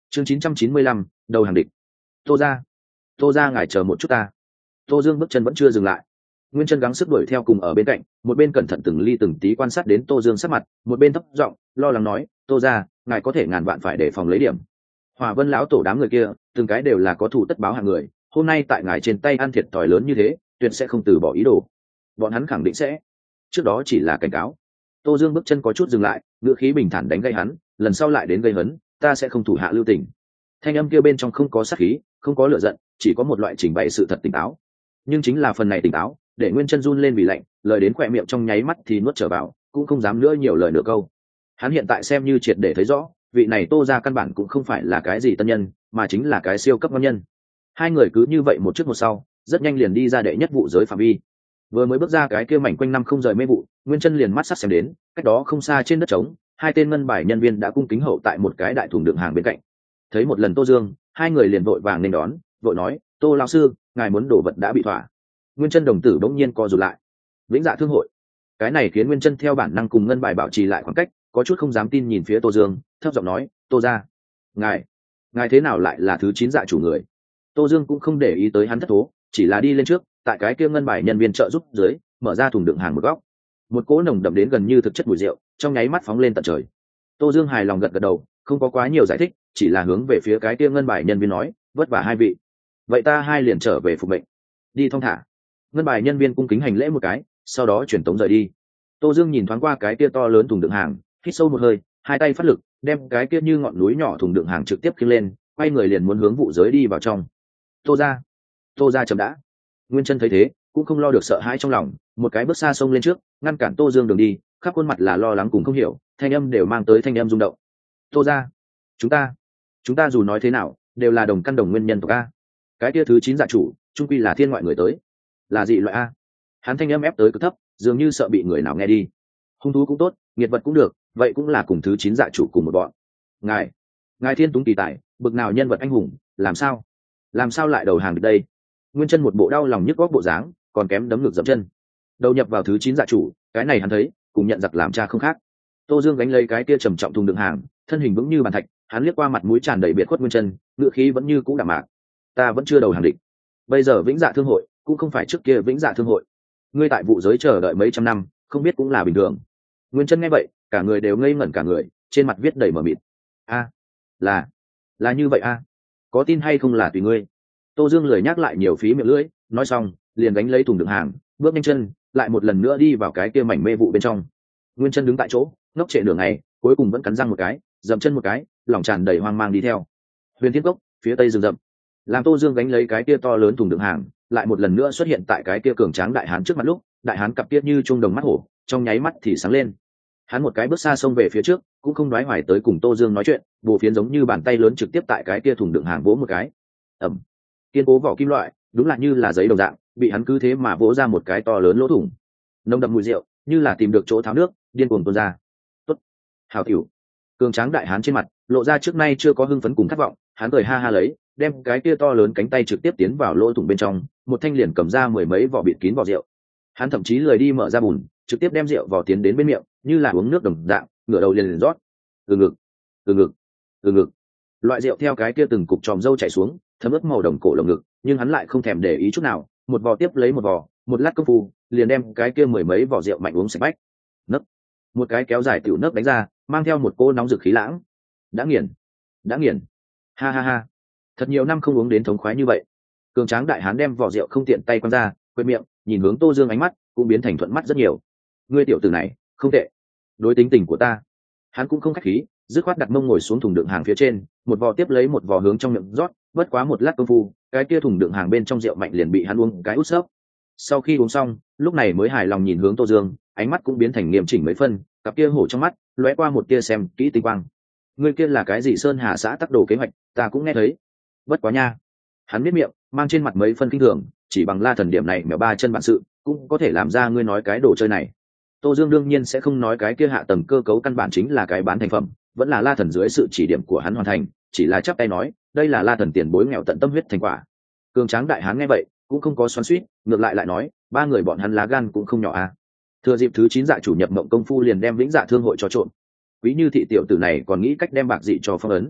chương chín trăm chín mươi lăm, đầu hàng địch. Tô ra, tô ra ngài chờ một chút ta. Tô Dương bước chân vẫn chưa dừng lại, Nguyên Chân gắng sức đuổi theo cùng ở bên cạnh, một bên cẩn thận từng ly từng tí quan sát đến Tô Dương sắc mặt, một bên thấp giọng lo lắng nói, Tô ra, ngài có thể ngàn vạn phải đề phòng lấy điểm. Hòa Vân lão tổ đám người kia, từng cái đều là có thù tất báo hạng người, hôm nay tại ngài trên tay ăn thiệt thòi lớn như thế, tuyệt sẽ không từ bỏ ý đồ. Bọn hắn khẳng định sẽ. Trước đó chỉ là cảnh cáo. Tô Dương bước chân có chút dừng lại, ngữ khí bình thản đánh gây hắn, lần sau lại đến gây hấn, ta sẽ không thủ hạ lưu tình. Thanh âm kia bên trong không có sát khí, không có lửa giận, chỉ có một loại trình bày sự thật tỉnh táo. Nhưng chính là phần này tỉnh táo, để Nguyên Chân run lên vì lạnh, lời đến khỏe miệng trong nháy mắt thì nuốt trở vào, cũng không dám nữa nhiều lời nửa câu. Hắn hiện tại xem như triệt để thấy rõ, vị này Tô ra căn bản cũng không phải là cái gì tân nhân, mà chính là cái siêu cấp ngon nhân. Hai người cứ như vậy một trước một sau, rất nhanh liền đi ra đệ nhất vụ giới phạm vi. Vừa mới bước ra cái kia mảnh quanh năm không rời mê vụ, Nguyên Chân liền mắt sắc xem đến, cách đó không xa trên đất trống, hai tên ngân bài nhân viên đã cung kính hậu tại một cái đại thùng đựng hàng bên cạnh. Thấy một lần Tô Dương, hai người liền vội vàng nên đón, vội nói, Tô lão sư, ngài muốn đồ vật đã bị thỏa. Nguyên Chân đồng tử bỗng nhiên co rụt lại. Vĩnh Dạ thương hội. Cái này khiến Nguyên Chân theo bản năng cùng ngân bài bảo trì lại khoảng cách, có chút không dám tin nhìn phía Tô Dương, thấp giọng nói, Tô gia, ngài, ngài thế nào lại là thứ chín dạ chủ người? Tô Dương cũng không để ý tới hắn thất thố, chỉ là đi lên trước, tại cái kia ngân bài nhân viên trợ giúp dưới, mở ra thùng đựng hàng một góc. Một cỗ nồng đậm đến gần như thực chất mùi rượu, trong nháy mắt phóng lên tận trời. Tô Dương hài lòng gật gật đầu, không có quá nhiều giải thích, chỉ là hướng về phía cái kia ngân bài nhân viên nói, vất vả hai vị. Vậy ta hai liền trở về phục mệnh. Đi thong thả. Ngân bài nhân viên cung kính hành lễ một cái, sau đó chuyển tống rời đi. Tô Dương nhìn thoáng qua cái kia to lớn thùng đựng hàng, hít sâu một hơi, hai tay phát lực, đem cái kia như ngọn núi nhỏ thùng đựng hàng trực tiếp khiêng lên, quay người liền muốn hướng vụ giới đi vào trong. Tô ra, Tô ra chậm đã. Nguyên Chân thấy thế, cũng không lo được sợ hãi trong lòng, một cái bước xa xông lên trước, ngăn cản Tô Dương đường đi, khắp khuôn mặt là lo lắng cùng không hiểu, thanh âm đều mang tới thanh âm rung động. Tô ra, chúng ta, chúng ta dù nói thế nào, đều là đồng căn đồng nguyên nhân tộc a. Cái kia thứ chín dạ chủ, trung quy là thiên ngoại người tới, là dị loại a. Hắn thanh âm ép tới cực thấp, dường như sợ bị người nào nghe đi. Hung thú cũng tốt, nghiệt vật cũng được, vậy cũng là cùng thứ chín dạ chủ cùng một bọn. Ngài, ngài thiên túng kỳ tài, bực nào nhân vật anh hùng, làm sao, làm sao lại đầu hàng được đây? Nguyên Chân một bộ đau lòng nhức góc bộ dáng, còn kém đấm ngược dậm chân. Đầu nhập vào thứ chín dạ chủ, cái này hắn thấy, cùng nhận giặc làm cha không khác. Tô Dương gánh lấy cái kia trầm trọng thùng đựng hàng, thân hình vững như bàn thạch, hắn liếc qua mặt mũi tràn đầy biệt khuất Nguyên Chân, ngữ khí vẫn như cũ đạm mạc. Ta vẫn chưa đầu hàng địch. Bây giờ Vĩnh Dạ thương hội, cũng không phải trước kia Vĩnh Dạ thương hội. Ngươi tại vụ giới chờ đợi mấy trăm năm, không biết cũng là bình thường. Nguyên Chân nghe vậy, cả người đều ngây ngẩn cả người, trên mặt viết đầy mờ mịt. A, là, là như vậy a. Có tin hay không là tùy ngươi. Tô Dương lười nhắc lại nhiều phí miệng lưỡi, nói xong, liền gánh lấy thùng đựng hàng, bước nhanh chân, lại một lần nữa đi vào cái kia mảnh mê vụ bên trong. Nguyên Chân đứng tại chỗ, ngốc trệ nửa ngày, cuối cùng vẫn cắn răng một cái, dậm chân một cái, lòng tràn đầy hoang mang đi theo. Huyền Thiên Cốc, phía tây rừng rậm. Làm Tô Dương gánh lấy cái kia to lớn thùng đựng hàng, lại một lần nữa xuất hiện tại cái kia cường tráng đại hán trước mặt lúc, đại hán cặp tiết như trung đồng mắt hổ, trong nháy mắt thì sáng lên. Hắn một cái bước xa xông về phía trước, cũng không đoái hoài tới cùng Tô Dương nói chuyện, bổ phiến giống như bàn tay lớn trực tiếp tại cái kia thùng đựng hàng vỗ một cái. Ầm. Kiên cố vỏ kim loại, đúng là như là giấy đồng dạng, bị hắn cứ thế mà vỗ ra một cái to lớn lỗ thủng. Nồng đậm mùi rượu, như là tìm được chỗ tháo nước, điên cuồng tuôn ra. Tốt, hảo tiểu. Cường tráng đại hán trên mặt, lộ ra trước nay chưa có hưng phấn cùng khát vọng, hắn cười ha ha lấy, đem cái kia to lớn cánh tay trực tiếp tiến vào lỗ thủng bên trong, một thanh liền cầm ra mười mấy vỏ bịt kín vỏ rượu. Hắn thậm chí lười đi mở ra bùn, trực tiếp đem rượu vỏ tiến đến bên miệng, như là uống nước đồng dạng, ngửa đầu liền liền rót. Từ ngực, từ ngực, từ ngực. Loại rượu theo cái kia từng cục tròm râu chảy xuống, thấm ướt màu đồng cổ lồng ngực, nhưng hắn lại không thèm để ý chút nào, một vò tiếp lấy một vò, một lát công phu, liền đem cái kia mười mấy vỏ rượu mạnh uống sạch bách. Nấc, một cái kéo dài tiểu nấc đánh ra, mang theo một cô nóng rực khí lãng. Đã nghiền, đã nghiền. Ha ha ha. Thật nhiều năm không uống đến thống khoái như vậy. Cường tráng đại hán đem vỏ rượu không tiện tay quăng ra, quệt miệng, nhìn hướng Tô Dương ánh mắt cũng biến thành thuận mắt rất nhiều. Ngươi tiểu tử này, không tệ. Đối tính tình của ta. Hắn cũng không khách khí, dứt khoát đặt mông ngồi xuống thùng đựng hàng phía trên, một vò tiếp lấy một vò hướng trong miệng rót, bất quá một lát công phu, cái kia thùng đựng hàng bên trong rượu mạnh liền bị hắn uống cái út sấp. Sau khi uống xong, lúc này mới hài lòng nhìn hướng Tô Dương, ánh mắt cũng biến thành nghiêm chỉnh mấy phân, cặp kia hổ trong mắt lóe qua một tia xem kỹ tinh quang. Ngươi kia là cái gì Sơn Hà xã tắc đồ kế hoạch, ta cũng nghe thấy. Bất quá nha. Hắn biết miệng, mang trên mặt mấy phân kinh thường, chỉ bằng La Thần điểm này mèo ba chân bản sự, cũng có thể làm ra ngươi nói cái đồ chơi này. Tô Dương đương nhiên sẽ không nói cái kia hạ tầng cơ cấu căn bản chính là cái bán thành phẩm, vẫn là La Thần dưới sự chỉ điểm của hắn hoàn thành, chỉ là chắp tay nói, đây là La Thần tiền bối nghèo tận tâm huyết thành quả. Cường tráng đại hán nghe vậy, cũng không có xoắn xuýt, ngược lại lại nói, ba người bọn hắn lá gan cũng không nhỏ à. Thừa dịp thứ chín dạ chủ nhập mộng công phu liền đem Vĩnh Dạ thương hội cho trộn. Quý Như thị tiểu tử này còn nghĩ cách đem bạc dị cho phong ấn.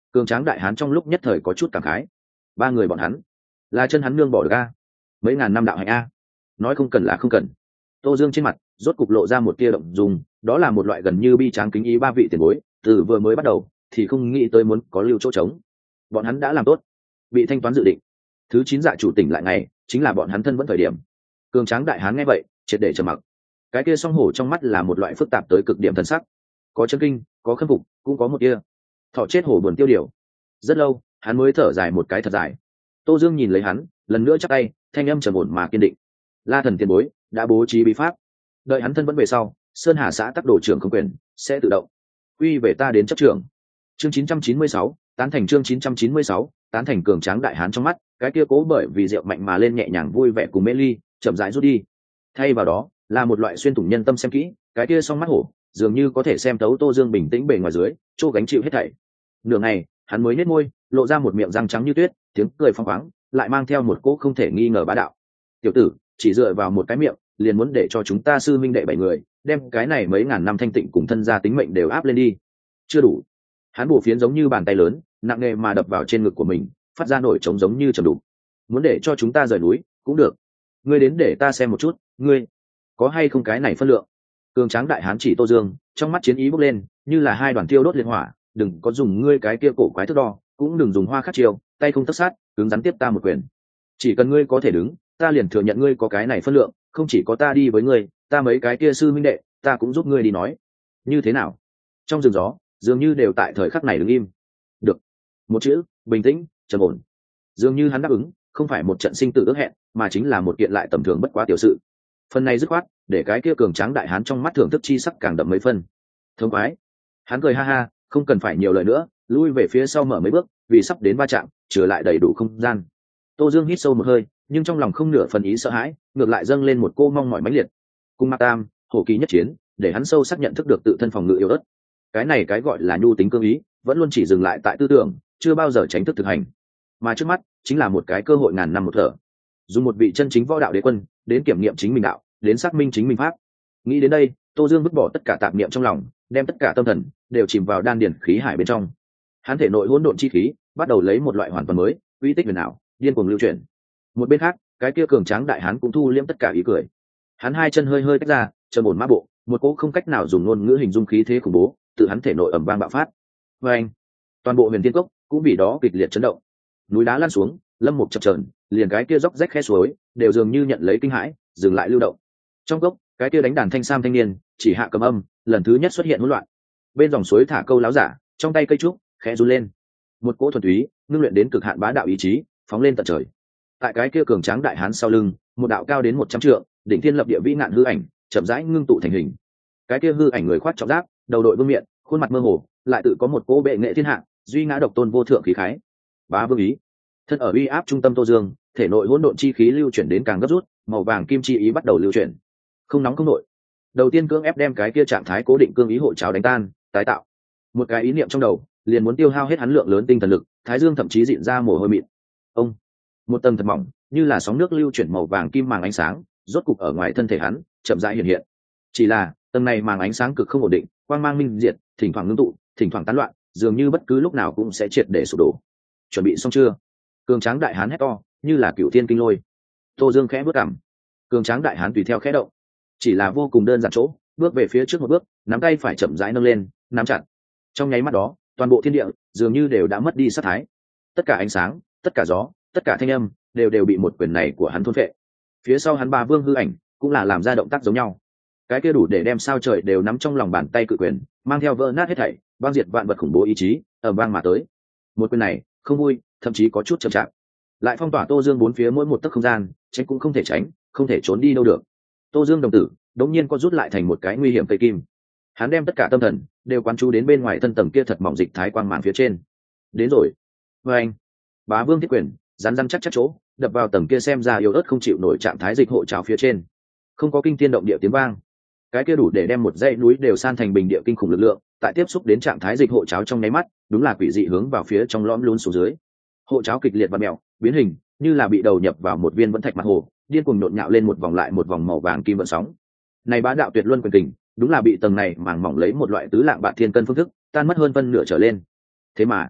Cường tráng đại hán trong lúc nhất thời có chút cảm khái. Ba người bọn hắn là chân hắn nương bỏ được a, mấy ngàn năm đạo hạnh a, nói không cần là không cần. Tô Dương trên mặt rốt cục lộ ra một tia động dung, đó là một loại gần như bi tráng kính ý ba vị tiền bối, từ vừa mới bắt đầu thì không nghĩ tới muốn có lưu chỗ trống. Bọn hắn đã làm tốt, bị thanh toán dự định. Thứ chín dạ chủ tỉnh lại ngày, chính là bọn hắn thân vẫn thời điểm. Cường tráng đại hán nghe vậy, triệt để trầm mặc. Cái kia song hổ trong mắt là một loại phức tạp tới cực điểm thần sắc, có chân kinh, có khâm phục, cũng có một kia thọ chết hổ buồn tiêu điều. Rất lâu, hắn mới thở dài một cái thật dài. Tô Dương nhìn lấy hắn, lần nữa chắp tay, thanh âm trầm ổn mà kiên định. La thần tiền bối đã bố trí bí pháp, đợi hắn thân vẫn về sau, Sơn Hà xã tắc đồ trưởng không quyền sẽ tự động quy về ta đến chấp trưởng. Chương chín trăm chín mươi sáu, tán thành. Chương chín trăm chín mươi sáu, tán thành. Cường tráng đại hán trong mắt, cái kia cố bởi vì rượu mạnh mà lên nhẹ nhàng vui vẻ cùng mê ly, chậm rãi rút đi. Thay vào đó, là một loại xuyên thủng nhân tâm xem kỹ, cái kia song mắt hổ, dường như có thể xem thấu Tô Dương bình tĩnh bề ngoài dưới, chỗ gánh chịu hết thảy. Nửa ngày, hắn mới nhếch môi, lộ ra một miệng răng trắng như tuyết, tiếng cười phóng khoáng, lại mang theo một cỗ không thể nghi ngờ bá đạo. Tiểu tử, chỉ dựa vào một cái miệng, liền muốn để cho chúng ta sư minh đệ bảy người, đem cái này mấy ngàn năm thanh tịnh cùng thân gia tính mệnh đều áp lên đi. Chưa đủ. Hắn bổ phiến giống như bàn tay lớn, nặng nề mà đập vào trên ngực của mình, phát ra nổi trống giống như trầm đục. Muốn để cho chúng ta rời núi, cũng được. Ngươi đến để ta xem một chút, ngươi có hay không cái này phân lượng. Cường tráng đại hán chỉ Tô Dương, trong mắt chiến ý bốc lên, như là hai đoàn tiêu đốt liệt hỏa. Đừng có dùng ngươi cái kia cổ quái thước đo, cũng đừng dùng hoa khắc chiêu, tay không tất sát, cứng rắn tiếp ta một quyền. Chỉ cần ngươi có thể đứng, ta liền thừa nhận ngươi có cái này phân lượng. Không chỉ có ta đi với ngươi, ta mấy cái kia sư minh đệ, ta cũng giúp ngươi đi nói. Như thế nào? Trong rừng gió, dường như đều tại thời khắc này đứng im. Được. Một chữ, bình tĩnh, trầm ổn. Dường như hắn đáp ứng, không phải một trận sinh tử ước hẹn, mà chính là một kiện lại tầm thường bất quá tiểu sự. Phần này dứt khoát, để cái kia cường tráng đại hán trong mắt thưởng thức chi sắc càng đậm mấy phân. Thống khoái. Hắn cười ha ha, không cần phải nhiều lời nữa, lui về phía sau mở mấy bước, vì sắp đến va chạm, trở lại đầy đủ không gian. Tô Dương hít sâu một hơi, nhưng trong lòng không nửa phần ý sợ hãi, ngược lại dâng lên một cô mong mỏi mãnh liệt. Cùng Mạc Tam, hổ kỳ nhất chiến, để hắn sâu sắc nhận thức được tự thân phòng ngự yếu ớt. Cái này cái gọi là nhu tính cương ý, vẫn luôn chỉ dừng lại tại tư tưởng, chưa bao giờ tránh thức thực hành. Mà trước mắt, chính là một cái cơ hội ngàn năm một thở. Dùng một vị chân chính võ đạo đế quân, đến kiểm nghiệm chính mình đạo, đến xác minh chính mình pháp. Nghĩ đến đây, Tô Dương vứt bỏ tất cả tạp niệm trong lòng, đem tất cả tâm thần đều chìm vào đan điển khí hải bên trong. Hắn thể nội hỗn độn chi khí, bắt đầu lấy một loại hoàn toàn mới, uy tích huyền ảo, điên cuồng lưu chuyển. Một bên khác, cái kia cường tráng đại hán cũng thu liễm tất cả ý cười. Hắn hai chân hơi hơi tách ra, trầm ổn mã bộ, một cỗ không cách nào dùng ngôn ngữ hình dung khí thế khủng bố, tự hắn thể nội ầm vang bạo phát. Và anh, toàn bộ huyền thiên cốc cũng vì đó kịch liệt chấn động. Núi đá lăn xuống, lâm mục chập chờn, liền cái kia dốc rách khe suối, đều dường như nhận lấy kinh hãi, dừng lại lưu động. Trong cốc, cái kia đánh đàn thanh sam thanh niên, chỉ hạ cầm âm, lần thứ nhất xuất hiện hỗn loạn. Bên dòng suối thả câu láo giả, trong tay cây trúc, khẽ run lên. Một cỗ thuần túy, ngưng luyện đến cực hạn bá đạo ý chí, phóng lên tận trời. Tại cái kia cường tráng đại hán sau lưng, một đạo cao đến một trăm trượng, đỉnh thiên lập địa vĩ ngạn hư ảnh, chậm rãi ngưng tụ thành hình. Cái kia hư ảnh người khoác trọng giáp, đầu đội vương miện, khuôn mặt mơ hồ, lại tự có một cỗ bệ nghệ thiên hạ, duy ngã độc tôn vô thượng khí khái. Bá vương ý. Thân ở uy áp trung tâm Tô Dương, thể nội hỗn độn chi khí lưu chuyển đến càng gấp rút, màu vàng kim chi ý bắt đầu lưu chuyển. Không nóng không nội. Đầu tiên cưỡng ép đem cái kia trạng thái cố định cương ý hộ cháo đánh tan, tái tạo. Một cái ý niệm trong đầu, liền muốn tiêu hao hết hắn lượng lớn tinh thần lực, Thái Dương thậm chí dịn ra mồ hôi mịn. Ông, một tầng thật mỏng, như là sóng nước lưu chuyển màu vàng kim màng ánh sáng, rốt cục ở ngoài thân thể hắn, chậm rãi hiện hiện. Chỉ là, tầng này màng ánh sáng cực không ổn định, quang mang minh diệt, thỉnh thoảng ngưng tụ, thỉnh thoảng tán loạn, dường như bất cứ lúc nào cũng sẽ triệt để sụp đổ. Chuẩn bị xong chưa? Cường tráng đại hán hét to, như là cửu thiên kinh lôi. Tô Dương khẽ bước cằm. Cường tráng đại hán tùy theo khẽ động, chỉ là vô cùng đơn giản chỗ, bước về phía trước một bước, nắm tay phải chậm rãi nâng lên, nắm chặt. Trong nháy mắt đó, toàn bộ thiên địa dường như đều đã mất đi sát thái. Tất cả ánh sáng, tất cả gió, tất cả thanh âm đều đều bị một quyền này của hắn thôn phệ. Phía sau hắn ba vương hư ảnh cũng là làm ra động tác giống nhau. Cái kia đủ để đem sao trời đều nắm trong lòng bàn tay cự quyền, mang theo vỡ nát hết thảy, băng diệt vạn vật khủng bố ý chí, ầm vang mà tới. Một quyền này, không vui, thậm chí có chút chậm chạp. Lại phong tỏa Tô Dương bốn phía mỗi một tấc không gian, tránh cũng không thể tránh, không thể trốn đi đâu được. Tô Dương đồng tử, đống nhiên có rút lại thành một cái nguy hiểm cây kim. Hắn đem tất cả tâm thần đều quán chú đến bên ngoài thân tầng kia thật mỏng dịch thái quang màn phía trên. Đến rồi. Và anh, Bá Vương thiết quyền, rắn rắn chắc chắc chỗ, đập vào tầng kia xem ra yếu ớt không chịu nổi trạng thái dịch hộ trào phía trên. Không có kinh thiên động địa tiếng vang. Cái kia đủ để đem một dãy núi đều san thành bình địa kinh khủng lực lượng, tại tiếp xúc đến trạng thái dịch hộ cháo trong nháy mắt, đúng là quỷ dị hướng vào phía trong lõm lún xuống dưới. Hộ cháo kịch liệt và mèo, biến hình, như là bị đầu nhập vào một viên vẫn thạch mặt hồ, điên cuồng nhộn nhạo lên một vòng lại một vòng màu vàng kim vận sóng. Này bá đạo tuyệt luân quyền kình, đúng là bị tầng này màng mỏng lấy một loại tứ lạng bạc thiên cân phương thức, tan mất hơn phân nửa trở lên. Thế mà,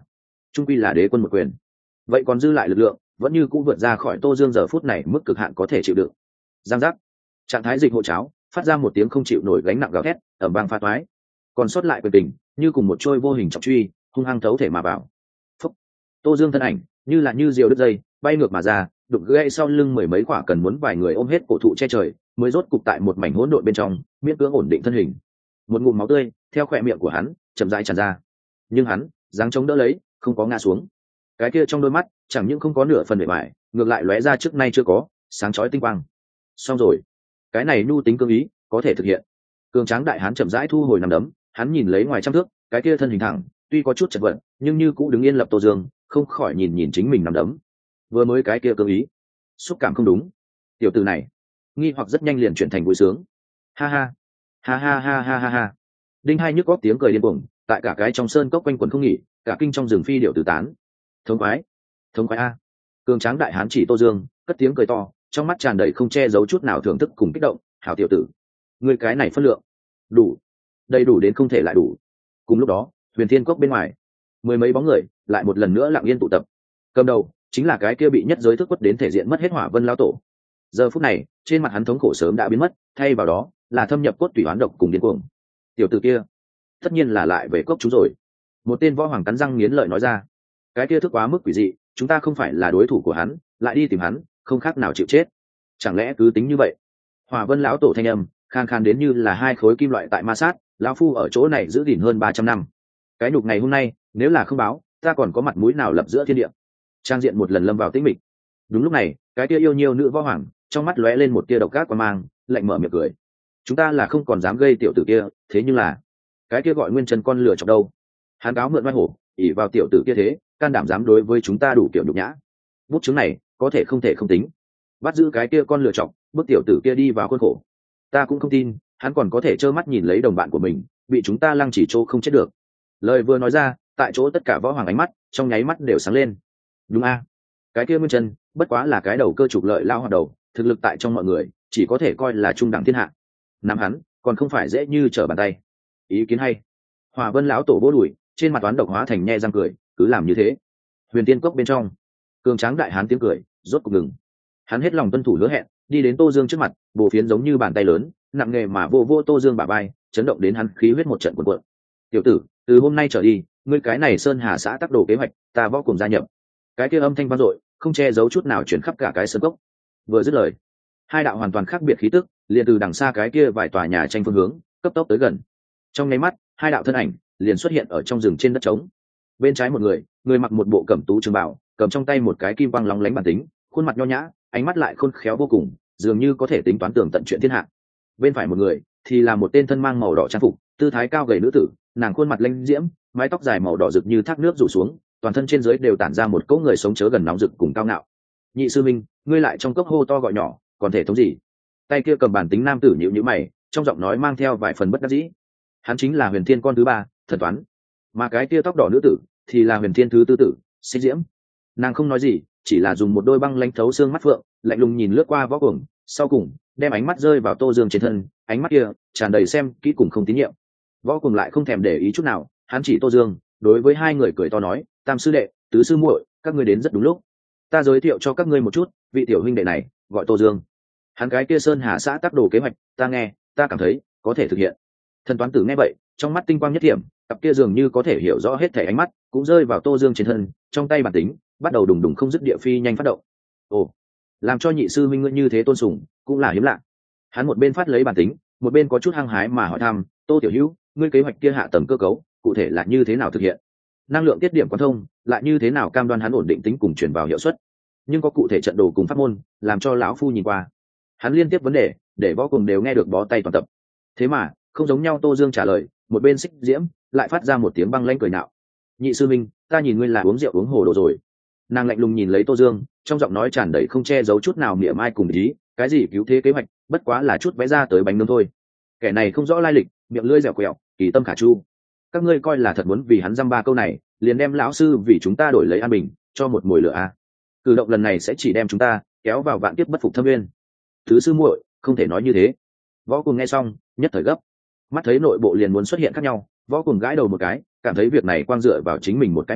trung quy là đế quân một quyền, vậy còn dư lại lực lượng vẫn như cũng vượt ra khỏi Tô Dương giờ phút này mức cực hạn có thể chịu đựng. Giang giác, trạng thái dịch hộ cháo phát ra một tiếng không chịu nổi gánh nặng gào thét, ở băng pha toái, còn sót lại quyền tình như cùng một trôi vô hình trọng truy hung hăng thấu thể mà vào. Phúc. Tô Dương thân ảnh như là như diều đứt dây bay ngược mà ra, đục gãy sau lưng mười mấy quả cần muốn vài người ôm hết cổ thụ che trời mới rốt cục tại một mảnh hỗn độn bên trong miễn cưỡng ổn định thân hình. Một ngụm máu tươi theo khỏe miệng của hắn chậm rãi tràn ra, nhưng hắn dáng chống đỡ lấy không có ngã xuống. Cái kia trong đôi mắt chẳng những không có nửa phần bề bại, ngược lại lóe ra trước nay chưa có sáng chói tinh quang. Xong rồi, cái này nhu tính cương ý có thể thực hiện. Cường tráng đại hán chậm rãi thu hồi nằm đấm, hắn nhìn lấy ngoài trăm thước cái kia thân hình thẳng tuy có chút chật vật nhưng như cũ đứng yên lập Tô Dương, không khỏi nhìn nhìn chính mình nằm đấm. Vừa mới cái kia cương ý xúc cảm không đúng, tiểu tử này nghi hoặc rất nhanh liền chuyển thành vui sướng. Ha ha ha ha ha ha ha ha. Đinh hai nhức góc tiếng cười điên cuồng tại cả cái trong sơn cốc quanh quẩn không nghỉ, cả kinh trong rừng phi điệu tử tán. Thống khoái, thống khoái a. Cường tráng đại hán chỉ Tô Dương cất tiếng cười to, trong mắt tràn đầy không che giấu chút nào thưởng thức cùng kích động. Hảo tiểu tử, người cái này phân lượng đủ, đầy đủ đến không thể lại đủ. Cùng lúc đó huyền thiên cốc bên ngoài mười mấy bóng người lại một lần nữa lặng yên tụ tập. Cầm đầu chính là cái kia bị nhất giới thức quất đến thể diện mất hết Hỏa Vân lão tổ. Giờ phút này trên mặt hắn thống khổ sớm đã biến mất, thay vào đó là thâm nhập cốt tủy oán độc cùng điên cuồng. Tiểu tử kia tất nhiên là lại về cốc chú rồi. Một tên võ hoàng cắn răng nghiến lợi nói ra. Cái kia thức quá mức quỷ dị, chúng ta không phải là đối thủ của hắn, lại đi tìm hắn không khác nào chịu chết. Chẳng lẽ cứ tính như vậy? Hỏa Vân lão tổ thanh âm khan khan đến như là hai khối kim loại tại ma sát. Lão phu ở chỗ này giữ gìn hơn ba trăm năm, cái nhục ngày hôm nay nếu là không báo, ta còn có mặt mũi nào lập giữa thiên địa? Trang diện một lần lâm vào tĩnh mịch. Đúng lúc này cái kia yêu nhiêu nữ võ hoàng trong mắt lóe lên một tia độc ác qua mang, lạnh mở miệng cười. Chúng ta là không còn dám gây tiểu tử kia, thế nhưng là cái kia gọi Nguyên Chân con lừa chọc đâu? Hắn cáo mượn oai hổ, ỉ vào tiểu tử kia thế, can đảm dám đối với chúng ta đủ kiểu nhục nhã. Bút chứng này có thể không thể không tính, bắt giữ cái kia con lừa chọc, bước tiểu tử kia đi vào khuôn khổ. Ta cũng không tin hắn còn có thể trơ mắt nhìn lấy đồng bạn của mình bị chúng ta lăng chỉ chỗ không chết được. Lời vừa nói ra, tại chỗ tất cả võ hoàng ánh mắt trong nháy mắt đều sáng lên. Đúng a, cái kia Nguyên Chân bất quá là cái đầu cơ trục lợi lao hoạt đầu, thực lực tại trong mọi người chỉ có thể coi là trung đẳng thiên hạ. Nắm hắn còn không phải dễ như trở bàn tay. Ý kiến hay. Hỏa Vân lão tổ vỗ đùi, trên mặt toán độc hóa thành nhe răng cười, cứ làm như thế. Huyền Tiên cốc bên trong, cường tráng đại hán tiếng cười rốt cục ngừng. Hắn hết lòng tuân thủ hứa hẹn, đi đến Tô Dương trước mặt, bổ phiến giống như bàn tay lớn nặng nề mà vô vô Tô Dương bả vai, chấn động đến hắn khí huyết một trận cuộn cuộn. Tiểu tử, từ hôm nay trở đi, ngươi cái này Sơn Hà xã tác đồ kế hoạch, ta võ cùng gia nhập. Cái kia âm thanh vang dội, không che giấu chút nào chuyển khắp cả cái sơn cốc. Vừa dứt lời, hai đạo hoàn toàn khác biệt khí tức liền từ đằng xa cái kia vài tòa nhà tranh phương hướng cấp tốc tới gần. Trong nháy mắt hai đạo thân ảnh liền xuất hiện ở trong rừng trên đất trống. Bên trái một người, người mặc một bộ cẩm tú trường bào, cầm trong tay một cái kim quang lóng lánh bản tính, khuôn mặt nho nhã, ánh mắt lại khôn khéo vô cùng, dường như có thể tính toán tường tận chuyện thiên hạ. Bên phải một người thì là một tên thân mang màu đỏ trang phục, tư thái cao gầy nữ tử, nàng khuôn mặt lanh diễm, mái tóc dài màu đỏ rực như thác nước rủ xuống, toàn thân trên dưới đều tản ra một cỗ người sống chớ gần nóng rực cùng cao ngạo. Nhị sư minh, ngươi lại trong cốc hô to gọi nhỏ, còn thể thống gì? Tay kia cầm bản tính nam tử nhíu nhíu mày, trong giọng nói mang theo vài phần bất đắc dĩ. Hắn chính là Huyền Thiên con thứ ba, Thần Toán, mà cái kia tóc đỏ nữ tử thì là Huyền Thiên thứ tư tử, Xích Diễm. Nàng không nói gì, chỉ là dùng một đôi băng lãnh thấu xương mắt phượng, lạnh lùng nhìn lướt qua võ cuồng, sau cùng đem ánh mắt rơi vào Tô Dương trên thân, ánh mắt kia tràn đầy xem kỹ cùng không tín nhiệm. Võ cuồng lại không thèm để ý chút nào, hắn chỉ Tô Dương, đối với hai người cười to nói, tam sư đệ, tứ sư muội, các ngươi đến rất đúng lúc. Ta giới thiệu cho các ngươi một chút, vị tiểu huynh đệ này gọi Tô Dương. Hắn cái kia Sơn Hà xã tác đồ kế hoạch, ta nghe, ta cảm thấy có thể thực hiện. Thần Toán tử nghe vậy, trong mắt tinh quang nhất điểm, cặp kia dường như có thể hiểu rõ hết thảy ánh mắt cũng rơi vào Tô Dương trên thân, trong tay bản tính bắt đầu đùng đùng không dứt địa phi nhanh phát động. Ồ, làm cho nhị sư minh ngươi như thế tôn sùng, cũng là hiếm lạ. Hắn một bên phát lấy bản tính, một bên có chút hăng hái mà hỏi thăm, Tô tiểu hữu, ngươi kế hoạch kia hạ tầng cơ cấu cụ thể là như thế nào thực hiện? Năng lượng tiết điểm quan thông lại như thế nào cam đoan hắn ổn định tính cùng truyền vào hiệu suất? Nhưng có cụ thể trận đồ cùng pháp môn, làm cho lão phu nhìn qua. Hắn liên tiếp vấn đề, để võ cùng đều nghe được bó tay toàn tập. Thế mà không giống nhau, Tô Dương trả lời, một bên Xích Diễm lại phát ra một tiếng băng lãnh cười nạo. Nhị sư minh, ta nhìn ngươi là uống rượu uống hồ đồ rồi. Nàng lạnh lùng nhìn lấy Tô Dương, trong giọng nói tràn đầy không che giấu chút nào mỉa mai cùng ý, cái gì cứu thế kế hoạch, bất quá là chút vẽ ra tới bánh nướng thôi. Kẻ này không rõ lai lịch, miệng lưỡi dẻo quẹo, kỳ tâm khả chu. Các ngươi coi là thật muốn vì hắn dăm ba câu này, liền đem lão sư vì chúng ta đổi lấy an bình, cho một mồi lửa a. Cử động lần này sẽ chỉ đem chúng ta kéo vào vạn kiếp bất phục thâm nguyên. Thứ sư muội, không thể nói như thế. Võ Cùng nghe xong, nhất thời gấp. Mắt thấy nội bộ liền muốn xuất hiện khác nhau, Võ Cùng gãi đầu một cái, cảm thấy việc này quang dựa vào chính mình một cái miệng,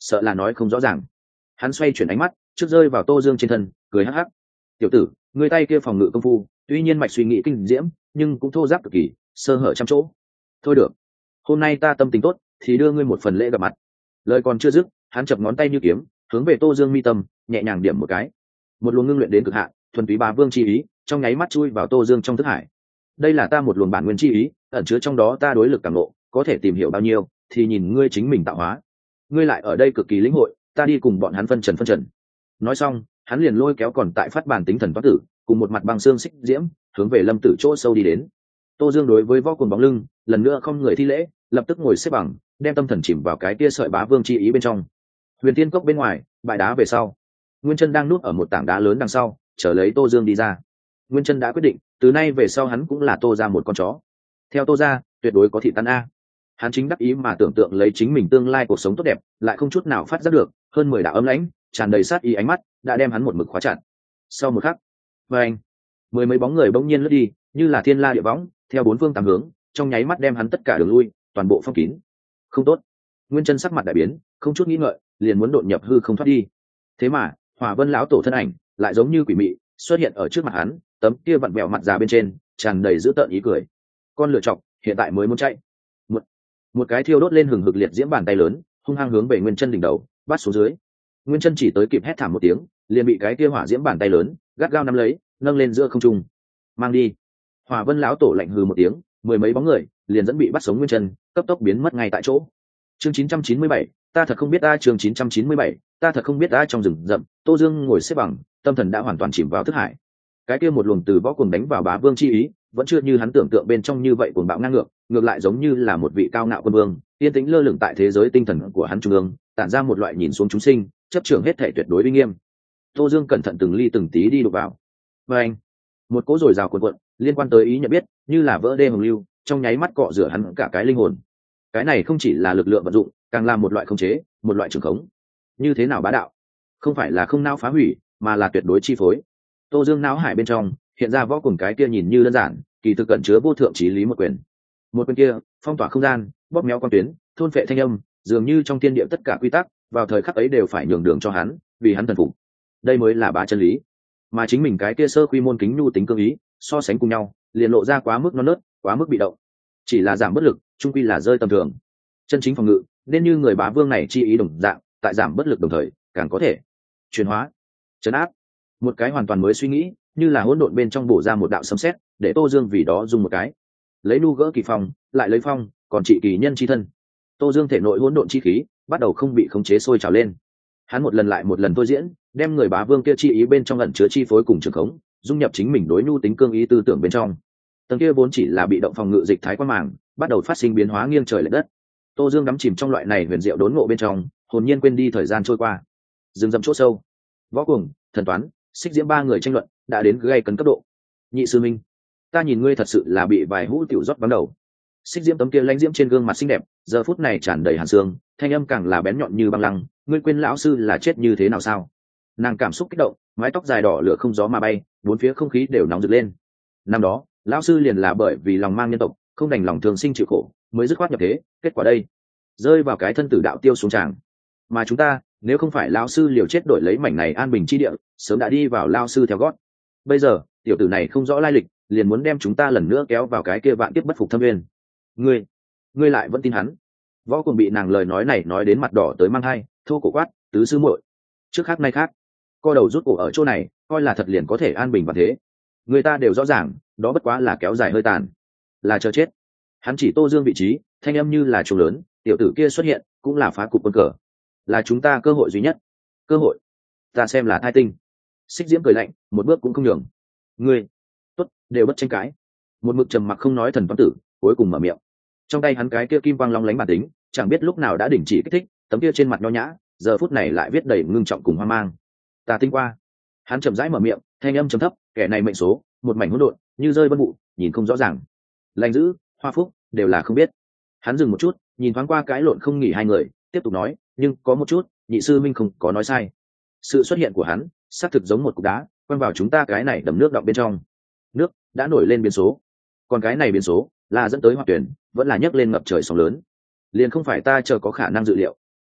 sợ là nói không rõ ràng. Hắn xoay chuyển ánh mắt trước rơi vào Tô Dương trên thân, cười hắc hắc. Tiểu tử, người tay kia phòng ngự công phu tuy nhiên mạch suy nghĩ kinh diễm, nhưng cũng thô giáp cực kỳ, sơ hở trăm chỗ. Thôi được, hôm nay ta tâm tình tốt thì đưa ngươi một phần lễ gặp mặt. Lời còn chưa dứt, hắn chập ngón tay như kiếm hướng về Tô Dương mi tâm nhẹ nhàng điểm một cái. Một luồng ngưng luyện đến cực hạn thuần túy bá vương chi ý trong nháy mắt chui vào Tô Dương trong thức hải. Đây là ta một luồng bản nguyên chi ý ẩn chứa trong đó, ta đối lực cảm ngộ có thể tìm hiểu bao nhiêu thì nhìn ngươi chính mình tạo hóa. Ngươi lại ở đây cực kỳ lĩnh hội, ta đi cùng bọn hắn phân trần phân trần. Nói xong, hắn liền lôi kéo còn tại phát bản tính thần toán tử cùng một mặt bằng xương xích diễm hướng về Lâm Tử chỗ sâu đi đến. Tô Dương đối với võ cuồng bóng lưng lần nữa không người thi lễ, lập tức ngồi xếp bằng, đem tâm thần chìm vào cái kia sợi bá vương chi ý bên trong. Huyền Tiên Cốc bên ngoài, bãi đá về sau, Nguyên Chân đang núp ở một tảng đá lớn đằng sau, chờ lấy Tô Dương đi ra. Nguyên Chân đã quyết định, từ nay về sau hắn cũng là Tô ra một con chó. Theo Tô ra, tuyệt đối có thị tan a. Hắn chính đắc ý mà tưởng tượng lấy chính mình tương lai cuộc sống tốt đẹp, lại không chút nào phát giác được, hơn mười đạo ấm lãnh, tràn đầy sát ý ánh mắt, đã đem hắn một mực khóa chặt. Sau một khắc, vâng, mười mấy bóng người bỗng nhiên lướt đi, như là thiên la địa võng, theo bốn phương tám hướng, trong nháy mắt đem hắn tất cả đường lui toàn bộ phong kín. Không tốt. Nguyên Chân sắc mặt đại biến, không chút nghĩ ngợi liền muốn đột nhập hư không thoát đi. Thế mà Hỏa Vân lão tổ thân ảnh lại giống như quỷ mị xuất hiện ở trước mặt hắn, tấm kia vặn vẹo mặt già bên trên tràn đầy dữ tợn ý cười. Con lựa chọc hiện tại mới muốn chạy. một, một cái thiêu đốt lên hừng hực liệt diễm bàn tay lớn hung hăng hướng về Nguyên Chân đỉnh đầu bắt xuống dưới. Nguyên Chân chỉ tới kịp hét thảm một tiếng, liền bị cái kia hỏa diễm bàn tay lớn gắt gao nắm lấy, nâng lên giữa không trung. Mang đi. Hỏa Vân lão tổ lạnh hừ một tiếng, mười mấy bóng người liền dẫn bị bắt sống Nguyên Chân cấp tốc biến mất ngay tại chỗ. Chương chín trăm chín mươi bảy, ta thật không biết ta chương chín trăm chín mươi bảy, ta thật không biết ta trong rừng rậm, Tô Dương ngồi xếp bằng, tâm thần đã hoàn toàn chìm vào thức hải. Cái kia một luồng từ võ cuồng đánh vào bá vương chi ý, vẫn chưa như hắn tưởng tượng bên trong như vậy cuồng bạo ngang ngược, ngược lại giống như là một vị cao ngạo quân vương, yên tĩnh lơ lửng tại thế giới tinh thần của hắn trung ương, tản ra một loại nhìn xuống chúng sinh, chấp trưởng hết thể tuyệt đối uy nghiêm. Tô Dương cẩn thận từng ly từng tí đi đụng vào. Và anh, một cỗ rồi rào cuộn cuộn, liên quan tới ý nhận biết, như là vỡ đê hồng lưu, trong nháy mắt cọ rửa hắn cả cái linh hồn. Cái này không chỉ là lực lượng vận dụng, càng là một loại khống chế, một loại trường khống. Như thế nào bá đạo? Không phải là không não phá hủy, mà là tuyệt đối chi phối. Tô Dương não hải bên trong hiện ra võ cùng cái kia nhìn như đơn giản, kỳ thực cẩn chứa vô thượng chí lý một quyền. Một quyền kia, phong tỏa không gian, bóp méo quan tuyến, thôn phệ thanh âm, dường như trong thiên địa tất cả quy tắc, vào thời khắc ấy đều phải nhường đường cho hắn, vì hắn thần phục. Đây mới là bá chân lý. Mà chính mình cái kia sơ quy môn kính nhu tính cương ý, so sánh cùng nhau, liền lộ ra quá mức non nớt, quá mức bị động. Chỉ là giảm bất lực, trung quy là rơi tầm thường. Chân chính phòng ngự, nên như người bá vương này chi ý đồng dạng, tại giảm bất lực đồng thời, càng có thể chuyển hóa, trấn áp. Một cái hoàn toàn mới suy nghĩ, như là hỗn độn bên trong bổ ra một đạo sấm sét, để Tô Dương vì đó dùng một cái, lấy nu gỡ kỳ phong, lại lấy phong, còn trị kỳ nhân chi thân. Tô Dương thể nội hỗn độn chi khí bắt đầu không bị khống chế sôi trào lên. Hắn một lần lại một lần thôi diễn, đem người bá vương kia chi ý bên trong ẩn chứa chi phối cùng trường khống, dung nhập chính mình đối nhu tính cương ý tư tưởng bên trong. Tầng kia vốn chỉ là bị động phòng ngự dịch thái quan màng, bắt đầu phát sinh biến hóa nghiêng trời lệch đất. Tô Dương đắm chìm trong loại này huyền diệu đốn ngộ bên trong, hồn nhiên quên đi thời gian trôi qua. Rừng rậm chỗ sâu, võ cuồng, thần toán, xích diễm ba người tranh luận đã đến gây cấn cấp độ. Nhị sư minh, ta nhìn ngươi thật sự là bị vài hũ tiểu rót bắn đầu. Xích diễm tấm kia lãnh diễm trên gương mặt xinh đẹp giờ phút này tràn đầy hàn xương, thanh âm càng là bén nhọn như băng lăng. Ngươi quên lão sư là chết như thế nào sao? Nàng cảm xúc kích động, mái tóc dài đỏ lửa không gió mà bay, bốn phía không khí đều nóng rực lên. Năm đó lão sư liền là bởi vì lòng mang nhân tộc, không đành lòng thường sinh chịu khổ, mới dứt khoát nhập thế. Kết quả đây, rơi vào cái thân tử đạo tiêu xuống tràng. Mà chúng ta, nếu không phải lão sư liều chết đổi lấy mảnh này an bình chi địa, sớm đã đi vào lão sư theo gót. Bây giờ tiểu tử này không rõ lai lịch, liền muốn đem chúng ta lần nữa kéo vào cái kia vạn kiếp bất phục thâm nguyên. Ngươi, ngươi lại vẫn tin hắn? Võ Cuồng bị nàng lời nói này nói đến mặt đỏ tới mang hai, thô cổ quát, tứ sư muội, trước khác nay khác, co đầu rút cổ ở chỗ này, coi là thật liền có thể an bình và thế. Người ta đều rõ ràng, đó bất quá là kéo dài hơi tàn, là chờ chết. Hắn chỉ Tô Dương vị trí, thanh âm như là trùng lớn, tiểu tử kia xuất hiện cũng là phá cục quân cờ, là chúng ta cơ hội duy nhất. Cơ hội? Ta xem là thai tinh. Xích diễm cười lạnh, một bước cũng không nhường. Ngươi, tốt, đều bất tranh cãi. Một mực trầm mặc không nói thần toán tử cuối cùng mở miệng. Trong tay hắn cái kia kim quang long lánh bản tính, chẳng biết lúc nào đã đình chỉ kích thích, tấm kia trên mặt nho nhã giờ phút này lại viết đầy ngưng trọng cùng hoang mang. Ta tinh qua. Hắn chậm rãi mở miệng, thanh âm trầm thấp, kẻ này mệnh số một mảnh hỗn độn, như rơi vân vụ, nhìn không rõ ràng. Lành dữ, hoa phúc, đều là không biết. Hắn dừng một chút, nhìn thoáng qua cái lộn không nghỉ hai người, tiếp tục nói, nhưng có một chút, nhị sư minh không có nói sai. Sự xuất hiện của hắn xác thực giống một cục đá quăng vào chúng ta cái này đầm nước đọng bên trong. Nước đã nổi lên biến số, còn cái này biến số là dẫn tới hoạt tuyển, vẫn là nhấc lên ngập trời sóng lớn, liền không phải ta chờ có khả năng dự liệu.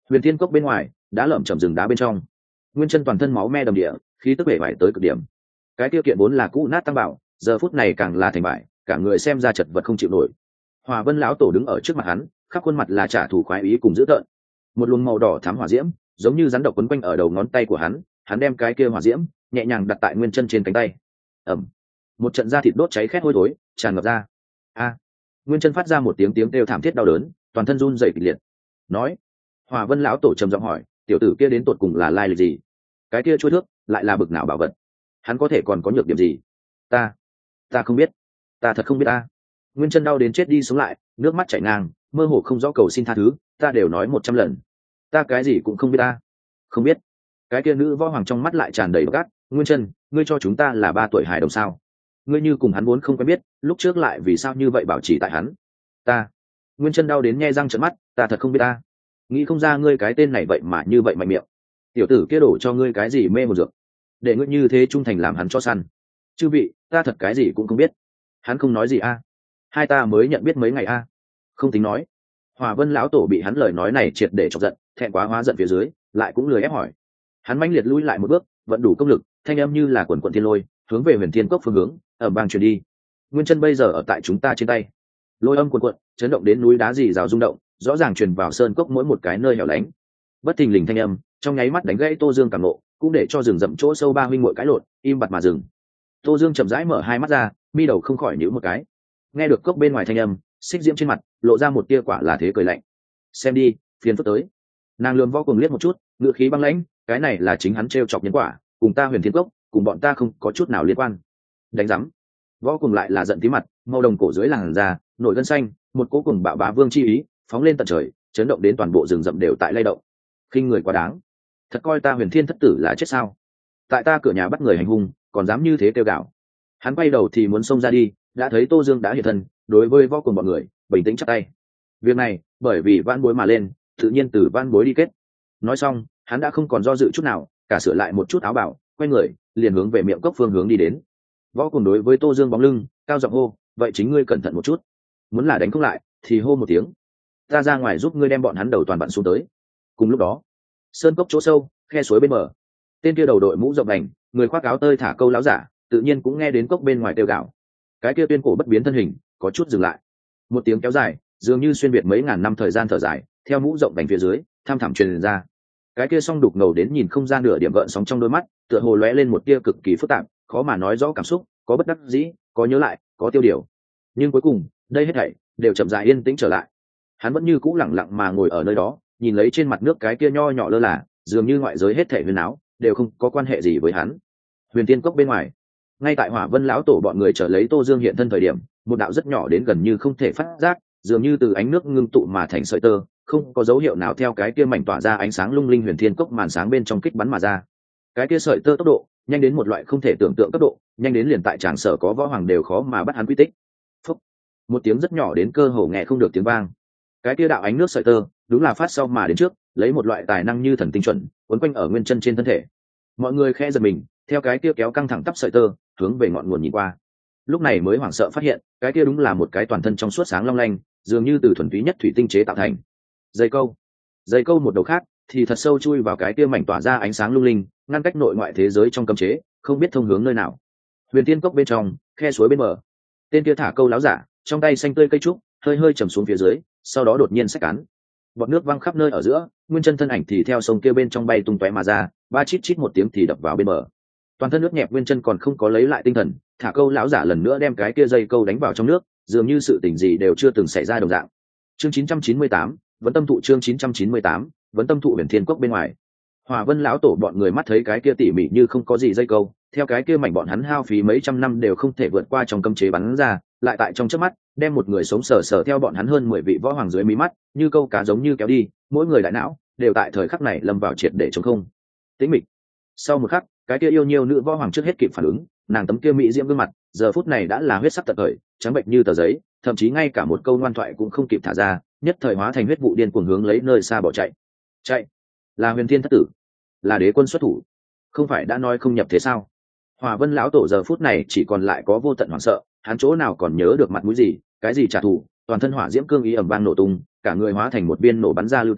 Huyền Thiên Cốc bên ngoài đã lởm chởm rừng đá bên trong, Nguyên Chân toàn thân máu me đầm địa, khí tức bể bại tới cực điểm. Cái tiêu kiện vốn là cũ nát tăng bảo, giờ phút này càng là thành bại, cả người xem ra chật vật không chịu nổi. Hòa Vân lão tổ đứng ở trước mặt hắn, khắp khuôn mặt là trả thù khoái ý cùng dữ tợn. Một luồng màu đỏ thắm hỏa diễm, giống như rắn độc quấn quanh ở đầu ngón tay của hắn, hắn đem cái kia hỏa diễm nhẹ nhàng đặt tại Nguyên Chân trên cánh tay. Ầm, một trận da thịt đốt cháy khét hôi thối tràn ngập ra. A! Nguyên Chân phát ra một tiếng tiếng kêu thảm thiết đau đớn, toàn thân run rẩy kịch liệt. Nói, Hòa Vân lão tổ trầm giọng hỏi, tiểu tử kia đến tột cùng là lai lịch gì? Cái kia chuôi thước lại là bực nào bảo vật? Hắn có thể còn có nhược điểm gì? Ta, ta không biết, ta thật không biết ta. Nguyên Chân đau đến chết đi sống lại, nước mắt chảy ngang, mơ hồ không rõ cầu xin tha thứ, ta đều nói một trăm lần, ta cái gì cũng không biết ta. Không biết. Cái kia nữ võ hoàng trong mắt lại tràn đầy gắt, Nguyên Chân, ngươi cho chúng ta là ba tuổi hài đồng sao? Ngươi như cùng hắn vốn không quen biết, lúc trước lại vì sao như vậy bảo trì tại hắn? Ta. Nguyên Chân đau đến nhe răng trợn mắt, ta thật không biết ta. Nghĩ không ra ngươi cái tên này vậy mà như vậy mạnh miệng. Tiểu tử kia đổ cho ngươi cái gì mê một dược, để ngươi như thế trung thành làm hắn cho săn? Chư vị, ta thật cái gì cũng không biết. Hắn không nói gì a? Hai ta mới nhận biết mấy ngày a? Không tính nói. Hòa Vân lão tổ bị hắn lời nói này triệt để chọc giận, thẹn quá hóa giận phía dưới, lại cũng lười ép hỏi. Hắn mãnh liệt lui lại một bước, vận đủ công lực, thanh âm như là quần quần thiên lôi, hướng về Huyền Thiên Cốc phương hướng, ở bang truyền đi. Nguyên Chân bây giờ ở tại chúng ta trên tay. Lôi âm quần quần, chấn động đến núi đá rì rào rung động, rõ ràng truyền vào sơn cốc mỗi một cái nơi hẻo lánh. Bất thình lình thanh âm, trong nháy mắt đánh gãy Tô Dương cảm nộ, cũng để cho rừng rậm chỗ sâu ba huynh muội cãi lộn, im bặt mà dừng. Tô Dương chậm rãi mở hai mắt ra, mi đầu không khỏi nhíu một cái. Nghe được cốc bên ngoài thanh âm, xích diễm trên mặt lộ ra một tia quả là thế cười lạnh. Xem đi, phiền phức tới. Nàng lườm Võ Cùng liếc một chút, ngữ khí băng lãnh, cái này là chính hắn trêu chọc nhân quả, cùng ta Huyền Thiên Cốc, cùng bọn ta không có chút nào liên quan. Đánh rắm. Võ Cùng lại là giận tí mặt, màu đồng cổ dưới làn da nổi gân xanh, một cỗ cùng bạo bá vương chi ý phóng lên tận trời, chấn động đến toàn bộ rừng rậm đều tại lay động. Khinh người quá đáng, thật coi ta Huyền Thiên thất tử là chết sao? Tại ta cửa nhà bắt người hành hung, còn dám như thế kêu gào. Hắn quay đầu thì muốn xông ra đi, đã thấy Tô Dương đã hiện thân, đối với Võ Cùng bọn người bình tĩnh chắp tay. Việc này bởi vì van bối mà lên, tự nhiên từ van bối đi kết. Nói xong, hắn đã không còn do dự chút nào, cả sửa lại một chút áo bảo, quay người liền hướng về miệng cốc phương hướng đi đến. Võ Cùng đối với Tô Dương bóng lưng cao giọng hô, vậy chính ngươi cẩn thận một chút, muốn là đánh không lại thì hô một tiếng, ta ra ngoài giúp ngươi đem bọn hắn đầu toàn bạn xuống tới. Cùng lúc đó, sơn cốc chỗ sâu, khe suối bên bờ, tên kia đầu đội mũ rộng đành, người khoác áo tơi thả câu láo giả, tự nhiên cũng nghe đến cốc bên ngoài kêu gào. Cái kia tuyên cổ bất biến thân hình có chút dừng lại, một tiếng kéo dài, dường như xuyên việt mấy ngàn năm thời gian thở dài, theo mũ rộng đành phía dưới tham thẳm truyền ra. Cái kia song đục ngầu đến nhìn không ra nửa điểm gợn sóng trong đôi mắt, tựa hồ lóe lên một tia cực kỳ phức tạp, khó mà nói rõ cảm xúc, có bất đắc dĩ, có nhớ lại, có tiêu điều. Nhưng cuối cùng, đây hết thảy đều chậm rãi yên tĩnh trở lại. Hắn vẫn như cũ lặng lặng mà ngồi ở nơi đó, nhìn lấy trên mặt nước cái kia nho nhỏ lơ là, dường như ngoại giới hết thảy huyền áo đều không có quan hệ gì với hắn. Huyền Tiên Cốc bên ngoài, ngay tại Hỏa Vân lão tổ bọn người trở lấy Tô Dương hiện thân thời điểm, một đạo rất nhỏ đến gần như không thể phát giác, dường như từ ánh nước ngưng tụ mà thành sợi tơ, không có dấu hiệu nào theo cái kia mảnh tỏa ra ánh sáng lung linh Huyền Thiên Cốc màn sáng bên trong kích bắn mà ra. Cái kia sợi tơ tốc độ nhanh đến một loại không thể tưởng tượng cấp độ, nhanh đến liền tại tràng sở có võ hoàng đều khó mà bắt hắn quy tích. Phúc. Một tiếng rất nhỏ đến cơ hồ nghe không được tiếng vang. Cái kia đạo ánh nước sợi tơ đúng là phát sau mà đến trước, lấy một loại tài năng như thần tinh chuẩn quấn quanh ở Nguyên Chân trên thân thể. Mọi người khẽ giật mình, theo cái kia kéo căng thẳng tắp sợi tơ hướng về ngọn nguồn nhìn qua, lúc này mới hoảng sợ phát hiện cái kia đúng là một cái toàn thân trong suốt sáng long lanh, dường như từ thuần túy nhất thủy tinh chế tạo thành dây câu. Dây câu một đầu khác thì thật sâu chui vào cái kia mảnh tỏa ra ánh sáng lung linh, ngăn cách nội ngoại thế giới trong cấm chế, không biết thông hướng nơi nào. Huyền Tiên Cốc bên trong, khe suối bên bờ, tên kia thả câu láo giả trong tay xanh tươi cây trúc hơi hơi chầm xuống phía dưới, sau đó đột nhiên xách cán, bọt nước văng khắp nơi ở giữa, Nguyên Chân thân ảnh thì theo sông kia bên trong bay tung tóe mà ra, ba chít chít một tiếng thì đập vào bên bờ. Toàn thân nước nhẹp Nguyên Chân còn không có lấy lại tinh thần, thả câu lão giả lần nữa đem cái kia dây câu đánh vào trong nước, dường như sự tình gì đều chưa từng xảy ra đồng dạng. Chương chín trăm chín mươi tám, vẫn tâm thụ chương chín trăm chín mươi tám, vẫn tâm thụ Huyền Thiên Cốc bên ngoài. Hỏa Vân lão tổ bọn người mắt thấy cái kia tỉ mỉ như không có gì dây câu, theo cái kia mảnh bọn hắn hao phí mấy trăm năm đều không thể vượt qua trong cấm chế bắn ra, lại tại trong chớp mắt đem một người sống sờ sờ theo bọn hắn hơn mười vị võ hoàng dưới mí mắt, như câu cá giống như kéo đi, mỗi người đại não đều tại thời khắc này lâm vào triệt để trống không. Tĩnh mịch. Sau một khắc, cái kia yêu nhiêu nữ võ hoàng trước hết kịp phản ứng, nàng tấm kia mỹ diễm gương mặt, giờ phút này đã là huyết sắc tận thời, trắng bệnh như tờ giấy, thậm chí ngay cả một câu ngoan thoại cũng không kịp thả ra, nhất thời hóa thành huyết vụ điên cuồng hướng lấy nơi xa bỏ chạy. Chạy, là Huyền Thiên thất tử, là đế quân xuất thủ, không phải đã nói không nhập thế sao? Hỏa Vân lão tổ giờ phút này chỉ còn lại có vô tận hoảng sợ, hắn chỗ nào còn nhớ được mặt mũi gì, cái gì trả thù, toàn thân hỏa diễm cương ý ầm vang nổ tung, cả người hóa thành một viên nổ bắn ra lưu tinh,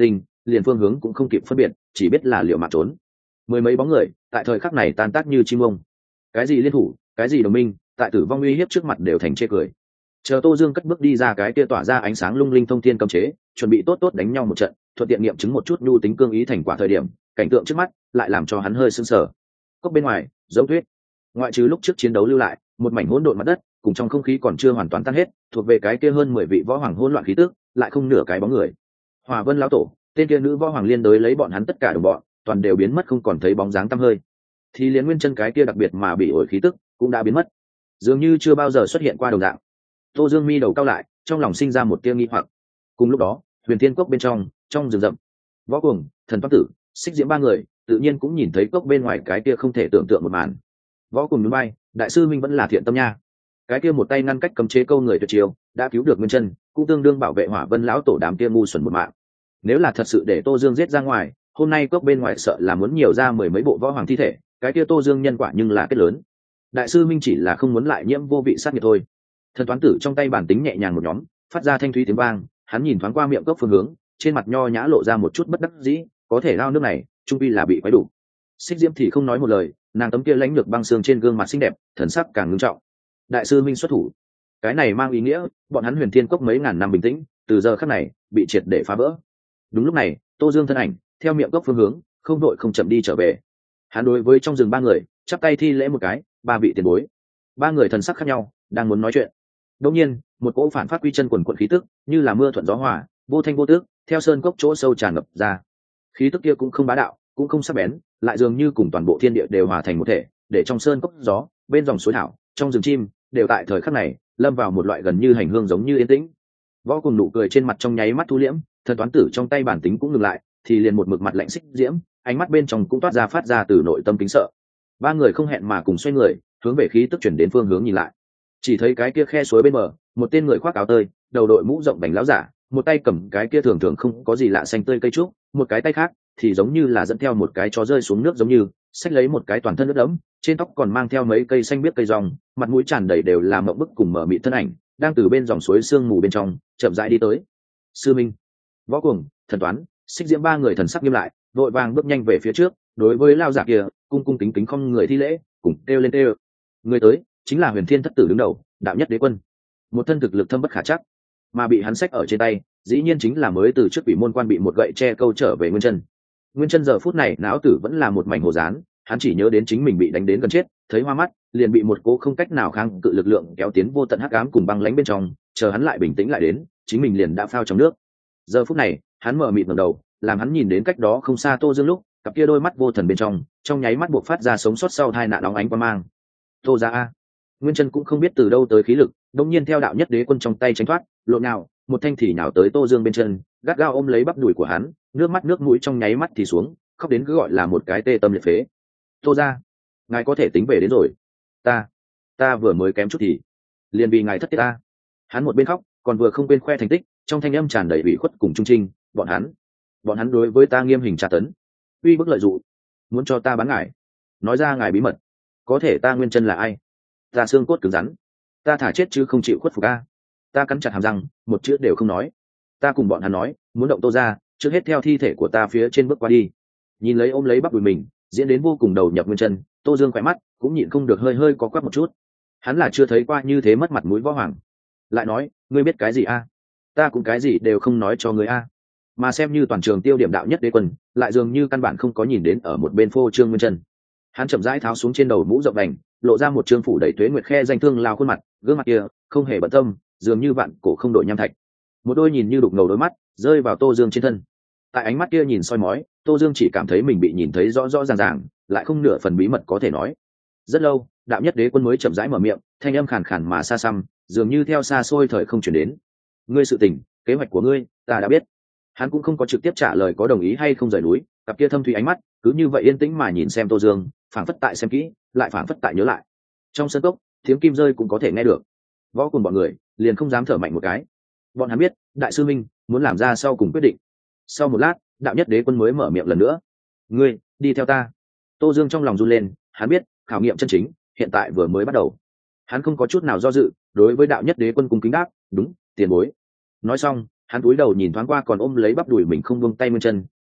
liền phương hướng cũng không kịp phân biệt, chỉ biết là liệu mạng trốn. Mười mấy bóng người tại thời khắc này tan tác như chim ông. Cái gì liên thủ, cái gì đồng minh, tại tử vong uy hiếp trước mặt đều thành chê cười. Chờ Tô Dương cất bước đi ra cái kia tỏa ra ánh sáng lung linh thông thiên cấm chế, chuẩn bị tốt tốt đánh nhau một trận, thuận tiện nghiệm chứng một chút nhu tính cương ý thành quả thời điểm, cảnh tượng trước mắt lại làm cho hắn hơi sưng sờ. Cốc bên ngoài, giống tuyết, ngoại trừ lúc trước chiến đấu lưu lại, một mảnh hỗn độn mặt đất, cùng trong không khí còn chưa hoàn toàn tan hết, thuộc về cái kia hơn mười vị võ hoàng hỗn loạn khí tức, lại không nửa cái bóng người. Hỏa Vân lão tổ, tên kia nữ võ hoàng liên đối lấy bọn hắn tất cả đồng bọn, toàn đều biến mất không còn thấy bóng dáng tăm hơi. Thì liền nguyên chân cái kia đặc biệt mà bị ổi khí tức cũng đã biến mất, dường như chưa bao giờ xuất hiện qua đồng dạng. Tô Dương mi đầu cao lại, trong lòng sinh ra một tia nghi hoặc. Cùng lúc đó, Huyền Thiên Cốc bên trong, trong rừng rậm, Võ Cuồng, Thần Toán Tử, Xích Diễm ba người, tự nhiên cũng nhìn thấy cốc bên ngoài cái kia không thể tưởng tượng một màn. Võ Cuồng núi bay, đại sư minh vẫn là thiện tâm nha. Cái kia một tay ngăn cách cấm chế câu người tuyệt chiêu, đã cứu được nguyên chân, cũng tương đương bảo vệ Hỏa Vân lão tổ đám kia ngu xuẩn một mạng. Nếu là thật sự để Tô Dương giết ra ngoài, hôm nay cốc bên ngoài sợ là muốn nhiều ra mười mấy bộ võ hoàng thi thể, cái kia Tô Dương nhân quả nhưng là kết lớn. Đại sư minh chỉ là không muốn lại nhiễm vô vị sát nghiệt thôi. Thần Toán Tử trong tay bản tính nhẹ nhàng một nhóm, phát ra thanh thúy tiếng vang, hắn nhìn thoáng qua miệng cốc phương hướng, trên mặt nho nhã lộ ra một chút bất đắc dĩ, có thể lao nước này trung pi là bị quấy đủ. Xích Diễm thì không nói một lời, nàng tấm kia lãnh lược băng xương trên gương mặt xinh đẹp, thần sắc càng ngưng trọng. Đại sư minh xuất thủ, cái này mang ý nghĩa bọn hắn Huyền Thiên Cốc mấy ngàn năm bình tĩnh, từ giờ khắc này bị triệt để phá vỡ. Đúng lúc này, Tô Dương thân ảnh theo miệng cốc phương hướng, không đội không chậm đi trở về. Hắn đối với trong rừng ba người chắp tay thi lễ một cái, ba vị tiền bối. Ba người thần sắc khác nhau, đang muốn nói chuyện. Đột nhiên, một cỗ phản phát quy chân quần quần khí tức, như là mưa thuận gió hòa, vô thanh vô tước, theo sơn cốc chỗ sâu tràn ngập ra. Khí tức kia cũng không bá đạo, cũng không sắc bén, lại dường như cùng toàn bộ thiên địa đều hòa thành một thể, để trong sơn cốc gió, bên dòng suối thảo, trong rừng chim, đều tại thời khắc này lâm vào một loại gần như hành hương giống như yên tĩnh. Võ Cùng nụ cười trên mặt trong nháy mắt thu liễm, Thần Toán Tử trong tay bản tính cũng ngừng lại, thì liền một mực mặt lạnh Xích Diễm, ánh mắt bên trong cũng toát ra phát ra từ nội tâm kính sợ. Ba người không hẹn mà cùng xoay người, hướng về khí tức chuyển đến phương hướng nhìn lại. Chỉ thấy cái kia khe suối bên bờ, một tên người khoác áo tơi, đầu đội mũ rộng vành láo giả, một tay cầm cái kia thường thường không có gì lạ xanh tươi cây trúc, một cái tay khác thì giống như là dẫn theo một cái chó rơi xuống nước giống như, xách lấy một cái toàn thân nước đẫm, trên tóc còn mang theo mấy cây xanh biếc cây rong, mặt mũi tràn đầy đều là mộng bức cùng mở mịt thân ảnh, đang từ bên dòng suối sương mù bên trong chậm rãi đi tới. Sư Minh, Võ Cuồng, Thần Toán, Xích Diễm ba người thần sắc nghiêm lại, vội vàng bước nhanh về phía trước, đối với lao giả kia cung cung kính kính không người thi lễ, cùng kêu lên kêu. Người tới chính là Huyền Thiên Thất Tử đứng đầu, Đạo Nhất Đế Quân, một thân thực lực thâm bất khả trắc, mà bị hắn xách ở trên tay, dĩ nhiên chính là mới từ trước bị môn quan bị một gậy che câu trở về Nguyên Chân. Nguyên Chân giờ phút này não tử vẫn là một mảnh hồ dán, hắn chỉ nhớ đến chính mình bị đánh đến gần chết, thấy hoa mắt, liền bị một cố không cách nào kháng cự lực lượng kéo tiến vô tận hắc ám cùng băng lãnh bên trong, chờ hắn lại bình tĩnh lại đến, chính mình liền đã phao trong nước. Giờ phút này, hắn mở mịt ngẩng đầu, làm hắn nhìn đến cách đó không xa Tô Dương lúc, cặp kia đôi mắt vô thần bên trong, trong nháy mắt buộc phát ra sống sót sau tai nạn óng ánh quang mang. Tô gia a. Nguyên Chân cũng không biết từ đâu tới khí lực, đột nhiên theo Đạo Nhất Đế Quân trong tay tránh thoát, lộn nào, một thanh thì nhào tới Tô Dương bên chân, gắt gao ôm lấy bắp đùi của hắn, nước mắt nước mũi trong nháy mắt thì xuống, khóc đến cứ gọi là một cái tê tâm liệt phế. Tô gia, ngài có thể tính về đến rồi. Ta, ta vừa mới kém chút thì liền vì ngài thất tiết ta. Hắn một bên khóc, còn vừa không quên khoe thành tích, trong thanh âm tràn đầy ủy khuất cùng trung trinh, bọn hắn, bọn hắn đối với ta nghiêm hình tra tấn, uy bức lợi dụng, muốn cho ta bán ngài, nói ra ngài bí mật. Có thể ta Nguyên Chân là ai? Ta xương cốt cứng rắn, ta thả chết chứ không chịu khuất phục a. Ta cắn chặt hàm răng, một chữ đều không nói. Ta cùng bọn hắn nói, muốn động Tô gia, trước hết theo thi thể của ta phía trên bước qua đi. Nhìn lấy ôm lấy bắp đùi mình, diễn đến vô cùng đầu nhập Nguyên Chân, Tô Dương khỏe mắt cũng nhịn không được hơi hơi có quắc một chút. Hắn là chưa thấy qua như thế mất mặt mũi võ hoàng. Lại nói, ngươi biết cái gì a? Ta cũng cái gì đều không nói cho ngươi a. Mà xem như toàn trường tiêu điểm Đạo Nhất Đế Quân, lại dường như căn bản không có nhìn đến ở một bên phô trương Nguyên Chân. Hắn chậm rãi tháo xuống trên đầu mũ rộng đành, lộ ra một trương phủ đầy tuế nguyệt khe danh thương lao khuôn mặt, gương mặt kia không hề bận tâm, dường như vạn cổ không đổi nham thạch. Một đôi nhìn như đục ngầu đôi mắt rơi vào Tô Dương trên thân. Tại ánh mắt kia nhìn soi mói, Tô Dương chỉ cảm thấy mình bị nhìn thấy rõ rõ ràng ràng, lại không nửa phần bí mật có thể nói. Rất lâu, Đạo Nhất Đế Quân mới chậm rãi mở miệng, thanh âm khàn khàn mà xa xăm, dường như theo xa xôi thời không chuyển đến. Ngươi sự tình, kế hoạch của ngươi, ta đã biết. Hắn cũng không có trực tiếp trả lời có đồng ý hay không rời núi, cặp kia thâm thủy ánh mắt cứ như vậy yên tĩnh mà nhìn xem Tô Dương, phảng phất tại xem kỹ, lại phảng phất tại nhớ lại. Trong sân cốc, tiếng kim rơi cũng có thể nghe được. Võ cùng bọn người liền không dám thở mạnh một cái. Bọn hắn biết, đại sư minh muốn làm ra sau cùng quyết định. Sau một lát, Đạo Nhất Đế Quân mới mở miệng lần nữa. Ngươi, đi theo ta. Tô Dương trong lòng run lên, hắn biết, khảo nghiệm chân chính hiện tại vừa mới bắt đầu. Hắn không có chút nào do dự, đối với Đạo Nhất Đế Quân cung kính đáp, đúng, tiền bối. Nói xong, hắn cúi đầu nhìn thoáng qua còn ôm lấy bắp đùi mình không buông tay Nguyên Chân,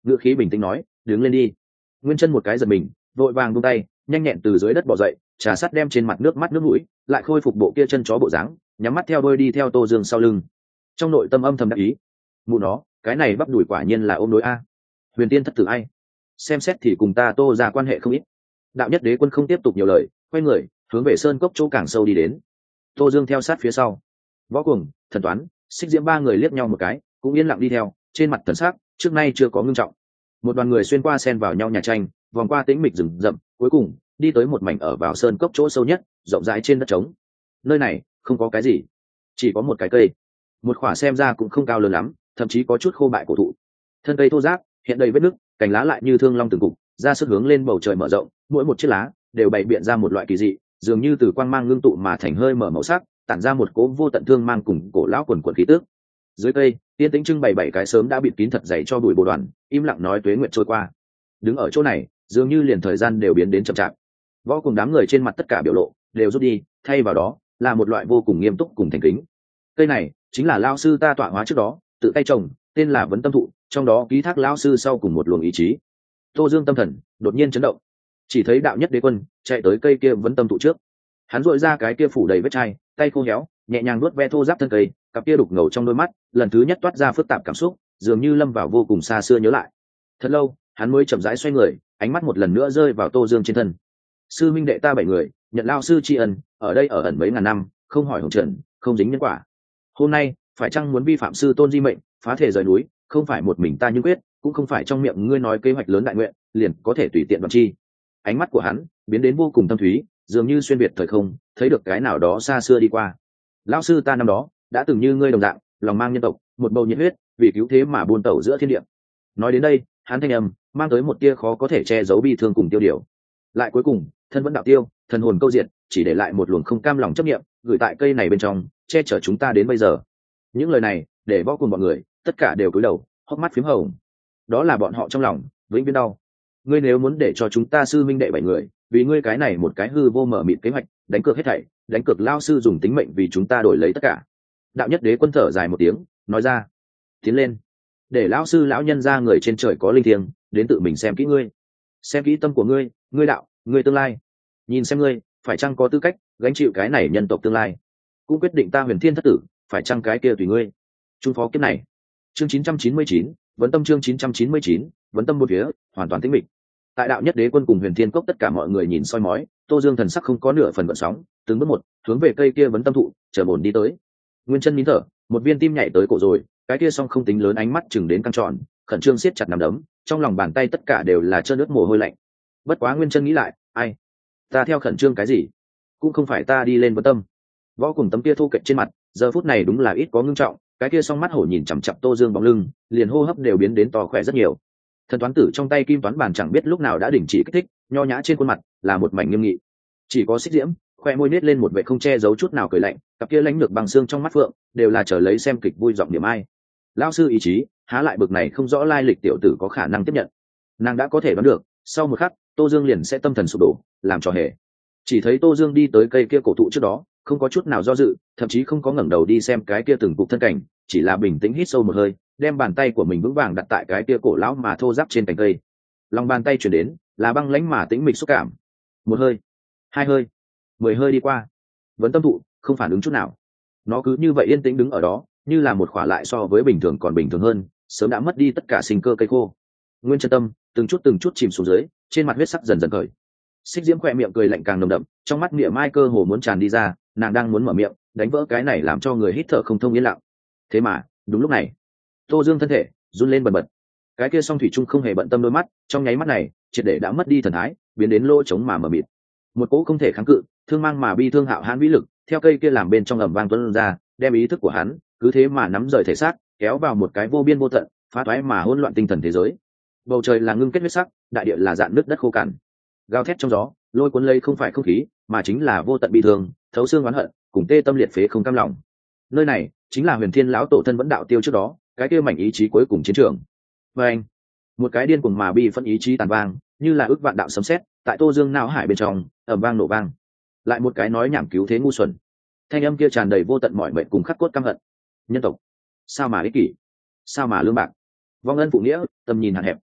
ngữ khí bình tĩnh nói, đứng lên đi. Nguyên Chân một cái giật mình, vội vàng buông tay, nhanh nhẹn từ dưới đất bò dậy, trà sát đem trên mặt nước mắt nước mũi, lại khôi phục bộ kia chân chó bộ dáng, nhắm mắt theo đôi đi theo Tô Dương sau lưng. Trong nội tâm âm thầm đắc ý, mụ nó, cái này bắp đùi quả nhiên là ôm đối a. Huyền Tiên thất tử ai? Xem xét thì cùng ta Tô ra quan hệ không ít. Đạo Nhất Đế Quân không tiếp tục nhiều lời, quay người hướng về sơn cốc chỗ càng sâu đi đến. Tô Dương theo sát phía sau. Võ Cuồng, Thần Toán, Xích Diễm ba người liếc nhau một cái, cũng yên lặng đi theo, trên mặt thần sắc trước nay chưa có ngưng trọng. Một đoàn người xuyên qua xen vào nhau nhà tranh, vòng qua tĩnh mịch rừng rậm, cuối cùng đi tới một mảnh ở vào sơn cốc chỗ sâu nhất, rộng rãi trên đất trống. Nơi này không có cái gì, chỉ có một cái cây, một khỏa xem ra cũng không cao lớn lắm, thậm chí có chút khô bại cổ thụ. Thân cây thô ráp, hiện đầy vết nứt, cành lá lại như thương long từng cục, ra sức hướng lên bầu trời mở rộng, mỗi một chiếc lá đều bày biện ra một loại kỳ dị, dường như từ quang mang ngưng tụ mà thành hơi mở màu sắc, tản ra một cỗ vô tận thương mang cùng cổ lão quần quần khí tức. Dưới cây, tiên tĩnh trưng bày bảy cái sớm đã bịt kín thật dày cho bụi bồ đoàn, im lặng nói tuế nguyện trôi qua. Đứng ở chỗ này, dường như liền thời gian đều biến đến chậm chạp. Võ cùng đám người trên mặt tất cả biểu lộ đều rút đi, thay vào đó là một loại vô cùng nghiêm túc cùng thành kính. Cây này chính là lão sư ta tọa hóa trước đó tự tay trồng, tên là Vấn Tâm Thụ, trong đó ký thác lão sư sau cùng một luồng ý chí. Tô Dương tâm thần đột nhiên chấn động, chỉ thấy Đạo Nhất Đế Quân chạy tới cây kia Vấn Tâm Thụ trước, hắn dội ra cái kia phủ đầy vết chai, tay khô héo, nhẹ nhàng nuốt ve thô ráp thân cây, cặp kia đục ngầu trong đôi mắt lần thứ nhất toát ra phức tạp cảm xúc, dường như lâm vào vô cùng xa xưa nhớ lại. Thật lâu, hắn mới chậm rãi xoay người, ánh mắt một lần nữa rơi vào Tô Dương trên thân. Sư minh đệ ta bảy người, nhận lao sư tri ân, ở đây ở ẩn mấy ngàn năm, không hỏi hồng trần, không dính nhân quả. Hôm nay, phải chăng muốn vi phạm sư tôn di mệnh, phá thể rời núi, không phải một mình ta nhưng quyết, cũng không phải trong miệng ngươi nói kế hoạch lớn đại nguyện, liền có thể tùy tiện đoạn chi. Ánh mắt của hắn biến đến vô cùng thâm thúy, dường như xuyên việt thời không, thấy được cái nào đó xa xưa đi qua. Lão sư ta năm đó đã từng như ngươi đồng dạng, lòng mang nhân tộc, một bầu nhiệt huyết, vì cứu thế mà buôn tẩu giữa thiên địa. Nói đến đây, hắn thanh âm mang tới một tia khó có thể che giấu bi thương cùng tiêu điều. Lại cuối cùng, thân vẫn đạo tiêu, thần hồn câu diệt, chỉ để lại một luồng không cam lòng chấp niệm, gửi tại cây này bên trong, che chở chúng ta đến bây giờ. Những lời này, để Võ Cuồng bọn người, tất cả đều cúi đầu, hốc mắt phím hồng. Đó là bọn họ trong lòng vĩnh viễn đau. Ngươi nếu muốn để cho chúng ta sư minh đệ bảy người, vì ngươi cái này một cái hư vô mở mịt kế hoạch, đánh cược hết thảy, đánh cược lao sư dùng tính mệnh vì chúng ta đổi lấy tất cả. Đạo Nhất Đế Quân thở dài một tiếng, nói ra: tiến lên, để lão sư lão nhân ra người trên trời có linh thiêng, đến tự mình xem kỹ ngươi, xem kỹ tâm của ngươi, ngươi đạo, ngươi tương lai, nhìn xem ngươi phải chăng có tư cách gánh chịu cái này nhân tộc tương lai, cũng quyết định ta Huyền Thiên thất tử phải chăng cái kia tùy ngươi. Trung phó kiếp này. Chương chín trăm chín mươi chín, Vấn Tâm chương chín trăm chín mươi chín, Vấn Tâm một phía, hoàn toàn tĩnh mịch. Tại Đạo Nhất Đế Quân cùng Huyền Thiên Cốc tất cả mọi người nhìn soi mói, Tô Dương thần sắc không có nửa phần gợn sóng, từng bước một hướng về cây kia Vấn Tâm thụ chờ ổn đi tới. Nguyên Chân nín thở, một viên tim nhảy tới cổ rồi, cái kia song không tính lớn ánh mắt chừng đến căng tròn, khẩn trương siết chặt nắm đấm, trong lòng bàn tay tất cả đều là trơn ướt mồ hôi lạnh. Bất quá Nguyên Chân nghĩ lại, ai, ta theo khẩn trương cái gì, cũng không phải ta đi lên Vấn Tâm. Võ cùng tấm kia thu kệch trên mặt, giờ phút này đúng là ít có ngưng trọng, cái kia song mắt hổ nhìn chằm chằm Tô Dương bóng lưng, liền hô hấp đều biến đến to khỏe rất nhiều. Thần toán tử trong tay kim toán bàn chẳng biết lúc nào đã đình chỉ kích thích, nho nhã trên khuôn mặt là một mảnh nghiêm nghị, chỉ có Xích Diễm khoe môi nết lên một vẻ không che giấu chút nào cười lạnh, cặp kia lãnh lược bằng xương trong mắt phượng đều là chờ lấy xem kịch vui giọng niệm ai. Lão sư ý chí há lại bực này không rõ lai lịch tiểu tử có khả năng tiếp nhận. Nàng đã có thể đoán được, sau một khắc Tô Dương liền sẽ tâm thần sụp đổ, làm trò hề. Chỉ thấy Tô Dương đi tới cây kia cổ thụ trước đó, không có chút nào do dự, thậm chí không có ngẩng đầu đi xem cái kia từng cục thân cảnh, chỉ là bình tĩnh hít sâu một hơi, đem bàn tay của mình vững vàng đặt tại cái kia cổ lão mà thô ráp trên cành cây. Lòng bàn tay chuyển đến là băng lãnh mà tĩnh mịch xúc cảm. Một hơi, hai hơi, mười hơi đi qua, Vấn Tâm thụ không phản ứng chút nào. Nó cứ như vậy yên tĩnh đứng ở đó, như là một khỏa lại so với bình thường còn bình thường hơn, sớm đã mất đi tất cả sinh cơ cây khô. Nguyên Chân tâm từng chút từng chút chìm xuống dưới, trên mặt huyết sắc dần dần khởi. Xích Diễm khỏe miệng cười lạnh càng nồng đậm, trong mắt niệm mai cơ hồ muốn tràn đi ra, nàng đang muốn mở miệng đánh vỡ cái này làm cho người hít thở không thông yên lặng. Thế mà đúng lúc này, Tô Dương thân thể run lên bần bật, cái kia song thủy chung không hề bận tâm đôi mắt trong nháy mắt này triệt để đã mất đi thần thái, biến đến lỗ trống mà mờ mịt. Một cỗ không thể kháng cự, thương mang mà bi thương hạo hãn vĩ lực theo cây kia làm bên trong ầm vang tuôn ra, đem ý thức của hắn cứ thế mà nắm rời thể xác, kéo vào một cái vô biên vô tận, phá toái mà hỗn loạn tinh thần thế giới. Bầu trời là ngưng kết huyết sắc, đại địa là dạn nước đất khô cằn, gào thét trong gió, lôi cuốn lấy không phải không khí, mà chính là vô tận bi thương, thấu xương oán hận, cùng tê tâm liệt phế không cam lòng. Nơi này chính là Huyền Thiên lão tổ thân vẫn đạo tiêu trước đó, cái kia mảnh ý chí cuối cùng chiến trường. Và anh, một cái điên cuồng mà bi phân ý chí tàn vang, như là ước vạn đạo sấm sét, tại Tô Dương não hải bên trong ầm vang nổ vang. Lại một cái nói nhảm cứu thế ngu xuẩn. Thanh âm kia tràn đầy vô tận mỏi mệt cùng khắc cốt căm hận. Nhân tộc, sao mà ích kỷ, sao mà lương bạc, vong ân phụ nghĩa, tầm nhìn hạn hẹp,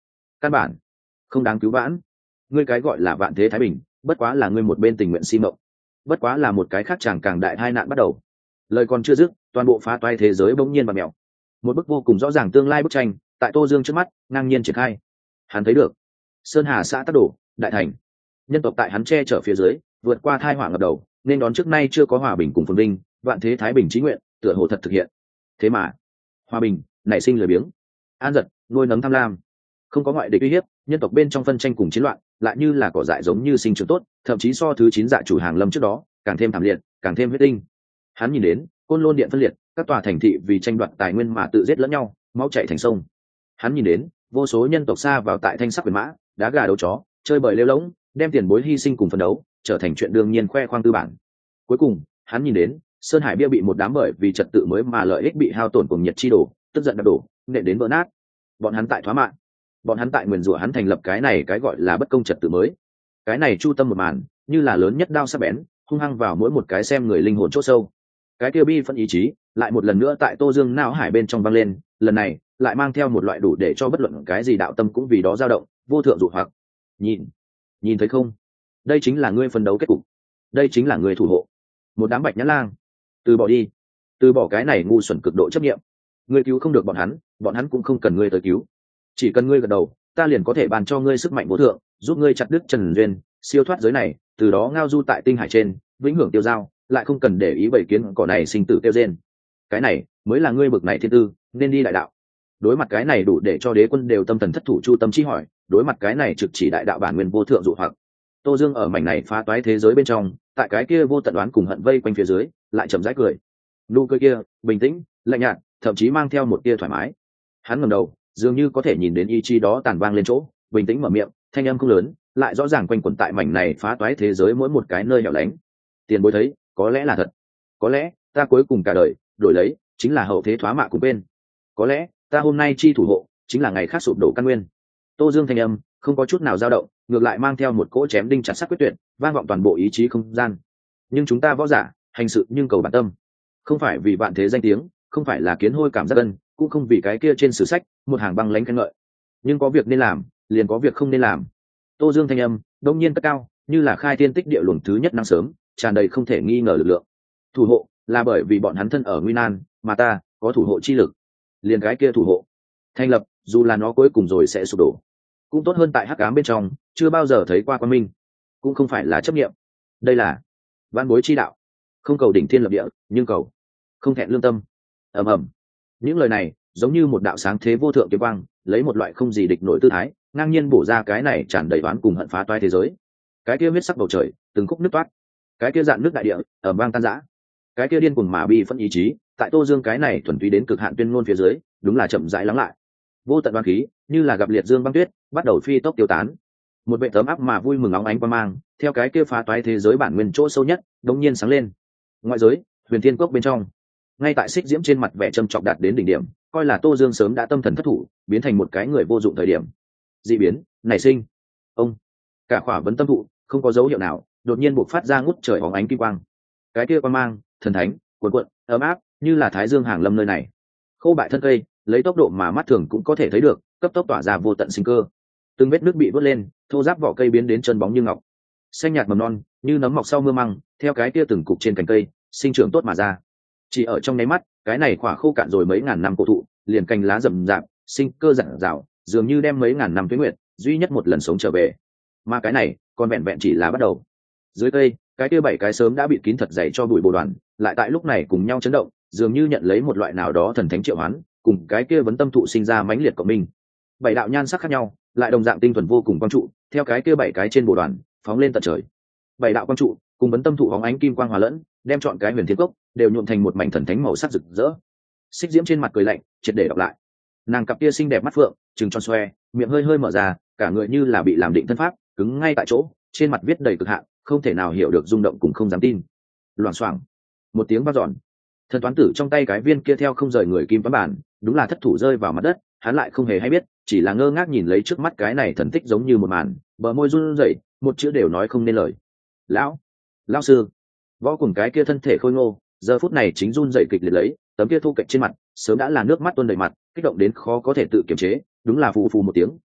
căn bản không đáng cứu vãn. Ngươi cái gọi là vạn thế thái bình, bất quá là ngươi một bên tình nguyện si mộng, bất quá là một cái khác chàng càng đại hai nạn bắt đầu. Lời còn chưa dứt, toàn bộ phá toái thế giới bỗng nhiên và mèo. Một bức vô cùng rõ ràng tương lai bức tranh tại Tô Dương trước mắt ngang nhiên triển khai. Hắn thấy được sơn hà xã Tắc Đổ, đại thành, nhân tộc tại hắn che chở phía dưới vượt qua thai họa ngập đầu, nên đón trước nay chưa có hòa bình cùng phồn vinh, vạn thế thái bình chí nguyện tựa hồ thật thực hiện. Thế mà hòa bình nảy sinh lười biếng, an giật nuôi nấng tham lam, không có ngoại địch uy hiếp, nhân tộc bên trong phân tranh cùng chiến loạn lại như là cỏ dại giống như sinh trưởng tốt, thậm chí so thứ chín dạ chủ hàng lâm trước đó càng thêm thảm liệt, càng thêm huyết tinh. Hắn nhìn đến côn lôn điện phân liệt, các tòa thành thị vì tranh đoạt tài nguyên mà tự giết lẫn nhau, máu chảy thành sông. Hắn nhìn đến vô số nhân tộc xa vào tại thanh sắc quyền mã, đá gà đấu chó, chơi bời lêu lỗng, đem tiền bối hy sinh cùng phấn đấu trở thành chuyện đương nhiên khoe khoang tư bản. Cuối cùng hắn nhìn đến sơn hải bia bị một đám bởi vì trật tự mới mà lợi ích bị hao tổn cùng nhiệt chi đổ, tức giận đập đổ, nện đến vỡ nát. Bọn hắn tại thoá mạng, bọn hắn tại nguyền rủa hắn thành lập cái này cái gọi là bất công trật tự mới. Cái này chu tâm một màn như là lớn nhất đao sắc bén, hung hăng vào mỗi một cái xem người linh hồn chỗ sâu. Cái kia bi phân ý chí lại một lần nữa tại Tô Dương não hải bên trong vang lên, lần này lại mang theo một loại đủ để cho bất luận cái gì đạo tâm cũng vì đó dao động, vô thượng dụ hoặc. Nhìn, nhìn thấy không? Đây chính là ngươi phấn đấu kết cục, đây chính là ngươi thủ hộ. Một đám bạch nhãn lang, từ bỏ đi, từ bỏ cái này ngu xuẩn cực độ chấp niệm. Ngươi cứu không được bọn hắn, bọn hắn cũng không cần ngươi tới cứu. Chỉ cần ngươi gật đầu, ta liền có thể bàn cho ngươi sức mạnh vô thượng, giúp ngươi chặt đứt trần duyên, siêu thoát giới này, từ đó ngao du tại tinh hải trên, vĩnh hưởng tiêu dao, lại không cần để ý bảy kiến cỏ này sinh tử tiêu rên. Cái này mới là ngươi bực này thiên tư, nên đi đại đạo. Đối mặt cái này đủ để cho đế quân đều tâm thần thất thủ chu tâm chi hỏi, đối mặt cái này trực chỉ đại đạo bản nguyên vô thượng dụ hoặc. Tô Dương ở mảnh này phá toái thế giới bên trong, tại cái kia vô tận đoán cùng hận vây quanh phía dưới, lại chậm rãi cười. Nụ cười kia, bình tĩnh, lạnh nhạt, thậm chí mang theo một tia thoải mái. Hắn ngẩng đầu, dường như có thể nhìn đến ý chí đó tàn vang lên chỗ, bình tĩnh mở miệng, thanh âm không lớn, lại rõ ràng quanh quẩn tại mảnh này phá toái thế giới mỗi một cái nơi hẻo lánh. Tiền bối thấy, có lẽ là thật, có lẽ ta cuối cùng cả đời đổi lấy chính là hậu thế thoá mạ cùng bên, có lẽ ta hôm nay chi thủ hộ chính là ngày khác sụp đổ căn nguyên. Tô Dương thanh âm không có chút nào dao động, ngược lại mang theo một cỗ chém đinh chặt sắt quyết tuyệt, vang vọng toàn bộ ý chí không gian. Nhưng chúng ta võ giả hành sự nhưng cầu bản tâm, không phải vì vạn thế danh tiếng, không phải là kiến hôi cảm giác ân, cũng không vì cái kia trên sử sách một hàng băng lãnh khen ngợi. Nhưng có việc nên làm, liền có việc không nên làm. Tô Dương thanh âm đông nhiên cất cao, như là khai thiên tích địa luồng thứ nhất nắng sớm, tràn đầy không thể nghi ngờ lực lượng. Thủ hộ là bởi vì bọn hắn thân ở nguy nan, mà ta có thủ hộ chi lực. Liền cái kia thủ hộ thành lập, dù là nó cuối cùng rồi sẽ sụp đổ, cũng tốt hơn tại hắc ám bên trong chưa bao giờ thấy qua quan minh. Cũng không phải là chấp niệm, đây là văn bối chi đạo, không cầu đỉnh thiên lập địa, nhưng cầu không thẹn lương tâm. Ầm ầm, những lời này giống như một đạo sáng thế vô thượng kiếm quang, lấy một loại không gì địch nổi tư thái, ngang nhiên bổ ra cái này tràn đầy oán cùng hận phá toái thế giới. Cái kia huyết sắc bầu trời từng khúc nứt toát, cái kia dạn nước đại địa ở vang tan rã, cái kia điên cuồng mà bi phân ý chí tại Tô Dương cái này thuần túy đến cực hạn tuyên ngôn phía dưới, đúng là chậm rãi lắng lại. Vô tận oán khí như là gặp liệt dương băng tuyết, bắt đầu phi tốc tiêu tán. Một vệ tấm áp mà vui mừng óng ánh qua mang, theo cái kia phá toái thế giới bản nguyên chỗ sâu nhất đống nhiên sáng lên. Ngoại giới, huyền thiên cốc bên trong, ngay tại xích diễm trên mặt vẻ trầm trọng đạt đến đỉnh điểm, coi là Tô Dương sớm đã tâm thần thất thủ, biến thành một cái người vô dụng thời điểm. Dị biến nảy sinh, ông cả khỏa vấn tâm thụ không có dấu hiệu nào, đột nhiên bộc phát ra ngút trời hóng ánh kim quang. Cái kia quang mang thần thánh cuồn cuộn ấm áp, như là thái dương hàng lâm nơi này. Khô bại thân cây lấy tốc độ mà mắt thường cũng có thể thấy được, cấp tốc tỏa ra vô tận sinh cơ. Từng vết nước bị vớt lên, thô ráp vỏ cây biến đến chân bóng như ngọc. Xanh nhạt mầm non như nấm mọc sau mưa măng, theo cái kia từng cục trên cành cây sinh trưởng tốt mà ra. Chỉ ở trong nháy mắt, cái này khỏa khô cạn rồi mấy ngàn năm cổ thụ, liền cành lá rậm rạp, sinh cơ rạng rào, dường như đem mấy ngàn năm tuế nguyệt duy nhất một lần sống trở về. Mà cái này còn vẹn vẹn chỉ là bắt đầu. Dưới cây, cái kia bảy cái sớm đã bị kín thật dày cho bụi bồ đoàn, lại tại lúc này cùng nhau chấn động, dường như nhận lấy một loại nào đó thần thánh triệu hoán, cùng cái kia vấn tâm thụ sinh ra mãnh liệt của mình. Bảy đạo nhan sắc khác nhau, lại đồng dạng tinh thuần vô cùng quang trụ, theo cái kia bảy cái trên bồ đoàn phóng lên tận trời. Bảy đạo quang trụ cùng vấn tâm thụ hóng ánh kim quang hòa lẫn, đem chọn cái huyền thiên cốc đều nhuộm thành một mảnh thần thánh màu sắc rực rỡ. Xích diễm trên mặt cười lạnh, triệt để đọc lại. Nàng cặp kia xinh đẹp mắt phượng trừng tròn xoe, miệng hơi hơi mở ra, cả người như là bị làm định thân pháp, cứng ngay tại chỗ, trên mặt viết đầy cực hạn, không thể nào hiểu được rung động cùng không dám tin. Loảng xoảng, một tiếng vang dọn, thần toán tử trong tay cái viên kia theo không rời người kim toán bản, đúng là thất thủ rơi vào mặt đất. Hắn lại không hề hay biết, chỉ là ngơ ngác nhìn lấy trước mắt cái này thần tích giống như một màn, bờ môi run rẩy, một chữ đều nói không nên lời. Lão, lão sư. Võ cùng cái kia thân thể khôi ngô, giờ phút này chính run rẩy kịch liệt lấy, tấm kia thu kệch trên mặt sớm đã là nước mắt tuôn đầy mặt, kích động đến khó có thể tự kiềm chế, đúng là phù phù một tiếng,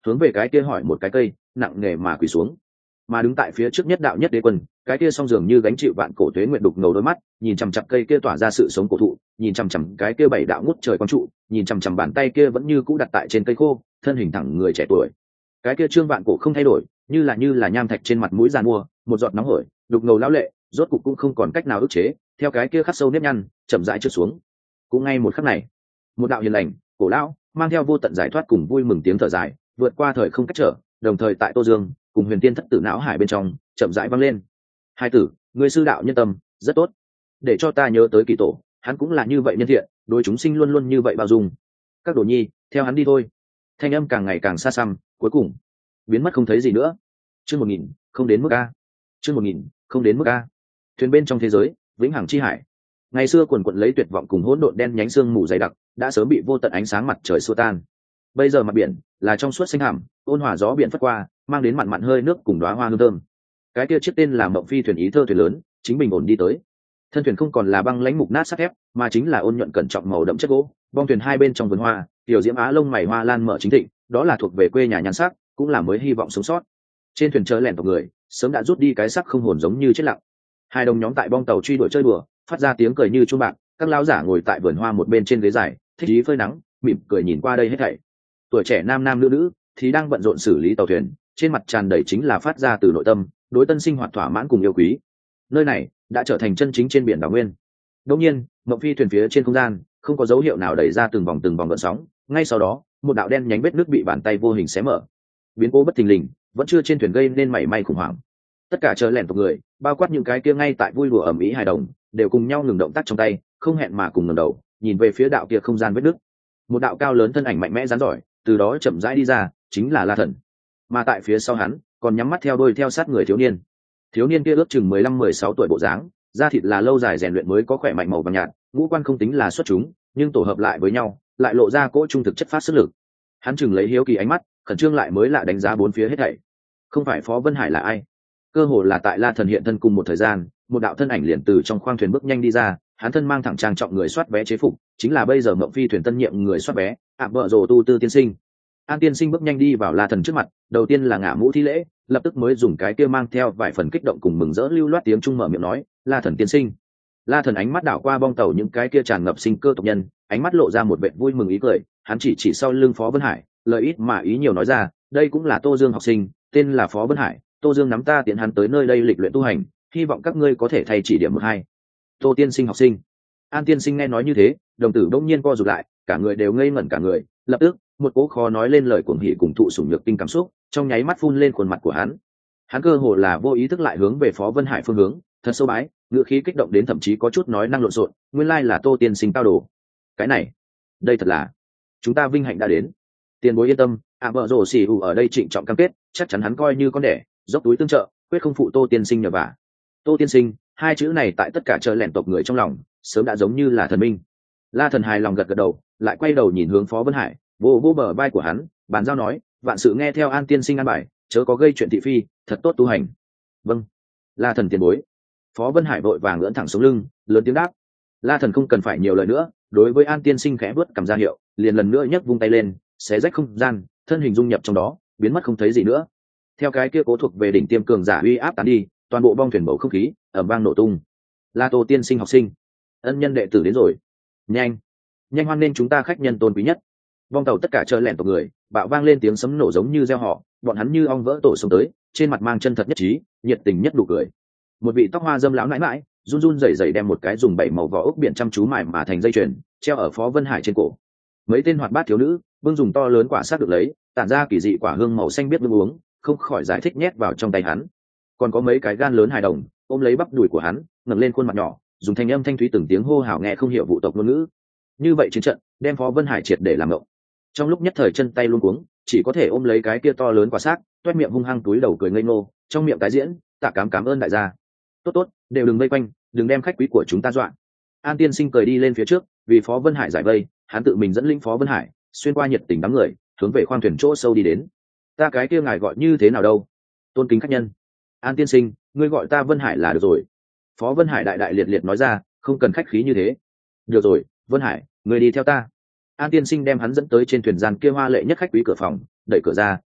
hướng về cái kia hỏi một cái cây nặng nề mà quỳ xuống. Mà đứng tại phía trước nhất đạo nhất đế quân, cái kia song dường như gánh chịu vạn cổ tuế nguyện đục ngầu đôi mắt, nhìn chằm chằm cây kia tỏa ra sự sống cổ thụ, nhìn chằm chằm cái kia bảy đạo ngút trời quang trụ, nhìn chằm chằm bàn tay kia vẫn như cũ đặt tại trên cây khô, thân hình thẳng người trẻ tuổi. Cái kia trương vạn cổ không thay đổi, như là như là nham thạch trên mặt mũi giàn mua, một giọt nóng hổi, đục ngầu lão lệ, rốt cục cũng không còn cách nào ức chế, theo cái kia khắc sâu nếp nhăn, chậm rãi trượt xuống. Cũng ngay một khắc này, một đạo hiền lành, cổ lão, mang theo vô tận giải thoát cùng vui mừng tiếng thở dài, vượt qua thời không cách trở, đồng thời tại Tô Dương cùng Huyền Tiên thất tử não hải bên trong chậm rãi vang lên. Hai tử, người sư đạo nhân tâm rất tốt, để cho ta nhớ tới kỳ tổ, hắn cũng là như vậy nhân thiện, đối chúng sinh luôn luôn như vậy bao dung. Các đồ nhi, theo hắn đi thôi. Thanh âm càng ngày càng xa xăm, cuối cùng biến mất không thấy gì nữa. Chương một nghìn, không đến mức a. Chương một nghìn, không đến mức a. Thuyền bên trong thế giới, vĩnh hằng chi hải. Ngày xưa quần quận lấy tuyệt vọng cùng hỗn độn đen nhánh sương mù dày đặc, đã sớm bị vô tận ánh sáng mặt trời xua tan. Bây giờ mặt biển là trong suốt xanh hẳm, ôn hòa gió biển phất qua, mang đến mặn mặn hơi nước cùng đóa hoa hương thơm. Cái kia chiếc tên là Mộng Phi thuyền ý thơ thuyền lớn, chính bình ổn đi tới. Thân thuyền không còn là băng lãnh mục nát sắt thép, mà chính là ôn nhuận cẩn trọng màu đậm chất gỗ. Bong thuyền hai bên trong vườn hoa, tiểu diễm á lông mày hoa lan mở chính thịnh, đó là thuộc về quê nhà nhan sắc, cũng là mới hy vọng sống sót. Trên thuyền chớ lẻn tộc người, sớm đã rút đi cái sắc không hồn giống như chết lặng. Hai đồng nhóm tại bong tàu truy đuổi chơi đùa, phát ra tiếng cười như chuông bạc. Các lão giả ngồi tại vườn hoa một bên trên ghế dài, thích ý phơi nắng, mỉm cười nhìn qua đây hết thảy. Tuổi trẻ nam nam nữ nữ thì đang bận rộn xử lý tàu thuyền, trên mặt tràn đầy chính là phát ra từ nội tâm đối tân sinh hoạt thỏa mãn cùng yêu quý. Nơi này đã trở thành chân chính trên biển đảo nguyên. Đương nhiên, Mộng Phi thuyền phía trên không gian không có dấu hiệu nào đẩy ra từng vòng từng vòng gợn sóng, ngay sau đó một đạo đen nhánh vết nước bị bàn tay vô hình xé mở. Biến cố bất thình lình vẫn chưa trên thuyền gây nên mảy may khủng hoảng. Tất cả chờ lẻn tộc người, bao quát những cái kia ngay tại vui đùa ầm ĩ hài đồng, đều cùng nhau ngừng động tác trong tay, không hẹn mà cùng ngẩng đầu nhìn về phía đạo kia không gian vết nước. Một đạo cao lớn thân ảnh mạnh mẽ rắn giỏi từ đó chậm rãi đi ra, chính là La Thần. Mà tại phía sau hắn còn nhắm mắt theo đôi theo sát người thiếu niên. Thiếu niên kia ước chừng mười lăm mười sáu tuổi bộ dáng, da thịt là lâu dài rèn luyện mới có khỏe mạnh màu vàng nhạt, ngũ quan không tính là xuất chúng, nhưng tổ hợp lại với nhau, lại lộ ra cỗ trung thực chất phát sức lực. Hắn chừng lấy hiếu kỳ ánh mắt, khẩn trương lại mới lạ đánh giá bốn phía hết thảy. Không phải Phó Vân Hải là ai? Cơ hồ là tại La Thần hiện thân cùng một thời gian, một đạo thân ảnh liền từ trong khoang thuyền bước nhanh đi ra, hắn thân mang thẳng trang trọng người soát vé chế phục, chính là bây giờ Mộng Phi thuyền tân nhiệm người soát vé, ạ vợ rồ tu tư tiên sinh. An tiên sinh bước nhanh đi vào La Thần trước mặt, đầu tiên là ngả mũ thi lễ, lập tức mới dùng cái kia mang theo vài phần kích động cùng mừng rỡ lưu loát tiếng trung mở miệng nói, La Thần tiên sinh. La Thần ánh mắt đảo qua bong tàu những cái kia tràn ngập sinh cơ tộc nhân, ánh mắt lộ ra một vẻ vui mừng ý cười, hắn chỉ chỉ sau lưng Phó Vân Hải, lời ít mà ý nhiều nói ra, đây cũng là Tô Dương học sinh, tên là Phó Vân Hải, Tô Dương nắm ta tiện hắn tới nơi đây lịch luyện tu hành, hy vọng các ngươi có thể thay chỉ điểm một hai. Tô tiên sinh học sinh. An tiên sinh nghe nói như thế, đồng tử bỗng nhiên co rụt lại, cả người đều ngây ngẩn cả người, lập tức một cố khó nói lên lời cuồng hỉ cùng thụ sủng nhược kinh cảm xúc trong nháy mắt phun lên khuôn mặt của hắn. Hắn cơ hồ là vô ý thức lại hướng về Phó Vân Hải phương hướng, thật sâu bái, ngựa khí kích động đến thậm chí có chút nói năng lộn xộn, nguyên lai là Tô tiên sinh cao đồ. Cái này, đây thật là chúng ta vinh hạnh đã đến. Tiền bối yên tâm, ạ vợ rồ xì ủ ở đây trịnh trọng cam kết, chắc chắn hắn coi như con đẻ, dốc túi tương trợ, quyết không phụ Tô tiên sinh nhờ vả. Tô tiên sinh, hai chữ này tại tất cả chờ lẻn tộc người trong lòng sớm đã giống như là thần minh. La Thần hài lòng gật gật đầu, lại quay đầu nhìn hướng Phó Vân Hải, vô vô bờ vai của hắn, bàn giao nói, vạn sự nghe theo An tiên sinh an bài, chớ có gây chuyện thị phi, thật tốt tu hành. Vâng. La Thần tiền bối. Phó Vân Hải vội vàng ngẩng thẳng sống lưng, lớn tiếng đáp. La Thần không cần phải nhiều lời nữa, đối với An tiên sinh khẽ vớt cầm ra hiệu, liền lần nữa nhấc vung tay lên, xé rách không gian, thân hình dung nhập trong đó, biến mất không thấy gì nữa. Theo cái kia cố thuộc về đỉnh tiêm cường giả uy áp tán đi, toàn bộ bong thuyền bầu không khí ầm vang nổ tung. La Tô tiên sinh học sinh, ân nhân đệ tử đến rồi. Nhanh, nhanh hoan nên chúng ta khách nhân tôn quý nhất. Bong tàu tất cả chờ lẻn tộc người, bạo vang lên tiếng sấm nổ giống như reo hò, bọn hắn như ong vỡ tổ xông tới, trên mặt mang chân thật nhất trí, nhiệt tình nhất đủ cười. Một vị tóc hoa dâm lão nãi nãi, run run rẩy rẩy đem một cái dùng bảy màu vỏ ốc biển chăm chú mài mà thành dây chuyền, treo ở Phó Vân Hải trên cổ. Mấy tên hoạt bát thiếu nữ, bưng dùng to lớn quả xác được lấy, tản ra kỳ dị quả hương màu xanh biết nước uống, không khỏi giải thích nhét vào trong tay hắn. Còn có mấy cái gan lớn hài đồng, ôm lấy bắp đùi của hắn, ngẩng lên khuôn mặt nhỏ, dùng thanh âm thanh thúy từng tiếng hô hào nghe không hiểu vụ tộc ngôn ngữ. Như vậy chiến trận đem Phó Vân Hải triệt để làm ngộng. Trong lúc nhất thời chân tay luống cuống, chỉ có thể ôm lấy cái kia to lớn quả xác, toét miệng hung hăng túi đầu cười ngây ngô, trong miệng tái diễn, tạ cám cảm ơn đại gia. Tốt tốt, đều đừng vây quanh, đừng đem khách quý của chúng ta dọa. An tiên sinh cười đi lên phía trước, vì Phó Vân Hải giải vây, hắn tự mình dẫn linh Phó Vân Hải xuyên qua nhiệt tình đám người, hướng về khoang thuyền chỗ sâu đi đến. Ta cái kia ngài gọi như thế nào đâu? Tôn kính khách nhân. An tiên sinh, ngươi gọi ta Vân Hải là được rồi. Phó Vân Hải đại đại liệt liệt nói ra, không cần khách khí như thế. Được rồi, Vân Hải, ngươi đi theo ta. An tiên sinh đem hắn dẫn tới trên thuyền gian kia hoa lệ nhất khách quý cửa phòng, đẩy cửa ra,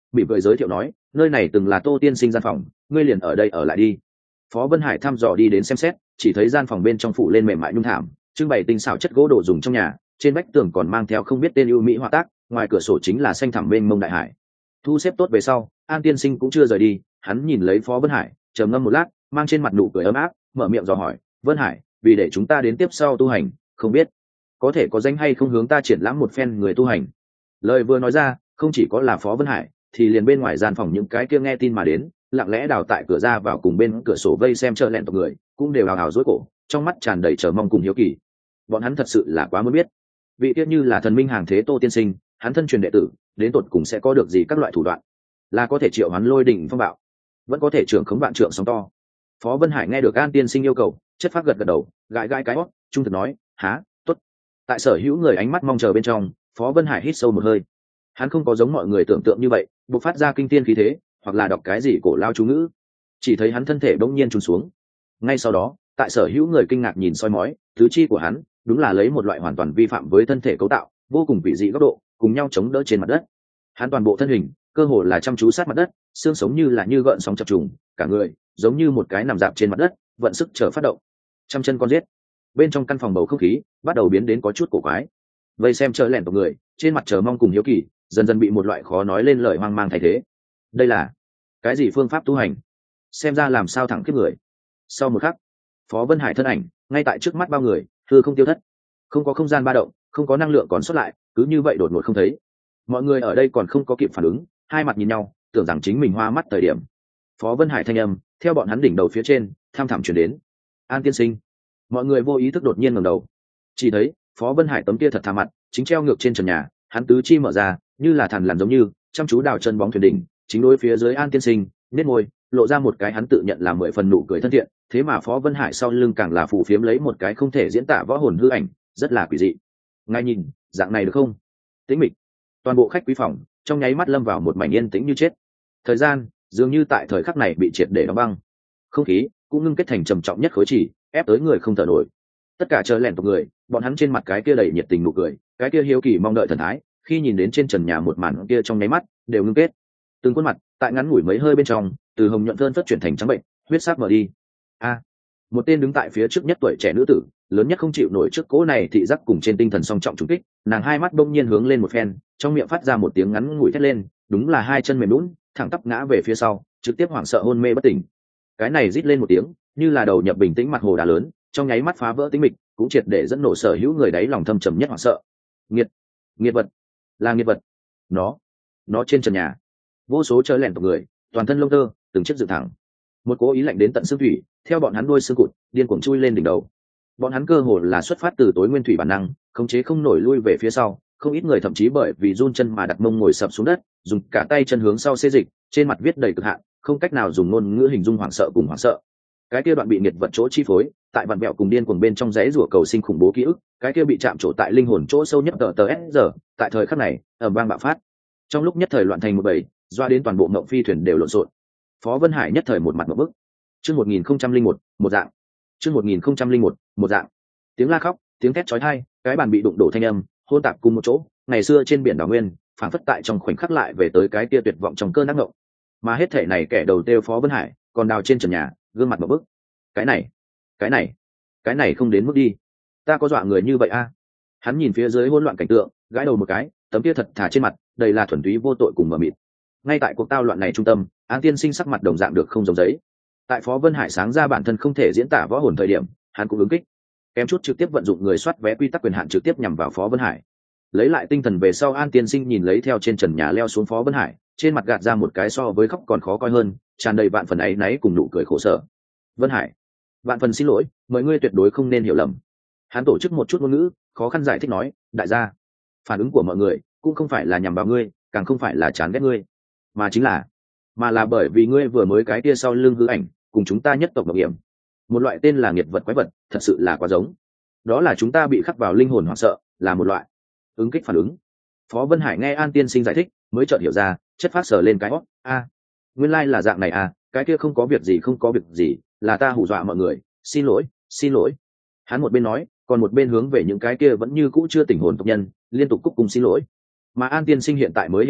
bị cười giới thiệu nói, nơi này từng là Tô tiên sinh gian phòng, ngươi liền ở đây ở lại đi. Phó Vân Hải thăm dò đi đến xem xét, chỉ thấy gian phòng bên trong phủ lên mềm mại nhung thảm, trưng bày tinh xảo chất gỗ đồ dùng trong nhà, trên vách tường còn mang theo không biết tên ưu mỹ họa tác, ngoài cửa sổ chính là xanh thẳm mênh mông đại hải. Thu xếp tốt về sau, An tiên sinh cũng chưa rời đi, hắn nhìn lấy Phó Vân Hải, trầm ngâm một lát, mang trên mặt nụ cười ấm áp, mở miệng dò hỏi, Vân Hải, vì để chúng ta đến tiếp sau tu hành, không biết có thể có danh hay không hướng ta triển lãm một phen người tu hành. Lời vừa nói ra, không chỉ có là Phó Vân Hải, thì liền bên ngoài gian phòng những cái kia nghe tin mà đến, lặng lẽ đào tại cửa ra vào cùng bên cửa sổ vây xem chợ lẹn tộc người, cũng đều hào hào rối cổ, trong mắt tràn đầy chờ mong cùng hiếu kỳ. Bọn hắn thật sự là quá muốn biết, vị tiết như là thần minh hàng thế Tô tiên sinh, hắn thân truyền đệ tử, đến tột cùng sẽ có được gì các loại thủ đoạn, là có thể triệu hắn lôi đỉnh phong bạo, vẫn có thể trưởng khống vạn trượng sóng to. Phó Vân Hải nghe được An tiên sinh yêu cầu, chất phát gật gật đầu, gãi gãi cái hót, trung thực nói, há, tốt. Tại sở hữu người ánh mắt mong chờ bên trong, Phó Vân Hải hít sâu một hơi. Hắn không có giống mọi người tưởng tượng như vậy, bộc phát ra kinh tiên khí thế, hoặc là đọc cái gì cổ lao chú ngữ, chỉ thấy hắn thân thể bỗng nhiên trùng xuống. Ngay sau đó, tại sở hữu người kinh ngạc nhìn soi mói, tứ chi của hắn đúng là lấy một loại hoàn toàn vi phạm với thân thể cấu tạo, vô cùng quỷ dị góc độ, cùng nhau chống đỡ trên mặt đất. Hắn toàn bộ thân hình cơ hồ là chăm chú sát mặt đất, xương sống như là như gợn sóng chập trùng, cả người giống như một cái nằm dạp trên mặt đất, vận sức chờ phát động. Trăm chân con giết. Bên trong căn phòng bầu không khí bắt đầu biến đến có chút cổ quái. Vây xem chờ lẻn tộc người, trên mặt chờ mong cùng hiếu kỳ, dần dần bị một loại khó nói lên lời hoang mang thay thế. Đây là cái gì phương pháp tu hành? Xem ra làm sao thẳng kiếp người. Sau một khắc, Phó Vân Hải thân ảnh ngay tại trước mắt bao người, hư không tiêu thất, không có không gian ba động, không có năng lượng còn sót lại, cứ như vậy đột ngột không thấy. Mọi người ở đây còn không có kịp phản ứng, hai mặt nhìn nhau, tưởng rằng chính mình hoa mắt thời điểm. Phó Vân Hải thanh âm theo bọn hắn đỉnh đầu phía trên tham thẳm chuyển đến, An tiên sinh. Mọi người vô ý thức đột nhiên ngẩng đầu, chỉ thấy Phó Vân Hải tấm kia thật thà mặt chính treo ngược trên trần nhà, hắn tứ chi mở ra như là thằn lằn giống như chăm chú đào chân bóng thuyền đỉnh, chính đối phía dưới An tiên sinh, nét môi lộ ra một cái hắn tự nhận là mười phần nụ cười thân thiện. Thế mà Phó Vân Hải sau lưng càng là phủ phiếm lấy một cái không thể diễn tả võ hồn hư ảnh, rất là quỷ dị. Ngài nhìn dạng này được không? Tĩnh mịch, toàn bộ khách quý phòng trong nháy mắt lâm vào một mảnh yên tĩnh như chết. Thời gian dường như tại thời khắc này bị triệt để đóng băng, không khí cũng ngưng kết thành trầm trọng nhất khối chỉ, ép tới người không thở nổi. Tất cả chờ lẻn tộc người, bọn hắn trên mặt cái kia đầy nhiệt tình nụ cười, cái kia hiếu kỳ mong đợi thần thái, khi nhìn đến trên trần nhà một màn kia trong nháy mắt đều ngưng kết. Từng khuôn mặt tại ngắn ngủi mấy hơi bên trong, từ hồng nhuận thơn phất chuyển thành trắng bệnh, huyết sắc mở đi. A, một tên đứng tại phía trước nhất tuổi trẻ nữ tử, lớn nhất không chịu nổi trước cỗ này thị giác cùng trên tinh thần song trọng trùng kích, nàng hai mắt đông nhiên hướng lên một phen, trong miệng phát ra một tiếng ngắn ngủi thét lên, đúng là hai chân mềm lún, thẳng tắp ngã về phía sau, trực tiếp hoảng sợ hôn mê bất tỉnh. Cái này rít lên một tiếng, như là đầu nhập bình tĩnh mặt hồ đá lớn, trong nháy mắt phá vỡ tĩnh mịch, cũng triệt để dẫn nổ sở hữu người đáy lòng thâm trầm nhất hoảng sợ. Nghiệt, nghiệt vật, là nghiệt vật. Nó, nó trên trần nhà, vô số chớ lẻn tộc người, toàn thân lông tơ, từng chiếc dựng thẳng. Một cố ý lạnh đến tận xương thủy, theo bọn hắn đuôi xương cụt, điên cuồng chui lên đỉnh đầu. Bọn hắn cơ hồ là xuất phát từ tối nguyên thủy bản năng, khống chế không nổi lui về phía sau, không ít người thậm chí bởi vì run chân mà đặt mông ngồi sập xuống đất, dùng cả tay chân hướng sau xê dịch, trên mặt viết đầy cực hạn, không cách nào dùng ngôn ngữ hình dung hoảng sợ cùng hoảng sợ. Cái kia đoạn bị nghiệt vật chỗ chi phối, tại vặn vẹo cùng điên cuồng bên trong rẽ rủa cầu sinh khủng bố ký ức, cái kia bị chạm trổ tại linh hồn chỗ sâu nhất tờ tờ s giờ, tại thời khắc này, ầm vang bạo phát. Trong lúc nhất thời loạn thành một bầy, doa đến toàn bộ ngộng phi thuyền đều lộn xộn. Phó Vân Hải nhất thời một mặt một bức. Chương một nghìn không trăm linh một, một dạng. Chương một nghìn không trăm linh một, một dạng. Tiếng la khóc, tiếng thét chói tai, cái bàn bị đụng đổ thanh âm, hôn tạp cùng một chỗ. Ngày xưa trên biển đảo nguyên, phảng phất tại trong khoảnh khắc lại về tới cái kia tuyệt vọng trong cơn ác ngộng. Mà hết thể này kẻ đầu tiêu Phó Vân Hải, còn đào trên trần nhà, gương mặt một bức. Cái này, cái này, cái này không đến mức đi. Ta có dọa người như vậy a? À? Hắn nhìn phía dưới hỗn loạn cảnh tượng, gãi đầu một cái, tấm kia thật thà trên mặt, đầy là thuần túy vô tội cùng mờ mịt. Ngay tại cuộc tao loạn này trung tâm, An tiên sinh sắc mặt đồng dạng được không giống giấy. Tại Phó Vân Hải sáng ra bản thân không thể diễn tả võ hồn thời điểm, hắn cũng ứng kích, kém chút trực tiếp vận dụng người soát vé quy tắc quyền hạn trực tiếp nhằm vào Phó Vân Hải. Lấy lại tinh thần về sau, An tiên sinh nhìn lấy theo trên trần nhà leo xuống Phó Vân Hải, trên mặt gạt ra một cái so với khóc còn khó coi hơn, tràn đầy vạn phần áy náy cùng nụ cười khổ sở. Vân Hải, vạn phần xin lỗi, mọi ngươi tuyệt đối không nên hiểu lầm. Hắn tổ chức một chút ngôn ngữ, khó khăn giải thích nói, đại gia, phản ứng của mọi người cũng không phải là nhằm vào ngươi, càng không phải là chán ghét ngươi, mà chính là mà là bởi vì ngươi vừa mới cái kia sau lưng hư ảnh cùng chúng ta nhất tộc mộng hiểm, một loại tên là nghiệt vật quái vật, thật sự là quá giống. Đó là chúng ta bị khắc vào linh hồn hoảng sợ, là một loại ứng kích phản ứng. Phó Vân Hải nghe An tiên sinh giải thích, mới chợt hiểu ra, chất phát sờ lên cái hót, a, nguyên lai là dạng này à, cái kia không có việc gì không có việc gì, là ta hù dọa mọi người, xin lỗi, xin lỗi. Hắn một bên nói, còn một bên hướng về những cái kia vẫn như cũ chưa tỉnh hồn tộc nhân liên tục cúc cùng xin lỗi. Mà An tiên sinh hiện tại mới hiểu được,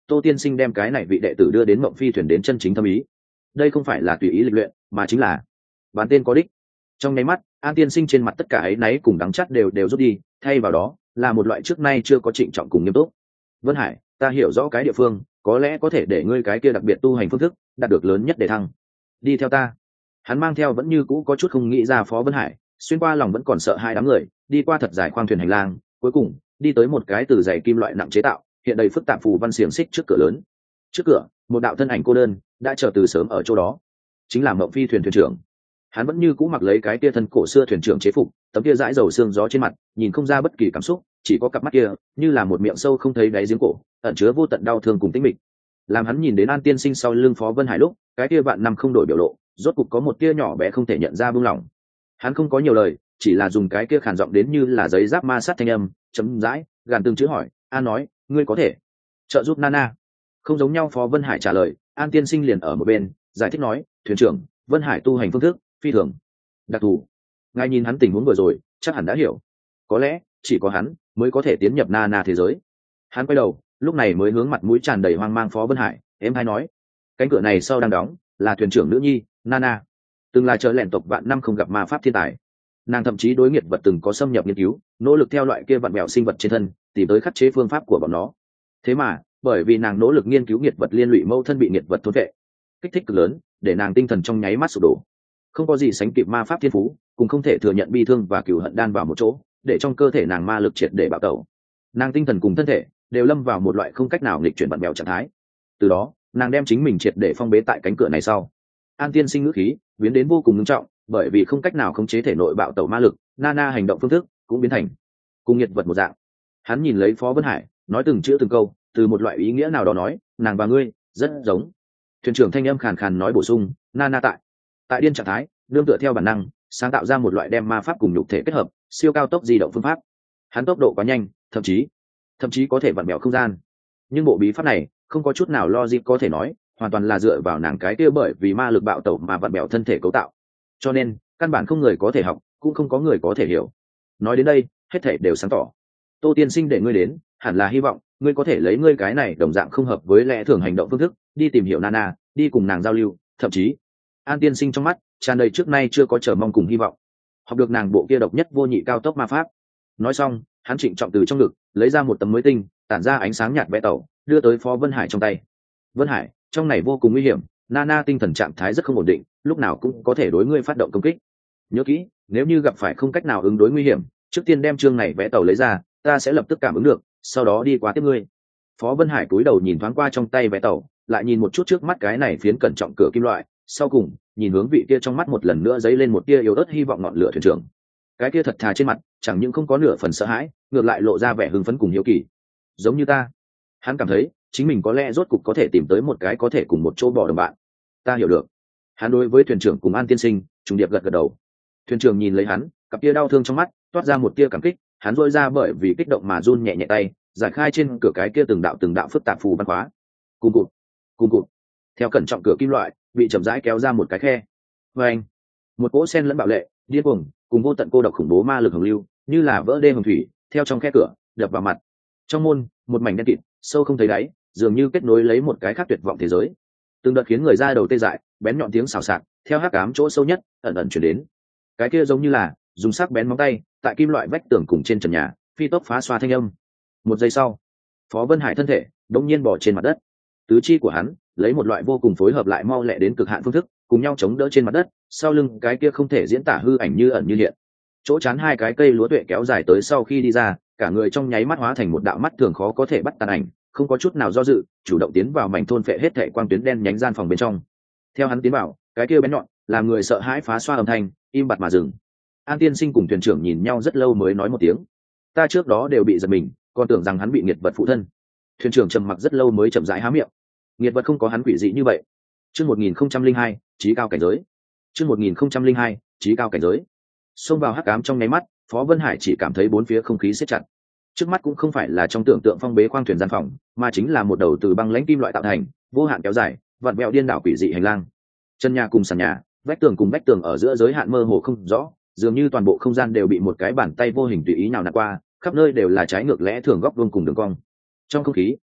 Tô Tiên Sinh đem cái này vị đệ tử đưa đến mộng phi thuyền đến chân chính thâm ý. Đây không phải là tùy ý lịch luyện, mà chính là bán tên có đích. Trong nháy mắt, An Tiên Sinh trên mặt tất cả ấy náy cùng đắng chát đều đều rút đi, thay vào đó là một loại trước nay chưa có trịnh trọng cùng nghiêm túc. Vân Hải, ta hiểu rõ cái địa phương, có lẽ có thể để ngươi cái kia đặc biệt tu hành phương thức đạt được lớn nhất để thăng. Đi theo ta. Hắn mang theo vẫn như cũ có chút không nghĩ ra Phó Vân Hải, xuyên qua lòng vẫn còn sợ hai đám người, đi qua thật dài khoang thuyền hành lang, cuối cùng đi tới một cái từ dày kim loại nặng chế tạo, hiện đầy phức tạp phù văn xiềng xích trước cửa lớn. Trước cửa, một đạo thân ảnh cô đơn đã chờ từ sớm ở chỗ đó, chính là Mộng Phi thuyền thuyền trưởng. Hắn vẫn như cũ mặc lấy cái kia thân cổ xưa thuyền trưởng chế phục, tấm kia dãi dầu xương gió trên mặt, nhìn không ra bất kỳ cảm xúc, chỉ có cặp mắt kia như là một miệng sâu không thấy đáy giếng cổ, ẩn chứa vô tận đau thương cùng tĩnh mịch. Làm hắn nhìn đến An Tiên Sinh sau lưng Phó Vân Hải lúc, cái kia vạn năm không đổi biểu lộ, rốt cục có một tia nhỏ bé không thể nhận ra buông lỏng. Hắn không có nhiều lời, chỉ là dùng cái kia khàn giọng đến như là giấy giáp ma sát thanh âm, chấm dãi, gàn từng chữ hỏi, "An nói, ngươi có thể trợ giúp Nana?" Không giống nhau, Phó Vân Hải trả lời, An Tiên Sinh liền ở một bên, giải thích nói, "Thuyền trưởng, Vân Hải tu hành phương thức phi thường đặc thù. Ngài nhìn hắn tình huống vừa rồi, chắc hẳn đã hiểu. Có lẽ chỉ có hắn mới có thể tiến nhập Nana thế giới." Hắn quay đầu, lúc này mới hướng mặt mũi tràn đầy hoang mang Phó Vân Hải, em hay nói, cánh cửa này sau đang đóng, là thuyền trưởng nữ nhi, Nana. Từng là chờ lẻn tộc vạn năm không gặp ma pháp thiên tài. Nàng thậm chí đối nghiệt vật từng có xâm nhập nghiên cứu, nỗ lực theo loại kia vặn bèo sinh vật trên thân, tìm tới khắc chế phương pháp của bọn nó. Thế mà, bởi vì nàng nỗ lực nghiên cứu nghiệt vật liên lụy mâu thân bị nghiệt vật thôn vệ, kích thích cực lớn, để nàng tinh thần trong nháy mắt sụp đổ. Không có gì sánh kịp ma pháp thiên phú, cũng không thể thừa nhận bi thương và cừu hận đan vào một chỗ, để trong cơ thể nàng ma lực triệt để bạo tẩu. Nàng tinh thần cùng thân thể đều lâm vào một loại không cách nào nghịch chuyển vặn bèo trạng thái. Từ đó, nàng đem chính mình triệt để phong bế tại cánh cửa này sau. An Tiên Sinh ngữ khí biến đến vô cùng nghiêm trọng, bởi vì không cách nào khống chế thể nội bạo tẩu ma lực, Nana hành động phương thức cũng biến thành cùng nghiệt vật một dạng. Hắn nhìn lấy Phó Vân Hải, nói từng chữ từng câu, từ một loại ý nghĩa nào đó nói, nàng và ngươi rất giống. Thuyền trưởng thanh âm khàn khàn nói bổ sung, Nana tại tại điên trạng thái, đương tựa theo bản năng, sáng tạo ra một loại đem ma pháp cùng nhục thể kết hợp, siêu cao tốc di động phương pháp. Hắn tốc độ quá nhanh, thậm chí thậm chí có thể vặn bèo không gian. Nhưng bộ bí pháp này không có chút nào logic có thể nói, hoàn toàn là dựa vào nàng cái kia bởi vì ma lực bạo tẩu mà vặn bèo thân thể cấu tạo. Cho nên, căn bản không người có thể học, cũng không có người có thể hiểu. Nói đến đây, hết thảy đều sáng tỏ. Tô Tiên Sinh để ngươi đến, hẳn là hy vọng ngươi có thể lấy ngươi cái này đồng dạng không hợp với lẽ thường hành động phương thức, đi tìm hiểu Nana, đi cùng nàng giao lưu, thậm chí, An Tiên Sinh trong mắt tràn đầy trước nay chưa có chờ mong cùng hy vọng, học được nàng bộ kia độc nhất vô nhị cao tốc ma pháp. Nói xong, hắn trịnh trọng từ trong ngực lấy ra một tấm mới tinh, tản ra ánh sáng nhạt vẽ tàu, đưa tới Phó Vân Hải trong tay. Vân Hải, trong này vô cùng nguy hiểm, Nana tinh thần trạng thái rất không ổn định, lúc nào cũng có thể đối ngươi phát động công kích. Nhớ kỹ, nếu như gặp phải không cách nào ứng đối nguy hiểm, trước tiên đem chương này vẽ tàu lấy ra, ta sẽ lập tức cảm ứng được, sau đó đi qua tiếp ngươi. Phó Vân Hải cúi đầu nhìn thoáng qua trong tay vẽ tàu, lại nhìn một chút trước mắt cái này phiến cẩn trọng cửa kim loại, sau cùng nhìn hướng vị kia trong mắt một lần nữa dấy lên một tia yếu ớt hy vọng ngọn lửa thuyền trưởng. Cái kia thật thà trên mặt chẳng những không có nửa phần sợ hãi, ngược lại lộ ra vẻ hưng phấn cùng hiếu kỳ. Giống như ta. Hắn cảm thấy chính mình có lẽ rốt cục có thể tìm tới một cái có thể cùng một chỗ bỏ đồng bạn. Ta hiểu được. Hắn đối với thuyền trưởng cùng An Tiên Sinh trùng điệp gật gật đầu. Thuyền trưởng nhìn lấy hắn, cặp tia đau thương trong mắt toát ra một tia cảm kích. Hắn rôi ra bởi vì kích động mà run nhẹ nhẹ tay, giải khai trên cửa cái kia từng đạo từng đạo phức tạp phù văn khóa. Cùng cụt, cùng cụt. Theo cẩn trọng cửa kim loại bị chậm rãi kéo ra một cái khe. Và anh, một cỗ sen lẫn bạo lệ, điên cuồng, cùng vô tận cô độc khủng bố ma lực hồng lưu, như là vỡ đê hồng thủy, theo trong khe cửa đập vào mặt. Trong môn, một mảnh đen kịt, sâu không thấy đáy, dường như kết nối lấy một cái khác tuyệt vọng thế giới. Từng đợt khiến người ra đầu tê dại, bén nhọn tiếng xào xạc, theo hắc ám chỗ sâu nhất ẩn ẩn chuyển đến. Cái kia giống như là dùng sắc bén móng tay tại kim loại vách tường cùng trên trần nhà phi tốc phá xoa thanh âm. Một giây sau, Phó Vân Hải thân thể đột nhiên bò trên mặt đất. Tứ chi của hắn lấy một loại vô cùng phối hợp lại mau lẹ đến cực hạn phương thức, cùng nhau chống đỡ trên mặt đất, sau lưng cái kia không thể diễn tả hư ảnh như ẩn như hiện. Chỗ chán hai cái cây lúa tuệ kéo dài tới sau khi đi ra, cả người trong nháy mắt hóa thành một đạo mắt thường khó có thể bắt tàn ảnh, không có chút nào do dự, chủ động tiến vào mảnh thôn phệ hết thảy quang tuyến đen nhánh gian phòng bên trong. Theo hắn tiến vào, cái kia bén nhọn, làm người sợ hãi phá xoa âm thanh, im bặt mà dừng. An Tiên Sinh cùng thuyền trưởng nhìn nhau rất lâu mới nói một tiếng. Ta trước đó đều bị giật mình, còn tưởng rằng hắn bị nghiệt vật phụ thân. Thuyền trưởng trầm mặc rất lâu mới chậm rãi há miệng. Nghiệt vật không có hắn quỷ dị như vậy. Chương một nghìn không trăm linh hai, chí cao cảnh giới. Chương một nghìn không trăm linh hai, chí cao cảnh giới. Xông vào hắc ám trong nháy mắt, Phó Vân Hải chỉ cảm thấy bốn phía không khí siết chặt. Trước mắt cũng không phải là trong tưởng tượng phong bế khoang thuyền gian phòng, mà chính là một đầu từ băng lãnh kim loại tạo thành, vô hạn kéo dài, vặn vẹo điên đảo quỷ dị hành lang. Chân nhà cùng sàn nhà, vách tường cùng vách tường ở giữa giới hạn mơ hồ không rõ, dường như toàn bộ không gian đều bị một cái bàn tay vô hình tùy ý nào nặn qua, khắp nơi đều là trái ngược lẽ thường góc vuông cùng đường cong. Trong không khí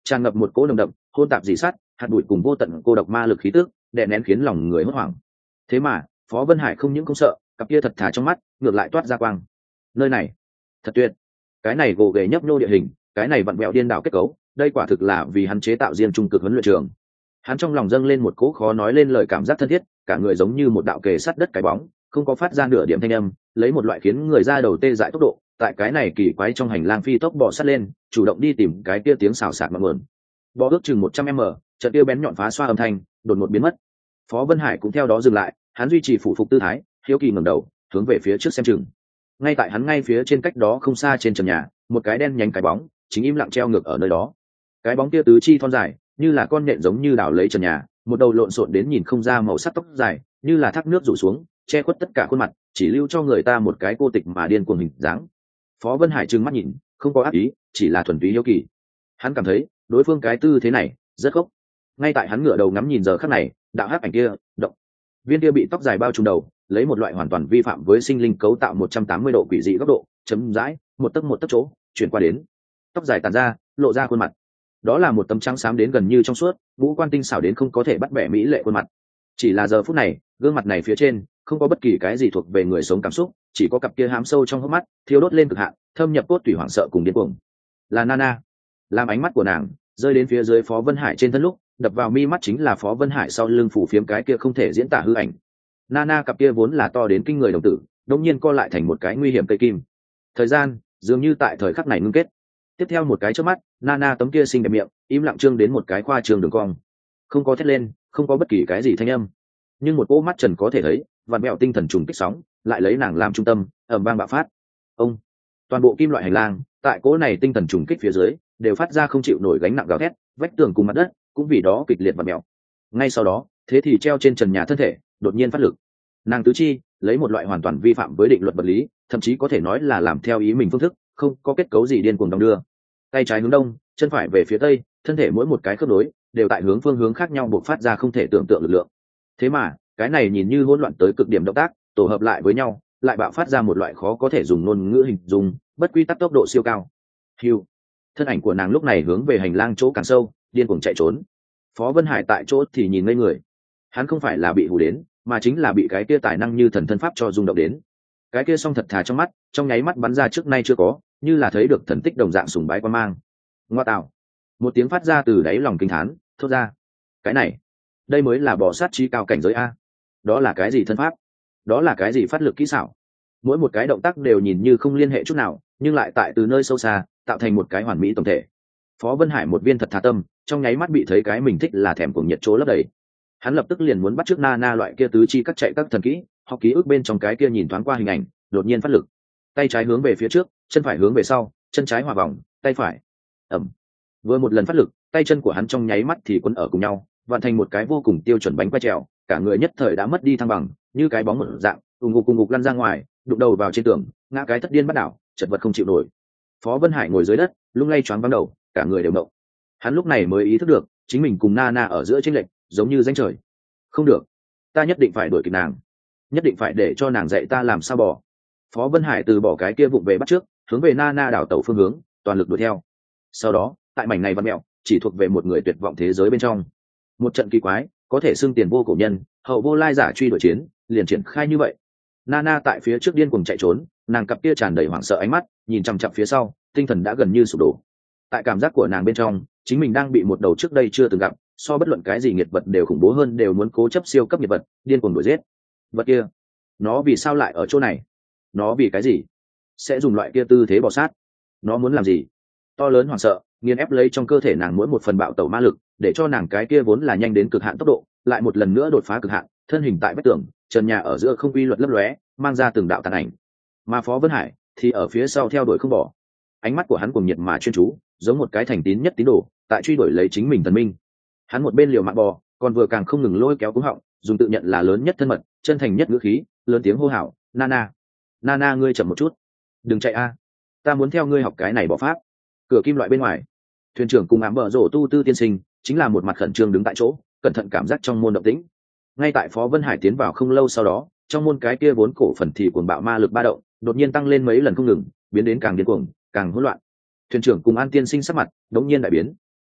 tràn ngập một cỗ nồng đậm hôn tạp dị sát hạt bụi cùng vô tận cô độc ma lực khí tức đè nén khiến lòng người hốt hoảng. Thế mà Phó Vân Hải không những không sợ, cặp kia thật thà trong mắt ngược lại toát ra quang. Nơi này thật tuyệt, cái này gồ ghề nhấp nhô địa hình, cái này vặn vẹo điên đảo kết cấu, đây quả thực là vì hắn chế tạo riêng trung cực huấn luyện trường. Hắn trong lòng dâng lên một cỗ khó nói lên lời cảm giác thân thiết, cả người giống như một đạo kề sắt đất cái bóng, không có phát ra nửa điểm thanh âm, lấy một loại khiến người ra đầu tê dại tốc độ, tại cái này kỳ quái trong hành lang phi tốc bò sát lên, chủ động đi tìm cái kia tiếng xào xạc mà nguồn. Bò ước chừng một trăm mét, trận kia bén nhọn phá xoa âm thanh, đột ngột biến mất. Phó Vân Hải cũng theo đó dừng lại, hắn duy trì phủ phục tư thái, hiếu kỳ ngẩng đầu, hướng về phía trước xem chừng. Ngay tại hắn ngay phía trên cách đó không xa trên trần nhà, một cái đen nhánh cái bóng, chính im lặng treo ngược ở nơi đó. Cái bóng kia tứ chi thon dài, như là con nện giống như đảo lấy trần nhà, một đầu lộn xộn đến nhìn không ra màu sắc tóc dài, như là thác nước rủ xuống, che khuất tất cả khuôn mặt, chỉ lưu cho người ta một cái cô tịch mà điên cuồng hình dáng. Phó Vân Hải trừng mắt nhìn, không có ác ý, chỉ là thuần túy hiếu kỳ. Hắn cảm thấy, đối phương cái tư thế này rất gốc. Ngay tại hắn ngửa đầu ngắm nhìn giờ khắc này, đạo hắc ảnh kia động. Viên kia bị tóc dài bao trùm đầu, lấy một loại hoàn toàn vi phạm với sinh linh cấu tạo một trăm tám mươi độ quỷ dị góc độ, chấm dãi, một tấc một tấc chỗ, chuyển qua đến. Tóc dài tàn ra, lộ ra khuôn mặt. Đó là một tấm trắng xám đến gần như trong suốt, ngũ quan tinh xảo đến không có thể bắt bẻ mỹ lệ khuôn mặt. Chỉ là giờ phút này, gương mặt này phía trên không có bất kỳ cái gì thuộc về người sống cảm xúc, chỉ có cặp kia hám sâu trong hốc mắt, thiêu đốt lên cực hạn, thâm nhập cốt tủy hoảng sợ cùng điên cuồng. Là Nana. Làm ánh mắt của nàng rơi đến phía dưới Phó Vân Hải trên thân lúc, đập vào mi mắt chính là Phó Vân Hải sau lưng phủ phiếm cái kia không thể diễn tả hư ảnh. Nana cặp kia vốn là to đến kinh người đồng tử, đột nhiên co lại thành một cái nguy hiểm cây kim. Thời gian dường như tại thời khắc này ngưng kết. Tiếp theo một cái chớp mắt, Nana tấm kia xinh đẹp miệng im lặng trương đến một cái khoa trương đường cong, không có thét lên, không có bất kỳ cái gì thanh âm, nhưng một cỗ mắt trần có thể thấy vặn vẹo tinh thần trùng kích sóng lại lấy nàng làm trung tâm, ầm vang bạo phát. Ông toàn bộ kim loại hành lang tại cỗ này tinh thần trùng kích phía dưới đều phát ra không chịu nổi gánh nặng gào thét, vách tường cùng mặt đất cũng vì đó kịch liệt vặn vẹo. Ngay sau đó, thế thì treo trên trần nhà thân thể đột nhiên phát lực. Nàng tứ chi lấy một loại hoàn toàn vi phạm với định luật vật lý, thậm chí có thể nói là làm theo ý mình phương thức, không có kết cấu gì điên cuồng đong đưa. Tay trái hướng đông, chân phải về phía tây, thân thể mỗi một cái khớp nối đều tại hướng phương hướng khác nhau bộc phát ra không thể tưởng tượng lực lượng. Thế mà cái này nhìn như hỗn loạn tới cực điểm động tác tổ hợp lại với nhau, lại bạo phát ra một loại khó có thể dùng ngôn ngữ hình dung, bất quy tắc tốc độ siêu cao. Hưu, thân ảnh của nàng lúc này hướng về hành lang chỗ càng sâu, điên cuồng chạy trốn. Phó Vân Hải tại chỗ thì nhìn ngây người. Hắn không phải là bị hù đến, mà chính là bị cái kia tài năng như thần thân pháp cho rung động đến. Cái kia song thật thà trong mắt, trong nháy mắt bắn ra trước nay chưa có, như là thấy được thần tích đồng dạng sùng bái quan mang. Ngoa tạo! Một tiếng phát ra từ đáy lòng kinh thán, thốt ra. Cái này, đây mới là bò sát trí cao cảnh giới a. Đó là cái gì thân pháp? Đó là cái gì phát lực kỹ xảo? Mỗi một cái động tác đều nhìn như không liên hệ chút nào, nhưng lại tại từ nơi sâu xa tạo thành một cái hoàn mỹ tổng thể. Phó Vân Hải một viên thật thà tâm, trong nháy mắt bị thấy cái mình thích là thèm cuồng nhiệt chỗ lấp đầy. Hắn lập tức liền muốn bắt chước Nana loại kia tứ chi cắt chạy các thần kỹ, học ký ức bên trong cái kia nhìn thoáng qua hình ảnh, đột nhiên phát lực. Tay trái hướng về phía trước, chân phải hướng về sau, chân trái hòa vòng, tay phải. Ầm. Vừa một lần phát lực, tay chân của hắn trong nháy mắt thì quấn ở cùng nhau, vặn thành một cái vô cùng tiêu chuẩn bánh quay trèo, cả người nhất thời đã mất đi thăng bằng, như cái bóng một dạng, ùng ngục cùng ngục lăn ra ngoài, đụng đầu vào trên tường, ngã cái thất điên bắt đảo, chật vật không chịu nổi. Phó Vân Hải ngồi dưới đất, lung lay choáng váng đầu, cả người đều ngộng. Hắn lúc này mới ý thức được, chính mình cùng Nana ở giữa chênh lệch, giống như ranh trời. Không được, ta nhất định phải đuổi kịp nàng, nhất định phải để cho nàng dạy ta làm sao bò. Phó Vân Hải từ bỏ cái kia vụng về bắt trước, hướng về Nana đảo tàu phương hướng, toàn lực đuổi theo. Sau đó, tại mảnh này văn mẹo, chỉ thuộc về một người tuyệt vọng thế giới bên trong. Một trận kỳ quái, có thể xưng tiền vô cổ nhân, hậu vô lai giả truy đuổi chiến, liền triển khai như vậy. Nana tại phía trước điên cuồng chạy trốn, nàng cặp kia tràn đầy hoảng sợ ánh mắt, nhìn chằm chằm phía sau, tinh thần đã gần như sụp đổ. Tại cảm giác của nàng bên trong, chính mình đang bị một đầu trước đây chưa từng gặp, so bất luận cái gì nghiệt vật đều khủng bố hơn đều muốn cố chấp siêu cấp nghiệt vật, điên cuồng đuổi giết. Vật kia, nó vì sao lại ở chỗ này? Nó vì cái gì sẽ dùng loại kia tư thế bò sát? Nó muốn làm gì? To lớn hoảng sợ nghiền ép lấy trong cơ thể nàng mỗi một phần bạo tẩu ma lực, để cho nàng cái kia vốn là nhanh đến cực hạn tốc độ lại một lần nữa đột phá cực hạn, thân hình tại vách tường trần nhà ở giữa không quy luật lấp lóe, mang ra từng đạo tàn ảnh. Mà Phó Vân Hải thì ở phía sau theo đuổi không bỏ, ánh mắt của hắn cuồng nhiệt mà chuyên chú, giống một cái thành tín nhất tín đồ tại truy đuổi lấy chính mình thần minh. Hắn một bên liều mạng bò, còn vừa càng không ngừng lôi kéo cúng họng, dùng tự nhận là lớn nhất thân mật chân thành nhất ngữ khí lớn tiếng hô hào: Nana, Nana, ngươi chậm một chút, đừng chạy a, ta muốn theo ngươi học cái này bỏ pháp. Cửa kim loại bên ngoài, thuyền trưởng cùng ám bờ rổ tu tư tiên sinh chính là một mặt khẩn trương đứng tại chỗ, cẩn thận cảm giác trong môn động tĩnh. Ngay tại Phó Vân Hải tiến vào không lâu sau đó, trong môn cái kia vốn cổ phần thì cuồng bạo ma lực ba động đột nhiên tăng lên mấy lần không ngừng, biến đến càng điên cuồng càng hỗn loạn. Thuyền trưởng cùng An tiên sinh sắc mặt đống nhiên đại biến.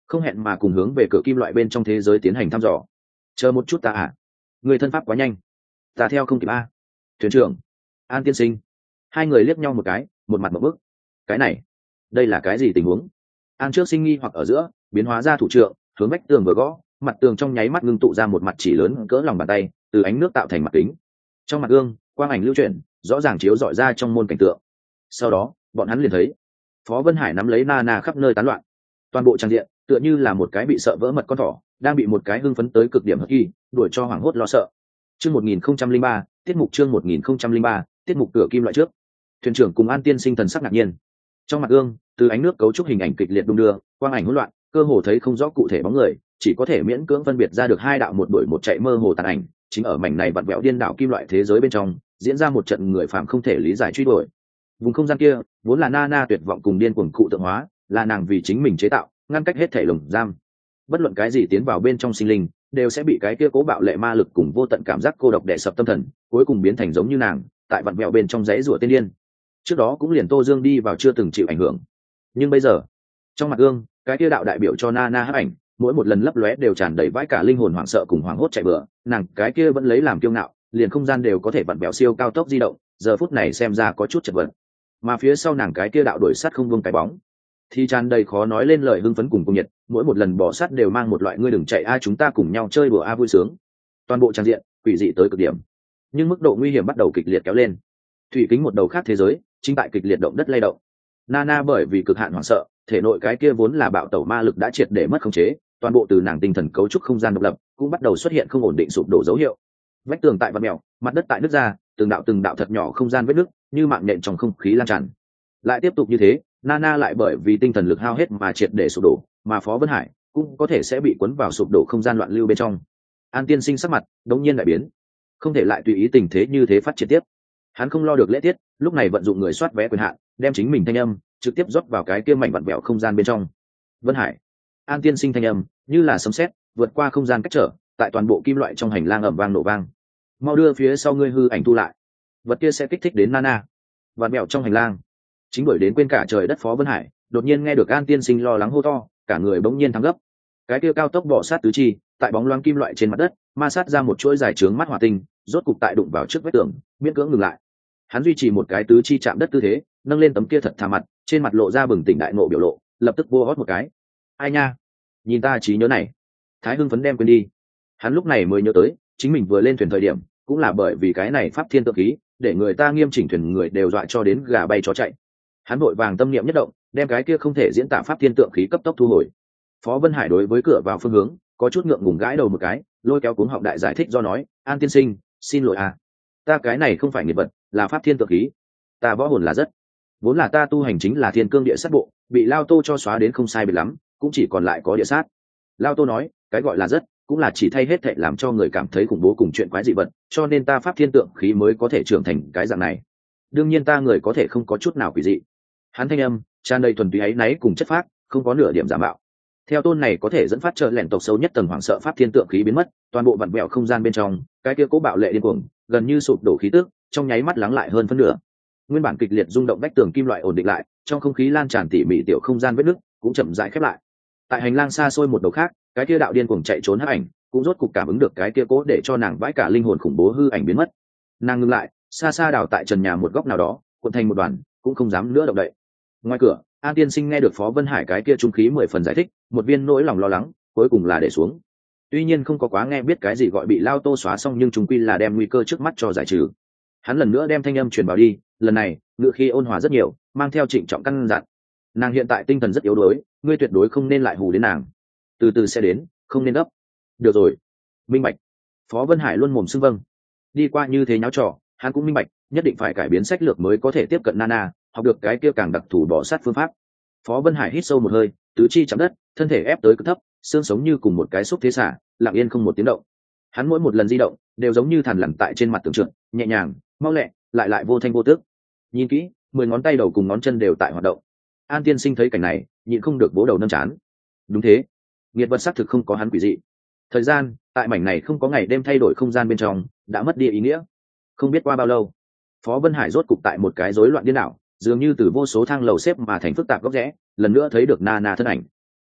không hẹn mà cùng hướng về cửa kim loại bên trong thế giới tiến hành thăm dò. Chờ một chút ta à, người thân pháp quá nhanh, ta theo không kịp a. Thuyền trưởng, An tiên sinh. Hai người liếc nhau một cái, một mặt một bức. Cái này, đây là cái gì tình huống? An trước sinh nghi hoặc ở giữa, biến hóa ra thủ trượng, hướng vách tường vừa gõ, mặt tường trong nháy mắt ngưng tụ ra một mặt chỉ lớn cỡ lòng bàn tay, từ ánh nước tạo thành mặt kính. Trong mặt gương, quang ảnh lưu chuyển, rõ ràng chiếu rọi ra trong môn cảnh tượng. Sau đó, bọn hắn liền thấy Phó Vân Hải nắm lấy Nana khắp nơi tán loạn. Toàn bộ trang diện tựa như là một cái bị sợ vỡ mật con thỏ, đang bị một cái hưng phấn tới cực điểm hất kỳ, đuổi cho hoảng hốt lo sợ. Chương một nghìn không trăm linh ba, tiết mục chương một nghìn không trăm linh ba, tiết mục cửa kim loại trước. Thuyền trưởng cùng An tiên sinh thần sắc ngạc nhiên. Trong mặt gương, từ ánh nước cấu trúc hình ảnh kịch liệt đung đưa, quang ảnh hỗn loạn, cơ hồ thấy không rõ cụ thể bóng người, chỉ có thể miễn cưỡng phân biệt ra được hai đạo một đuổi một chạy mơ hồ tàn ảnh, chính ở mảnh này vặn vẹo điên đảo kim loại thế giới bên trong, diễn ra một trận người phàm không thể lý giải truy đuổi. Vùng không gian kia, vốn là Nana tuyệt vọng cùng điên cuồng cụ tượng hóa, là nàng vì chính mình chế tạo, ngăn cách hết thể lồng giam. Bất luận cái gì tiến vào bên trong sinh linh, đều sẽ bị cái kia cố bạo lệ ma lực cùng vô tận cảm giác cô độc đè sập tâm thần, cuối cùng biến thành giống như nàng, tại vặn vẹo bên trong dãy rủa tiên điên. Trước đó cũng liền Tô Dương đi vào chưa từng chịu ảnh hưởng, nhưng bây giờ, trong mặt gương, cái kia đạo đại biểu cho Nana hấp ảnh, mỗi một lần lấp lóe đều tràn đầy vãi cả linh hồn hoảng sợ cùng hoảng hốt chạy bừa, nàng cái kia vẫn lấy làm kiêu ngạo, liền không gian đều có thể vặn vẹo siêu cao tốc di động, giờ phút này xem ra có chút chật vật. Mà phía sau nàng cái kia đạo đuổi sát không vương cái bóng, thì tràn đầy khó nói lên lời hưng phấn cùng cuồng nhiệt, mỗi một lần bỏ sát đều mang một loại ngươi đừng chạy a chúng ta cùng nhau chơi đùa a vui sướng. Toàn bộ trang diện quỷ dị tới cực điểm, nhưng mức độ nguy hiểm bắt đầu kịch liệt kéo lên. Thủy kính một đầu khác thế giới, chính tại kịch liệt động đất lay động. Nana bởi vì cực hạn hoảng sợ, thể nội cái kia vốn là bạo tẩu ma lực đã triệt để mất khống chế, toàn bộ từ nàng tinh thần cấu trúc không gian độc lập cũng bắt đầu xuất hiện không ổn định sụp đổ dấu hiệu. Vách tường tại vặn mèo, mặt đất tại nứt ra, từng đạo từng đạo thật nhỏ không gian vết nứt, như mạng nhện trong không khí lan tràn. Lại tiếp tục như thế, Nana lại bởi vì tinh thần lực hao hết mà triệt để sụp đổ, mà Phó Vân Hải cũng có thể sẽ bị cuốn vào sụp đổ không gian loạn lưu bên trong. An tiên sinh sắc mặt đống nhiên đại biến, không thể lại tùy ý tình thế như thế phát triển tiếp. Hắn không lo được lễ tiết, lúc này vận dụng người soát vé quyền hạn, đem chính mình thanh âm trực tiếp rót vào cái kia mảnh vặn vẹo không gian bên trong. Vân Hải, An tiên sinh thanh âm như là sấm sét vượt qua không gian cách trở, tại toàn bộ kim loại trong hành lang ầm vang nổ vang. Mau đưa phía sau ngươi hư ảnh thu lại, vật kia sẽ kích thích đến Nana. Vặn vẹo trong hành lang, chính đuổi đến quên cả trời đất Phó Vân Hải đột nhiên nghe được An tiên sinh lo lắng hô to, cả người bỗng nhiên thắng gấp. Cái kia cao tốc bỏ sát tứ chi, tại bóng loáng kim loại trên mặt đất, ma sát ra một chuỗi dài trướng mắt hỏa tinh, rốt cục tại đụng vào trước vách tường, miễn cưỡng ngừng lại. Hắn duy trì một cái tứ chi chạm đất tư thế, nâng lên tấm kia thật thà mặt, trên mặt lộ ra bừng tỉnh đại ngộ biểu lộ, lập tức vô hót một cái. Ai nha, nhìn ta trí nhớ này. Thái hưng phấn đem quên đi. Hắn lúc này mới nhớ tới, chính mình vừa lên thuyền thời điểm, cũng là bởi vì cái này pháp thiên tượng khí, để người ta nghiêm chỉnh thuyền người đều dọa cho đến gà bay chó chạy. Hắn vội vàng tâm niệm nhất động, đem cái kia không thể diễn tả pháp thiên tượng khí cấp tốc thu hồi. Phó Vân Hải đối với cửa vào phương hướng có chút ngượng ngùng gãi đầu một cái, lôi kéo cuống họng đại giải thích do nói, An tiên sinh, xin lỗi à, ta cái này không phải nghiệp vật, là pháp thiên tượng khí, ta võ hồn là rất, vốn là ta tu hành chính là thiên cương địa sát bộ, bị Lao Tô cho xóa đến không sai biệt lắm, cũng chỉ còn lại có địa sát. Lao Tô nói, cái gọi là rất, cũng là chỉ thay hết thệ làm cho người cảm thấy khủng bố cùng chuyện quái dị vật, cho nên ta pháp thiên tượng khí mới có thể trưởng thành cái dạng này. Đương nhiên ta người có thể không có chút nào quỷ dị. Hắn thanh âm tràn đầy thuần túy ấy náy cùng chất phác, không có nửa điểm giả mạo. Theo tôn này có thể dẫn phát trợ lẻn tộc sâu nhất tầng hoảng sợ pháp thiên tượng khí biến mất, toàn bộ vặn vẹo không gian bên trong, cái kia cố bạo lệ điên cuồng, gần như sụp đổ khí tức, trong nháy mắt lắng lại hơn phân nửa. Nguyên bản kịch liệt rung động vách tường kim loại ổn định lại, trong không khí lan tràn tỉ mỉ tiểu không gian vết nứt cũng chậm rãi khép lại. Tại hành lang xa xôi một đầu khác, cái kia đạo điên cuồng chạy trốn hắc ảnh, cũng rốt cục cảm ứng được cái kia cố để cho nàng vãi cả linh hồn khủng bố hư ảnh biến mất. Nàng ngừng lại, xa xa đào tại trần nhà một góc nào đó, cuộn thành một đoàn, cũng không dám nữa động đậy. Ngoài cửa, An tiên sinh nghe được Phó Vân Hải cái kia trung khí mười phần giải thích, một viên nỗi lòng lo lắng cuối cùng là để xuống. Tuy nhiên không có quá nghe biết cái gì gọi bị Lao Tô xóa xong, nhưng chúng quy là đem nguy cơ trước mắt cho giải trừ. Hắn lần nữa đem thanh âm truyền vào đi, lần này ngựa khi ôn hòa rất nhiều, mang theo trịnh trọng căn dặn. Nàng hiện tại tinh thần rất yếu đuối, ngươi tuyệt đối không nên lại hù đến nàng, từ từ sẽ đến, không nên gấp. Được rồi, minh bạch. Phó Vân Hải luôn mồm xưng vâng. Đi qua như thế nháo trò, hắn cũng minh bạch, nhất định phải cải biến sách lược mới có thể tiếp cận Nana, học được cái kia càng đặc thù bỏ sát phương pháp. Phó Vân Hải hít sâu một hơi, tứ chi chạm đất, thân thể ép tới cực thấp, xương sống như cùng một cái xúc thế xả, lặng yên không một tiếng động. Hắn mỗi một lần di động đều giống như thằn lằn tại trên mặt tường trượt, nhẹ nhàng, mau lẹ, lại lại vô thanh vô tước. Nhìn kỹ, mười ngón tay đầu cùng ngón chân đều tại hoạt động. An tiên sinh thấy cảnh này, nhịn không được vỗ đầu nâng chán. Đúng thế, nghiệt vật xác thực không có hắn quỷ dị. Thời gian tại mảnh này không có ngày đêm thay đổi không gian bên trong đã mất đi ý nghĩa. Không biết qua bao lâu, Phó Vân Hải rốt cục tại một cái rối loạn điên đảo, dường như từ vô số thang lầu xếp mà thành phức tạp góc rẽ, lần nữa thấy được Nana thân ảnh.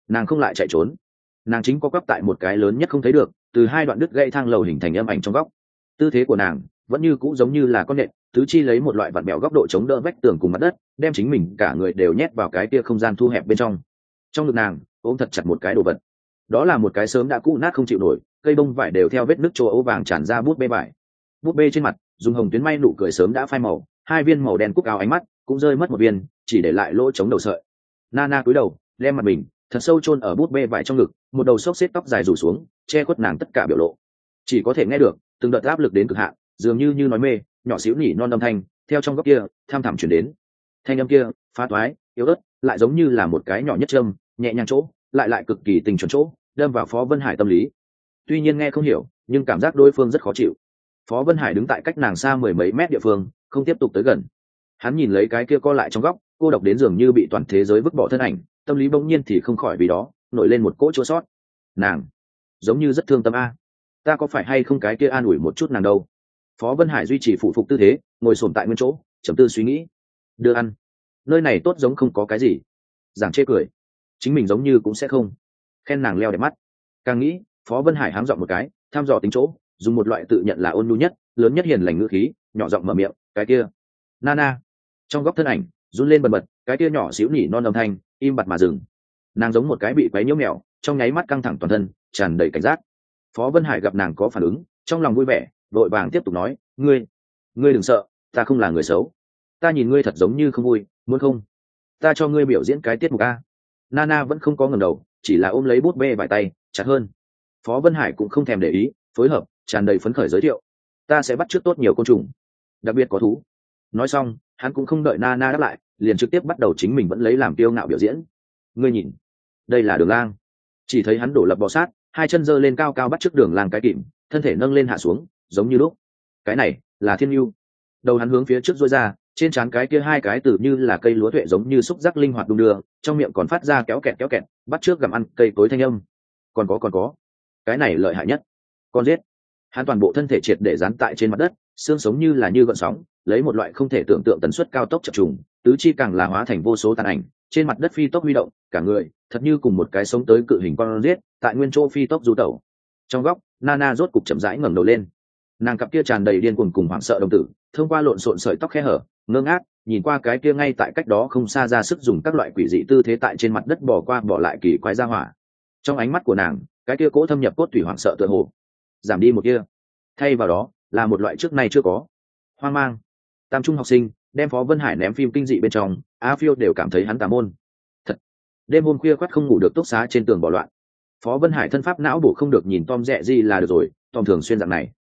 nàng không lại chạy trốn, nàng chính có quắp tại một cái lớn nhất không thấy được từ hai đoạn đứt gãy thang lầu hình thành âm ảnh trong góc. Tư thế của nàng vẫn như cũ giống như là con nện, tứ chi lấy một loại vặn bèo góc độ chống đỡ vách tường cùng mặt đất, đem chính mình cả người đều nhét vào cái kia không gian thu hẹp bên trong. Trong ngực nàng ôm thật chặt một cái đồ vật, đó là một cái sớm đã cũ nát không chịu nổi, cây bông vải đều theo vết nước chỗ ấu vàng tràn ra bút bê vải. Bút bê trên mặt dùng hồng tuyến may nụ cười sớm đã phai màu, hai viên màu đen cúc áo ánh mắt cũng rơi mất một viên, chỉ để lại lỗ chống đầu sợi. Nana cúi đầu đem mặt mình thật sâu chôn ở bút bê vải trong ngực, một đầu xốc xếp tóc dài rủ xuống che khuất nàng tất cả biểu lộ. Chỉ có thể nghe được từng đợt áp lực đến cực hạn, dường như như nói mê nhỏ xíu nỉ non âm thanh theo trong góc kia tham thẳm chuyển đến. Thanh âm kia phá toái yếu ớt, lại giống như là một cái nhỏ nhất châm, nhẹ nhàng chỗ lại lại cực kỳ tình chuẩn chỗ, đâm vào Phó Vân Hải tâm lý. Tuy nhiên nghe không hiểu, nhưng cảm giác đối phương rất khó chịu. Phó Vân Hải đứng tại cách nàng xa mười mấy mét địa phương, không tiếp tục tới gần. Hắn nhìn lấy cái kia co lại trong góc, cô độc đến dường như bị toàn thế giới vứt bỏ thân ảnh, tâm lý bỗng nhiên thì không khỏi vì đó nổi lên một cỗ chua sót. Nàng giống như rất thương tâm a, ta có phải hay không cái kia an ủi một chút nàng đâu? Phó Vân Hải duy trì phụ phục tư thế, ngồi xổm tại nguyên chỗ, trầm tư suy nghĩ. Đưa ăn, nơi này tốt giống không có cái gì. Giảng chê cười, chính mình giống như cũng sẽ không. Khen nàng leo đẹp mắt. Càng nghĩ, Phó Vân Hải háng giọng một cái, thăm dò tính chỗ, dùng một loại tự nhận là ôn nhu nhất, lớn nhất hiền lành ngữ khí, nhỏ giọng mở miệng, cái kia. Nana. Trong góc thân ảnh run lên bần bật, cái kia nhỏ xíu nỉ non âm thanh im bặt mà dừng. Nàng giống một cái bị quấy nhiễu mèo, trong nháy mắt căng thẳng toàn thân, tràn đầy cảnh giác. Phó Vân Hải gặp nàng có phản ứng, trong lòng vui vẻ, vội vàng tiếp tục nói, ngươi ngươi đừng sợ, ta không là người xấu. Ta nhìn ngươi thật giống như không vui, muốn không ta cho ngươi biểu diễn cái tiết mục a? Nana vẫn không có ngẩng đầu, chỉ là ôm lấy bút bê vài tay chặt hơn. Phó Vân Hải cũng không thèm để ý, phối hợp tràn đầy phấn khởi giới thiệu, ta sẽ bắt chước tốt nhiều côn trùng, đặc biệt có thú. Nói xong, hắn cũng không đợi Nana đáp lại, liền trực tiếp bắt đầu chính mình vẫn lấy làm kiêu ngạo biểu diễn. Ngươi nhìn, đây là Đường Lang. Chỉ thấy hắn đổ lập bò sát, hai chân giơ lên cao cao bắt chước Đường Lang cái kìm, thân thể nâng lên hạ xuống, giống như lúc. Cái này là Thiên Nhu. Đầu hắn hướng phía trước duỗi ra, trên trán cái kia hai cái từ như là cây lúa tuệ giống như xúc giác linh hoạt đung đưa, trong miệng còn phát ra kéo kẹt kéo kẹt, bắt trước gặm ăn cây cối thanh âm. Còn có còn có, cái này lợi hại nhất. Con giết. Hắn toàn bộ thân thể triệt để dán tại trên mặt đất, xương sống như là như gợn sóng, lấy một loại không thể tưởng tượng tần suất cao tốc chập trùng, tứ chi càng là hóa thành vô số tàn ảnh, trên mặt đất phi tốc huy động, cả người thật như cùng một cái sống tới cự hình con giết, tại nguyên chỗ phi tốc du tẩu. Trong góc, Nana rốt cục chậm rãi ngẩng đầu lên. Nàng cặp kia tràn đầy điên cuồng cùng hoảng sợ đồng tử, thông qua lộn xộn sợi tóc khe hở, ngơ ngác nhìn qua cái kia ngay tại cách đó không xa ra sức dùng các loại quỷ dị tư thế tại trên mặt đất bỏ qua bỏ lại kỳ quái ra hỏa. Trong ánh mắt của nàng, cái kia cố thâm nhập cốt tủy hoảng sợ tựa hồ giảm đi một kia, thay vào đó là một loại trước nay chưa có hoang mang. Tam trung học sinh đem Phó Vân Hải ném phim kinh dị bên trong, Á Phiêu đều cảm thấy hắn tà môn. Thật, đêm hôm khuya khoắt không ngủ được túc xá trên tường bỏ loạn. Phó Vân Hải thân pháp não bổ không được, nhìn Tom Dẹ gì là được rồi, Tom thường xuyên dạng này.